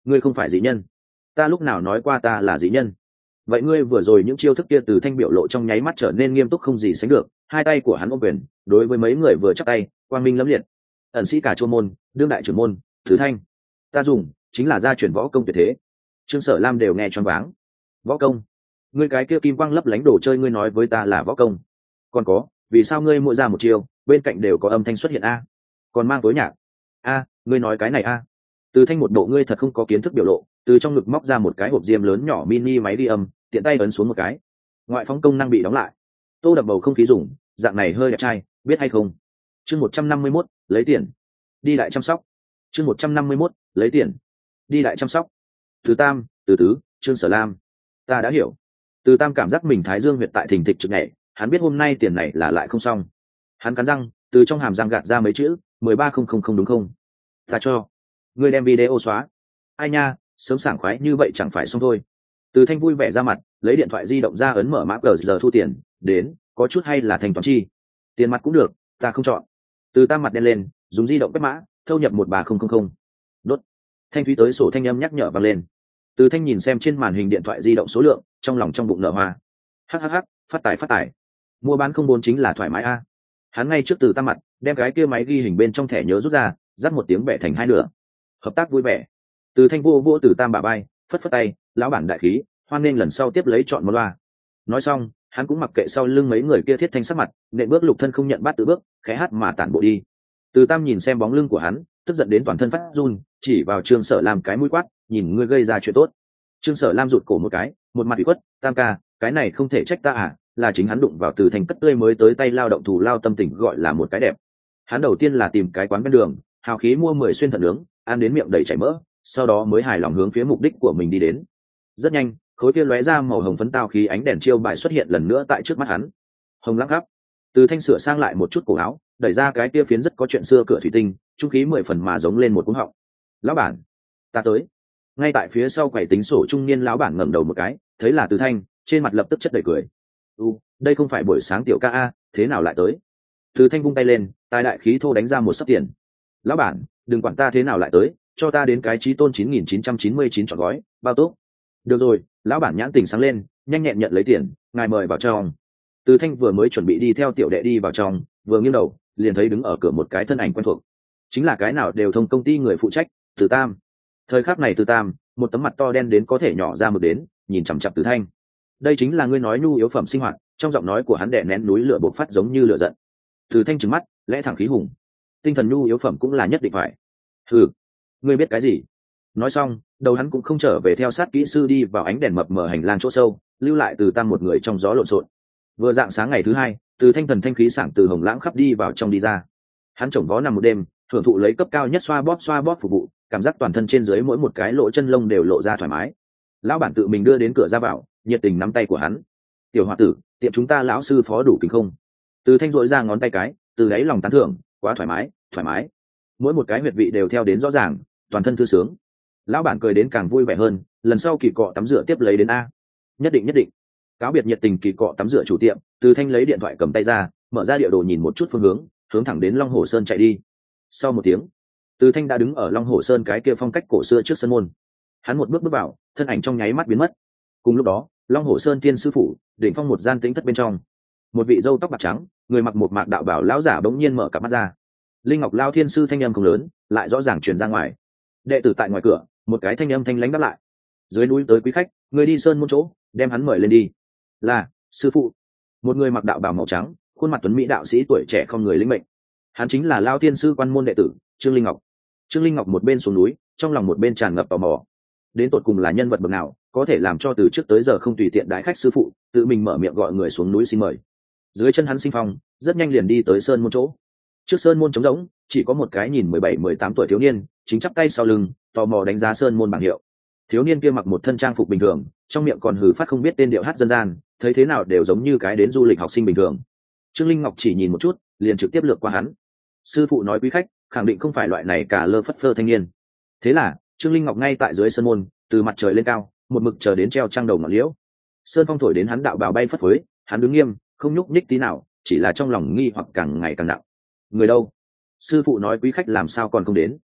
ngươi không phải dị nhân. Ta lúc nào nói qua ta là dị nhân? Vậy ngươi vừa rồi những chiêu thức kia Từ Thanh biểu lộ trong nháy mắt trở nên nghiêm túc không gì sánh được, hai tay của hắn ôm quyền, đối với mấy người vừa chắp tay, quang minh lẫm liệt. Ẩn sĩ cả chôn môn, đương đại trưởng môn, Từ Thanh, ta dùng chính là gia truyền võ công tuyệt thế. Trương Sở Lam đều nghe choáng váng. Võ công? Ngươi cái kia kim quang lấp lánh đồ chơi, ngươi nói với ta là võ công? Còn có, vì sao ngươi mỗi ra một chiêu, bên cạnh đều có âm thanh xuất hiện a? Còn mang tối nhạc. A, ngươi nói cái này a? Từ Thanh một bộ ngươi thật không có kiến thức biểu lộ, từ trong ngực móc ra một cái hộp diêm lớn nhỏ mini máy ghi âm, tiện tay ấn xuống một cái. Ngoại phóng công năng bị đóng lại. Tô đập bầu không khí dùng, dạng này hơi đẹp trai, biết hay không? Chương một trăm năm mươi mốt, lấy tiền. Đi đại chăm sóc. Chương một trăm năm mươi mốt, lấy tiền. Đi đại chăm sóc. Từ Tam, Từ Tứ, Trương Sở Lam. Ta đã hiểu. Từ Tam cảm giác mình thái dương huyệt tại thình thịch trực nhảy, hắn biết hôm nay tiền này là lại không xong. Hắn cắn răng, từ trong hàm răng gạt ra mấy chữ, mười ba không không không đúng không? Ta cho. Ngươi đem video xóa. Ai nha, sớm sảng khoái như vậy chẳng phải xong thôi. Từ Thanh vui vẻ ra mặt, lấy điện thoại di động ra ấn mở mã cờ giờ thu tiền, đến, có chút hay là thanh toán chi. Tiền mặt cũng được, ta không chọn. Từ Tam mặt đen lên, dùng di động quét mã, thâu nhập một ba không không không. Đốt. Thanh thúy tới sổ thanh âm nhắc nhở vang lên. Từ Thanh nhìn xem trên màn hình điện thoại di động số lượng, trong lòng trong bụng nở hoa. Hắc hắc hắc, phát tài phát tài. Mua bán không bốn chính là thoải mái a. Hắn ngay trước Từ Tam mặt, đem cái kia máy ghi hình bên trong thẻ nhớ rút ra, dắt một tiếng bẻ thành hai nửa. Hợp tác vui vẻ. Từ Thanh vô vô Từ Tam bả bay, phất phất tay, lão bản đại khí, hoan nên lần sau tiếp lấy chọn một loa. Nói xong, hắn cũng mặc kệ sau lưng mấy người kia thiết thanh sắc mặt, nện bước lục thân không nhận bắt tự bước, khẽ hát mà tản bộ đi. Từ Tam nhìn xem bóng lưng của hắn, tức giận đến toàn thân phát run, chỉ vào Trương Sở Lam cái mũi quát, nhìn ngươi gây ra chuyện tốt. Trương Sở Lam rụt cổ một cái, một mặt ủy khuất, Tam ca, cái này không thể trách ta à, là chính hắn đụng vào Từ Thanh cất tươi mới tới tay lao động thù lao tâm tình gọi là một cái đẹp. Hắn đầu tiên là tìm cái quán bên đường, hào khí mua mười xuyên thận nướng, ăn đến miệng đầy chảy mỡ, sau đó mới hài lòng hướng phía mục đích của mình đi đến. Rất nhanh, khối kia lóe ra màu hồng phấn tao khí ánh đèn chiêu bài xuất hiện lần nữa tại trước mắt hắn. Hồng lăng khắp. Từ Thanh sửa sang lại một chút cổ áo, đẩy ra cái kia phiến rất có chuyện xưa cửa thủy tinh, trung khí mười phần mà giống lên một cú họng. Lão bản, ta tới. Ngay tại phía sau quầy tính sổ trung niên lão bản ngẩng đầu một cái, thấy là Từ Thanh, trên mặt lập tức chất đầy cười. U, đây không phải buổi sáng tiểu ca a, thế nào lại tới? Từ Thanh vung tay lên, tài đại khí thô đánh ra một sấp tiền. Lão bản, đừng quản ta thế nào lại tới, cho ta đến cái chí tôn chín nghìn chín trăm chín mươi chín trọn gói, bao tốt. Được rồi, lão bản nhãn tình sáng lên, nhanh nhẹn nhận lấy tiền, ngài mời vào trong. Từ Thanh vừa mới chuẩn bị đi theo tiểu đệ đi vào trong, vừa nghiêng đầu, liền thấy đứng ở cửa một cái thân ảnh quen thuộc. Chính là cái nào đều thông công ty người phụ trách, Từ Tam. Thời khắc này Từ Tam, một tấm mặt to đen đến có thể nhỏ ra mực đến, nhìn chằm chằm Từ Thanh. Đây chính là ngươi nói nhu yếu phẩm sinh hoạt, trong giọng nói của hắn đè nén núi lửa bộc phát giống như lửa giận. Từ Thanh trừng mắt, lẽ thẳng khí hùng. Tinh thần nhu yếu phẩm cũng là nhất định phải. Hừ, ngươi biết cái gì? Nói xong, đầu hắn cũng không trở về theo sát kỹ sư đi vào ánh đèn mập mờ hành lang chỗ sâu, lưu lại Từ Tam một người trong gió lộn xộn. Vừa dạng sáng ngày thứ hai, Từ Thanh thần thanh khí sảng từ Hồng Lãng khắp đi vào trong đi ra. Hắn chồng vó nằm một đêm, hưởng thụ lấy cấp cao nhất xoa bóp xoa bóp phục vụ, cảm giác toàn thân trên dưới mỗi một cái lỗ chân lông đều lộ ra thoải mái. Lão bản tự mình đưa đến cửa ra vào, nhiệt tình nắm tay của hắn. Tiểu hòa tử, tiệm chúng ta lão sư phó đủ kính không? Từ Thanh dội ra ngón tay cái, từ đáy lòng tán thưởng, quá thoải mái, thoải mái. Mỗi một cái huyệt vị đều theo đến rõ ràng, toàn thân thư sướng. Lão bản cười đến càng vui vẻ hơn, lần sau kỳ cọ tắm rửa tiếp lấy đến a. Nhất định nhất định. Cáo biệt nhiệt tình kỳ cọ tắm rửa chủ tiệm, Từ Thanh lấy điện thoại cầm tay ra, mở ra địa đồ nhìn một chút phương hướng, hướng thẳng đến Long Hồ Sơn chạy đi. Sau một tiếng, Từ Thanh đã đứng ở Long Hồ Sơn cái kia phong cách cổ xưa trước sân môn. Hắn một bước bước vào, thân ảnh trong nháy mắt biến mất. Cùng lúc đó, Long Hồ Sơn tiên sư phủ, đỉnh phong một gian tĩnh thất bên trong, một vị râu tóc bạc trắng, người mặc một mạc đạo bảo lão giả bỗng nhiên mở cặp mắt ra. Linh Ngọc Lao Thiên sư thanh âm không lớn, lại rõ ràng truyền ra ngoài. Đệ tử tại ngoài cửa, một cái thanh âm thanh lãnh đáp lại. Dưới núi tới quý khách, người đi sơn môn chỗ, đem hắn mời lên đi. Là, sư phụ. Một người mặc đạo bào màu trắng, khuôn mặt tuấn mỹ đạo sĩ tuổi trẻ không người lĩnh mệnh. Hắn chính là Lao Thiên sư quan môn đệ tử, Trương Linh Ngọc. Trương Linh Ngọc một bên xuống núi, trong lòng một bên tràn ngập tò mò. Đến tột cùng là nhân vật bậc nào, có thể làm cho từ trước tới giờ không tùy tiện đái khách sư phụ, tự mình mở miệng gọi người xuống núi xin mời. Dưới chân hắn sinh phong, rất nhanh liền đi tới sơn môn chỗ. Trước sơn môn trống rỗng, chỉ có một cái nhìn mười bảy mười tám tuổi thiếu niên, chính chắp tay sau lưng, tò mò đánh giá sơn môn bảng hiệu. Thiếu niên kia mặc một thân trang phục bình thường, trong miệng còn hừ phát không biết tên điệu hát dân gian, thấy thế nào đều giống như cái đến du lịch học sinh bình thường. Trương Linh Ngọc chỉ nhìn một chút, liền trực tiếp lược qua hắn. Sư phụ nói quý khách, khẳng định không phải loại này cả lơ phất phơ thanh niên. Thế là, Trương Linh Ngọc ngay tại dưới sơn môn, từ mặt trời lên cao, một mực chờ đến treo trăng đầu ngọn liễu. Sơn phong thổi đến hắn đạo bào bay phất phới, hắn đứng nghiêm, không nhúc nhích tí nào, chỉ là trong lòng nghi hoặc càng ngày càng nặng. Người đâu? Sư phụ nói quý khách làm sao còn không đến?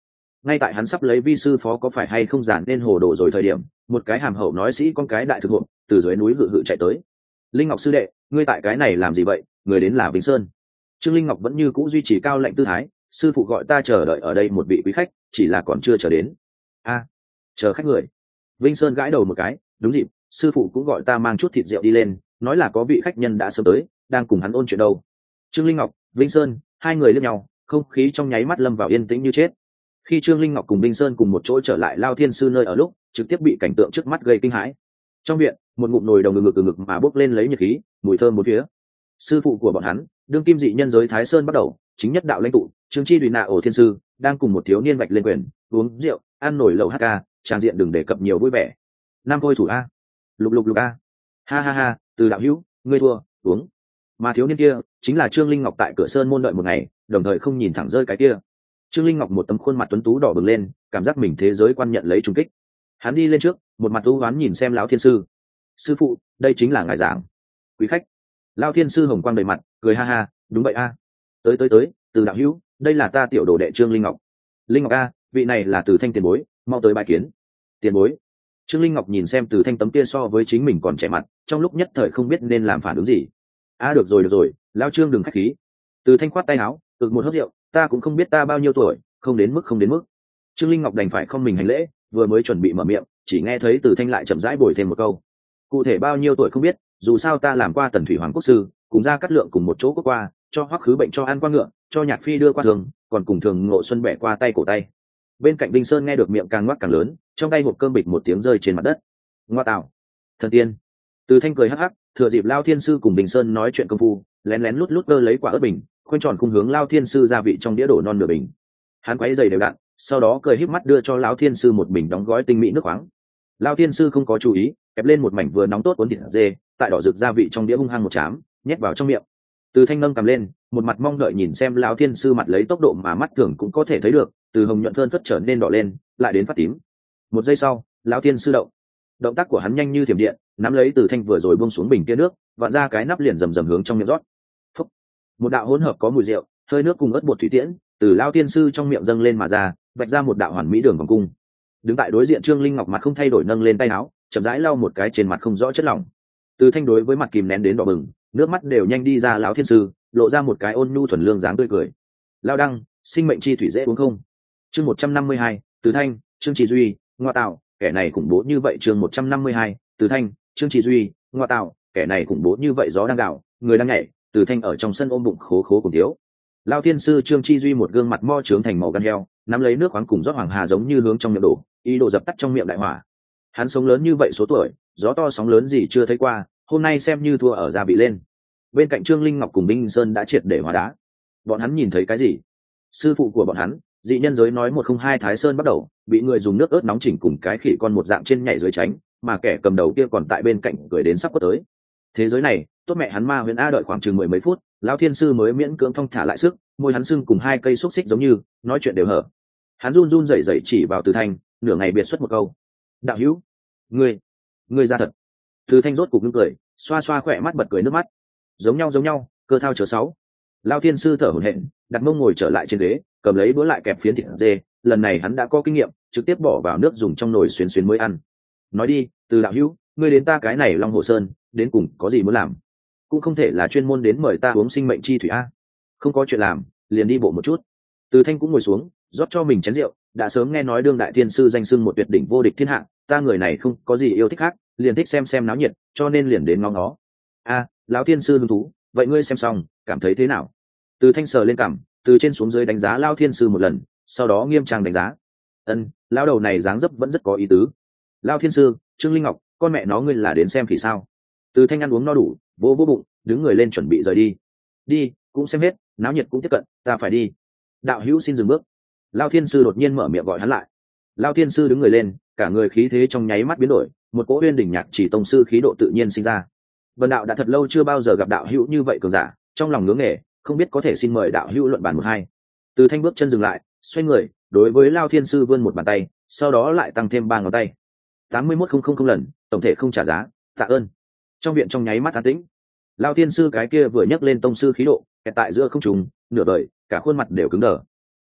Ngay tại hắn sắp lấy vi sư phó có phải hay không giản nên hồ đồ rồi thời điểm, một cái hàm hậu nói sĩ con cái đại thực hộ từ dưới núi hự hự chạy tới. Linh Ngọc sư đệ, ngươi tại cái này làm gì vậy? Người đến là Vĩnh Sơn. Trương Linh Ngọc vẫn như cũ duy trì cao lệnh tư thái, sư phụ gọi ta chờ đợi ở đây một vị quý khách, chỉ là còn chưa chờ đến. A, chờ khách người. Vĩnh Sơn gãi đầu một cái, đúng dịp, sư phụ cũng gọi ta mang chút thịt rượu đi lên, nói là có vị khách nhân đã sớm tới, đang cùng hắn ôn chuyện đâu. Trương Linh Ngọc, Vĩnh Sơn, hai người liếc nhau, không khí trong nháy mắt lâm vào yên tĩnh như chết. Khi Trương Linh Ngọc cùng Vĩnh Sơn cùng một chỗ trở lại Lao Thiên sư nơi ở lúc, trực tiếp bị cảnh tượng trước mắt gây kinh hãi. Trong viện, một ngụm nồi đồng ngực ngực ngực mà bốc lên lấy nhiệt khí, mùi thơm bốn phía. Sư phụ của bọn hắn, đương kim dị nhân giới Thái Sơn bắt đầu, chính nhất đạo lãnh tụ, Trương Chi Đùy Nạ ổ thiên sư, đang cùng một thiếu niên vạch lên quyền, uống rượu, ăn nổi lẩu hát ca, trang diện đừng đề cập nhiều vui vẻ. Nam Khôi thủ a, lục lục lục a, ha ha ha, từ đạo hữu, ngươi thua, uống. Mà thiếu niên kia chính là Trương Linh Ngọc tại cửa sơn môn đợi một ngày, đồng thời không nhìn thẳng rơi cái kia. Trương Linh Ngọc một tấm khuôn mặt tuấn tú đỏ bừng lên, cảm giác mình thế giới quan nhận lấy trùng kích. Hắn đi lên trước, một mặt u oán nhìn xem lão thiên sư. Sư phụ, đây chính là ngài giảng. Quý khách. Lão thiên sư hồng quang đầy mặt, cười ha ha, đúng vậy a. Tới tới tới, từ đạo hữu, đây là ta tiểu đồ đệ Trương Linh Ngọc. Linh Ngọc a, vị này là Từ Thanh tiền bối, mau tới bài kiến. Tiền bối. Trương Linh Ngọc nhìn xem Từ Thanh tấm kia so với chính mình còn trẻ mặt, trong lúc nhất thời không biết nên làm phản ứng gì. A được rồi được rồi, lão Trương đừng khách khí. Từ Thanh khoát tay áo, ực một hớp rượu, ta cũng không biết ta bao nhiêu tuổi, không đến mức không đến mức. Trương Linh Ngọc đành phải không mình hành lễ, vừa mới chuẩn bị mở miệng, chỉ nghe thấy Từ Thanh lại chậm rãi bồi thêm một câu. Cụ thể bao nhiêu tuổi không biết, dù sao ta làm qua Tần Thủy Hoàng quốc sư, cùng ra cắt lượng cùng một chỗ có qua, cho Hoắc Khứ bệnh cho ăn qua ngựa, cho Nhạc Phi đưa qua thường, còn cùng thường Ngộ Xuân bẻ qua tay cổ tay. Bên cạnh Đinh Sơn nghe được miệng càng ngoác càng lớn, trong tay hộp cơm bịch một tiếng rơi trên mặt đất. Ngoa tạo, thần tiên. Từ Thanh cười hắc hắc, thừa dịp Lao Thiên sư cùng Đinh Sơn nói chuyện công phu, lén lén lút lút cơ lấy quả ớt bình, khoanh tròn khung hướng Lao Thiên sư gia vị trong đĩa đổ non nửa bình. Hắn quấy giày đều đặn, sau đó cười híp mắt đưa cho Lão Thiên sư một bình đóng gói tinh mỹ nước khoáng. Lao Thiên sư không có chú ý, kẹp lên một mảnh vừa nóng tốt cuốn thịt dê, tại đỏ rực gia vị trong đĩa hung hăng một chám, nhét vào trong miệng. Từ Thanh nâng cầm lên, một mặt mong đợi nhìn xem Lão Thiên sư mặt lấy tốc độ mà mắt thường cũng có thể thấy được, từ hồng nhuận phơn phất trở nên đỏ lên, lại đến phát tím. Một giây sau, Lão Thiên sư động. Động tác của hắn nhanh như thiểm điện, nắm lấy Từ Thanh vừa rồi buông xuống bình kia nước, vặn ra cái nắp liền rầm rầm hướng trong miệng rót. Phúc. Một đạo hỗn hợp có mùi rượu, hơi nước cùng ớt bột thủy tiễn, từ Lão Thiên sư trong miệng dâng lên mà ra, vạch ra một đạo hoàn mỹ đường vòng cung. Đứng tại đối diện Trương Linh Ngọc mặt không thay đổi nâng lên tay áo, chậm rãi lau một cái trên mặt không rõ chất lỏng. Từ Thanh đối với mặt kìm nén đến đỏ bừng, nước mắt đều nhanh đi ra. Lão Thiên sư lộ ra một cái ôn nhu thuần lương dáng tươi cười. Lao đăng, sinh mệnh chi thủy dễ uống không? Chương một trăm năm mươi hai, Từ Thanh, Trương Chỉ Duy, ngoa tạo, kẻ này khủng bố như vậy. Chương một trăm năm mươi hai, Từ Thanh, Trương Chỉ Duy, ngoa tạo, kẻ này khủng bố như vậy. Gió đang gạo, người đang nhảy, Từ Thanh ở trong sân ôm bụng khố khố cùng thiếu. Lao Thiên sư Trương Chi Duy một gương mặt mo trướng thành màu gan heo, nắm lấy nước khoáng cùng rót hoàng hà giống như hướng trong miệng đổ, ý đồ dập tắt trong miệng đại hỏa. Hắn sống lớn như vậy số tuổi, gió to sóng lớn gì chưa thấy qua, hôm nay xem như thua ở gia vị lên. Bên cạnh Trương Linh Ngọc cùng Đinh Sơn đã triệt để hóa đá. Bọn hắn nhìn thấy cái gì? Sư phụ của bọn hắn, dị nhân giới nói một không hai Thái Sơn bắt đầu, bị người dùng nước ớt nóng chỉnh cùng cái khỉ con một dạng trên nhảy dưới tránh, mà kẻ cầm đầu kia còn tại bên cạnh cười đến sắp quất tới. Thế giới này, tốt mẹ hắn ma huyền a, đợi khoảng chừng mười mấy phút, Lão Thiên sư mới miễn cưỡng thong thả lại sức, môi hắn sưng cùng hai cây xúc xích giống như, nói chuyện đều hở. Hắn run run rẩy rẩy chỉ vào Từ Thanh, nửa ngày biệt xuất một câu: đạo hữu, ngươi ngươi ra thật. Từ Thanh rốt cục ngưng cười, xoa xoa khỏe mắt bật cười nước mắt. Giống nhau giống nhau, cơ thao chờ sáu. Lão Thiên sư thở hổn hển, đặt mông ngồi trở lại trên ghế, cầm lấy đũa lại kẹp phiến thịt dê, lần này hắn đã có kinh nghiệm, trực tiếp bỏ vào nước dùng trong nồi xuyến xuyến mới ăn. Nói đi, Từ đạo hữu, ngươi đến ta cái này Long Hồ Sơn, đến cùng có gì muốn làm? Cũng không thể là chuyên môn đến mời ta uống sinh mệnh chi thủy a. Không có chuyện làm, liền đi bộ một chút. Từ Thanh cũng ngồi xuống, rót cho mình chén rượu, đã sớm nghe nói đương đại thiên sư danh xưng một tuyệt đỉnh vô địch thiên hạ, ta người này không có gì yêu thích khác, liền thích xem xem náo nhiệt, cho nên liền đến ngó ngó. A, lão thiên sư hứng thú, vậy ngươi xem xong, cảm thấy thế nào? Từ Thanh sờ lên cằm, từ trên xuống dưới đánh giá lão thiên sư một lần, sau đó nghiêm trang đánh giá. Ân, lão đầu này dáng dấp vẫn rất có ý tứ. Lão thiên sư, Trương Linh Ngọc, con mẹ nó ngươi là đến xem thì sao? Từ Thanh ăn uống no đủ, vô vô bụng, đứng người lên chuẩn bị rời đi. Đi, cũng xem hết, náo nhiệt cũng tiếp cận, ta phải đi. Đạo hữu xin dừng bước. Lão thiên sư đột nhiên mở miệng gọi hắn lại. Lão thiên sư đứng người lên, cả người khí thế trong nháy mắt biến đổi, một cỗ uyên đỉnh nhạc chỉ tông sư khí độ tự nhiên sinh ra. Vân đạo đã thật lâu chưa bao giờ gặp đạo hữu như vậy cường giả, trong lòng ngưỡng nghề, không biết có thể xin mời đạo hữu luận bàn một hai. Từ Thanh bước chân dừng lại, xoay người, đối với Lão thiên sư vươn một bàn tay, sau đó lại tăng thêm ba ngón tay. tám mươi mốt không không không lần, tổng thể không trả giá, tạ ơn. Trong viện trong nháy mắt an tĩnh. Lão thiên sư cái kia vừa nhấc lên tông sư khí độ, kẹt tại giữa không trùng, nửa đời, cả khuôn mặt đều cứng đờ.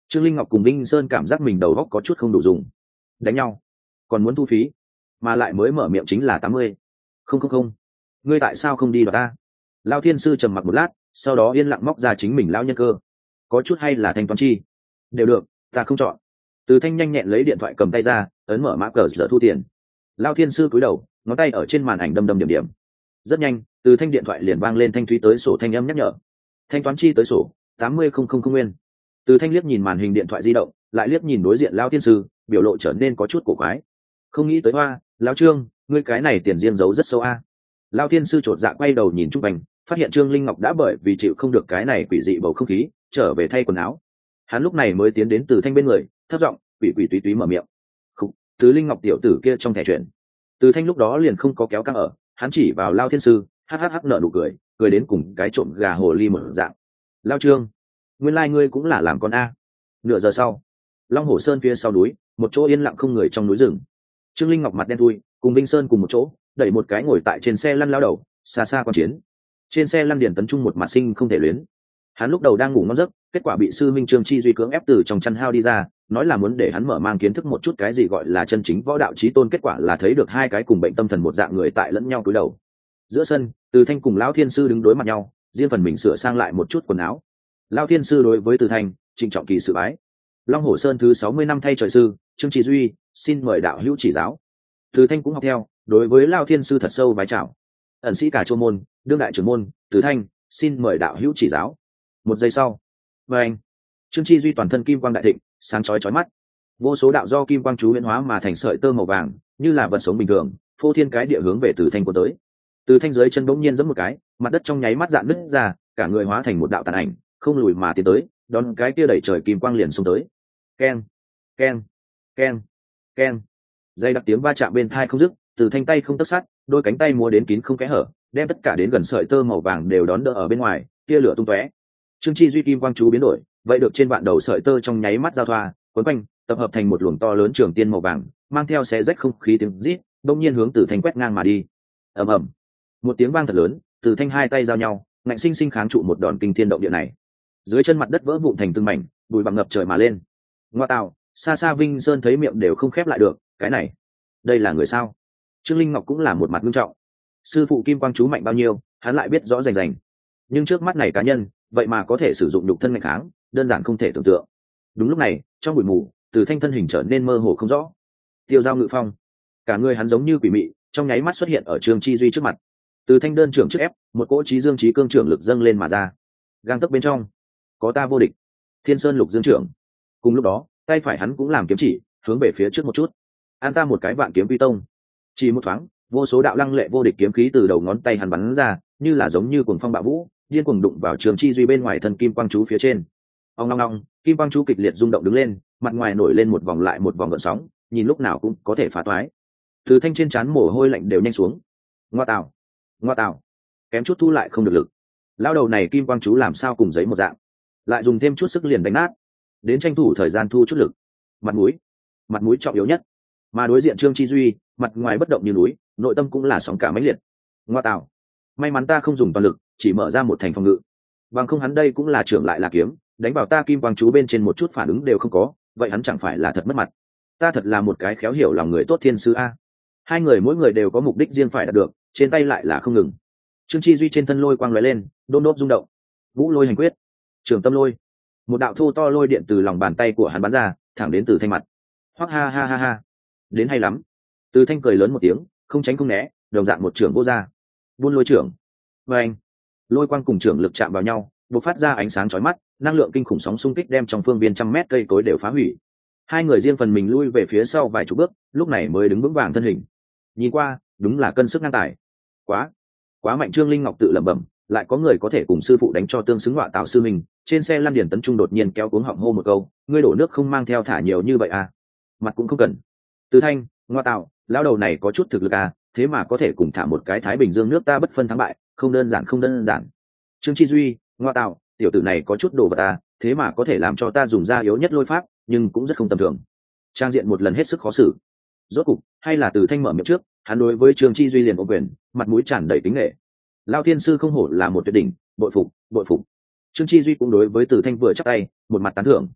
Trương Linh Ngọc cùng Vinh Sơn cảm giác mình đầu óc có chút không đủ dùng. Đánh nhau còn muốn thu phí, mà lại mới mở miệng chính là tám mươi. Không không không, ngươi tại sao không đi đoạt ta? Lão thiên sư trầm mặc một lát, sau đó yên lặng móc ra chính mình lão nhân cơ. Có chút hay là thanh toán chi? Đều được, ta không chọn. Từ Thanh nhanh nhẹn lấy điện thoại cầm tay ra, ấn mở mã cờ giờ thu tiền. Lão thiên sư cúi đầu, ngón tay ở trên màn ảnh đâm đâm điểm điểm. Rất nhanh, Từ Thanh điện thoại liền vang lên thanh thúy tới sổ thanh âm nhắc nhở. Thanh toán chi tới sổ tám mươi không không không nguyên. Từ Thanh liếc nhìn màn hình điện thoại di động, lại liếc nhìn đối diện Lão thiên sư, biểu lộ trở nên có chút cổ quái. Không nghĩ tới hoa, lão Trương, ngươi cái này tiền riêng giấu rất sâu a. Lão thiên sư chột dạ quay đầu nhìn Trúc Bành, phát hiện Trương Linh Ngọc đã bởi vì chịu không được cái này quỷ dị bầu không khí, trở về thay quần áo. Hắn lúc này mới tiến đến Từ Thanh bên người, thấp giọng, quỷ quỷ túy túy mở miệng. Khục, Từ Linh Ngọc tiểu tử kia trong thẻ chuyện. Từ Thanh lúc đó liền không có kéo căng ở, hắn chỉ vào Lão thiên sư, hắc hắc hắc nở nụ cười, cười đến cùng cái trộm gà hồ ly mở dạng. Lão Trương, nguyên lai like ngươi cũng là làm con a. Nửa giờ sau, Long Hổ Sơn phía sau núi, một chỗ yên lặng không người trong núi rừng. Trương Linh Ngọc mặt đen thui, cùng Vinh Sơn cùng một chỗ, đẩy một cái ngồi tại trên xe lăn lao đầu, xa xa quan chiến. Trên xe lăn Điền Tấn Trung một mặt sinh không thể luyến. Hắn lúc đầu đang ngủ ngon giấc, kết quả bị sư minh Trương Chi Duy cưỡng ép từ trong chăn hao đi ra, nói là muốn để hắn mở mang kiến thức một chút cái gì gọi là chân chính võ đạo chí tôn, kết quả là thấy được hai cái cùng bệnh tâm thần một dạng người tại lẫn nhau cúi đầu. Giữa sân, Từ Thanh cùng Lão Thiên sư đứng đối mặt nhau, riêng phần mình sửa sang lại một chút quần áo. Lão Thiên sư đối với Từ Thanh, trịnh trọng kỳ sự bái. Long Hổ Sơn thứ sáu mươi năm thay trời sư, Trương Chi Duy, xin mời đạo hữu chỉ giáo. Từ Thanh cũng học theo, đối với Lão Thiên sư thật sâu vái chào. Ẩn sĩ cả Châu môn, đương đại trưởng môn, Từ Thanh, xin mời đạo hữu chỉ giáo. Một giây sau, và anh, Trương Chi Duy toàn thân kim quang đại thịnh, sáng chói chói mắt. Vô số đạo do kim quang chú huyễn hóa mà thành sợi tơ màu vàng, như là vật sống bình thường, phô thiên cái địa hướng về Từ Thanh cuốn tới. Từ Thanh dưới chân bỗng nhiên giẫm một cái, mặt đất trong nháy mắt dạn nứt ra, cả người hóa thành một đạo tàn ảnh, không lùi mà tiến tới, đón cái kia đẩy trời kim quang liền xông tới. Keng, keng, keng, keng. Dây đặc tiếng va chạm bên tai không dứt, Từ Thanh tay không tấc sắt, đôi cánh tay múa đến kín không kẽ hở, đem tất cả đến gần sợi tơ màu vàng đều đón đỡ ở bên ngoài, tia lửa tung tóe. Trương Chi Duy kim quang chú biến đổi, vậy được trên vạn đầu sợi tơ trong nháy mắt giao thoa, cuốn quanh, tập hợp thành một luồng to lớn trường tiên màu vàng, mang theo xé rách không khí tiếng rít, đột nhiên hướng Từ Thanh quét ngang mà đi. Ầm ầm, một tiếng vang thật lớn, Từ Thanh hai tay giao nhau, ngạnh sinh sinh kháng trụ một đòn kinh thiên động địa này. Dưới chân mặt đất vỡ vụn thành từng mảnh, bụi bặm ngập trời mà lên. Ngoa tạo, xa xa Vinh Sơn thấy miệng đều không khép lại được, cái này, đây là người sao? Trương Linh Ngọc cũng là một mặt nghiêm trọng. Sư phụ kim quang chú mạnh bao nhiêu, hắn lại biết rõ rành rành. Nhưng trước mắt này cá nhân, vậy mà có thể sử dụng nhục thân mạnh kháng, đơn giản không thể tưởng tượng. Đúng lúc này, trong bụi mù, Từ Thanh thân hình trở nên mơ hồ không rõ. Tiêu Giao ngự phong, cả người hắn giống như quỷ mị, trong nháy mắt xuất hiện ở Trương Chi Duy trước mặt. Từ Thanh đơn trưởng trước ép, một cỗ chí dương chí cương trưởng lực dâng lên mà ra. Gang tấc bên trong, có ta vô địch. Thiên Sơn Lục Dương trưởng. Cùng lúc đó, tay phải hắn cũng làm kiếm chỉ, hướng về phía trước một chút. An ta một cái vạn kiếm quy tông. Chỉ một thoáng, vô số đạo lăng lệ vô địch kiếm khí từ đầu ngón tay hắn bắn ra, như là giống như cuồng phong bạo vũ, điên cuồng đụng vào Trường Chi Duy bên ngoài thân kim quang chú phía trên. Ong long long, kim quang chú kịch liệt rung động đứng lên, mặt ngoài nổi lên một vòng lại một vòng gợn sóng, nhìn lúc nào cũng có thể phá toái. Từ Thanh trên trán mồ hôi lạnh đều nhanh xuống. Ngoa tạo, ngoa tạo, kém chút thu lại không được lực. Lao đầu này kim quang chú làm sao cùng giấy một dạng, lại dùng thêm chút sức liền đánh nát, đến tranh thủ thời gian thu chút lực. Mặt mũi, mặt mũi trọng yếu nhất. Mà đối diện Trương Chi Duy, mặt ngoài bất động như núi, nội tâm cũng là sóng cả mãnh liệt. Ngoa tạo, may mắn ta không dùng toàn lực, chỉ mở ra một thành phòng ngự, bằng không hắn đây cũng là trưởng lại là kiếm, đánh vào ta kim quang chú bên trên một chút phản ứng đều không có, vậy hắn chẳng phải là thật mất mặt. Ta thật là một cái khéo hiểu lòng người tốt thiên sư a. Hai người mỗi người đều có mục đích riêng phải đạt được, trên tay lại là không ngừng. Trương Chi Duy trên thân lôi quang lóe lên, đôn đốt rung động. Vũ lôi hành quyết, trường tâm lôi. Một đạo thô to lôi điện từ lòng bàn tay của hắn bắn ra, thẳng đến Từ Thanh mặt. Hoắc ha ha ha ha, đến hay lắm. Từ Thanh cười lớn một tiếng, không tránh không né, đồng dạng một trường vô ra. Buôn lôi trưởng. Và anh, lôi quang cùng trưởng lực chạm vào nhau, bộc phát ra ánh sáng chói mắt, năng lượng kinh khủng sóng xung kích đem trong phương viên trăm mét cây cối đều phá hủy. Hai người riêng phần mình lui về phía sau vài chục bước, lúc này mới đứng vững vàng thân hình. Nhìn qua, đúng là cân sức ngang tài. Quá, quá mạnh. Trương Linh Ngọc tự lẩm bẩm, lại có người có thể cùng sư phụ đánh cho tương xứng. Ngọa tạo sư mình. Trên xe lăn Điền Tấn Trung đột nhiên kéo cuống họng hô một câu, ngươi đổ nước không mang theo thả nhiều như vậy à? Mặt cũng không cần. Từ Thanh, Ngọa tạo, lão đầu này có chút thực lực à, thế mà có thể cùng thả một cái Thái Bình Dương nước ta bất phân thắng bại, không đơn giản không đơn giản. Trương Chi Duy, Ngọa tạo, tiểu tử này có chút đồ vật à, thế mà có thể làm cho ta dùng ra yếu nhất lôi pháp, nhưng cũng rất không tầm thường. Trang diện một lần hết sức khó xử. Rốt cục, hay là Từ Thanh mở miệng trước, hắn đối với Trương Chi Duy liền ôm quyền, mặt mũi tràn đầy kính nể. Lão thiên sư không hổ là một tuyệt đỉnh, bội phục, bội phục. Trương Chi Duy cũng đối với Từ Thanh vừa chắp tay, một mặt tán thưởng.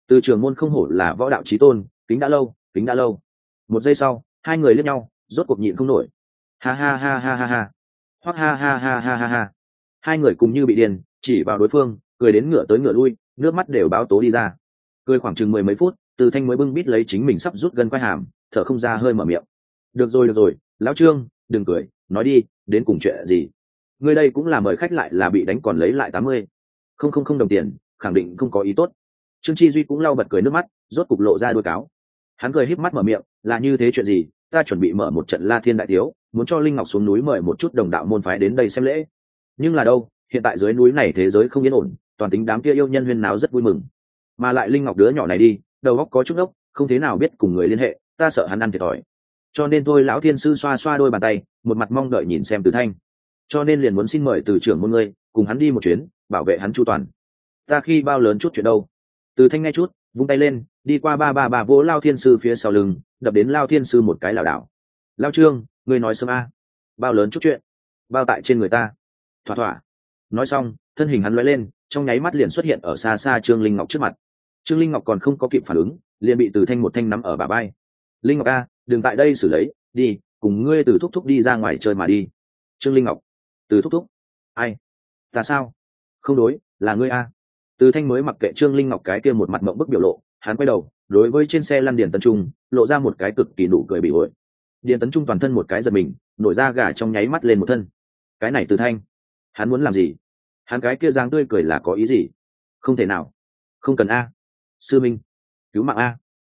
Từ trưởng môn không hổ là võ đạo chí tôn, kính đã lâu, kính đã lâu. Một giây sau, hai người liếc nhau, rốt cuộc nhịn không nổi. Ha ha ha ha ha ha. Hoặc ha ha ha ha ha ha. Hai người cùng như bị điên, chỉ vào đối phương, cười đến ngửa tới ngửa lui, nước mắt đều báo tố đi ra. Cười khoảng chừng mười mấy phút, Từ Thanh mới bưng bít lấy chính mình sắp rút gân quai hàm, thở không ra hơi mở miệng. Được rồi được rồi, lão Trương, đừng cười, nói đi, đến cùng chuyện gì? Ngươi đây cũng là mời khách lại là bị đánh còn lấy lại tám mươi. Không không không đồng tiền, khẳng định không có ý tốt. Trương Chi Duy cũng lau bật cười nước mắt, rốt cục lộ ra đuôi cáo. Hắn cười híp mắt mở miệng, là như thế chuyện gì, ta chuẩn bị mở một trận La Thiên đại tiếu, muốn cho Linh Ngọc xuống núi mời một chút đồng đạo môn phái đến đây xem lễ. Nhưng là đâu, hiện tại dưới núi này thế giới không yên ổn, toàn tính đám kia yêu nhân huyên náo rất vui mừng. Mà lại Linh Ngọc đứa nhỏ này đi, đầu óc có chút ốc, không thế nào biết cùng người liên hệ, ta sợ hắn ăn thiệt thòi. Cho nên tôi lão thiên sư xoa xoa đôi bàn tay, một mặt mong đợi nhìn xem Từ Thanh. Cho nên liền muốn xin mời từ trưởng môn ngươi, cùng hắn đi một chuyến, bảo vệ hắn chu toàn. Ta khi bao lớn chút chuyện đâu? Từ Thanh nghe chút, vung tay lên, đi qua ba ba ba vỗ Lao Thiên sư phía sau lưng, đập đến Lao Thiên sư một cái lảo đảo. Lao Trương, ngươi nói sớm a? Bao lớn chút chuyện? Bao tại trên người ta. Thỏa thỏa. Nói xong, thân hình hắn lóe lên, trong nháy mắt liền xuất hiện ở xa xa Trương Linh Ngọc trước mặt. Trương Linh Ngọc còn không có kịp phản ứng, liền bị Từ Thanh một thanh nắm ở bả vai. Linh Ngọc a, đừng tại đây xử lấy, đi, cùng ngươi từ thúc thúc đi ra ngoài chơi mà đi. Trương Linh Ngọc, từ thúc thúc? Ai? Ta sao? Không đối, là ngươi a. Từ Thanh mới mặc kệ Trương Linh Ngọc cái kia một mặt mộng bức biểu lộ, hắn quay đầu, đối với trên xe lăn Điền Tấn Trung, lộ ra một cái cực kỳ nụ cười bị ổi. Điền Tấn Trung toàn thân một cái giật mình, nổi da gà trong nháy mắt lên một thân. Cái này Từ Thanh, hắn muốn làm gì? Hắn cái kia dáng tươi cười là có ý gì? Không thể nào. Không cần a. Sư Minh, cứu mạng a.